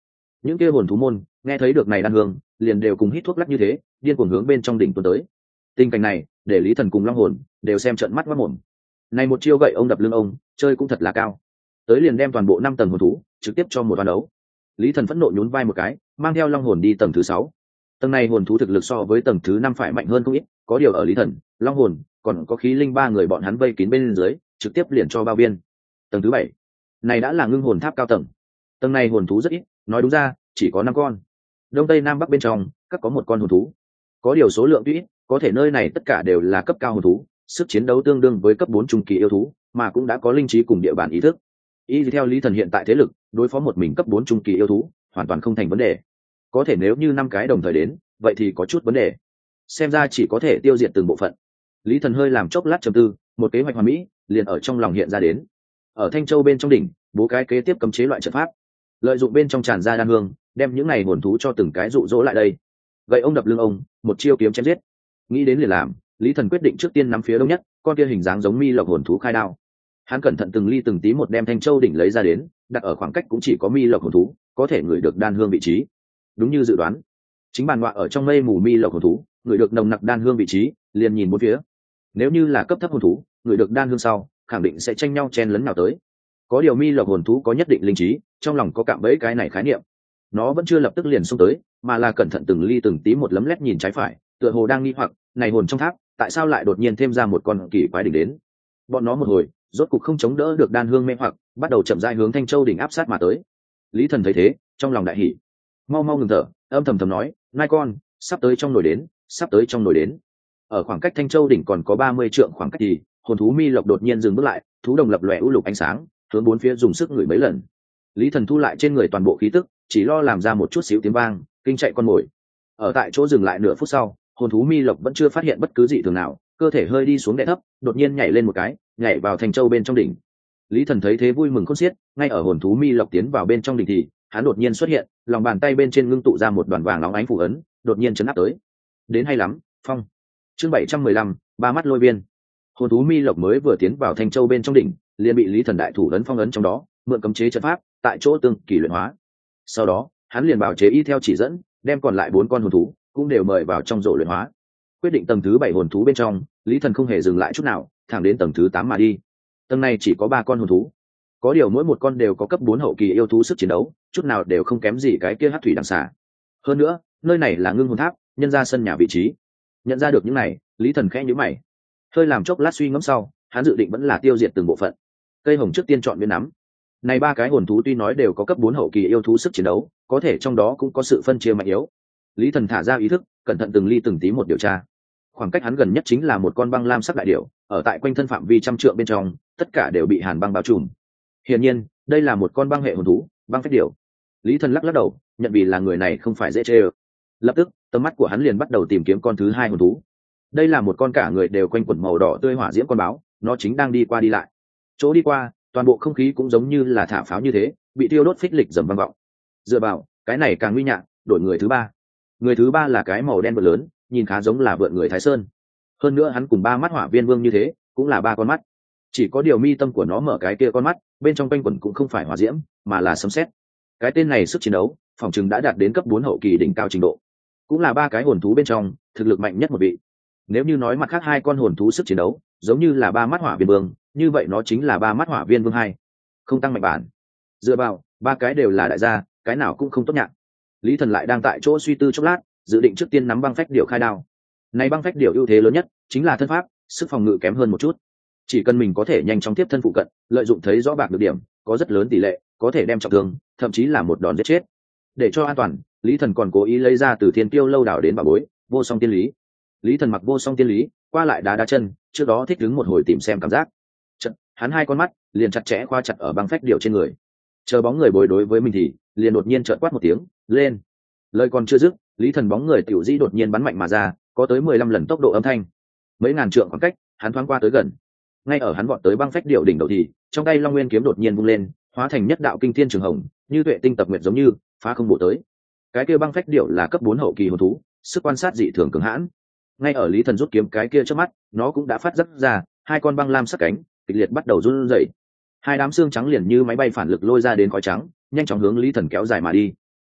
Những kia hồn thú môn nghe thấy được này đan hương, liền đều cùng hít thuốc lắc như thế, điên cuồng hướng bên trong đỉnh tuôn tới. Tình cảnh này để Lý Thần cùng Long Hồn đều xem trợn mắt mắt mồm. Này một chiêu gậy ông đập lưng ông, chơi cũng thật là cao. Tới liền đem toàn bộ năm tầng hồn thú trực tiếp cho một ván đấu. Lý Thần phẫn nộ nhún vai một cái, mang theo Long Hồn đi tầng thứ sáu. Tầng này hồn thú thực lực so với tầng thứ năm phải mạnh hơn không ít, có điều ở Lý Thần, Long Hồn, còn có khí linh ba người bọn hắn vây kín bên dưới, trực tiếp liền cho bao biên. Tầng thứ bảy, này đã là ngưng hồn tháp cao tầng. Tầng này hồn thú rất ít, nói đúng ra, chỉ có năm con. Đông Tây Nam Bắc bên trong, các có một con hồn thú. Có điều số lượng tuy ít, có thể nơi này tất cả đều là cấp cao hồn thú, sức chiến đấu tương đương với cấp bốn trung kỳ yêu thú, mà cũng đã có linh trí cùng địa bàn ý thức. Y theo Lý Thần hiện tại thế lực, đối phó một mình cấp bốn trung kỳ yêu thú, hoàn toàn không thành vấn đề. Có thể nếu như năm cái đồng thời đến, vậy thì có chút vấn đề. Xem ra chỉ có thể tiêu diệt từng bộ phận. Lý Thần hơi làm chốc lát trầm tư, một kế hoạch hoàn mỹ liền ở trong lòng hiện ra đến. Ở Thanh Châu bên trong đỉnh, bố cái kế tiếp cấm chế loại trận pháp, lợi dụng bên trong tràn ra đan hương, đem những này hồn thú cho từng cái dụ dỗ lại đây. Vậy ông đập lưng ông, một chiêu kiếm chém giết. Nghĩ đến liền làm, Lý Thần quyết định trước tiên nắm phía đông nhất, con kia hình dáng giống mi lộc hồn thú khai đao. Hắn cẩn thận từng ly từng tí một đem Thanh Châu đỉnh lấy ra đến, đặt ở khoảng cách cũng chỉ có mi lộc hồn thú có thể ngửi được đan hương vị trí. Đúng như dự đoán, chính bàn ngoại ở trong mây mù mi lộc hồn thú ngửi được nồng nặc đan hương vị trí, liền nhìn bốn phía. Nếu như là cấp thấp hồn thú, ngửi được đan hương sau, khẳng định sẽ tranh nhau chen lấn nào tới. Có điều mi lộc hồn thú có nhất định linh trí, trong lòng có cạm bẫy cái này khái niệm. Nó vẫn chưa lập tức liền xông tới, mà là cẩn thận từng ly từng tí một lấm lét nhìn trái phải, tựa hồ đang nghi hoặc, này hồn trong tháp, tại sao lại đột nhiên thêm ra một con kỳ quái đỉnh đến. Bọn nó một hồi, rốt cục không chống đỡ được đan hương mê hoặc, bắt đầu chậm rãi hướng Thanh Châu đỉnh áp sát mà tới. Lý Thần thấy thế, trong lòng đại hỉ. Mau mau ngừng thở, âm thầm thầm nói, nai con, sắp tới trong nồi đến, sắp tới trong nồi đến. Ở khoảng cách Thanh Châu đỉnh còn có ba mươi trượng khoảng cách thì, hồn thú mi lộc đột nhiên dừng bước lại, thú đồng lập lòe u lục ánh sáng, hướng bốn phía dùng sức ngửi mấy lần. Lý Thần thu lại trên người toàn bộ khí tức, chỉ lo làm ra một chút xíu tiếng vang, kinh chạy con mồi. Ở tại chỗ dừng lại nửa phút sau, hồn thú mi lộc vẫn chưa phát hiện bất cứ gì thường nào, cơ thể hơi đi xuống đè thấp, đột nhiên nhảy lên một cái, nhảy vào Thanh Châu bên trong đỉnh. Lý Thần thấy thế vui mừng khôn xiết, ngay ở hồn thú mi lộc tiến vào bên trong đỉnh thì, hắn đột nhiên xuất hiện, lòng bàn tay bên trên ngưng tụ ra một đoàn vàng óng ánh phù ấn, đột nhiên chấn áp tới. Đến hay lắm, phong. Chương bảy trăm mười lăm, ba mắt lôi viên. Hồn thú mi lộc mới vừa tiến vào Thanh Châu bên trong đỉnh, liền bị Lý Thần đại thủ ấn phong ấn trong đó, mượn cấm chế trận pháp, tại chỗ tương kỳ luyện hóa. Sau đó, hắn liền bào chế y theo chỉ dẫn, đem còn lại bốn con hồn thú cũng đều mời vào trong rổ luyện hóa. Quyết định tầng thứ bảy hồn thú bên trong, Lý Thần không hề dừng lại chút nào, thẳng đến tầng thứ tám mà đi. Tầng này chỉ có ba con hồn thú, có điều mỗi một con đều có cấp bốn hậu kỳ yêu thú sức chiến đấu, chút nào đều không kém gì cái kia hắc thủy đằng xà. Hơn nữa, nơi này là ngưng hồn tháp, nhân ra sân nhà vị trí. Nhận ra được những này, Lý Thần khẽ nhíu mày. Hơi làm chốc lát suy ngẫm sau, hắn dự định vẫn là tiêu diệt từng bộ phận. Cây hồng trước tiên chọn viên nắm. Này ba cái hồn thú tuy nói đều có cấp bốn hậu kỳ yêu thú sức chiến đấu, có thể trong đó cũng có sự phân chia mạnh yếu. Lý Thần thả ra ý thức, cẩn thận từng ly từng tí một điều tra. Khoảng cách hắn gần nhất chính là một con băng lam sắc đại điểu, ở tại quanh thân phạm vi trăm trượng bên trong, tất cả đều bị hàn băng bao trùm. Hiển nhiên, đây là một con băng hệ hồn thú, băng phách điểu. Lý Thần lắc lắc đầu, nhận vì là người này không phải dễ chơi. Lập tức, tầm mắt của hắn liền bắt đầu tìm kiếm con thứ hai hồn thú. Đây là một con cả người đều quanh quẩn màu đỏ tươi hỏa diễm con báo, nó chính đang đi qua đi lại. Chỗ đi qua, toàn bộ không khí cũng giống như là thả pháo như thế, bị tiêu đốt phích lịch dầm vang vọng. Dựa vào, cái này càng nguy nhạn, đổi người thứ ba. Người thứ ba là cái màu đen vượn lớn, nhìn khá giống là vượn người Thái Sơn. Hơn nữa hắn cùng ba mắt hỏa viên vương như thế, cũng là ba con mắt. Chỉ có điều mi tâm của nó mở cái kia con mắt, bên trong quanh quẩn cũng không phải hỏa diễm, mà là sấm sét. Cái tên này sức chiến đấu, phòng chừng đã đạt đến cấp bốn hậu kỳ đỉnh cao trình độ. Cũng là ba cái hồn thú bên trong, thực lực mạnh nhất một vị. Nếu như nói mặt khác hai con hồn thú sức chiến đấu, giống như là ba mắt hỏa viên vương, như vậy nó chính là ba mắt hỏa viên vương hai. Không tăng mạnh bản. Dựa vào, ba cái đều là đại gia, cái nào cũng không tốt nhạc. Lý Thần lại đang tại chỗ suy tư chốc lát, dự định trước tiên nắm băng phách điểu khai đao. Này băng phách điểu ưu thế lớn nhất chính là thân pháp, sức phòng ngự kém hơn một chút. Chỉ cần mình có thể nhanh chóng tiếp thân phụ cận, lợi dụng thấy rõ bạc được điểm, có rất lớn tỷ lệ có thể đem trọng thương, thậm chí là một đòn giết chết. Để cho an toàn, Lý Thần còn cố ý lấy ra từ Thiên Tiêu lâu đảo đến bảo bối, vô song tiên lý. Lý Thần mặc vô song tiên lý, qua lại đá đá chân, trước đó thích đứng một hồi tìm xem cảm giác. Chật, hắn hai con mắt liền chặt chẽ khoa chặt ở băng phách điểu trên người. Chờ bóng người bối đối với mình thì liền đột nhiên chợt quát một tiếng, lên. Lời còn chưa dứt, Lý Thần bóng người tiểu dĩ đột nhiên bắn mạnh mà ra, có tới mười lăm lần tốc độ âm thanh. Mấy ngàn trượng khoảng cách, hắn thoáng qua tới gần. Ngay ở hắn vọt tới băng phách điểu đỉnh đầu thì, trong tay Long Nguyên kiếm đột nhiên vung lên, hóa thành nhất đạo kinh thiên trường hồng, như tuệ tinh tập nguyệt giống như, phá không bổ tới. Cái kia băng phách điểu là cấp bốn hậu kỳ hồn thú, sức quan sát dị thường cường hãn. Ngay ở Lý Thần rút kiếm cái kia trước mắt, nó cũng đã phát giác ra, hai con băng lam sắc cánh, kịch liệt bắt đầu run rẩy. Hai đám xương trắng liền như máy bay phản lực lôi ra đến khói trắng, nhanh chóng hướng Lý Thần kéo dài mà đi.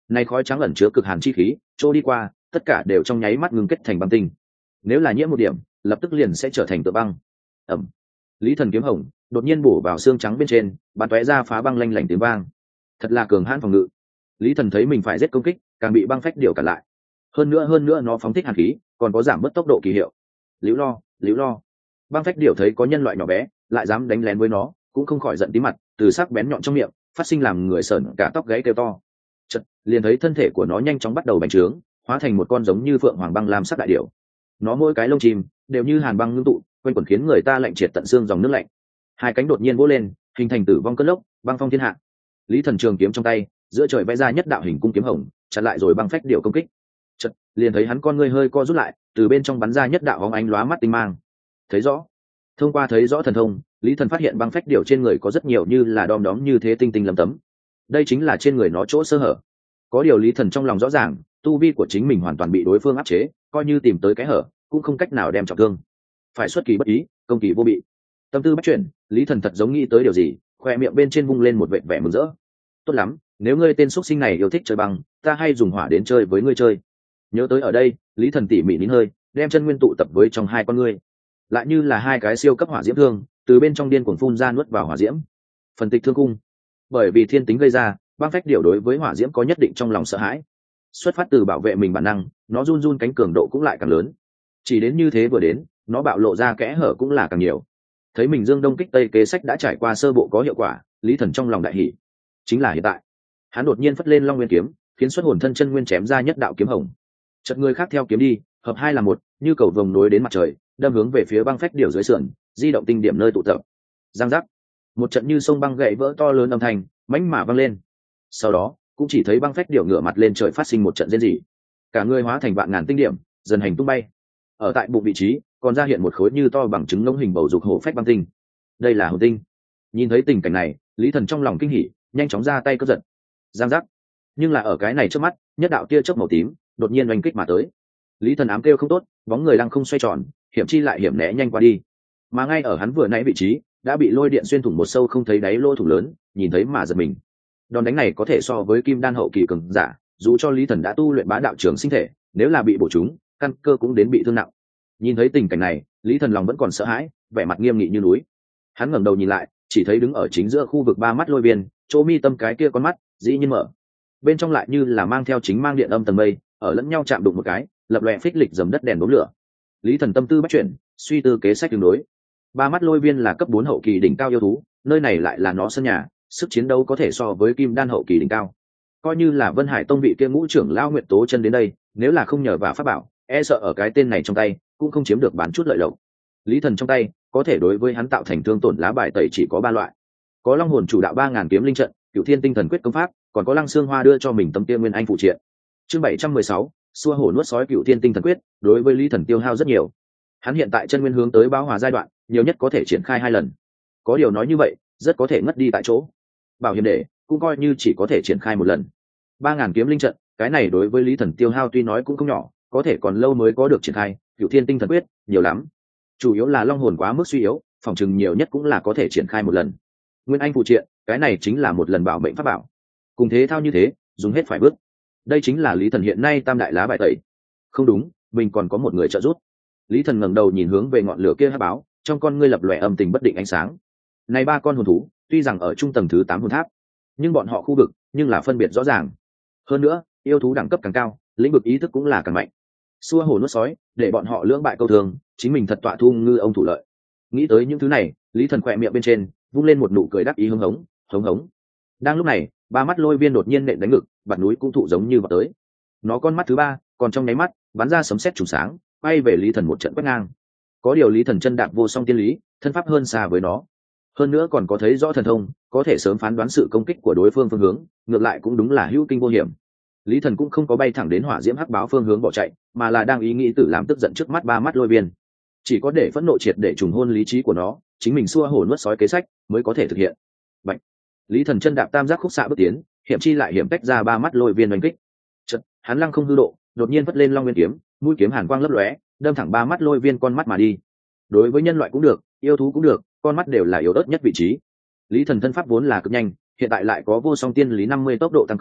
này khói trắng ẩn chứa cực hàn chi khí, trôi đi qua tất cả đều trong nháy mắt ngưng kết thành băng tinh. Nếu là nhiễm một điểm lập tức liền sẽ trở thành tựa băng. Ẩm. Lý Thần kiếm hồng đột nhiên bổ vào xương trắng bên trên, bắn tóe ra phá băng lanh lảnh tiếng vang. Thật là cường hãn phòng ngự. Lý Thần thấy mình phải giết công kích, càng bị băng phách điểu cản lại. Hơn nữa hơn nữa nó phóng thích hàn khí, còn có giảm bớt tốc độ kỳ hiệu. Liễu Lo, Liễu Lo. Băng phách điểu thấy có nhân loại nhỏ bé, lại dám đánh lén với nó, cũng không khỏi giận tí mặt, từ sắc bén nhọn trong miệng, phát sinh làm người sởn cả tóc gáy kêu to. Chợt, liền thấy thân thể của nó nhanh chóng bắt đầu bành trướng, hóa thành một con giống như phượng hoàng băng lam sắc đại điểu. Nó mỗi cái lông chim đều như hàn băng ngưng tụ, quanh quẩn khiến người ta lạnh triệt tận xương dòng nước lạnh. Hai cánh đột nhiên vỗ lên, hình thành tử vong cơn lốc, băng phong thiên hạ. Lý Thần trường kiếm trong tay, giữa trời vẽ ra nhất đạo hình cung kiếm hồng, chặn lại rồi băng phách điểu công kích. Chợt, liền thấy hắn con ngươi hơi co rút lại, từ bên trong bắn ra nhất đạo hóng ánh lóa mắt tinh mang. Thấy rõ, thông qua thấy rõ thần thông, Lý Thần phát hiện băng phách điểu trên người có rất nhiều như là đom đóm như thế tinh tinh lấm tấm. Đây chính là trên người nó chỗ sơ hở. Có điều Lý Thần trong lòng rõ ràng, tu vi của chính mình hoàn toàn bị đối phương áp chế, coi như tìm tới cái hở, cũng không cách nào đem trọng thương. Phải xuất kỳ bất ý, công kỳ vô bị. Tâm tư bắt chuyển, Lý Thần thật giống nghĩ tới điều gì, khoe miệng bên trên vung lên một vệt vẻ mừng rỡ. Tốt lắm, nếu ngươi tên xuất sinh này yêu thích chơi băng, ta hay dùng hỏa đến chơi với ngươi chơi. Nhớ tới ở đây, Lý Thần tỉ mỉ nín hơi, đem chân nguyên tụ tập với trong hai con ngươi, lại như là hai cái siêu cấp hỏa diễm thương, từ bên trong điên cuồng phun ra nuốt vào hỏa diễm. Phân tịch thương cung. Bởi vì thiên tính gây ra, băng phách điểu đối với hỏa diễm có nhất định trong lòng sợ hãi. Xuất phát từ bảo vệ mình bản năng, nó run run cánh cường độ cũng lại càng lớn. Chỉ đến như thế vừa đến, nó bạo lộ ra kẽ hở cũng là càng nhiều. Thấy mình dương đông kích tây kế sách đã trải qua sơ bộ có hiệu quả, Lý Thần trong lòng đại hỉ. Chính là hiện tại. Hắn đột nhiên phất lên Long Nguyên kiếm, khiến xuất hồn thân chân nguyên chém ra nhất đạo kiếm hồng. Chợt người khác theo kiếm đi, hợp hai là một, như cầu vồng nối đến mặt trời, đâm hướng về phía băng phách điểu dưới sườn, di động tinh điểm nơi tụ tập. Giang giác. Một trận như sông băng gãy vỡ to lớn âm thanh, mãnh mà vang lên. Sau đó, cũng chỉ thấy băng phách điểu ngửa mặt lên trời phát sinh một trận rên rỉ. Cả người hóa thành vạn ngàn tinh điểm, dần hành tung bay. Ở tại bụng vị trí, còn ra hiện một khối như to bằng trứng ngỗng hình bầu dục hổ phách băng tinh. Đây là hồn tinh. Nhìn thấy tình cảnh này, Lý Thần trong lòng kinh hỉ, nhanh chóng ra tay cướp giật. Giang giác. Nhưng là ở cái này trước mắt, nhất đạo tia chớp màu tím đột nhiên oanh kích mà tới. Lý Thần ám kêu không tốt, bóng người lăng không xoay tròn, hiểm chi lại hiểm né nhanh qua đi. Mà ngay ở hắn vừa nãy vị trí, đã bị lôi điện xuyên thủng một sâu không thấy đáy lỗ thủng lớn, nhìn thấy mà giật mình. Đòn đánh này có thể so với kim đan hậu kỳ cường giả, dù cho Lý Thần đã tu luyện bá đạo trường sinh thể, nếu là bị bổ trúng, căn cơ cũng đến bị thương nặng. Nhìn thấy tình cảnh này, Lý Thần lòng vẫn còn sợ hãi, vẻ mặt nghiêm nghị như núi. Hắn ngẩng đầu nhìn lại, chỉ thấy đứng ở chính giữa khu vực ba mắt lôi viên, chỗ mi tâm cái kia con mắt dĩ nhiên mở, bên trong lại như là mang theo chính mang điện âm tầng mây, ở lẫn nhau chạm đụng một cái, lập lòe phích lịch dầm đất đèn đốm lửa. Lý Thần tâm tư bắt chuyển, suy tư kế sách tương đối. Ba mắt lôi viên là cấp bốn hậu kỳ đỉnh cao yêu thú, nơi này lại là nó sân nhà, sức chiến đấu có thể so với kim đan hậu kỳ đỉnh cao. Coi như là Vân Hải Tông vị kia ngũ trưởng lao Nguyệt Tố chân đến đây, nếu là không nhờ vào pháp bảo, e sợ ở cái tên này trong tay cũng không chiếm được bán chút lợi lộc. Lý Thần trong tay có thể đối với hắn tạo thành thương tổn lá bài tẩy chỉ có ba loại, có Long Hồn chủ đạo ba ngàn kiếm linh trận, Cửu Thiên tinh thần quyết công pháp, còn có Lăng Xương Hoa đưa cho mình tâm tiên nguyên anh phụ triện. Chương bảy trăm mười sáu, xua hổ nuốt sói Cửu Thiên tinh thần quyết, đối với Lý Thần tiêu hao rất nhiều. Hắn hiện tại chân nguyên hướng tới bão hòa giai đoạn, nhiều nhất có thể triển khai hai lần. Có điều nói như vậy, rất có thể ngất đi tại chỗ. Bảo hiểm để cũng coi như chỉ có thể triển khai một lần. Ba ngàn kiếm linh trận, cái này đối với Lý Thần tiêu hao tuy nói cũng không nhỏ, có thể còn lâu mới có được triển khai. Cửu Thiên tinh thần quyết, nhiều lắm. Chủ yếu là Long Hồn quá mức suy yếu, phòng chừng nhiều nhất cũng là có thể triển khai một lần. Nguyên anh phụ triện, cái này chính là một lần bảo mệnh pháp bảo. Cùng thế thao như thế, dùng hết phải bước. Đây chính là Lý Thần hiện nay tam đại lá bài tẩy. Không đúng, mình còn có một người trợ giúp. Lý Thần ngẩng đầu nhìn hướng về ngọn lửa kia hắc báo, trong con ngươi lập lòe âm tình bất định ánh sáng. Này ba con hồn thú, tuy rằng ở trung tầng thứ tám hồn tháp, nhưng bọn họ khu vực nhưng là phân biệt rõ ràng. Hơn nữa, yêu thú đẳng cấp càng cao, lĩnh vực ý thức cũng là càng mạnh. Xua hổ nuốt sói, để bọn họ lưỡng bại câu thường, chính mình thật tọa thu ngư ông thủ lợi. Nghĩ tới những thứ này, Lý Thần khỏe miệng bên trên vung lên một nụ cười đắc ý hống hống, hống hống. Đang lúc này, ba mắt lôi viên đột nhiên nện đánh ngực, bạt núi cũng thụ giống như vào tới. Nó con mắt thứ ba, còn trong nháy mắt bắn ra sấm sét trùng sáng, bay về Lý Thần một trận quét ngang. Có điều Lý Thần chân đạp vô song tiên lý, thân pháp hơn xa với nó. Hơn nữa còn có thấy rõ thần thông, có thể sớm phán đoán sự công kích của đối phương phương hướng, ngược lại cũng đúng là hữu kinh vô hiểm. Lý Thần cũng không có bay thẳng đến hỏa diễm hắc báo phương hướng bỏ chạy, mà là đang ý nghĩ tự làm tức giận trước mắt ba mắt lôi viên. Chỉ có để phẫn nộ triệt để trùng hôn lý trí của nó, chính mình xua hổ nuốt sói kế sách mới có thể thực hiện. Bạch. Lý Thần chân đạp tam giác khúc xạ bước tiến, hiểm chi lại hiểm tách ra ba mắt lôi viên đánh kích. Chợt, hắn lăng không hư độ, đột nhiên vất lên Long Nguyên kiếm, mũi kiếm hàn quang lấp lóe, đâm thẳng ba mắt lôi viên con mắt mà đi. Đối với nhân loại cũng được, yêu thú cũng được, con mắt đều là yếu ớt nhất vị trí. Lý Thần thân pháp vốn là cực nhanh, hiện tại lại có vô song tiên lý năm mươi tốc độ tăng cường,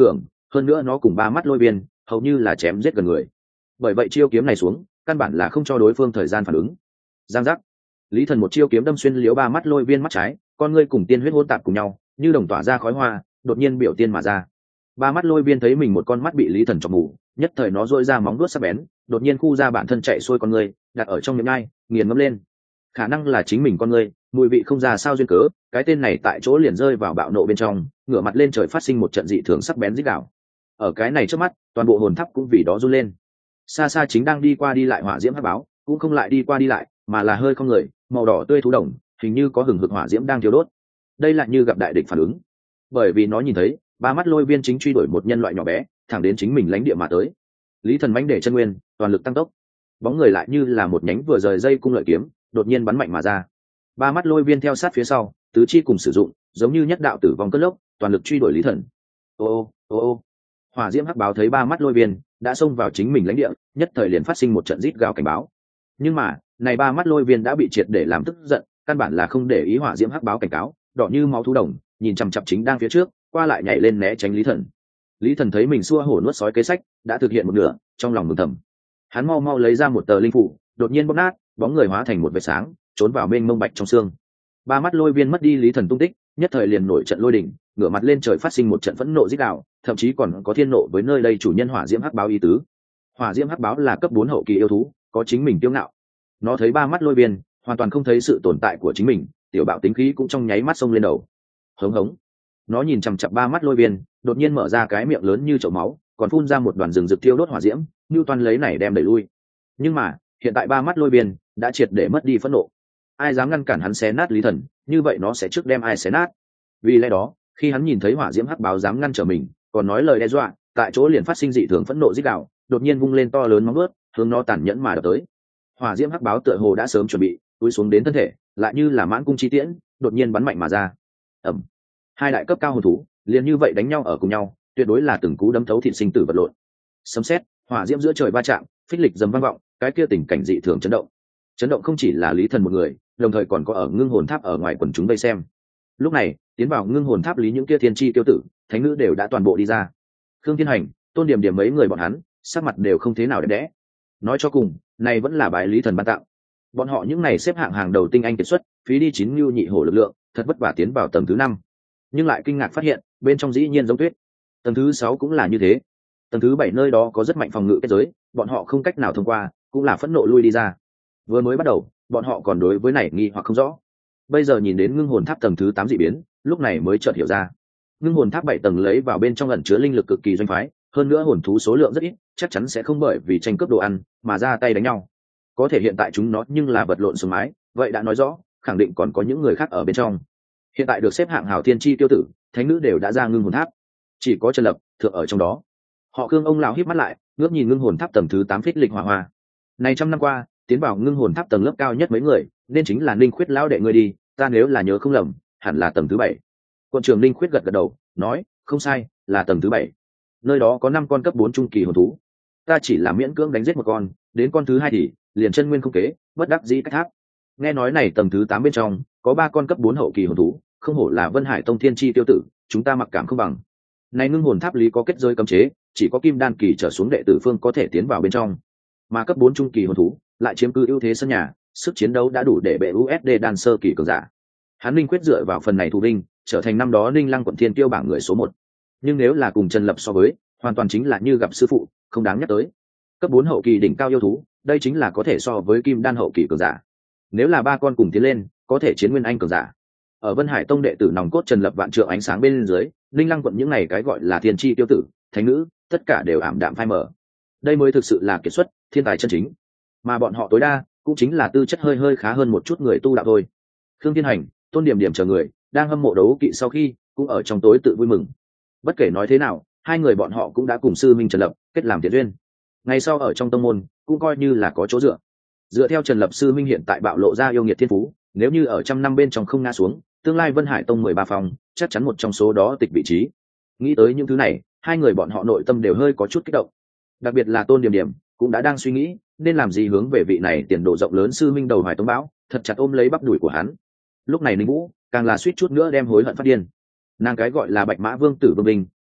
hơn nữa nó cùng ba mắt lôi viên hầu như là chém giết gần người, bởi vậy chiêu kiếm này xuống căn bản là không cho đối phương thời gian phản ứng. Giang giác, lý thần một chiêu kiếm đâm xuyên liếu ba mắt lôi viên mắt trái, con ngươi cùng tiên huyết hỗn tạp cùng nhau như đồng tỏa ra khói hoa, đột nhiên biểu tiên mà ra. Ba mắt lôi viên thấy mình một con mắt bị lý thần chọc mù, nhất thời nó dội ra móng vuốt sắc bén, đột nhiên khu ra bản thân chạy xuôi con ngươi, đặt ở trong miệng ngai nghiền ngấm lên. Khả năng là chính mình con ngươi mùi vị không ra sao duyên cớ, cái tên này tại chỗ liền rơi vào bạo nộ bên trong, ngửa mặt lên trời phát sinh một trận dị thường sắc bén rít gào. Ở cái này trước mắt, toàn bộ hồn tháp cũng vì đó run lên. Xa xa chính đang đi qua đi lại hỏa diễm hắc báo cũng không lại đi qua đi lại, mà là hơi không người, màu đỏ tươi thú đồng, hình như có hừng hực hỏa diễm đang thiêu đốt. Đây lại như gặp đại địch phản ứng, bởi vì nó nhìn thấy ba mắt lôi viên chính truy đuổi một nhân loại nhỏ bé thẳng đến chính mình lãnh địa mà tới. Lý thần mãnh để chân nguyên toàn lực tăng tốc, bóng người lại như là một nhánh vừa rời dây cung lợi kiếm đột nhiên bắn mạnh mà ra. Ba mắt lôi viên theo sát phía sau, tứ chi cùng sử dụng, giống như nhất đạo tử vong cất lốc, toàn lực truy đuổi lý thần. Ô ô ô ô, hỏa diễm hắc báo thấy ba mắt lôi viên đã xông vào chính mình lãnh địa, nhất thời liền phát sinh một trận rít gào cảnh báo. Nhưng mà này ba mắt lôi viên đã bị triệt để làm tức giận, căn bản là không để ý hỏa diễm hắc báo cảnh cáo, đỏ như máu thú đồng nhìn chằm chằm chính đang phía trước, qua lại nhảy lên né tránh lý thần. Lý thần thấy mình xua hổ nuốt sói kế sách đã thực hiện một nửa, trong lòng mừng thầm. Hắn mau mau lấy ra một tờ linh phủ, đột nhiên bóp nát, bóng người hóa thành một vệt sáng trốn vào bên mông bạch trong xương. Ba mắt lôi viên mất đi lý thần tung tích, nhất thời liền nổi trận lôi đỉnh, ngửa mặt lên trời phát sinh một trận phẫn nộ rít gào, thậm chí còn có thiên nộ với nơi đây chủ nhân hỏa diễm hắc báo ý tứ. Hỏa diễm hắc báo là cấp bốn hậu kỳ yêu thú, có chính mình kiêu ngạo. Nó thấy ba mắt lôi viên hoàn toàn không thấy sự tồn tại của chính mình, tiểu bạo tính khí cũng trong nháy mắt xông lên đầu. Hống hống, nó nhìn chằm chằm ba mắt lôi viên, đột nhiên mở ra cái miệng lớn như chậu máu, còn phun ra một đoàn rừng rực thiêu đốt hỏa diễm, như toàn lấy này đem đẩy lui. Nhưng mà hiện tại ba mắt lôi viên đã triệt để mất đi phẫn nộ, ai dám ngăn cản hắn xé nát lý thần, như vậy nó sẽ trước đem ai xé nát. Vì lẽ đó khi hắn nhìn thấy hỏa diễm hắc báo dám ngăn trở mình, còn nói lời đe dọa, tại chỗ liền phát sinh dị thường phẫn nộ rít gào, đột nhiên vung lên to lớn móng vuốt, hướng nó tàn nhẫn mà đập tới. Hỏa diễm hắc báo tựa hồ đã sớm chuẩn bị, túi xuống đến thân thể, lại như là mãn cung chi tiễn, đột nhiên bắn mạnh mà ra. Ầm, hai đại cấp cao hồn thú liền như vậy đánh nhau ở cùng nhau, tuyệt đối là từng cú đấm thấu thịt sinh tử vật lộn. Sấm sét, hỏa diễm giữa trời va chạm, phích lịch dầm vang vọng, cái kia tình cảnh dị thường chấn động. Chấn động không chỉ là lý thần một người, đồng thời còn có ở ngưng hồn tháp ở ngoài quần chúng vây xem. Lúc này tiến vào ngưng hồn tháp lý những kia thiên chi tiêu tử thánh nữ đều đã toàn bộ đi ra. Khương Thiên Hành, Tôn Điểm Điểm mấy người bọn hắn sắc mặt đều không thế nào đẹp đẽ. Nói cho cùng này vẫn là bài lý thần ban tặng, bọn họ những này xếp hạng hàng đầu tinh anh kiệt xuất, phí đi chín lưu nhị hổ lực lượng, thật vất vả tiến vào tầng thứ năm, nhưng lại kinh ngạc phát hiện bên trong dĩ nhiên giống tuyết. Tầng thứ sáu cũng là như thế. Tầng thứ bảy nơi đó có rất mạnh phòng ngự kết giới, bọn họ không cách nào thông qua, cũng là phẫn nộ lui đi ra. Vừa mới bắt đầu bọn họ còn đối với này nghi hoặc không rõ, bây giờ nhìn đến ngưng hồn tháp tầng thứ tám dị biến, lúc này mới chợt hiểu ra. Ngưng hồn tháp bảy tầng lấy vào bên trong ẩn chứa linh lực cực kỳ doanh phái, hơn nữa hồn thú số lượng rất ít, chắc chắn sẽ không bởi vì tranh cướp đồ ăn mà ra tay đánh nhau. Có thể hiện tại chúng nó nhưng là vật lộn xuống mái, vậy đã nói rõ khẳng định còn có những người khác ở bên trong. Hiện tại được xếp hạng hảo thiên chi tiêu tử thánh nữ đều đã ra ngưng hồn tháp, chỉ có Trần Lập thượng ở trong đó. Họ Khương ông lão híp mắt lại, ngước nhìn ngưng hồn tháp tầng thứ tám phích lịch hỏa hoa. Này trăm năm qua tiến vào ngưng hồn tháp tầng lớp cao nhất mấy người, nên chính là Ninh Khuyết lão đệ ngươi đi, ta nếu là nhớ không lầm, hẳn là tầng thứ bảy. Quận trưởng Ninh Khuyết gật gật đầu, nói, không sai, là tầng thứ bảy. Nơi đó có năm con cấp bốn trung kỳ hồn thú, ta chỉ là miễn cưỡng đánh giết một con, đến con thứ hai thì liền chân nguyên không kế, bất đắc dĩ cách tháp. Nghe nói này tầng thứ tám bên trong có ba con cấp bốn hậu kỳ hồn thú, không hổ là Vân Hải Tông thiên chi tiêu tử, chúng ta mặc cảm không bằng. Này ngưng hồn tháp lý có kết giới cấm chế, chỉ có kim đan kỳ trở xuống đệ tử phương có thể tiến vào bên trong, mà cấp bốn trung kỳ hồn thú lại chiếm cứ ưu thế sân nhà, sức chiến đấu đã đủ để bệ u ét đê đan sơ kỳ cường giả. Hắn Ninh Quyết dựa vào phần này thủ vinh, trở thành năm đó Ninh Lăng quận thiên tiêu bảng người số một. Nhưng nếu là cùng Trần Lập so với, hoàn toàn chính là như gặp sư phụ, không đáng nhắc tới. Cấp bốn hậu kỳ đỉnh cao yêu thú, đây chính là có thể so với kim đan hậu kỳ cường giả. Nếu là ba con cùng tiến lên, có thể chiến nguyên anh cường giả. Ở Vân Hải Tông đệ tử nòng cốt Trần Lập vạn trượng ánh sáng bên dưới, Ninh Lăng quận những này cái gọi là thiên chi tiêu tử, thánh nữ, tất cả đều ảm đạm phai mờ. Đây mới thực sự là kiệt xuất, thiên tài chân chính. Mà bọn họ tối đa cũng chính là tư chất hơi hơi khá hơn một chút người tu đạo thôi. Khương Thiên Hành, Tôn Điểm Điểm chờ người đang hâm mộ đấu kỵ sau khi cũng ở trong tối tự vui mừng. Bất kể nói thế nào, hai người bọn họ cũng đã cùng sư minh Trần Lập kết làm thiện duyên. Ngày sau ở trong tông môn cũng coi như là có chỗ dựa. Dựa theo Trần Lập sư minh hiện tại bạo lộ ra yêu nghiệt thiên phú, nếu như ở trăm năm bên trong không ngã xuống, tương lai Vân Hải Tông mười ba phòng chắc chắn một trong số đó tịch vị trí. Nghĩ tới những thứ này, hai người bọn họ nội tâm đều hơi có chút kích động. Đặc biệt là Tôn Điểm Điểm cũng đã đang suy nghĩ nên làm gì hướng về vị này tiền đồ rộng lớn sư minh đầu Hoài Tông Bão, thật chặt ôm lấy bắp đùi của hắn. Lúc này Ninh Vũ càng là suýt chút nữa đem hối hận phát điên. Nàng cái gọi là Bạch Mã Vương tử Vương Bình,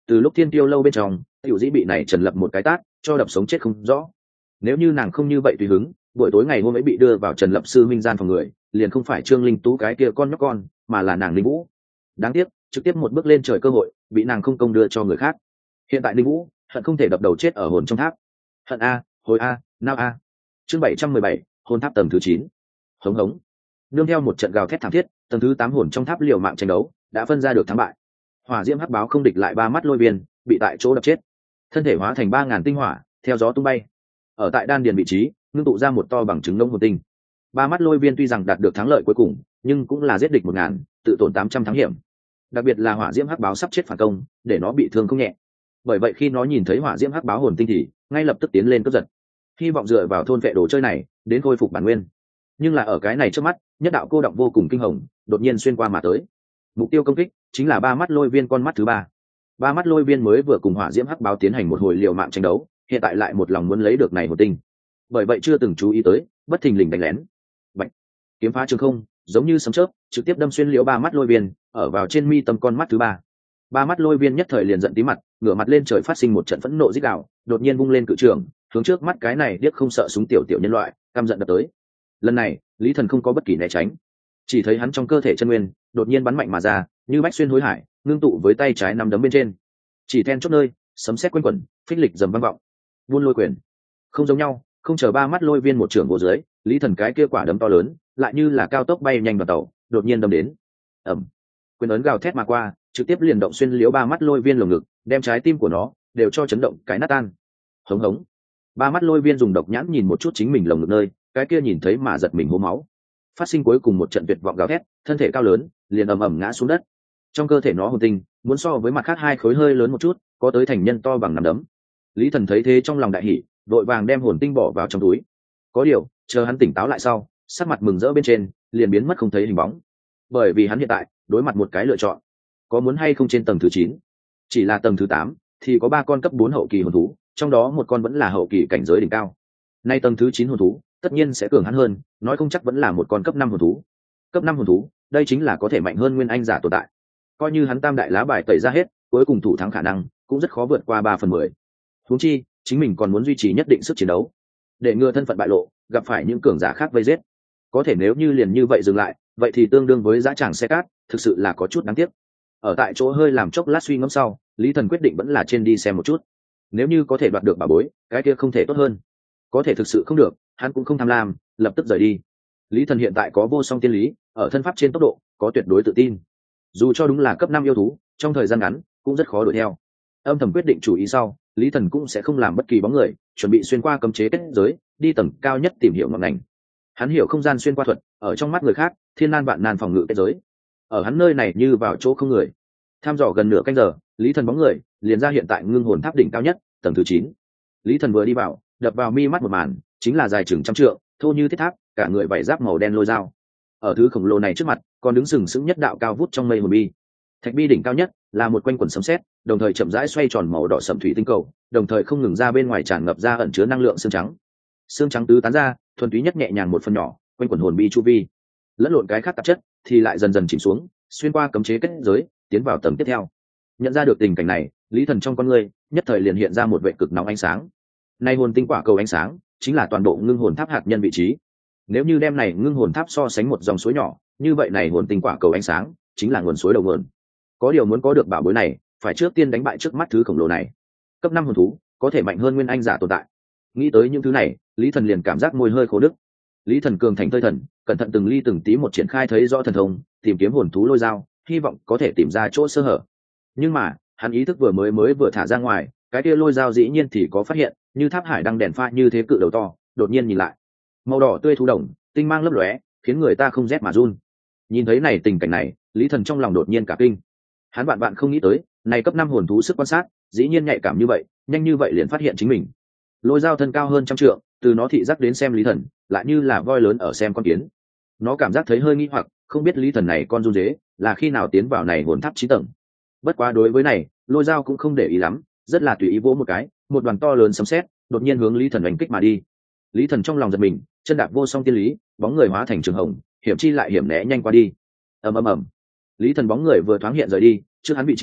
từ lúc thiên tiêu lâu bên trong tiểu dĩ bị này trần lập một cái tát cho đập sống chết không rõ. Nếu như nàng không như vậy tùy hứng, buổi tối ngày hôm ấy bị đưa vào trần lập sư minh gian phòng người liền không phải Trương Linh Tú cái kia con nhóc con, mà là nàng Linh Vũ. Đáng tiếc trực tiếp một bước lên trời cơ hội bị nàng không công đưa cho người khác. Hiện tại Linh Vũ hận không thể đập đầu chết ở hồn trong tháp. Hận a, hồi a, nao a. Chương bảy trăm mười bảy, hồn tháp tầng thứ chín. Hống hống. Nương theo một trận gào thét thảm thiết, tầng thứ tám hồn trong tháp liều mạng tranh đấu đã phân ra được thắng bại. Hỏa diễm hắc báo không địch lại ba mắt lôi viên, bị tại chỗ đập chết. Thân thể hóa thành ba ngàn tinh hỏa, theo gió tung bay. Ở tại đan điền vị trí, ngưng tụ ra một to bằng trứng nông hồn tinh. Ba mắt lôi viên tuy rằng đạt được thắng lợi cuối cùng, nhưng cũng là giết địch một ngàn, tự tổn tám trăm thắng hiểm. Đặc biệt là hỏa diễm hắc báo sắp chết phản công, để nó bị thương không nhẹ. Bởi vậy khi nó nhìn thấy hỏa diễm hắc báo hồn tinh thì ngay lập tức tiến lên cướp giật, hy vọng dựa vào thôn vệ đồ chơi này đến khôi phục bản nguyên. Nhưng là ở cái này trước mắt, nhất đạo cô động vô cùng kinh hồng đột nhiên xuyên qua mà tới. Mục tiêu công kích chính là ba mắt lôi viên con mắt thứ ba. Ba mắt lôi viên mới vừa cùng hỏa diễm hắc báo tiến hành một hồi liều mạng tranh đấu, hiện tại lại một lòng muốn lấy được này hồn tinh. Bởi vậy chưa từng chú ý tới, bất thình lình đánh lén. Bạch, kiếm phá trường không, giống như sấm chớp, trực tiếp đâm xuyên liễu ba mắt lôi viên, ở vào trên mi tâm con mắt thứ ba. Ba mắt lôi viên nhất thời liền giận tí mặt, ngửa mặt lên trời phát sinh một trận phẫn nộ rít gào, đột nhiên vung lên cự trường, hướng trước mắt cái này điếc không sợ súng tiểu tiểu nhân loại, căm giận đập tới. Lần này, Lý Thần không có bất kỳ né tránh, chỉ thấy hắn trong cơ thể chân nguyên đột nhiên bắn mạnh mà ra, như bách xuyên hối hải, ngưng tụ với tay trái nắm đấm bên trên. Chỉ then chốt nơi, sấm sét quanh quẩn, phích lịch dầm vang vọng. Buôn lôi quyền, không giống nhau, không chờ ba mắt lôi viên một trường vô dưới, Lý Thần cái kia quả đấm to lớn, lại như là cao tốc bay nhanh vào tàu, đột nhiên đâm đến. Ầm. Quyền ấn gào thét mà qua, trực tiếp liền động xuyên liễu ba mắt lôi viên lồng ngực, đem trái tim của nó đều cho chấn động cái nát tan. Hống hống. Ba mắt lôi viên dùng độc nhãn nhìn một chút chính mình lồng ngực nơi, cái kia nhìn thấy mà giật mình hố máu. Phát sinh cuối cùng một trận tuyệt vọng gào thét, thân thể cao lớn liền ầm ầm ngã xuống đất. Trong cơ thể nó hồn tinh muốn so với mặt khác hai khối hơi lớn một chút, có tới thành nhân to bằng nắm đấm. Lý Thần thấy thế trong lòng đại hỉ, vội vàng đem hồn tinh bỏ vào trong túi. Có điều, chờ hắn tỉnh táo lại sau, sắc mặt mừng rỡ bên trên liền biến mất không thấy hình bóng. Bởi vì hắn hiện tại đối mặt một cái lựa chọn, có muốn hay không trên tầng thứ chín. Chỉ là tầng thứ tám thì có ba con cấp bốn hậu kỳ hồn thú, trong đó một con vẫn là hậu kỳ cảnh giới đỉnh cao. Nay tầng thứ chín hồn thú, tất nhiên sẽ cường hắn hơn, nói không chắc vẫn là một con cấp năm hồn thú. Cấp năm hồn thú, đây chính là có thể mạnh hơn nguyên anh giả tồn tại. Coi như hắn tam đại lá bài tẩy ra hết, cuối cùng thủ thắng khả năng cũng rất khó vượt qua ba phần mười. Huống chi, chính mình còn muốn duy trì nhất định sức chiến đấu, để ngừa thân phận bại lộ, gặp phải những cường giả khác vây giết. Có thể nếu như liền như vậy dừng lại, vậy thì tương đương với dã tràng xe cát, thực sự là có chút đáng tiếc. Ở tại chỗ hơi làm chốc lát suy ngẫm sau, Lý Thần quyết định vẫn là trên đi xem một chút. Nếu như có thể đoạt được bảo bối, cái kia không thể tốt hơn. Có thể thực sự không được, hắn cũng không tham lam, lập tức rời đi. Lý Thần hiện tại có vô song tiên lý, ở thân pháp trên tốc độ có tuyệt đối tự tin. Dù cho đúng là cấp năm yêu thú, trong thời gian ngắn cũng rất khó đuổi theo. Âm thầm quyết định chủ ý sau, Lý Thần cũng sẽ không làm bất kỳ bóng người, chuẩn bị xuyên qua cấm chế kết giới, đi tầng cao nhất tìm hiểu ngọn ngành. Hắn hiểu không gian xuyên qua thuật, ở trong mắt người khác, thiên nan vạn nan phòng ngự kết giới. Ở hắn nơi này như vào chỗ không người. Tham dò gần nửa canh giờ, Lý Thần bóng người liền ra hiện tại ngưng hồn tháp đỉnh cao nhất, tầng thứ chín. Lý Thần vừa đi vào, đập vào mi mắt một màn, chính là dài chừng trăm trượng, thô như thiết tháp, cả người vảy giáp màu đen lôi dao. Ở thứ khổng lồ này trước mặt, còn đứng sừng sững nhất đạo cao vút trong mây hồn bi. Thạch bi đỉnh cao nhất là một quanh quần sấm sét, đồng thời chậm rãi xoay tròn màu đỏ sẫm thủy tinh cầu, đồng thời không ngừng ra bên ngoài tràn ngập ra ẩn chứa năng lượng xương trắng. Xương trắng tứ tán ra, thuần túy nhất nhẹ nhàng một phần nhỏ, quanh quần hồn bi chu vi. Lẫn lộn cái khác tạp chất thì lại dần dần chìm xuống, xuyên qua cấm chế kết giới, tiến vào tầng tiếp theo. Nhận ra được tình cảnh này, Lý Thần trong con người nhất thời liền hiện ra một vệ cực nóng ánh sáng. Nay hồn tinh quả cầu ánh sáng chính là toàn bộ ngưng hồn tháp hạt nhân vị trí. Nếu như đem này ngưng hồn tháp so sánh một dòng suối nhỏ, như vậy này hồn tinh quả cầu ánh sáng chính là nguồn suối đầu nguồn. Có điều muốn có được bảo bối này, phải trước tiên đánh bại trước mắt thứ khổng lồ này. Cấp năm hồn thú có thể mạnh hơn nguyên anh giả tồn tại. Nghĩ tới những thứ này, Lý Thần liền cảm giác môi hơi khô đứt. Lý Thần cường thành thơi thần, cẩn thận từng ly từng tí một triển khai thấy rõ thần thông, tìm kiếm hồn thú lôi dao, hy vọng có thể tìm ra chỗ sơ hở. Nhưng mà, hắn ý thức vừa mới mới vừa thả ra ngoài, cái kia lôi dao dĩ nhiên thì có phát hiện, như tháp hải đăng đèn pha như thế cự đầu to, đột nhiên nhìn lại. Màu đỏ tươi thú đồng, tinh mang lấp lóe, khiến người ta không rét mà run. Nhìn thấy này tình cảnh này, Lý Thần trong lòng đột nhiên cả kinh. Hắn bạn bạn không nghĩ tới, này cấp năm hồn thú sức quan sát, dĩ nhiên nhạy cảm như vậy, nhanh như vậy liền phát hiện chính mình. Lôi dao thân cao hơn trăm trượng, từ nó thị giác đến xem Lý Thần, lại như là voi lớn ở xem con kiến. Nó cảm giác thấy hơi nghi hoặc, không biết Lý Thần này con run dế, là khi nào tiến vào này hồn tháp chín tầng. Bất quá đối với này, lôi dao cũng không để ý lắm, rất là tùy ý vỗ một cái, một đoàn to lớn sấm sét đột nhiên hướng Lý Thần đánh kích mà đi. Lý Thần trong lòng giật mình, chân đạp vô song tiên lý, bóng người hóa thành trường hồng, hiểm chi lại hiểm né nhanh qua đi. Ầm ầm ầm. Lý Thần bóng người vừa thoáng hiện rời đi, trước hắn vị trí,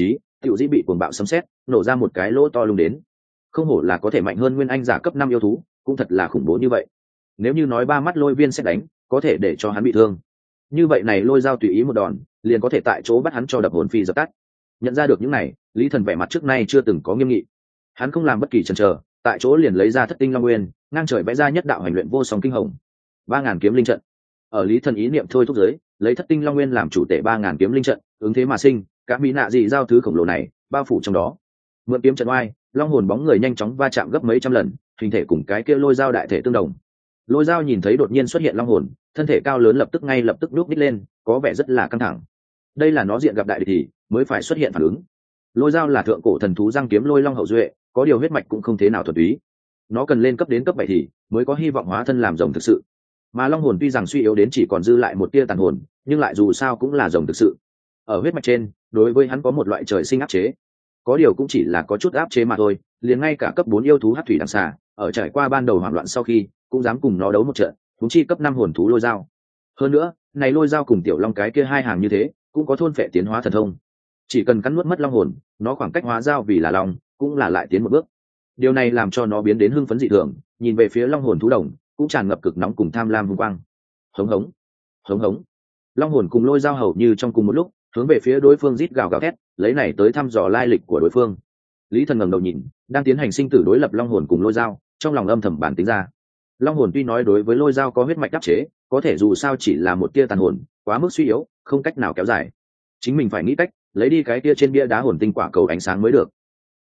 tiểu dĩ bị cuồng bạo sấm sét nổ ra một cái lỗ to lung đến. Không hổ là có thể mạnh hơn nguyên anh giả cấp năm yêu thú, cũng thật là khủng bố như vậy. Nếu như nói ba mắt lôi viên sẽ đánh có thể để cho hắn bị thương, như vậy này lôi dao tùy ý một đòn liền có thể tại chỗ bắt hắn cho đập hồn phi dập tắt. Nhận ra được những này, Lý Thần vẻ mặt trước nay chưa từng có nghiêm nghị, hắn không làm bất kỳ chần chờ, tại chỗ liền lấy ra thất tinh long nguyên, ngang trời vẽ ra nhất đạo hành luyện vô song kinh hồng, ba ngàn kiếm linh trận. Ở Lý Thần ý niệm thôi thúc giới, lấy thất tinh long nguyên làm chủ tể ba ngàn kiếm linh trận, ứng thế mà sinh, các mỹ nạ dị giao thứ khổng lồ này bao phủ trong đó. Mượn kiếm trận oai, long hồn bóng người nhanh chóng va chạm gấp mấy trăm lần, hình thể cùng cái kia lôi dao đại thể tương đồng. Lôi dao nhìn thấy đột nhiên xuất hiện long hồn, thân thể cao lớn lập tức ngay lập tức núp đít lên, có vẻ rất là căng thẳng. Đây là nó diện gặp đại địch thì mới phải xuất hiện phản ứng. Lôi dao là thượng cổ thần thú răng kiếm lôi long hậu duệ, có điều huyết mạch cũng không thế nào thuần túy, nó cần lên cấp đến cấp bảy thì mới có hy vọng hóa thân làm rồng thực sự. Mà long hồn tuy rằng suy yếu đến chỉ còn dư lại một tia tàn hồn, nhưng lại dù sao cũng là rồng thực sự. Ở huyết mạch trên, đối với hắn có một loại trời sinh áp chế, có điều cũng chỉ là có chút áp chế mà thôi. Liền ngay cả cấp bốn yêu thú hắc thủy đằng xà, ở trải qua ban đầu hoảng loạn sau khi, cũng dám cùng nó đấu một trận, huống chi cấp năm hồn thú lôi dao. Hơn nữa, này lôi dao cùng tiểu long cái kia hai hàng như thế, cũng có thôn phệ tiến hóa thần thông. Chỉ cần cắn nuốt mất long hồn, nó khoảng cách hóa dao vì là long, cũng là lại tiến một bước. Điều này làm cho nó biến đến hưng phấn dị thường, nhìn về phía long hồn thú đồng, cũng tràn ngập cực nóng cùng tham lam hung quang. Hống hống, hống hống. Long hồn cùng lôi dao hầu như trong cùng một lúc, hướng về phía đối phương rít gào gào thét, lấy này tới thăm dò lai lịch của đối phương. Lý Thần ngẩng đầu nhìn, đang tiến hành sinh tử đối lập long hồn cùng lôi dao, trong lòng âm thầm bản tính ra. Long hồn tuy nói đối với lôi dao có huyết mạch áp chế, có thể dù sao chỉ là một tia tàn hồn, quá mức suy yếu, không cách nào kéo dài. Chính mình phải nghĩ cách lấy đi cái tia trên bia đá hồn tinh quả cầu ánh sáng mới được.